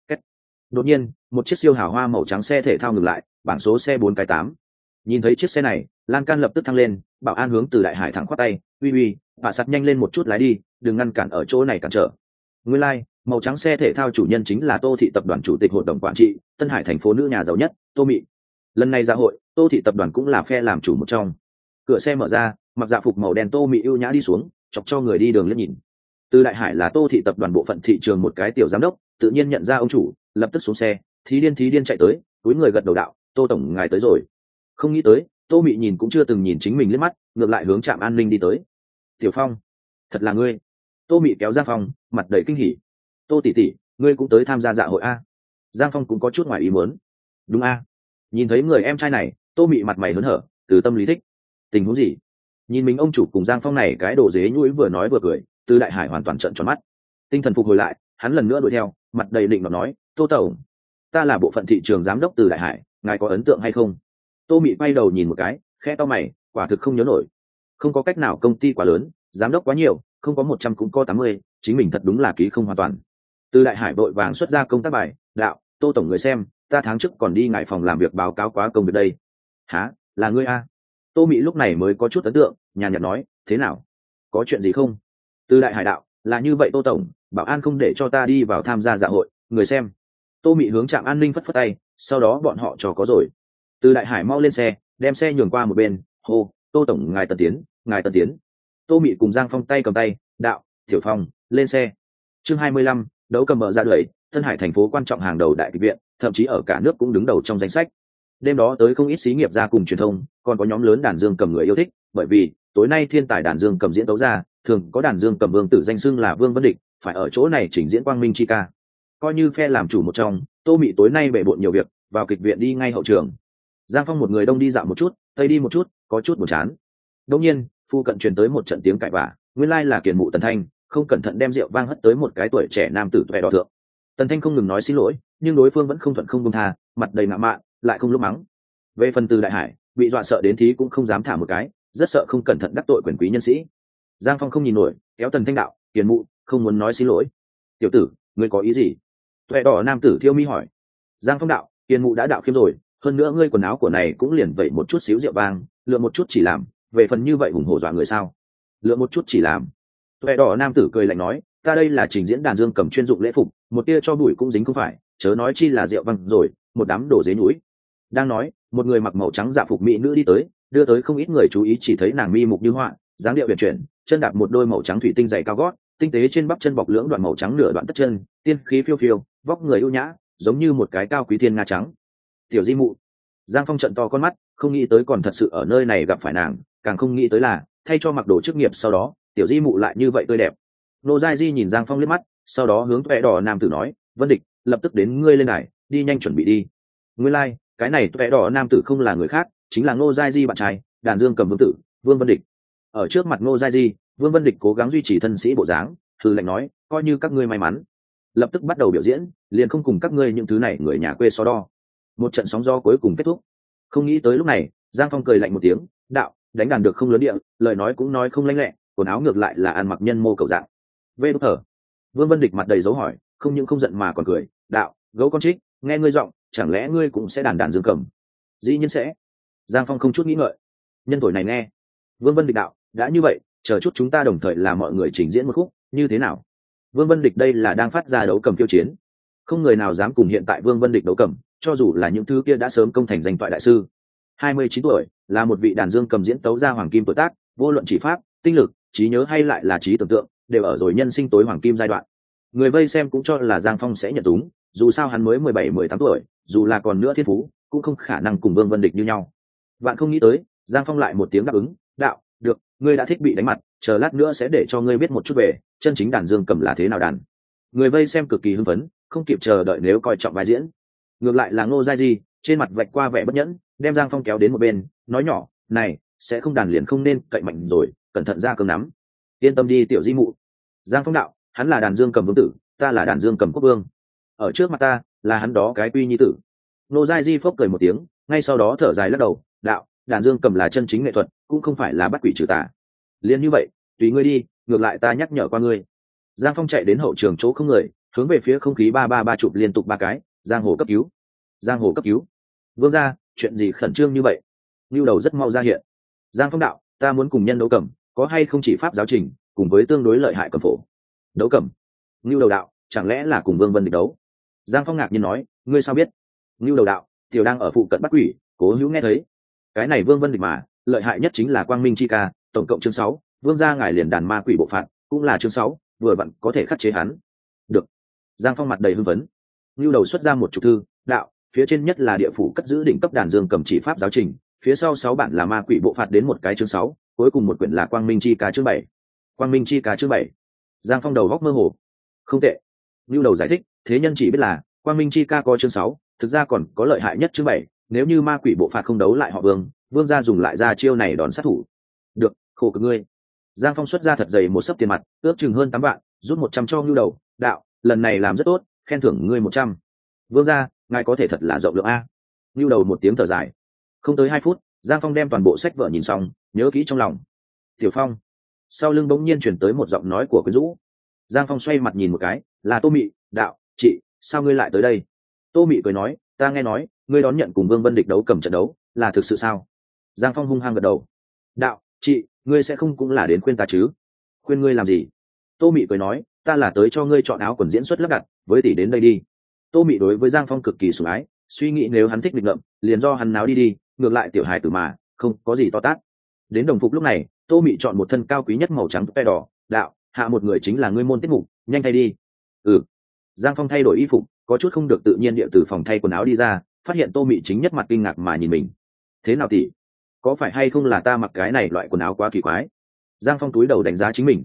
Đột nhiên một chiếc siêu hào hoa màu trắng xe thể thao ngừng lại, bảng số xe 4 cái 8. Nhìn thấy chiếc xe này, lan can lập tức thăng lên, bảo an hướng Từ Đại Hải thẳng khoát tay, uy uy bà sắt nhanh lên một chút lái đi, đừng ngăn cản ở chỗ này cản trở. Nguyên lai màu trắng xe thể thao chủ nhân chính là Tô Thị tập đoàn chủ tịch hội đồng quản trị, Tân Hải thành phố nữ nhà giàu nhất Tô Mị. Lần này dạ hội, Tô Thị tập đoàn cũng là phe làm chủ một trong. Cửa xe mở ra, mặc dạ phục màu đen Tô Mị ưu nhã đi xuống, chọc cho người đi đường liếc nhìn. Từ Đại Hải là Tô Thị tập đoàn bộ phận thị trường một cái tiểu giám đốc, tự nhiên nhận ra ông chủ, lập tức xuống xe, thí điên chạy tới, túi người gật đầu đạo Tô tổng ngài tới rồi. Không nghĩ tới Tô Mị nhìn cũng chưa từng nhìn chính mình liếc mắt, ngược lại hướng trạm an ninh đi tới. Tiểu Phong, thật là ngươi. Tô Mị kéo Giang Phong, mặt đầy kinh hỉ. Tô tỷ tỷ, ngươi cũng tới tham gia dạ hội a? Giang Phong cũng có chút ngoài ý muốn. Đúng a. Nhìn thấy người em trai này, Tô Mị mặt mày hớn hở, từ tâm lý thích. Tình huống gì? Nhìn mình ông chủ cùng Giang Phong này cái đồ dế nhũi vừa nói vừa cười, Từ Đại Hải hoàn toàn trợn tròn mắt. Tinh thần phục hồi lại, hắn lần nữa đuổi theo, mặt đầy định nói Tô tổng, ta là bộ phận thị trường giám đốc Từ Đại Hải, ngài có ấn tượng hay không? Tô Mị quay đầu nhìn một cái, khẽ to mày, quả thực không nhớ nổi. Không có cách nào, công ty quá lớn, giám đốc quá nhiều, không có 100 cũng có 80, chính mình thật đúng là ký không hoàn toàn. Từ Đại Hải vội vàng xuất ra công tác bài, đạo Tô tổng người xem, ta tháng trước còn đi ngài phòng làm việc báo cáo quá công việc đây. Hả, là ngươi a? Tô Mị lúc này mới có chút ấn tượng, nhàn nhạt nói thế nào, có chuyện gì không? Từ Đại Hải đạo là như vậy Tô tổng, bảo an không để cho ta đi vào tham gia dạ hội, người xem. Tô Mị hướng trạm an ninh phất phất tay, sau đó bọn họ cho có rồi. Từ Đại Hải mau lên xe, đem xe nhường qua một bên, hô Tô tổng ngài tân tiến. Tô Mị cùng Giang Phong tay cầm tay, đạo: Tiểu Phong, lên xe. Chương 25, đấu cầm mở ra đuổi. Tân Hải thành phố quan trọng hàng đầu đại kịch viện, thậm chí ở cả nước cũng đứng đầu trong danh sách. Đêm đó tới không ít xí nghiệp ra cùng truyền thông, còn có nhóm lớn đàn dương cầm người yêu thích, bởi vì tối nay thiên tài đàn dương cầm diễn tấu ra, thường có đàn dương cầm vương tử danh xưng là Vương Vân Địch, phải ở chỗ này trình diễn quang minh chi ca. Coi như phe làm chủ một trong, Tô Mị tối nay bể bộn nhiều việc, vào kịch viện đi ngay hậu trường. Giang Phong một người đông đi dạo một chút, tây đi một chút, có chút buồn chán. Đột nhiên, phu cận truyền tới một trận tiếng cãi vã, nguyên lai là Kiền Mụ Tần Thanh, không cẩn thận đem rượu vang hất tới một cái tuổi trẻ nam tử vẻ đỏ thượng. Tần Thanh không ngừng nói xin lỗi, nhưng đối phương vẫn không thuận không buông tha, mặt đầy ngạo mạn, lại không lúc mắng. Về phần Từ Đại Hải, bị dọa sợ đến thí cũng không dám thả một cái, rất sợ không cẩn thận đắc tội quyền quý nhân sĩ. Giang Phong không nhìn nổi, kéo Tần Thanh đạo: Kiền Mụ, không muốn nói xin lỗi. Tiểu tử, ngươi có ý gì? Vẻ đỏ nam tử thiêu mi hỏi. Giang Phong đạo: Kiền Mụ đã đạo khiêm rồi, hơn nữa ngươi quần áo của này cũng liền vậy một chút xíu rượu vang, lựa một chút chỉ làm, về phần như vậy hùng hổ dọa người sao? Lựa một chút chỉ làm. Vẻ đỏ nam tử cười lạnh nói: ta đây là trình diễn đàn dương cầm chuyên dụng lễ phục, một tia cho bụi cũng dính không phải, chớ nói chi là rượu vang rồi, một đám đổ dế nhũi. Đang nói, một người mặc màu trắng dạ phục mỹ nữ đi tới, đưa tới không ít người chú ý, chỉ thấy nàng mi mục như họa, dáng điệu uyển chuyển, chân đạp một đôi màu trắng thủy tinh giày cao gót, tinh tế trên bắp chân bọc lưỡng đoạn màu trắng nửa đoạn tất chân, tiên khí phiêu phiêu, vóc người ưu nhã, giống như một cái cao quý thiên nga trắng. Tiểu Di Mụ. Giang Phong trận to con mắt, không nghĩ tới còn thật sự ở nơi này gặp phải nàng, càng không nghĩ tới là thay cho mặc đồ chức nghiệp sau đó, Tiểu Di Mụ lại như vậy tươi đẹp. Nô Giai Di nhìn Giang Phong liếc mắt, sau đó hướng vẻ đỏ nam tử nói: Vân Địch, lập tức đến ngươi lên đài, đi nhanh chuẩn bị đi. Nguyên lai, cái này vẻ đỏ nam tử không là người khác, chính là Nô Giai Di bạn trai, đàn dương cầm vương tử Vương Vân Địch. Ở trước mặt Nô Giai Di, Vương Vân Địch cố gắng duy trì thân sĩ bộ dáng, hừ lạnh nói: coi như các ngươi may mắn, lập tức bắt đầu biểu diễn, liền không cùng các ngươi những thứ này người nhà quê so đo. Một trận sóng gió cuối cùng kết thúc. Không nghĩ tới lúc này, Giang Phong cười lạnh một tiếng: đạo, đánh đàn được không lớn địa, lời nói cũng nói không lanh lẹ, quần áo ngược lại là ăn mặc nhân mô cầu dạng. Vê đúc thở. Vương Vân Địch mặt đầy dấu hỏi, không những không giận mà còn cười: đạo, gấu con trích, nghe ngươi giọng, chẳng lẽ ngươi cũng sẽ đàn dương cầm? Dĩ nhiên sẽ. Giang Phong không chút nghĩ ngợi: nhân tuổi này nghe. Vương Vân Địch đạo: đã như vậy, chờ chút chúng ta đồng thời là mọi người trình diễn một khúc, như thế nào? Vương Vân Địch đây là đang phát ra đấu cầm khiêu chiến, không người nào dám cùng hiện tại Vương Vân Địch đấu cầm, cho dù là những thứ kia đã sớm công thành danh toại đại sư. 29 tuổi, là một vị đàn dương cầm diễn tấu ra hoàng kim tuổi tác, vô luận chỉ pháp, tinh lực, trí nhớ hay lại là trí tưởng tượng, đều ở rồi nhân sinh tối hoàng kim giai đoạn. Người vây xem cũng cho là Giang Phong sẽ nhận túng, dù sao hắn mới 17-18 tuổi, dù là còn nữa thiên phú, cũng không khả năng cùng Vương Vân Địch như nhau. Bạn không nghĩ tới, Giang Phong lại một tiếng đáp ứng: đạo, được, ngươi đã thích bị đánh mặt, chờ lát nữa sẽ để cho ngươi biết một chút về chân chính đàn dương cầm là thế nào đàn. Người vây xem cực kỳ hưng phấn, không kịp chờ đợi nếu coi trọng vai diễn. Ngược lại là Ngô Giai Di, trên mặt vạch qua vẻ bất nhẫn, đem Giang Phong kéo đến một bên, nói nhỏ: này, sẽ không đàn liền không nên cậy mạnh rồi, cẩn thận ra cơm nắm. Yên tâm đi Tiểu Di Mụ. Giang Phong đạo: hắn là đàn dương cầm vương tử, ta là đàn dương cầm quốc vương, ở trước mặt ta là hắn đó cái quy nhi tử. Ngô Giai Di phốc cười một tiếng, ngay sau đó thở dài lắc đầu: đạo, đàn dương cầm là chân chính nghệ thuật, cũng không phải là bắt quỷ trừ tà. Liên như vậy, tùy ngươi đi, ngược lại ta nhắc nhở qua ngươi. Giang Phong chạy đến hậu trường chỗ không người, hướng về phía không khí 333 chụp liên tục 3 cái: giang hồ cấp cứu, giang hồ cấp cứu. Vương gia, chuyện gì khẩn trương như vậy? Nưu đầu rất mau ra hiện. Giang Phong đạo: ta muốn cùng nhân đấu cầm, có hay không chỉ pháp giáo trình, cùng với tương đối lợi hại cầm phổ. Đấu cầm? Nưu đầu đạo: chẳng lẽ là cùng Vương Vân Địch đấu? Giang Phong ngạc nhiên nói: ngươi sao biết? Nưu đầu đạo: tiểu đang ở phụ cận bắt quỷ, cố hữu nghe thấy. Cái này Vương Vân Địch mà, lợi hại nhất chính là quang minh chi ca, tổng cộng chương 6, vương gia ngài liền đàn ma quỷ bộ phạt, cũng là chương 6, vừa vặn có thể khắc chế hắn. Được. Giang Phong mặt đầy hưng phấn. Nưu đầu xuất ra một chục thư, đạo, phía trên nhất là địa phủ cất giữ đỉnh cấp đàn dương cầm chỉ pháp giáo trình, phía sau 6 bản là ma quỷ bộ phạt đến một cái chương 6, cuối cùng một quyển là quang minh chi ca chương 7. Quang minh chi ca chương 7. Giang Phong đầu góc mơ hồ. Không tệ. Nưu đầu giải thích, thế nhân chỉ biết là quang minh chi ca có chương 6, thực ra còn có lợi hại nhất chương 7, nếu như ma quỷ bộ phạt không đấu lại họ Vương, vương gia dùng lại ra chiêu này đòn sát thủ. Được, khổ cực ngươi. Giang Phong xuất ra thật dày một sấp tiền mặt, ước chừng hơn 8 vạn, rút 100 cho Nưu đầu, đạo, lần này làm rất tốt, khen thưởng ngươi 100. Vương gia, ngài có thể thật là rộng lượng a. Nưu đầu một tiếng thở dài. Không tới 2 phút, Giang Phong đem toàn bộ sách vở nhìn xong, nhớ kỹ trong lòng. Tiểu Phong. Sau lưng bỗng nhiên truyền tới một giọng nói của quyến rũ. Giang Phong xoay mặt nhìn một cái, là Tô Mị, đạo, chị, sao ngươi lại tới đây? Tô Mị cười nói, ta nghe nói, ngươi đón nhận cùng Vương Vân Địch đấu cầm trận đấu, là thực sự sao? Giang Phong hung hăng gật đầu. Đạo, chị, ngươi sẽ không cũng là đến khuyên ta chứ? Khuyên ngươi làm gì? Tô Mị cười nói, ta là tới cho ngươi chọn áo quần diễn xuất lắp đặt, với tỷ đến đây đi. Tô Mị đối với Giang Phong cực kỳ sủng ái, suy nghĩ nếu hắn thích nghịch ngợm, liền do hắn náo đi đi, ngược lại tiểu hài tử mà, không có gì to tát. Đến đồng phục lúc này, Tô Mị chọn một thân cao quý nhất màu trắng pe đỏ, đạo, hạ một người chính là ngươi môn tiết mục, nhanh thay đi. Ừ. Giang Phong thay đổi y phục, có chút không được tự nhiên địa từ phòng thay quần áo đi ra, phát hiện Tô Mị chính nhất mặt kinh ngạc mà nhìn mình. Thế nào tỷ? Có phải hay không là ta mặc cái này loại quần áo quá kỳ quái? Giang Phong túi đầu đánh giá chính mình.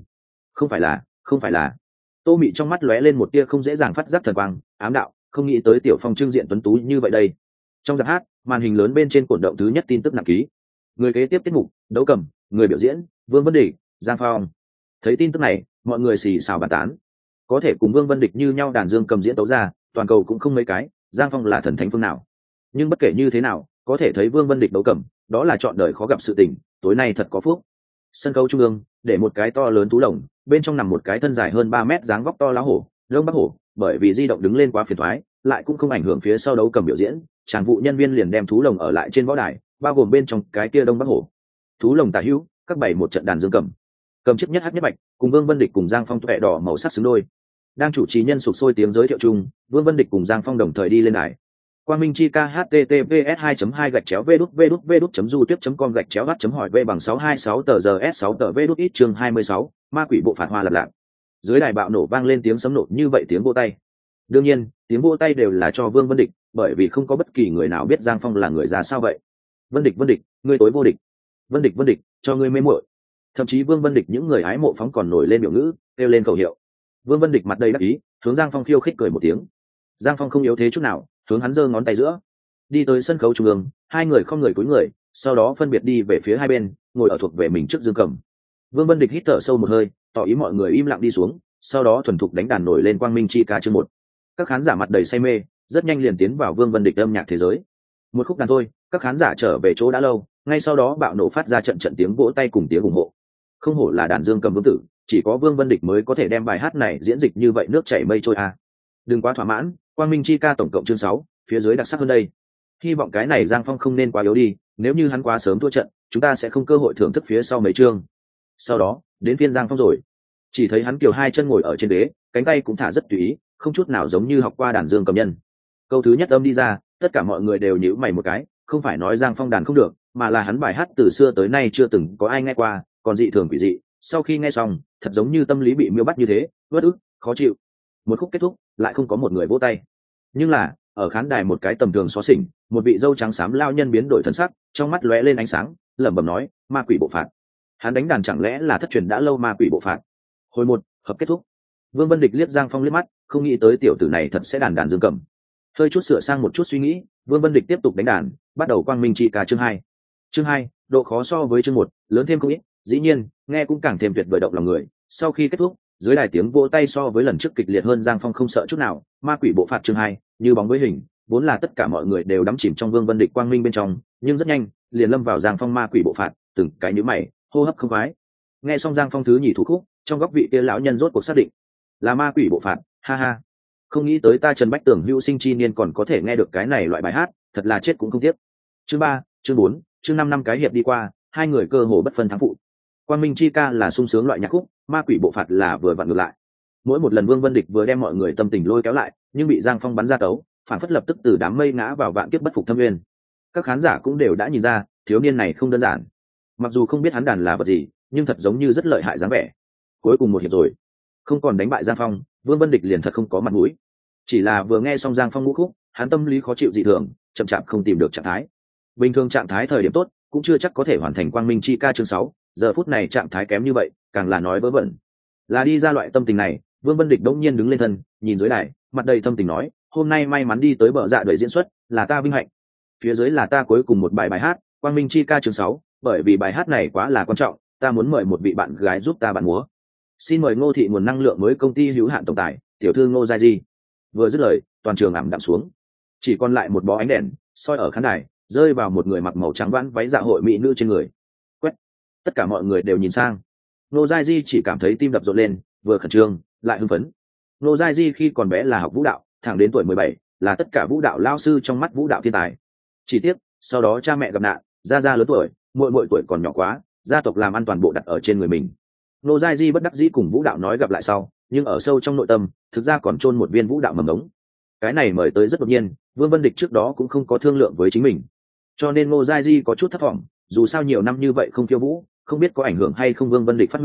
Không phải là. Tô Mị trong mắt lóe lên một tia không dễ dàng phát giác thần quang, ám đạo, không nghĩ tới Tiểu Phong trưng diện tuấn tú như vậy đây. Trong giáp hát, màn hình lớn bên trên cuộn động thứ nhất tin tức nặng ký. Người kế tiếp tiết mục, đấu cầm, người biểu diễn, Vương Vân Địch, Giang Phong. Thấy tin tức này, mọi người xì xào bàn tán. Có thể cùng Vương Vân Địch như nhau đàn dương cầm diễn tấu ra, toàn cầu cũng không mấy cái, Giang Phong là thần thánh phương nào. Nhưng bất kể như thế nào, có thể thấy Vương Vân Địch đấu cầm, đó là chọn đời khó gặp sự tình, tối nay thật có phúc. Sân khấu trung ương, để một cái to lớn thú lồng, bên trong nằm một cái thân dài hơn 3 mét dáng vóc to lá hổ, lông bắc hổ, bởi vì di động đứng lên quá phiền toái, lại cũng không ảnh hưởng phía sau đấu cầm biểu diễn, tràng vụ nhân viên liền đem thú lồng ở lại trên võ đài, bao gồm bên trong cái kia đông bắc hổ. Thú lồng tả hữu, các bảy một trận đàn dương cầm. Cầm chiếc nhất hắc nhất bạch, cùng Vương Vân Địch cùng Giang Phong tuệ đỏ màu sắc xứng đôi. Đang chủ trì nhân sục sôi tiếng giới thiệu chung, Vương Vân Địch cùng Giang Phong đồng thời đi lên đài. Quang Minh Chi ca https 2.2 /vđvđ.du tiếp.com /h.hỏi v bằng 626 tờ giờ s 6 tờ vđ ít chương 26, ma quỷ bộ phạt hoa lập lạc. Dưới đài bạo nổ vang lên tiếng sấm nổ như vậy tiếng vỗ tay. Đương nhiên, tiếng vỗ tay đều là cho Vương Vân Địch, bởi vì không có bất kỳ người nào biết Giang Phong là người ra sao vậy. Vân Địch, ngươi tối vô địch. Vân Địch, cho ngươi mê muội. Thậm chí Vương Vân Địch những người hái mộ phóng còn nổi lên biểu ngữ, kêu lên khẩu hiệu. Vương Vân Địch mặt đầy đắc ý, hướng Giang Phong khiêu khích cười một tiếng. Giang Phong không yếu thế chút nào, hướng hắn giơ ngón tay giữa. Đi tới sân khấu trung ương, hai người không người cúi người, sau đó phân biệt đi về phía hai bên, ngồi ở thuộc về mình trước dương cầm. Vương Vân Địch hít thở sâu một hơi, tỏ ý mọi người im lặng đi xuống, sau đó thuần thục đánh đàn nổi lên Quang Minh Chi ca chương 1. Các khán giả mặt đầy say mê, rất nhanh liền tiến vào Vương Vân Địch âm nhạc thế giới. Một khúc đàn thôi, các khán giả trở về chỗ đã lâu, ngay sau đó bạo nổ phát ra trận trận tiếng vỗ tay cùng tiếng ủng hộ. Không hổ là đàn dương cầm vương tử, chỉ có Vương Vân Địch mới có thể đem bài hát này diễn dịch như vậy nước chảy mây trôi a. Đừng quá thỏa mãn, Quang Minh Chi ca tổng cộng chương 6, phía dưới đặc sắc hơn đây. Hy vọng cái này Giang Phong không nên quá yếu đi, nếu như hắn quá sớm thua trận, chúng ta sẽ không cơ hội thưởng thức phía sau mấy chương. Sau đó, đến phiên Giang Phong rồi. Chỉ thấy hắn kiều hai chân ngồi ở trên ghế, cánh tay cũng thả rất tùy ý, không chút nào giống như học qua đàn dương cầm nhân. Câu thứ nhất âm đi ra, tất cả mọi người đều nhíu mày một cái, không phải nói Giang Phong đàn không được, mà là hắn bài hát từ xưa tới nay chưa từng có ai nghe qua, còn dị thường quỷ dị. Sau khi nghe xong, thật giống như tâm lý bị miêu bắt như thế, uất ức, khó chịu. Một khúc kết thúc, lại không có một người vỗ tay. Nhưng là, ở khán đài một cái tầm thường xó xỉnh, một vị dâu trắng xám lao nhân biến đổi thân sắc, trong mắt lóe lên ánh sáng, lẩm bẩm nói, ma quỷ bộ phạt. Hắn đánh đàn chẳng lẽ là thất truyền đã lâu ma quỷ bộ phạt. Hồi 1, hợp kết thúc. Vương Vân Địch liếc Giang Phong liếc mắt, không nghĩ tới tiểu tử này thật sẽ đàn dương cầm. Hơi chút sửa sang một chút suy nghĩ, Vương Vân Địch tiếp tục đánh đàn, bắt đầu Quang Minh Chi ca chương 2. Chương 2, độ khó so với chương 1, lớn thêm không ít, dĩ nhiên, nghe cũng càng thêm tuyệt vời động lòng người. Sau khi kết thúc, dưới đài tiếng vỗ tay so với lần trước kịch liệt hơn, Giang Phong không sợ chút nào. Ma quỷ bộ phạt chương 2, như bóng với hình, vốn là tất cả mọi người đều đắm chìm trong Vương Vân Địch quang minh bên trong, nhưng rất nhanh, liền lâm vào Giang Phong ma quỷ bộ phạt, từng cái nhíu mày, hô hấp không khoái. Nghe xong Giang Phong thứ nhì thủ khúc, trong góc vị kia lão nhân rốt cuộc xác định là ma quỷ bộ phạt, ha ha. Không nghĩ tới ta Trần Bách Tưởng hữu sinh chi niên còn có thể nghe được cái này loại bài hát, thật là chết cũng không tiếc. Chương 3, chương 4, chương 5 năm cái hiệp đi qua, hai người cơ hồ bất phân thắng phụ. Quang Minh Chi ca là sung sướng loại nhạc khúc, ma quỷ bộ phạt là vừa vặn ngược lại. Mỗi một lần Vương Vân Địch vừa đem mọi người tâm tình lôi kéo lại, nhưng bị Giang Phong bắn ra tấu, phản phất lập tức từ đám mây ngã vào vạn kiếp bất phục thâm nguyên. Các khán giả cũng đều đã nhìn ra, thiếu niên này không đơn giản. Mặc dù không biết hắn đàn là vật gì, nhưng thật giống như rất lợi hại dáng vẻ. Cuối cùng một hiệp rồi, không còn đánh bại Giang Phong, Vương Vân Địch liền thật không có mặt mũi. Chỉ là vừa nghe xong Giang Phong ngũ khúc, hắn tâm lý khó chịu dị thường, chậm chạp không tìm được trạng thái. Bình thường trạng thái thời điểm tốt, cũng chưa chắc có thể hoàn thành Quang Minh Chi ca chương 6, giờ phút này trạng thái kém như vậy, càng là nói vớ vẩn. Là đi ra loại tâm tình này, Vương Vân Địch đống nhiên đứng lên thân, nhìn dưới đài, mặt đầy thâm tình nói, hôm nay may mắn đi tới bờ dạ đuổi diễn xuất, là ta vinh hạnh. Phía dưới là ta cuối cùng một bài hát, Quang Minh Chi ca chương 6, bởi vì bài hát này quá là quan trọng, ta muốn mời một vị bạn gái giúp ta bạn múa. Xin mời Ngô thị nguồn năng lượng mới công ty hữu hạn tổng tài, tiểu thư Ngô Gia Di. Vừa dứt lời, toàn trường ảm đạm xuống, chỉ còn lại một bó ánh đèn soi ở khán đài, rơi vào một người mặc màu trắng vãn váy dạ hội mỹ nữ trên người. Quét, tất cả mọi người đều nhìn sang. Ngô Gia Di chỉ cảm thấy tim đập rộn lên, vừa khẩn trương lại hưng phấn. Ngô Gia Di khi còn bé là học vũ đạo, thẳng đến tuổi 17, là tất cả vũ đạo lao sư trong mắt vũ đạo thiên tài. Chỉ tiếc, sau đó cha mẹ gặp nạn, Gia lớn tuổi, muội tuổi còn nhỏ quá, gia tộc làm ăn toàn bộ đặt ở trên người mình. Ngô Gia Di bất đắc dĩ cùng vũ đạo nói gặp lại sau, nhưng ở sâu trong nội tâm, thực ra còn chôn một viên vũ đạo mầm ngống. Cái này mời tới rất đột nhiên, Vương Vân Địch trước đó cũng không có thương lượng với chính mình, cho nên Ngô Gia Di có chút thất vọng. Dù sao nhiều năm như vậy không khiêu vũ, không biết có ảnh hưởng hay không Vương Vân Địch phát huy,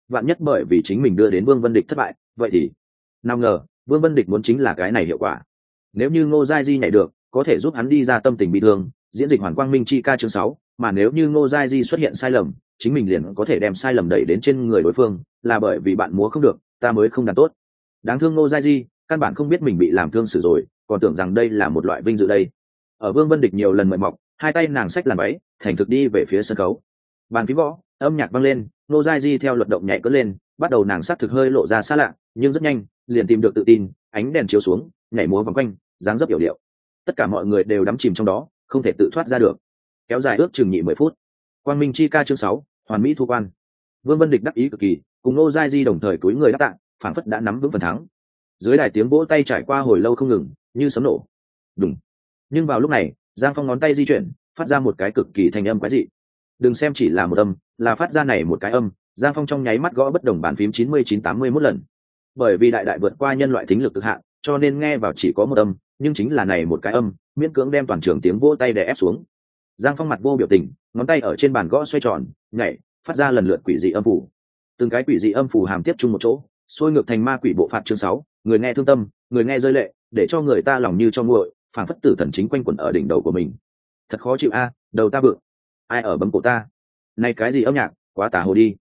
vạn nhất bởi vì chính mình đưa đến Vương Vân Địch thất bại, vậy thì nào ngờ Vương Vân Địch muốn chính là cái này hiệu quả. Nếu như Ngô Giai Di nhảy được, có thể giúp hắn đi ra tâm tình bị thương, diễn dịch Hoàn Quang Minh Chi ca chương 6, mà nếu như Ngô Giai Di xuất hiện sai lầm, chính mình liền có thể đem sai lầm đẩy đến trên người đối phương, là bởi vì bạn múa không được, ta mới không đàn tốt. Đáng thương Ngô Giai Di, căn bản không biết mình bị làm thương xử rồi, còn tưởng rằng đây là một loại vinh dự đây. Ở Vương Vân Địch nhiều lần mời mọc, hai tay nàng xách làn váy, thành thực đi về phía sân khấu. Bàn phím gõ, âm nhạc vang lên, Ngô Giai Di theo luật động nhảy cất lên, bắt đầu nàng sát thực hơi lộ ra xa lạ, nhưng rất nhanh, liền tìm được tự tin, ánh đèn chiếu xuống, nhảy múa vòng quanh, dáng dấp yểu điệu. Tất cả mọi người đều đắm chìm trong đó, không thể tự thoát ra được. Kéo dài ước chừng nhị 10 phút. Quang Minh Chi ca chương 6, hoàn mỹ thu quan. Vương Vân Địch đắc ý cực kỳ, cùng Ngô Giai Di đồng thời cúi người đáp tạ, phảng phất đã nắm vững phần thắng. Dưới đài tiếng vỗ tay trải qua hồi lâu không ngừng, như sấm nổ. Đùng. Nhưng vào lúc này, Giang Phong ngón tay di chuyển, phát ra một cái cực kỳ thanh âm quái dị. Đừng xem chỉ là một âm, là phát ra này một cái âm, Giang Phong trong nháy mắt gõ bất đồng bàn phím 99-81 lần. Bởi vì đại vượt qua nhân loại thính lực cực hạn, cho nên nghe vào chỉ có một âm, nhưng chính là này một cái âm, miễn cưỡng đem toàn trường tiếng vỗ tay đè ép xuống. Giang Phong mặt vô biểu tình, ngón tay ở trên bàn gõ xoay tròn, nhảy, phát ra lần lượt quỷ dị âm phủ. Từng cái quỷ dị âm phủ hàm tiếp chung một chỗ, xuôi ngược thành ma quỷ bộ phạt chương 6, người nghe thương tâm, người nghe rơi lệ, để cho người ta lòng như cho nguội, phảng phất tử thần chính quanh quẩn ở đỉnh đầu của mình. Thật khó chịu a, đầu ta bự. Ai ở bấm cổ ta? Này cái gì âm nhạc, quá tà hồ đi.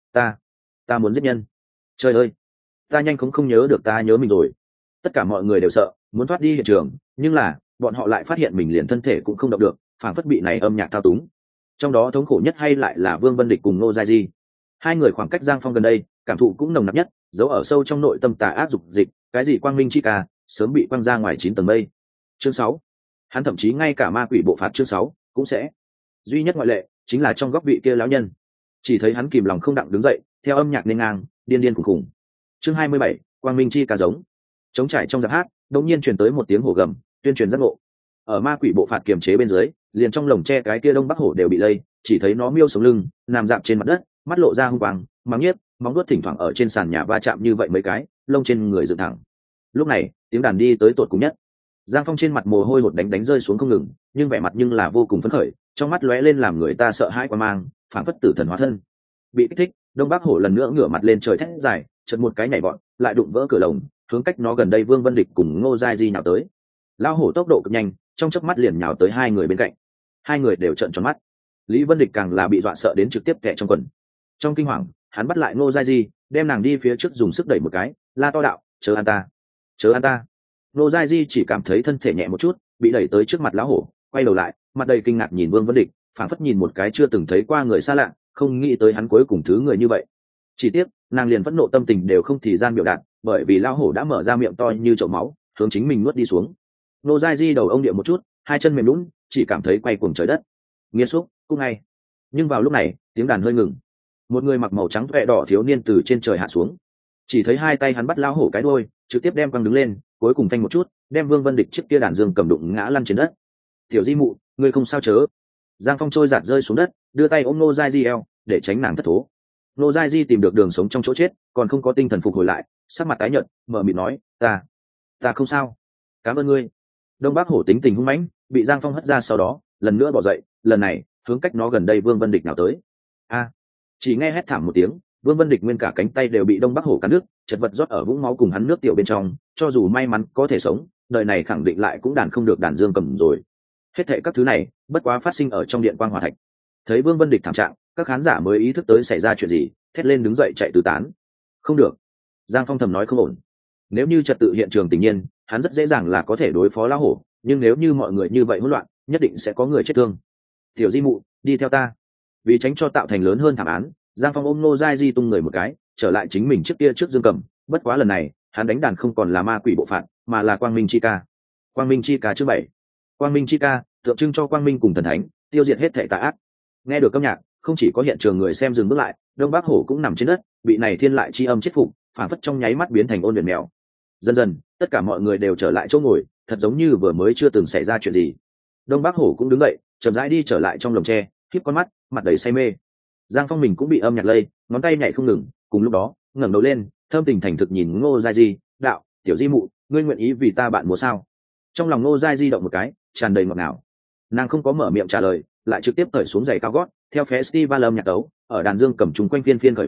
Ta muốn giết nhân. Trời ơi, ta nhanh không nhớ được ta nhớ mình rồi. Tất cả mọi người đều sợ, muốn thoát đi hiện trường, nhưng là bọn họ lại phát hiện mình liền thân thể cũng không động được, phảng phất bị này âm nhạc thao túng. Trong đó thống khổ nhất hay lại là Vương Vân Địch cùng Ngô Giai Di. Hai người khoảng cách Giang Phong gần đây, cảm thụ cũng nồng nặc nhất, giấu ở sâu trong nội tâm tà ác dục dịch, cái gì quang minh chi ca, sớm bị quăng ra ngoài 9 tầng mây. Chương 6. Hắn thậm chí ngay cả ma quỷ bộ phạt chương 6 cũng sẽ. Duy nhất ngoại lệ chính là trong góc vị kia lão nhân. Chỉ thấy hắn kìm lòng không đặng đứng dậy, theo âm nhạc nên ngang, điên điên khủng khủng. Chương 27, quang minh chi ca giống. Trống trải trong giặc hát, đột nhiên truyền tới một tiếng hổ gầm, tuyên truyền giác ngộ. Ở ma quỷ bộ phạt kiềm chế bên dưới, liền trong lồng tre cái kia đông bắc hổ đều bị lây, chỉ thấy nó miêu sống lưng, nằm dạp trên mặt đất, mắt lộ ra hung quang, mắng nhiếc, móng vuốt thỉnh thoảng ở trên sàn nhà va chạm như vậy mấy cái, lông trên người dựng thẳng. Lúc này, tiếng đàn đi tới tột cùng nhất. Giang Phong trên mặt mồ hôi hột đánh rơi xuống không ngừng, nhưng vẻ mặt nhưng là vô cùng phấn khởi, trong mắt lóe lên làm người ta sợ hãi quan mang, phảng phất tử thần hóa thân. Bị kích thích, đông bắc hổ lần nữa ngửa mặt lên trời thét dài, chợt một cái nhảy vọt, lại đụng vỡ cửa lồng, hướng cách nó gần đây Vương Vân Địch cùng Ngô Giai Di nhào tới. Lao hổ tốc độ cực nhanh, trong chớp mắt liền nhào tới hai người bên cạnh. Hai người đều trợn tròn mắt. Lý Vân Địch càng là bị dọa sợ đến trực tiếp kẹ trong quần. Trong kinh hoàng, hắn bắt lại Ngô Giai Di, đem nàng đi phía trước dùng sức đẩy một cái, la to đạo, chớ ăn ta, chớ ăn ta. Ngô Giai Di chỉ cảm thấy thân thể nhẹ một chút, bị đẩy tới trước mặt lão hổ, quay đầu lại, mặt đầy kinh ngạc nhìn Vương Vân Địch, phảng phất nhìn một cái chưa từng thấy qua người xa lạ, không nghĩ tới hắn cuối cùng thứ người như vậy. Chỉ tiếc, nàng liền phẫn nộ tâm tình đều không thì gian biểu đạt, bởi vì lão hổ đã mở ra miệng to như chậu máu, hướng chính mình nuốt đi xuống. Ngô Giai Di đầu ông địa một chút, hai chân mềm lún, chỉ cảm thấy quay cuồng trời đất. Nghiến xúc, cũng ngay. Nhưng vào lúc này, tiếng đàn hơi ngừng. Một người mặc màu trắng toẹ đỏ thiếu niên từ trên trời hạ xuống. Chỉ thấy hai tay hắn bắt lão hổ cái đuôi, trực tiếp đem quăng đứng lên, cuối cùng phanh một chút, đem Vương Vân Địch chiếc kia đàn dương cầm đụng ngã lăn trên đất. Tiểu Di mụ, ngươi không sao chớ? Giang Phong trôi giạt rơi xuống đất, đưa tay ôm Ngô Giai Di eo, để tránh nàng thất thố. Ngô Giai Di tìm được đường sống trong chỗ chết, còn không có tinh thần phục hồi lại, sắc mặt tái nhợt, mờ mịt nói, ta không sao, cảm ơn ngươi. Đông Bắc hổ tính tình hung mãnh, bị Giang Phong hất ra sau đó, lần nữa bỏ dậy, lần này hướng cách nó gần đây Vương Vân Địch nào tới. Chỉ nghe hét thảm một tiếng, Vương Vân Địch nguyên cả cánh tay đều bị Đông Bắc hổ cắn nước, chật vật rót ở vũng máu cùng hắn nước tiểu bên trong, cho dù may mắn có thể sống, đời này khẳng định lại cũng đàn không được đàn dương cầm rồi. Hết thệ các thứ này, bất quá phát sinh ở trong điện quang hỏa thạch. Thấy Vương Vân Địch thảm trạng, các khán giả mới ý thức tới xảy ra chuyện gì, thét lên đứng dậy chạy tứ tán. Không được, Giang Phong thầm nói không ổn. Nếu như trật tự hiện trường tự nhiên, hắn rất dễ dàng là có thể đối phó lão hổ, nhưng nếu như mọi người như vậy hỗn loạn, nhất định sẽ có người chết thương. Tiểu Di mụ, đi theo ta. Vì tránh cho tạo thành lớn hơn thảm án, Giang Phong ôm Ngô Giai Di tung người một cái, trở lại chính mình trước kia trước dương cầm. Bất quá lần này, hắn đánh đàn không còn là ma quỷ bộ phạt, mà là quang minh chi ca. Quang minh chi ca chương 7. Quang minh chi ca tượng trưng cho quang minh cùng thần thánh, tiêu diệt hết thể tà ác. Nghe được âm nhạc, không chỉ có hiện trường người xem dừng bước lại, Đông Bắc hổ cũng nằm trên đất, bị này thiên lại chi âm chết phục, phản phất trong nháy mắt biến thành ôn luyện mèo. Dần dần, tất cả mọi người đều trở lại chỗ ngồi, thật giống như vừa mới chưa từng xảy ra chuyện gì. Đông Bắc hổ cũng đứng dậy, chậm rãi đi trở lại trong lồng tre, khép con mắt, mặt đầy say mê. Giang Phong mình cũng bị âm nhạc lây, ngón tay nhảy không ngừng, cùng lúc đó, ngẩng đầu lên, thâm tình thành thực nhìn Ngô Giai Di, đạo, tiểu Di mụ, ngươi nguyện ý vì ta bạn múa sao? Trong lòng Ngô Giai Di động một cái, tràn đầy ngọt ngào. Nàng không có mở miệng trả lời, lại trực tiếp cởi xuống giày cao gót, theo festival âm nhạc tấu, ở đàn dương cầm chúng quanh phiên khởi vũ,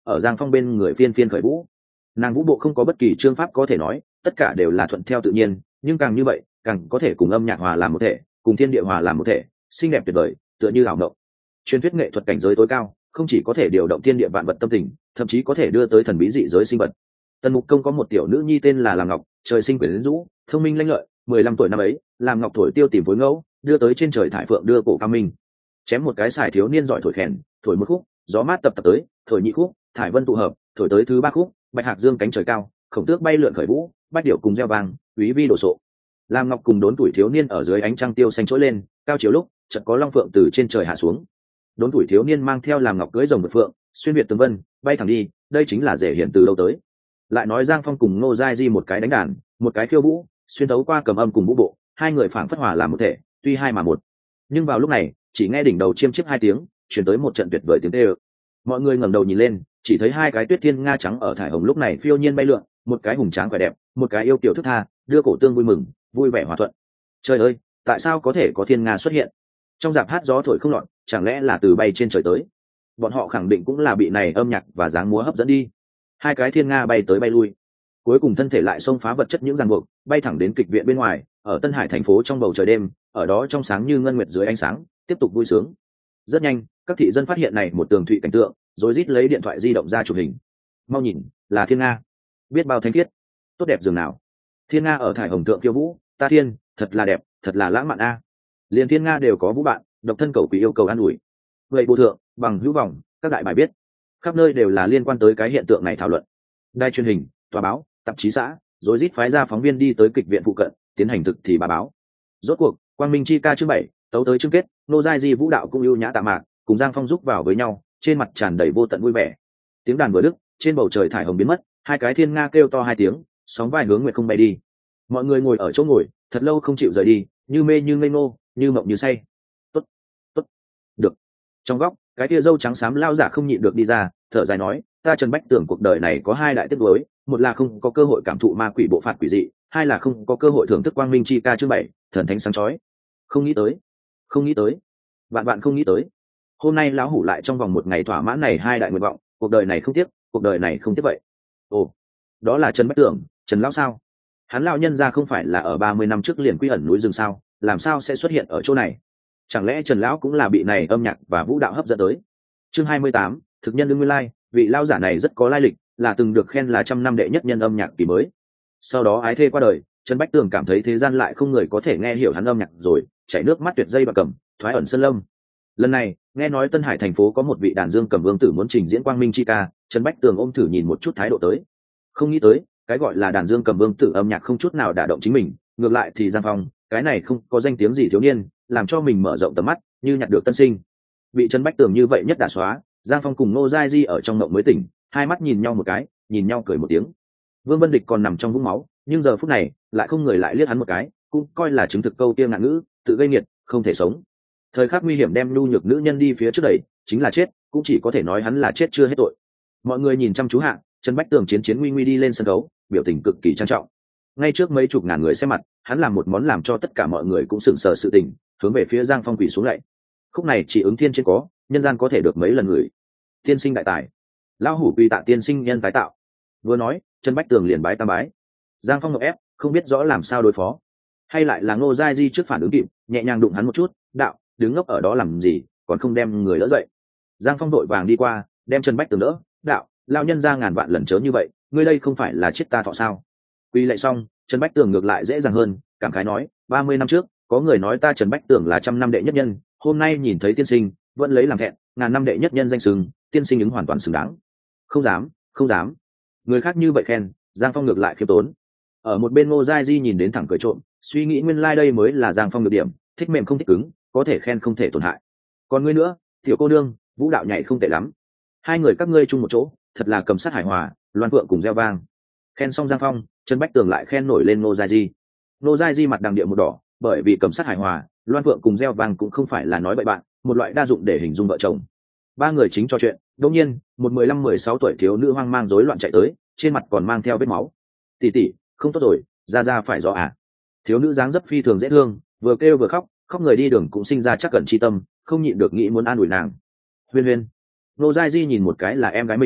ở Giang Phong bên người phiên phiên khởi vũ. Nàng vũ bộ không có bất kỳ chương pháp có thể nói, tất cả đều là thuận theo tự nhiên, nhưng càng như vậy càng có thể cùng âm nhạc hòa làm một thể, cùng thiên địa hòa làm một thể, xinh đẹp tuyệt vời, tựa như ảo mộng. Truyền thuyết nghệ thuật cảnh giới tối cao, không chỉ có thể điều động thiên địa vạn vật tâm tình, thậm chí có thể đưa tới thần bí dị giới sinh vật. Tần Mục Công có một tiểu nữ nhi tên là Làm Ngọc, trời sinh quyến rũ, thông minh lanh lợi, 15 tuổi năm ấy, Làm Ngọc thổi tiêu tìm phối ngẫu, đưa tới trên trời thải phượng đưa cổ cao minh. Chém một cái xài thiếu niên giỏi thổi kèn, thổi một khúc, gió mát tập tới, thổi nhị khúc, thải vân tụ hợp, thổi tới thứ ba khúc, bạch hạc dương cánh trời cao, khổng tước bay lượn khởi vũ, bách điểu cùng reo vang, úy vi đổ sộ. Làm Ngọc cùng đốn tuổi thiếu niên ở dưới ánh trăng tiêu xanh trỗi lên, cao chiều lúc, chợt có long phượng từ trên trời hạ xuống. Đốn tuổi thiếu niên mang theo Làm Ngọc cưỡi rồng vượt phượng, xuyên việt tường vân, bay thẳng đi, đây chính là rể hiện từ lâu tới. Lại nói Giang Phong cùng Ngô Giai Di một cái đánh đàn, một cái khiêu vũ, xuyên thấu qua cầm âm cùng vũ bộ, hai người phảng phất hòa làm một thể, tuy hai mà một. Nhưng vào lúc này, chỉ nghe đỉnh đầu chiêm chiếp hai tiếng, truyền tới một trận tuyệt vời tiếng tê ơ. Mọi người ngẩng đầu nhìn lên, chỉ thấy hai cái tuyết thiên nga trắng ở thải hồng lúc này phiêu nhiên bay lượn, một cái hùng tráng khỏe đẹp, một cái yêu kiều thức tha, đưa cổ tương vui mừng, vui vẻ hòa thuận. Trời ơi, tại sao có thể có thiên nga xuất hiện? Trong dạp hát gió thổi không lọt, chẳng lẽ là từ bay trên trời tới? Bọn họ khẳng định cũng là bị này âm nhạc và dáng múa hấp dẫn đi. Hai cái thiên nga bay tới bay lui, cuối cùng thân thể lại xông phá vật chất những ràng buộc, bay thẳng đến kịch viện bên ngoài, ở Tân Hải thành phố trong bầu trời đêm, ở đó trong sáng như ngân nguyệt dưới ánh sáng, tiếp tục vui sướng. Rất nhanh, các thị dân phát hiện này một tường thụy cảnh tượng, rồi rít lấy điện thoại di động ra chụp hình. Mau nhìn, là thiên nga, biết bao thanh khiết, tốt đẹp dường nào. Thiên nga ở thải hồng thượng khiêu vũ, ta thiên, thật là đẹp, thật là lãng mạn a. Liền thiên nga đều có vũ bạn, độc thân cầu quỷ yêu cầu an ủi. Vậy bộ thượng, bằng hữu vòng, các đại bài biết, khắp nơi đều là liên quan tới cái hiện tượng này thảo luận. Đài truyền hình, tòa báo, tạp chí xã, rồi rít phái ra phóng viên đi tới kịch viện phụ cận, tiến hành thực thì bà báo. Rốt cuộc, Quang Minh chi ca chương 7, tấu tới chương kết, Nô Giai Di vũ đạo cũng ưu nhã tạ mạc, cùng Giang Phong giúp vào với nhau, trên mặt tràn đầy vô tận vui vẻ. Tiếng đàn vừa đứt, trên bầu trời thải hồng biến mất, hai cái thiên nga kêu to hai tiếng, sóng vai hướng nguyệt không bay đi. Mọi người ngồi ở chỗ ngồi, thật lâu không chịu rời đi, như mê như ngây ngô, như mộng như say. Tốt, tốt, được. Trong góc, cái tia dâu trắng xám lao giả không nhịn được đi ra, thở dài nói, ta Trần Bách tưởng cuộc đời này có hai đại tiếc nuối, một là không có cơ hội cảm thụ ma quỷ bộ phạt quỷ dị, hai là không có cơ hội thưởng thức Quang Minh chi ca chương 7, thần thánh sáng chói. Không nghĩ tới, không nghĩ tới, vạn vạn không nghĩ tới. Hôm nay lão hủ lại trong vòng một ngày thỏa mãn này hai đại nguyện vọng, cuộc đời này không tiếc, cuộc đời này không tiếc vậy. Ồ, đó là Trần Bách Tưởng, Trần lão sao? Hắn lão nhân ra không phải là ở 30 năm trước liền quy ẩn núi rừng sao, làm sao sẽ xuất hiện ở chỗ này? Chẳng lẽ Trần lão cũng là bị này âm nhạc và vũ đạo hấp dẫn tới? Chương 28, thực nhân đương nguyên lai, vị lão giả này rất có lai lịch, là từng được khen là 100 năm đệ nhất nhân âm nhạc kỳ mới. Sau đó ái thê qua đời, Trần Bách Tường cảm thấy thế gian lại không người có thể nghe hiểu hắn âm nhạc rồi, chảy nước mắt tuyệt dây và cầm, thoái ẩn sơn lâm. Lần này, nghe nói Tân Hải thành phố có một vị đàn dương cầm vương tử muốn trình diễn Quang Minh chi ca, Trần Bách Tường ôm thử nhìn một chút thái độ tới. Không nghĩ tới, cái gọi là đàn dương cầm vương tử âm nhạc không chút nào đả động chính mình, ngược lại thì Giang Phong, cái này không có danh tiếng gì thiếu niên, làm cho mình mở rộng tầm mắt, như nhặt được tân sinh. Bị Trần Bách Tường như vậy nhất đả xóa, Giang Phong cùng Ngô Giai Di ở trong mộng mới tỉnh, hai mắt nhìn nhau một cái, nhìn nhau cười một tiếng. Vương Vân Địch còn nằm trong vũng máu, nhưng giờ phút này lại không người lại liếc hắn một cái, cũng coi là chứng thực câu kia ngạn ngữ, tự gây nghiệt, không thể sống. Thời khắc nguy hiểm đem nhu nhược nữ nhân đi phía trước đẩy, chính là chết, cũng chỉ có thể nói hắn là chết chưa hết tội. Mọi người nhìn chăm chú hạ, Trần Bách Tường chiến chiến nguy nguy đi lên sân khấu, biểu tình cực kỳ trang trọng. Ngay trước mấy chục ngàn người xem mặt, hắn làm một món làm cho tất cả mọi người cũng sững sờ sự tình, hướng về phía Giang Phong quỳ xuống lạy. Khúc này chỉ ứng thiên trên có, nhân gian có thể được mấy lần người. Tiên sinh đại tài, lão hủ quỳ tạ tiên sinh nhân tái tạo. Vừa nói, Trần Bách Tường liền bái tam bái. Giang Phong ngộp ép, không biết rõ làm sao đối phó, hay lại là Ngô Giai Di trước phản ứng kịp, nhẹ nhàng đụng hắn một chút, đạo, đứng ngốc ở đó làm gì, còn không đem người đỡ dậy. Giang Phong đội vàng đi qua, đem Trần Bách Tường đỡ, đạo, lao nhân ra ngàn vạn lần chớ như vậy, ngươi đây không phải là chết ta thọ sao? Quy lạy xong, Trần Bách Tường ngược lại dễ dàng hơn, cảm khái nói, 30 năm trước, có người nói ta Trần Bách Tường là 100 năm đệ nhất nhân, hôm nay nhìn thấy tiên sinh, vẫn lấy làm thẹn, ngàn năm đệ nhất nhân danh xưng, tiên sinh ứng hoàn toàn xứng đáng. Không dám, không dám. Người khác như vậy khen, Giang Phong ngược lại khiêm tốn. Ở một bên Ngô Giai Di nhìn đến thẳng cười trộm, suy nghĩ nguyên lai đây mới là Giang Phong được điểm, thích mềm không thích cứng, có thể khen không thể tổn hại. Còn ngươi nữa, tiểu cô nương, vũ đạo nhảy không tệ lắm. Hai người các ngươi chung một chỗ, thật là cầm sát hài hòa, loan phượng cùng reo vang. Khen xong Giang Phong, Trần Bách Tường lại khen nổi lên Ngô Giai Di. Ngô Giai Di mặt đằng địa một đỏ, bởi vì cầm sát hài hòa, loan phượng cùng reo vang cũng không phải là nói bậy bạn, một loại đa dụng để hình dung vợ chồng. Ba người chính trò chuyện, đột nhiên, một 15-16 tuổi thiếu nữ hoang mang rối loạn chạy tới, trên mặt còn mang theo vết máu. Tỷ tỷ, không tốt rồi, ra phải rõ à? Thiếu nữ dáng dấp phi thường dễ thương, vừa kêu vừa khóc, khóc người đi đường cũng sinh ra chắc cẩn chi tâm, không nhịn được nghĩ muốn an ủi nàng. Huyên Huyên, Ngô Giai Di nhìn một cái là em gái mình,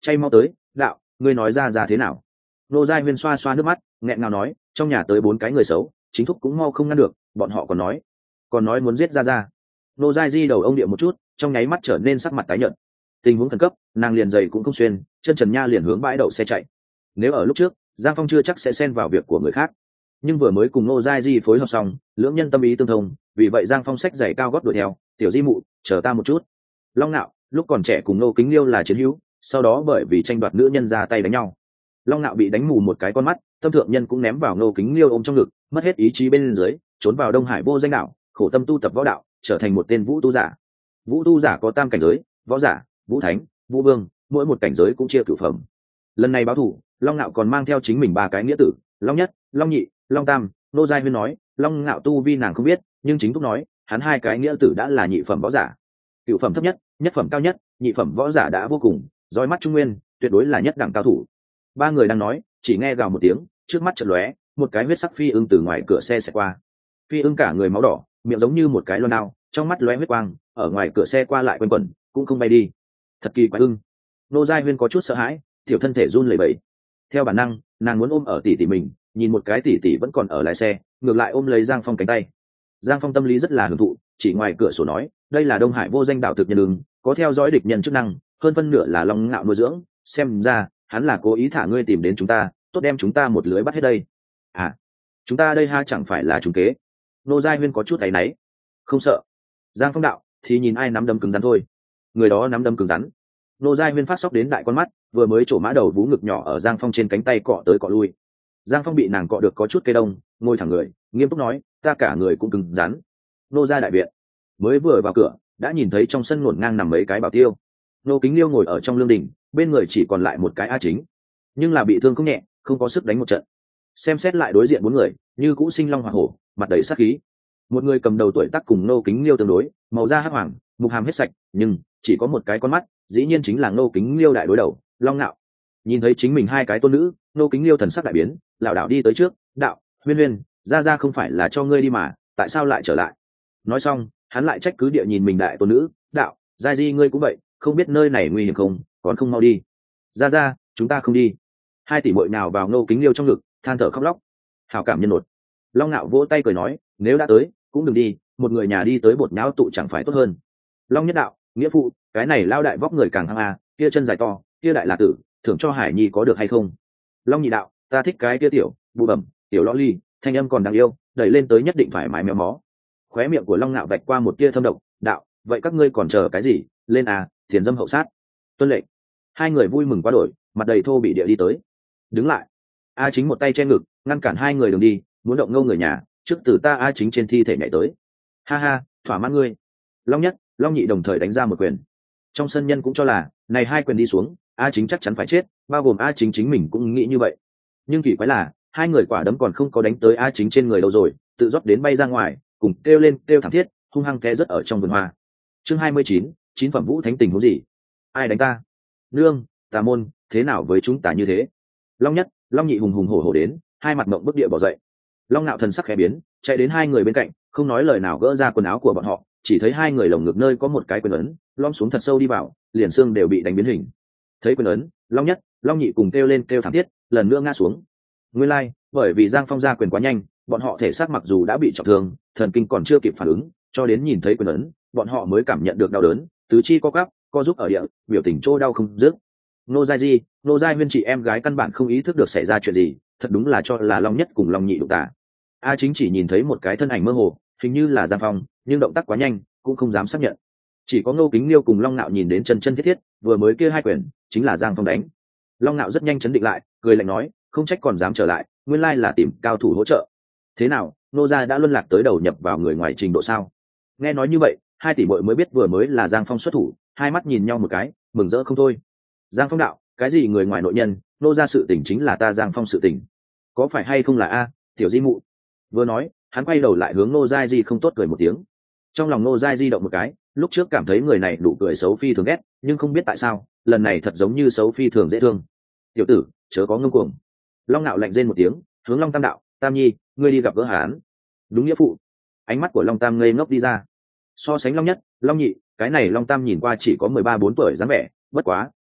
chay mau tới, đạo, ngươi nói ra thế nào? Nô Giai Huyên xoa xoa nước mắt, nghẹn ngào nói, trong nhà tới 4 cái người xấu, chính thúc cũng mau không ngăn được, bọn họ còn nói muốn giết ra. Nô Giai Di đầu ông địa một chút, trong nháy mắt trở nên sắc mặt tái nhợt. Tình huống khẩn cấp, nàng liền giày cũng không xuyên, chân trần nha liền hướng bãi đậu xe chạy. Nếu ở lúc trước, Giang Phong chưa chắc sẽ xen vào việc của người khác, nhưng vừa mới cùng Nô Giai Di phối hợp xong, lưỡng nhân tâm ý tương thông, vì vậy Giang Phong xách giày cao gót đuổi theo, "Tiểu Di mụ, chờ ta một chút." Long Nạo lúc còn trẻ cùng Nô Kính Liêu là chiến hữu, sau đó bởi vì tranh đoạt nữ nhân ra tay đánh nhau. Long Nạo bị đánh mù một cái con mắt, tâm thượng nhân cũng ném vào Nô Kính Liêu ôm trong ngực, mất hết ý chí bên dưới, trốn vào Đông Hải vô danh đảo, khổ tâm tu tập võ đạo, trở thành một tên vũ tu giả. Vũ tu giả có tam cảnh giới: võ giả, vũ thánh, vũ vương, mỗi một cảnh giới cũng chia cửu phẩm. Lần này báo thù, Long Nạo còn mang theo chính mình 3 cái nghĩa tử: Long Nhất, Long Nhị, Long Tam. Nô Giai Huyên nói, Long Nạo tu vi nàng không biết, nhưng chính thúc nói, hắn 2 cái nghĩa tử đã là nhị phẩm võ giả. Cửu phẩm thấp nhất, nhất phẩm cao nhất, nhị phẩm võ giả đã vô cùng, dõi mắt trung nguyên, tuyệt đối là nhất đẳng cao thủ. 3 người đang nói, chỉ nghe gào một tiếng, trước mắt chợt lóe, một cái huyết sắc phi ưng từ ngoài cửa xe xẹt qua. Phi ưng cả người máu đỏ, miệng giống như một cái loan đao, trong mắt lóe huyết quang, ở ngoài cửa xe qua lại quanh quẩn, cũng không bay đi. Thật kỳ quái ưng. Nô Giai Huyên có chút sợ hãi, tiểu thân thể run lẩy bẩy. Theo bản năng, nàng muốn ôm ở tỷ tỷ mình, nhìn một cái tỷ tỷ vẫn còn ở lái xe, ngược lại ôm lấy Giang Phong cánh tay. Giang Phong tâm lý rất là hưởng thụ, chỉ ngoài cửa sổ nói, đây là Đông Hải vô danh đảo thực nhân ưng, có theo dõi địch nhân chức năng, hơn phân nửa là Long Ngạo nuôi dưỡng, xem ra hắn là cố ý thả ngươi tìm đến chúng ta, tốt đem chúng ta một lưới bắt hết đây. À, chúng ta đây ha chẳng phải là trùng kế. Nô Giai Huyên có chút áy náy. Không sợ. Giang Phong đạo, thì nhìn ai nắm đấm cứng rắn thôi. Người đó nắm đấm cứng rắn. Nô Giai Huyên phát sóc đến đại con mắt, vừa mới trổ mã đầu vú ngực nhỏ ở Giang Phong trên cánh tay cọ tới cọ lui. Giang Phong bị nàng cọ được có chút cây đông, ngồi thẳng người, nghiêm túc nói, ta cả người cũng cứng rắn. Nô gia đại viện, mới vừa vào cửa, đã nhìn thấy trong sân ngổn ngang nằm mấy cái bảo tiêu. Nô Kính Liêu ngồi ở trong lương đình, bên người chỉ còn lại một cái A Chính, nhưng là bị thương không nhẹ, không có sức đánh một trận. Xem xét lại đối diện 4 người, như cũ sinh long hỏa hổ, mặt đầy sát khí. Một người cầm đầu tuổi tác cùng Nô Kính Liêu tương đối, màu da hắc hoàng, mục hàm hết sạch, nhưng chỉ có một cái con mắt, dĩ nhiên chính là Nô Kính Liêu đại đối đầu, Long Nạo. Nhìn thấy chính mình 2 cái tôn nữ, Nô Kính Liêu thần sắc đại biến, lảo đảo đi tới trước, đạo, Huyên Huyên, ra không phải là cho ngươi đi mà, tại sao lại trở lại? Nói xong, hắn lại trách cứ địa nhìn mình đại tôn nữ, đạo, Giai Di ngươi cũng vậy, không biết nơi này nguy hiểm không, còn không mau đi. Ra, chúng ta không đi. 2 tỷ muội nào vào Nô Kính Liêu trong ngực, than thở khóc lóc. Hảo cảm nhân nột. Long Nạo vỗ tay cười nói, nếu đã tới, cũng đừng đi, một người nhà đi tới bột nháo tụ chẳng phải tốt hơn. Long Nhất đạo, nghĩa phụ, cái này lao đại vóc người càng hăng à, kia chân dài to, kia đại là tử, thưởng cho Hải Nhi có được hay không? Long Nhị đạo, ta thích cái kia tiểu, bụ bẩm, tiểu lõ ly, thanh âm còn đáng yêu, đẩy lên tới nhất định phải mái méo mó. Khóe miệng của Long Nạo vạch qua một tia thâm độc, đạo, vậy các ngươi còn chờ cái gì, lên à, tiền dâm hậu sát. Tuân lệnh. 2 người vui mừng quá đổi, mặt đầy thô bị địa đi tới. Đứng lại. A Chính một tay che ngực, ngăn cản 2 người đường đi, muốn động ngâu người nhà, trước từ ta A Chính trên thi thể nhảy tới. Ha ha, thỏa mãn ngươi. Long Nhất, Long Nhị đồng thời đánh ra một quyền. Trong sân nhân cũng cho là, này 2 quyền đi xuống, A Chính chắc chắn phải chết, bao gồm A Chính chính mình cũng nghĩ như vậy. Nhưng kỳ quái là, 2 người quả đấm còn không có đánh tới A Chính trên người đâu rồi, tự rót đến bay ra ngoài, cùng kêu lên kêu thảm thiết, hung hăng té rất ở trong vườn hoa. Chương 29, 9 phẩm vũ thánh tình huống gì? Ai đánh ta? Nương, tà môn, thế nào với chúng ta như thế? Long Nhất, Long Nhị hùng hùng hổ hổ đến, 2 mặt mộng bức địa bỏ dậy. Long Nạo thần sắc khẽ biến, chạy đến 2 người bên cạnh, không nói lời nào gỡ ra quần áo của bọn họ, chỉ thấy 2 người lồng ngực nơi có một cái quyền ấn, lom xuống thật sâu đi vào, liền xương đều bị đánh biến hình. Thấy quyền ấn, Long Nhất, Long Nhị cùng kêu lên kêu thảm thiết, lần nữa ngã xuống. Nguyên lai, bởi vì Giang Phong ra quyền quá nhanh, bọn họ thể xác mặc dù đã bị trọng thương, thần kinh còn chưa kịp phản ứng, cho đến nhìn thấy quyền ấn, bọn họ mới cảm nhận được đau đớn, tứ chi co quắp, co giúp ở địa, biểu tình trô đau không dứt. Nô Giai Di, Nô Giai Huyên chị em gái căn bản không ý thức được xảy ra chuyện gì, thật đúng là cho là Long Nhất cùng Long Nhị đụng tả. A Chính chỉ nhìn thấy một cái thân ảnh mơ hồ, hình như là Giang Phong, nhưng động tác quá nhanh, cũng không dám xác nhận. Chỉ có Ngô Kính Liêu cùng Long Nạo nhìn đến chân thiết thiết, vừa mới kia 2 quyền, chính là Giang Phong đánh. Long Nạo rất nhanh chấn định lại, cười lạnh nói, không trách còn dám trở lại, nguyên lai là tìm cao thủ hỗ trợ. Thế nào, Nô gia đã luân lạc tới đầu nhập vào người ngoài trình độ sao? Nghe nói như vậy, 2 tỷ muội mới biết vừa mới là Giang Phong xuất thủ, 2 mắt nhìn nhau một cái, mừng rỡ không thôi. Giang Phong đạo, cái gì người ngoài nội nhân, Nô gia sự tình chính là ta Giang Phong sự tình. Có phải hay không là a, tiểu Di mụ? Vừa nói, hắn quay đầu lại hướng Nô Giai Di không tốt cười một tiếng. Trong lòng Nô Giai Di động một cái, lúc trước cảm thấy người này đủ cười xấu phi thường ghét, nhưng không biết tại sao, lần này thật giống như xấu phi thường dễ thương. Tiểu tử, chớ có ngông cuồng. Long Nạo lạnh rên một tiếng, hướng Long Tam đạo, Tam Nhi, ngươi đi gặp gỡ hắn. Đúng nghĩa phụ. Ánh mắt của Long Tam ngây ngốc đi ra. So sánh Long Nhất, Long Nhị, cái này Long Tam nhìn qua chỉ có 13-14 tuổi dáng vẻ, bất quá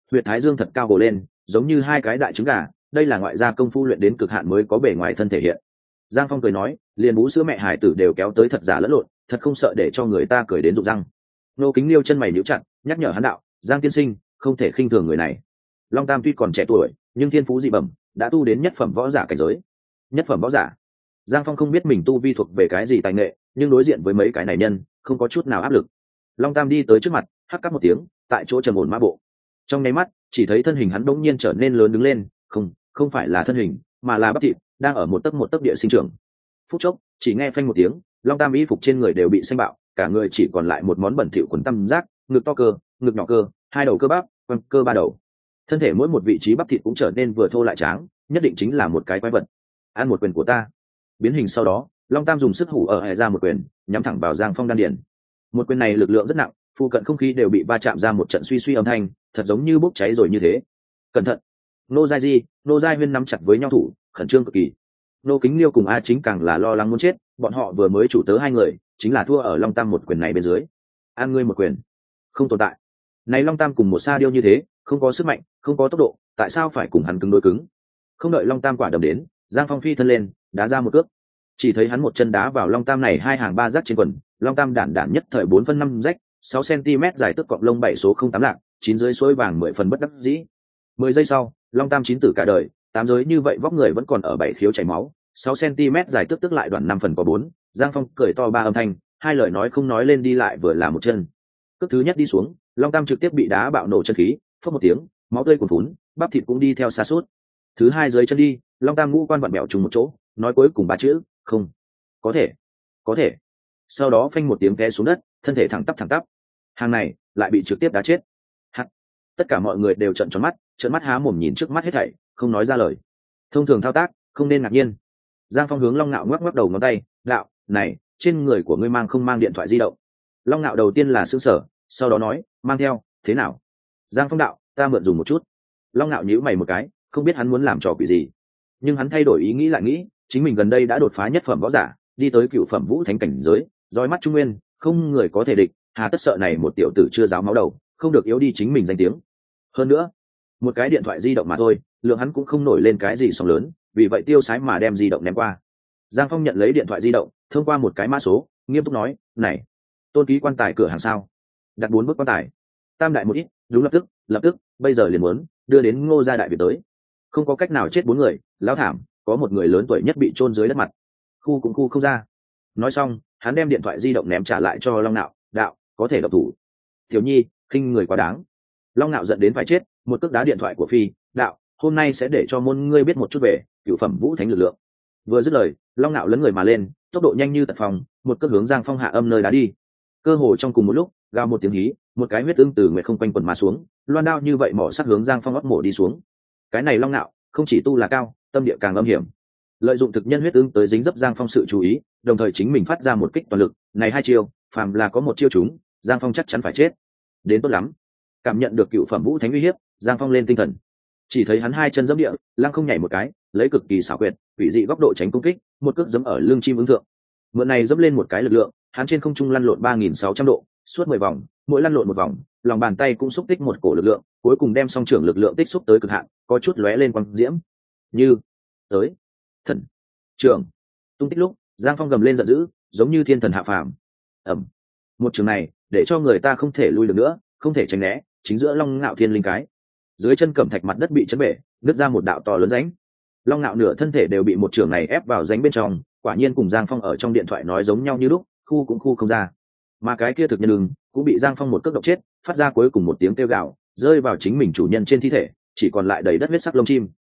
huyệt thái dương thật cao gồ lên, giống như hai cái đại trứng gà, đây là ngoại gia công phu luyện đến cực hạn mới có bề ngoài thân thể hiện. Giang Phong cười nói, liền bú sữa mẹ hải tử đều kéo tới thật giả lẫn lộn, thật không sợ để cho người ta cười đến rụng răng. Nô Kính Liêu chân mày nhíu chặt, nhắc nhở hắn đạo, Giang tiên sinh, không thể khinh thường người này. Long Tam tuy còn trẻ tuổi, nhưng thiên phú dị bẩm, đã tu đến nhất phẩm võ giả cảnh giới. Nhất phẩm võ giả. Giang Phong không biết mình tu vi thuộc về cái gì tài nghệ, nhưng đối diện với mấy cái này nhân, không có chút nào áp lực. Long Tam đi tới trước mặt, hắc cắp một tiếng, tại chỗ trầm ổn mã bộ. Trong nháy mắt, chỉ thấy thân hình hắn đống nhiên trở nên lớn đứng lên, không phải là thân hình, mà là bắp thịt, đang ở một tấc địa sinh trưởng. Phút chốc, chỉ nghe phanh một tiếng, Long Tam y phục trên người đều bị xanh bạo, cả người chỉ còn lại một món bẩn thỉu quần tăm giác, ngực to cơ, ngực nhỏ cơ, hai đầu cơ bắp, cơ ba đầu. Thân thể mỗi một vị trí bắp thịt cũng trở nên vừa thô lại tráng, nhất định chính là một cái quái vật. Ăn một quyền của ta. Biến hình sau đó, Long Tam dùng sức hủ ở hệ ra một quyền, nhắm thẳng vào Giang Phong đan điền. Một quyền này lực lượng rất nặng, phụ cận không khí đều bị va chạm ra một trận suy suy âm thanh, thật giống như bốc cháy rồi như thế. Cẩn thận. Nô Giai Di, Nô Giai Huyên nắm chặt với nhau thủ, khẩn trương cực kỳ. Nô Kính Liêu cùng A Chính càng là lo lắng muốn chết, bọn họ vừa mới chủ tớ hai người, chính là thua ở Long Tam một quyền này bên dưới. An ngươi một quyền, không tồn tại. Này Long Tam cùng một sa điêu như thế, không có sức mạnh, không có tốc độ, tại sao phải cùng hắn cứng đối cứng? Không đợi Long Tam quả đấm đến, Giang Phong phi thân lên, đá ra một cước. Chỉ thấy hắn một chân đá vào Long Tam này hai hàng ba rác trên quần, Long Tam đản đản nhất thời 4 phân 5 rách, 6 cm dài tức cọng lông 7 số 08 lạc, 9 dưới suối vàng 10 phần bất đắc dĩ. 10 giây sau, Long Tam 9 tử cả đời, 8 giới như vậy vóc người vẫn còn ở 7 khiếu chảy máu, 6 cm dài tức lại đoạn 5 phần có 4. Giang Phong cười to ba âm thanh, hai lời nói không nói lên đi lại vừa là một chân. Cước thứ nhất đi xuống, Long Tam trực tiếp bị đá bạo nổ chân khí, phốc một tiếng, máu tươi cuồn phún, bắp thịt cũng đi theo sa sút. Thứ hai dưới chân đi, Long Tam ngũ quan vặn bẹo trùng một chỗ, nói cuối cùng ba chữ, không, có thể. Sau đó phanh một tiếng té xuống đất, thân thể thẳng tắp. Hàng này lại bị trực tiếp đá chết. Tất cả mọi người đều trợn tròn mắt há mồm nhìn trước mắt hết thảy, không nói ra lời. Thông thường thao tác, không nên ngạc nhiên. Giang Phong hướng Long Nạo ngoắc đầu ngón tay, đạo, này, trên người của ngươi mang không mang điện thoại di động? Long Nạo đầu tiên là sững sờ, sau đó nói, mang theo, thế nào? Giang Phong đạo, ta mượn dùng một chút. Long Nạo nhíu mày một cái, không biết hắn muốn làm trò quỷ gì, nhưng hắn thay đổi ý nghĩ lại nghĩ, chính mình gần đây đã đột phá nhất phẩm võ giả, đi tới cựu phẩm vũ thánh cảnh giới, roi mắt trung nguyên, không người có thể địch, hà tất sợ này một tiểu tử chưa giáo máu đầu, không được yếu đi chính mình danh tiếng. Hơn nữa, một cái điện thoại di động mà thôi, lượng hắn cũng không nổi lên cái gì sóng lớn, vì vậy tiêu sái mà đem di động ném qua. Giang Phong nhận lấy điện thoại di động, thông qua một cái mã số, nghiêm túc nói, này, Tôn Ký quan tài cửa hàng sao? Đặt 4 bức quan tài, tam đại một ít, đúng lập tức, bây giờ liền muốn đưa đến Ngô gia đại việt tới. Không có cách nào chết 4 người, lão thảm, có một người lớn tuổi nhất bị chôn dưới đất mặt. Khu cũng khu không ra. Nói xong, hắn đem điện thoại di động ném trả lại cho Long Nạo, đạo, có thể độc thủ. Tiểu Nhi, khinh người quá đáng. Long Nạo giận đến phải chết, một cước đá điện thoại của Phi, đạo, hôm nay sẽ để cho môn ngươi biết một chút về cựu phẩm vũ thánh lực lượng. Vừa dứt lời, Long Nạo lấn người mà lên, tốc độ nhanh như tật phong, một cước hướng Giang Phong hạ âm nơi đá đi. Cơ hồ trong cùng một lúc, gào một tiếng hí, một cái huyết ương từ nguyệt không quanh quần mà xuống, loan đao như vậy mỏ sắc hướng Giang Phong ấp mổ đi xuống. Cái này Long Nạo không chỉ tu là cao, tâm địa càng âm hiểm. Lợi dụng thực nhân huyết ương tới dính dấp Giang Phong sự chú ý, đồng thời chính mình phát ra một kích toàn lực, này hai chiêu, phàm là có một chiêu trúng, Giang Phong chắc chắn phải chết. Đến tốt lắm. Cảm nhận được cựu phẩm vũ thánh uy hiếp, Giang Phong lên tinh thần. Chỉ thấy hắn hai chân giẫm địa, lăng không nhảy một cái, lấy cực kỳ xảo quyệt, quỷ dị góc độ tránh công kích, một cước giẫm ở lưng chim ứng thượng. Mượn này giẫm lên một cái lực lượng, hắn trên không trung lăn lộn 3600 độ, suốt 10 vòng, mỗi lăn lộn một vòng, lòng bàn tay cũng xúc tích một cổ lực lượng, cuối cùng đem song trưởng lực lượng tích xúc tới cực hạn, có chút lóe lên quang diễm. Như tới thần trưởng tung tích lúc, Giang Phong gầm lên giận dữ, giống như thiên thần hạ phàm. Ầm. Một trường này, để cho người ta không thể lui được nữa, không thể tránh né, chính giữa Long Nạo thiên linh cái. Dưới chân cẩm thạch mặt đất bị chấn bể, nứt ra một đạo to lớn rãnh. Long Nạo nửa thân thể đều bị một trường này ép vào rãnh bên trong, quả nhiên cùng Giang Phong ở trong điện thoại nói giống nhau như lúc, khu cũng khu không ra. Mà cái kia thực nhân đường cũng bị Giang Phong một cước độc chết, phát ra cuối cùng một tiếng kêu gào, rơi vào chính mình chủ nhân trên thi thể, chỉ còn lại đầy đất huyết sắc lông chim.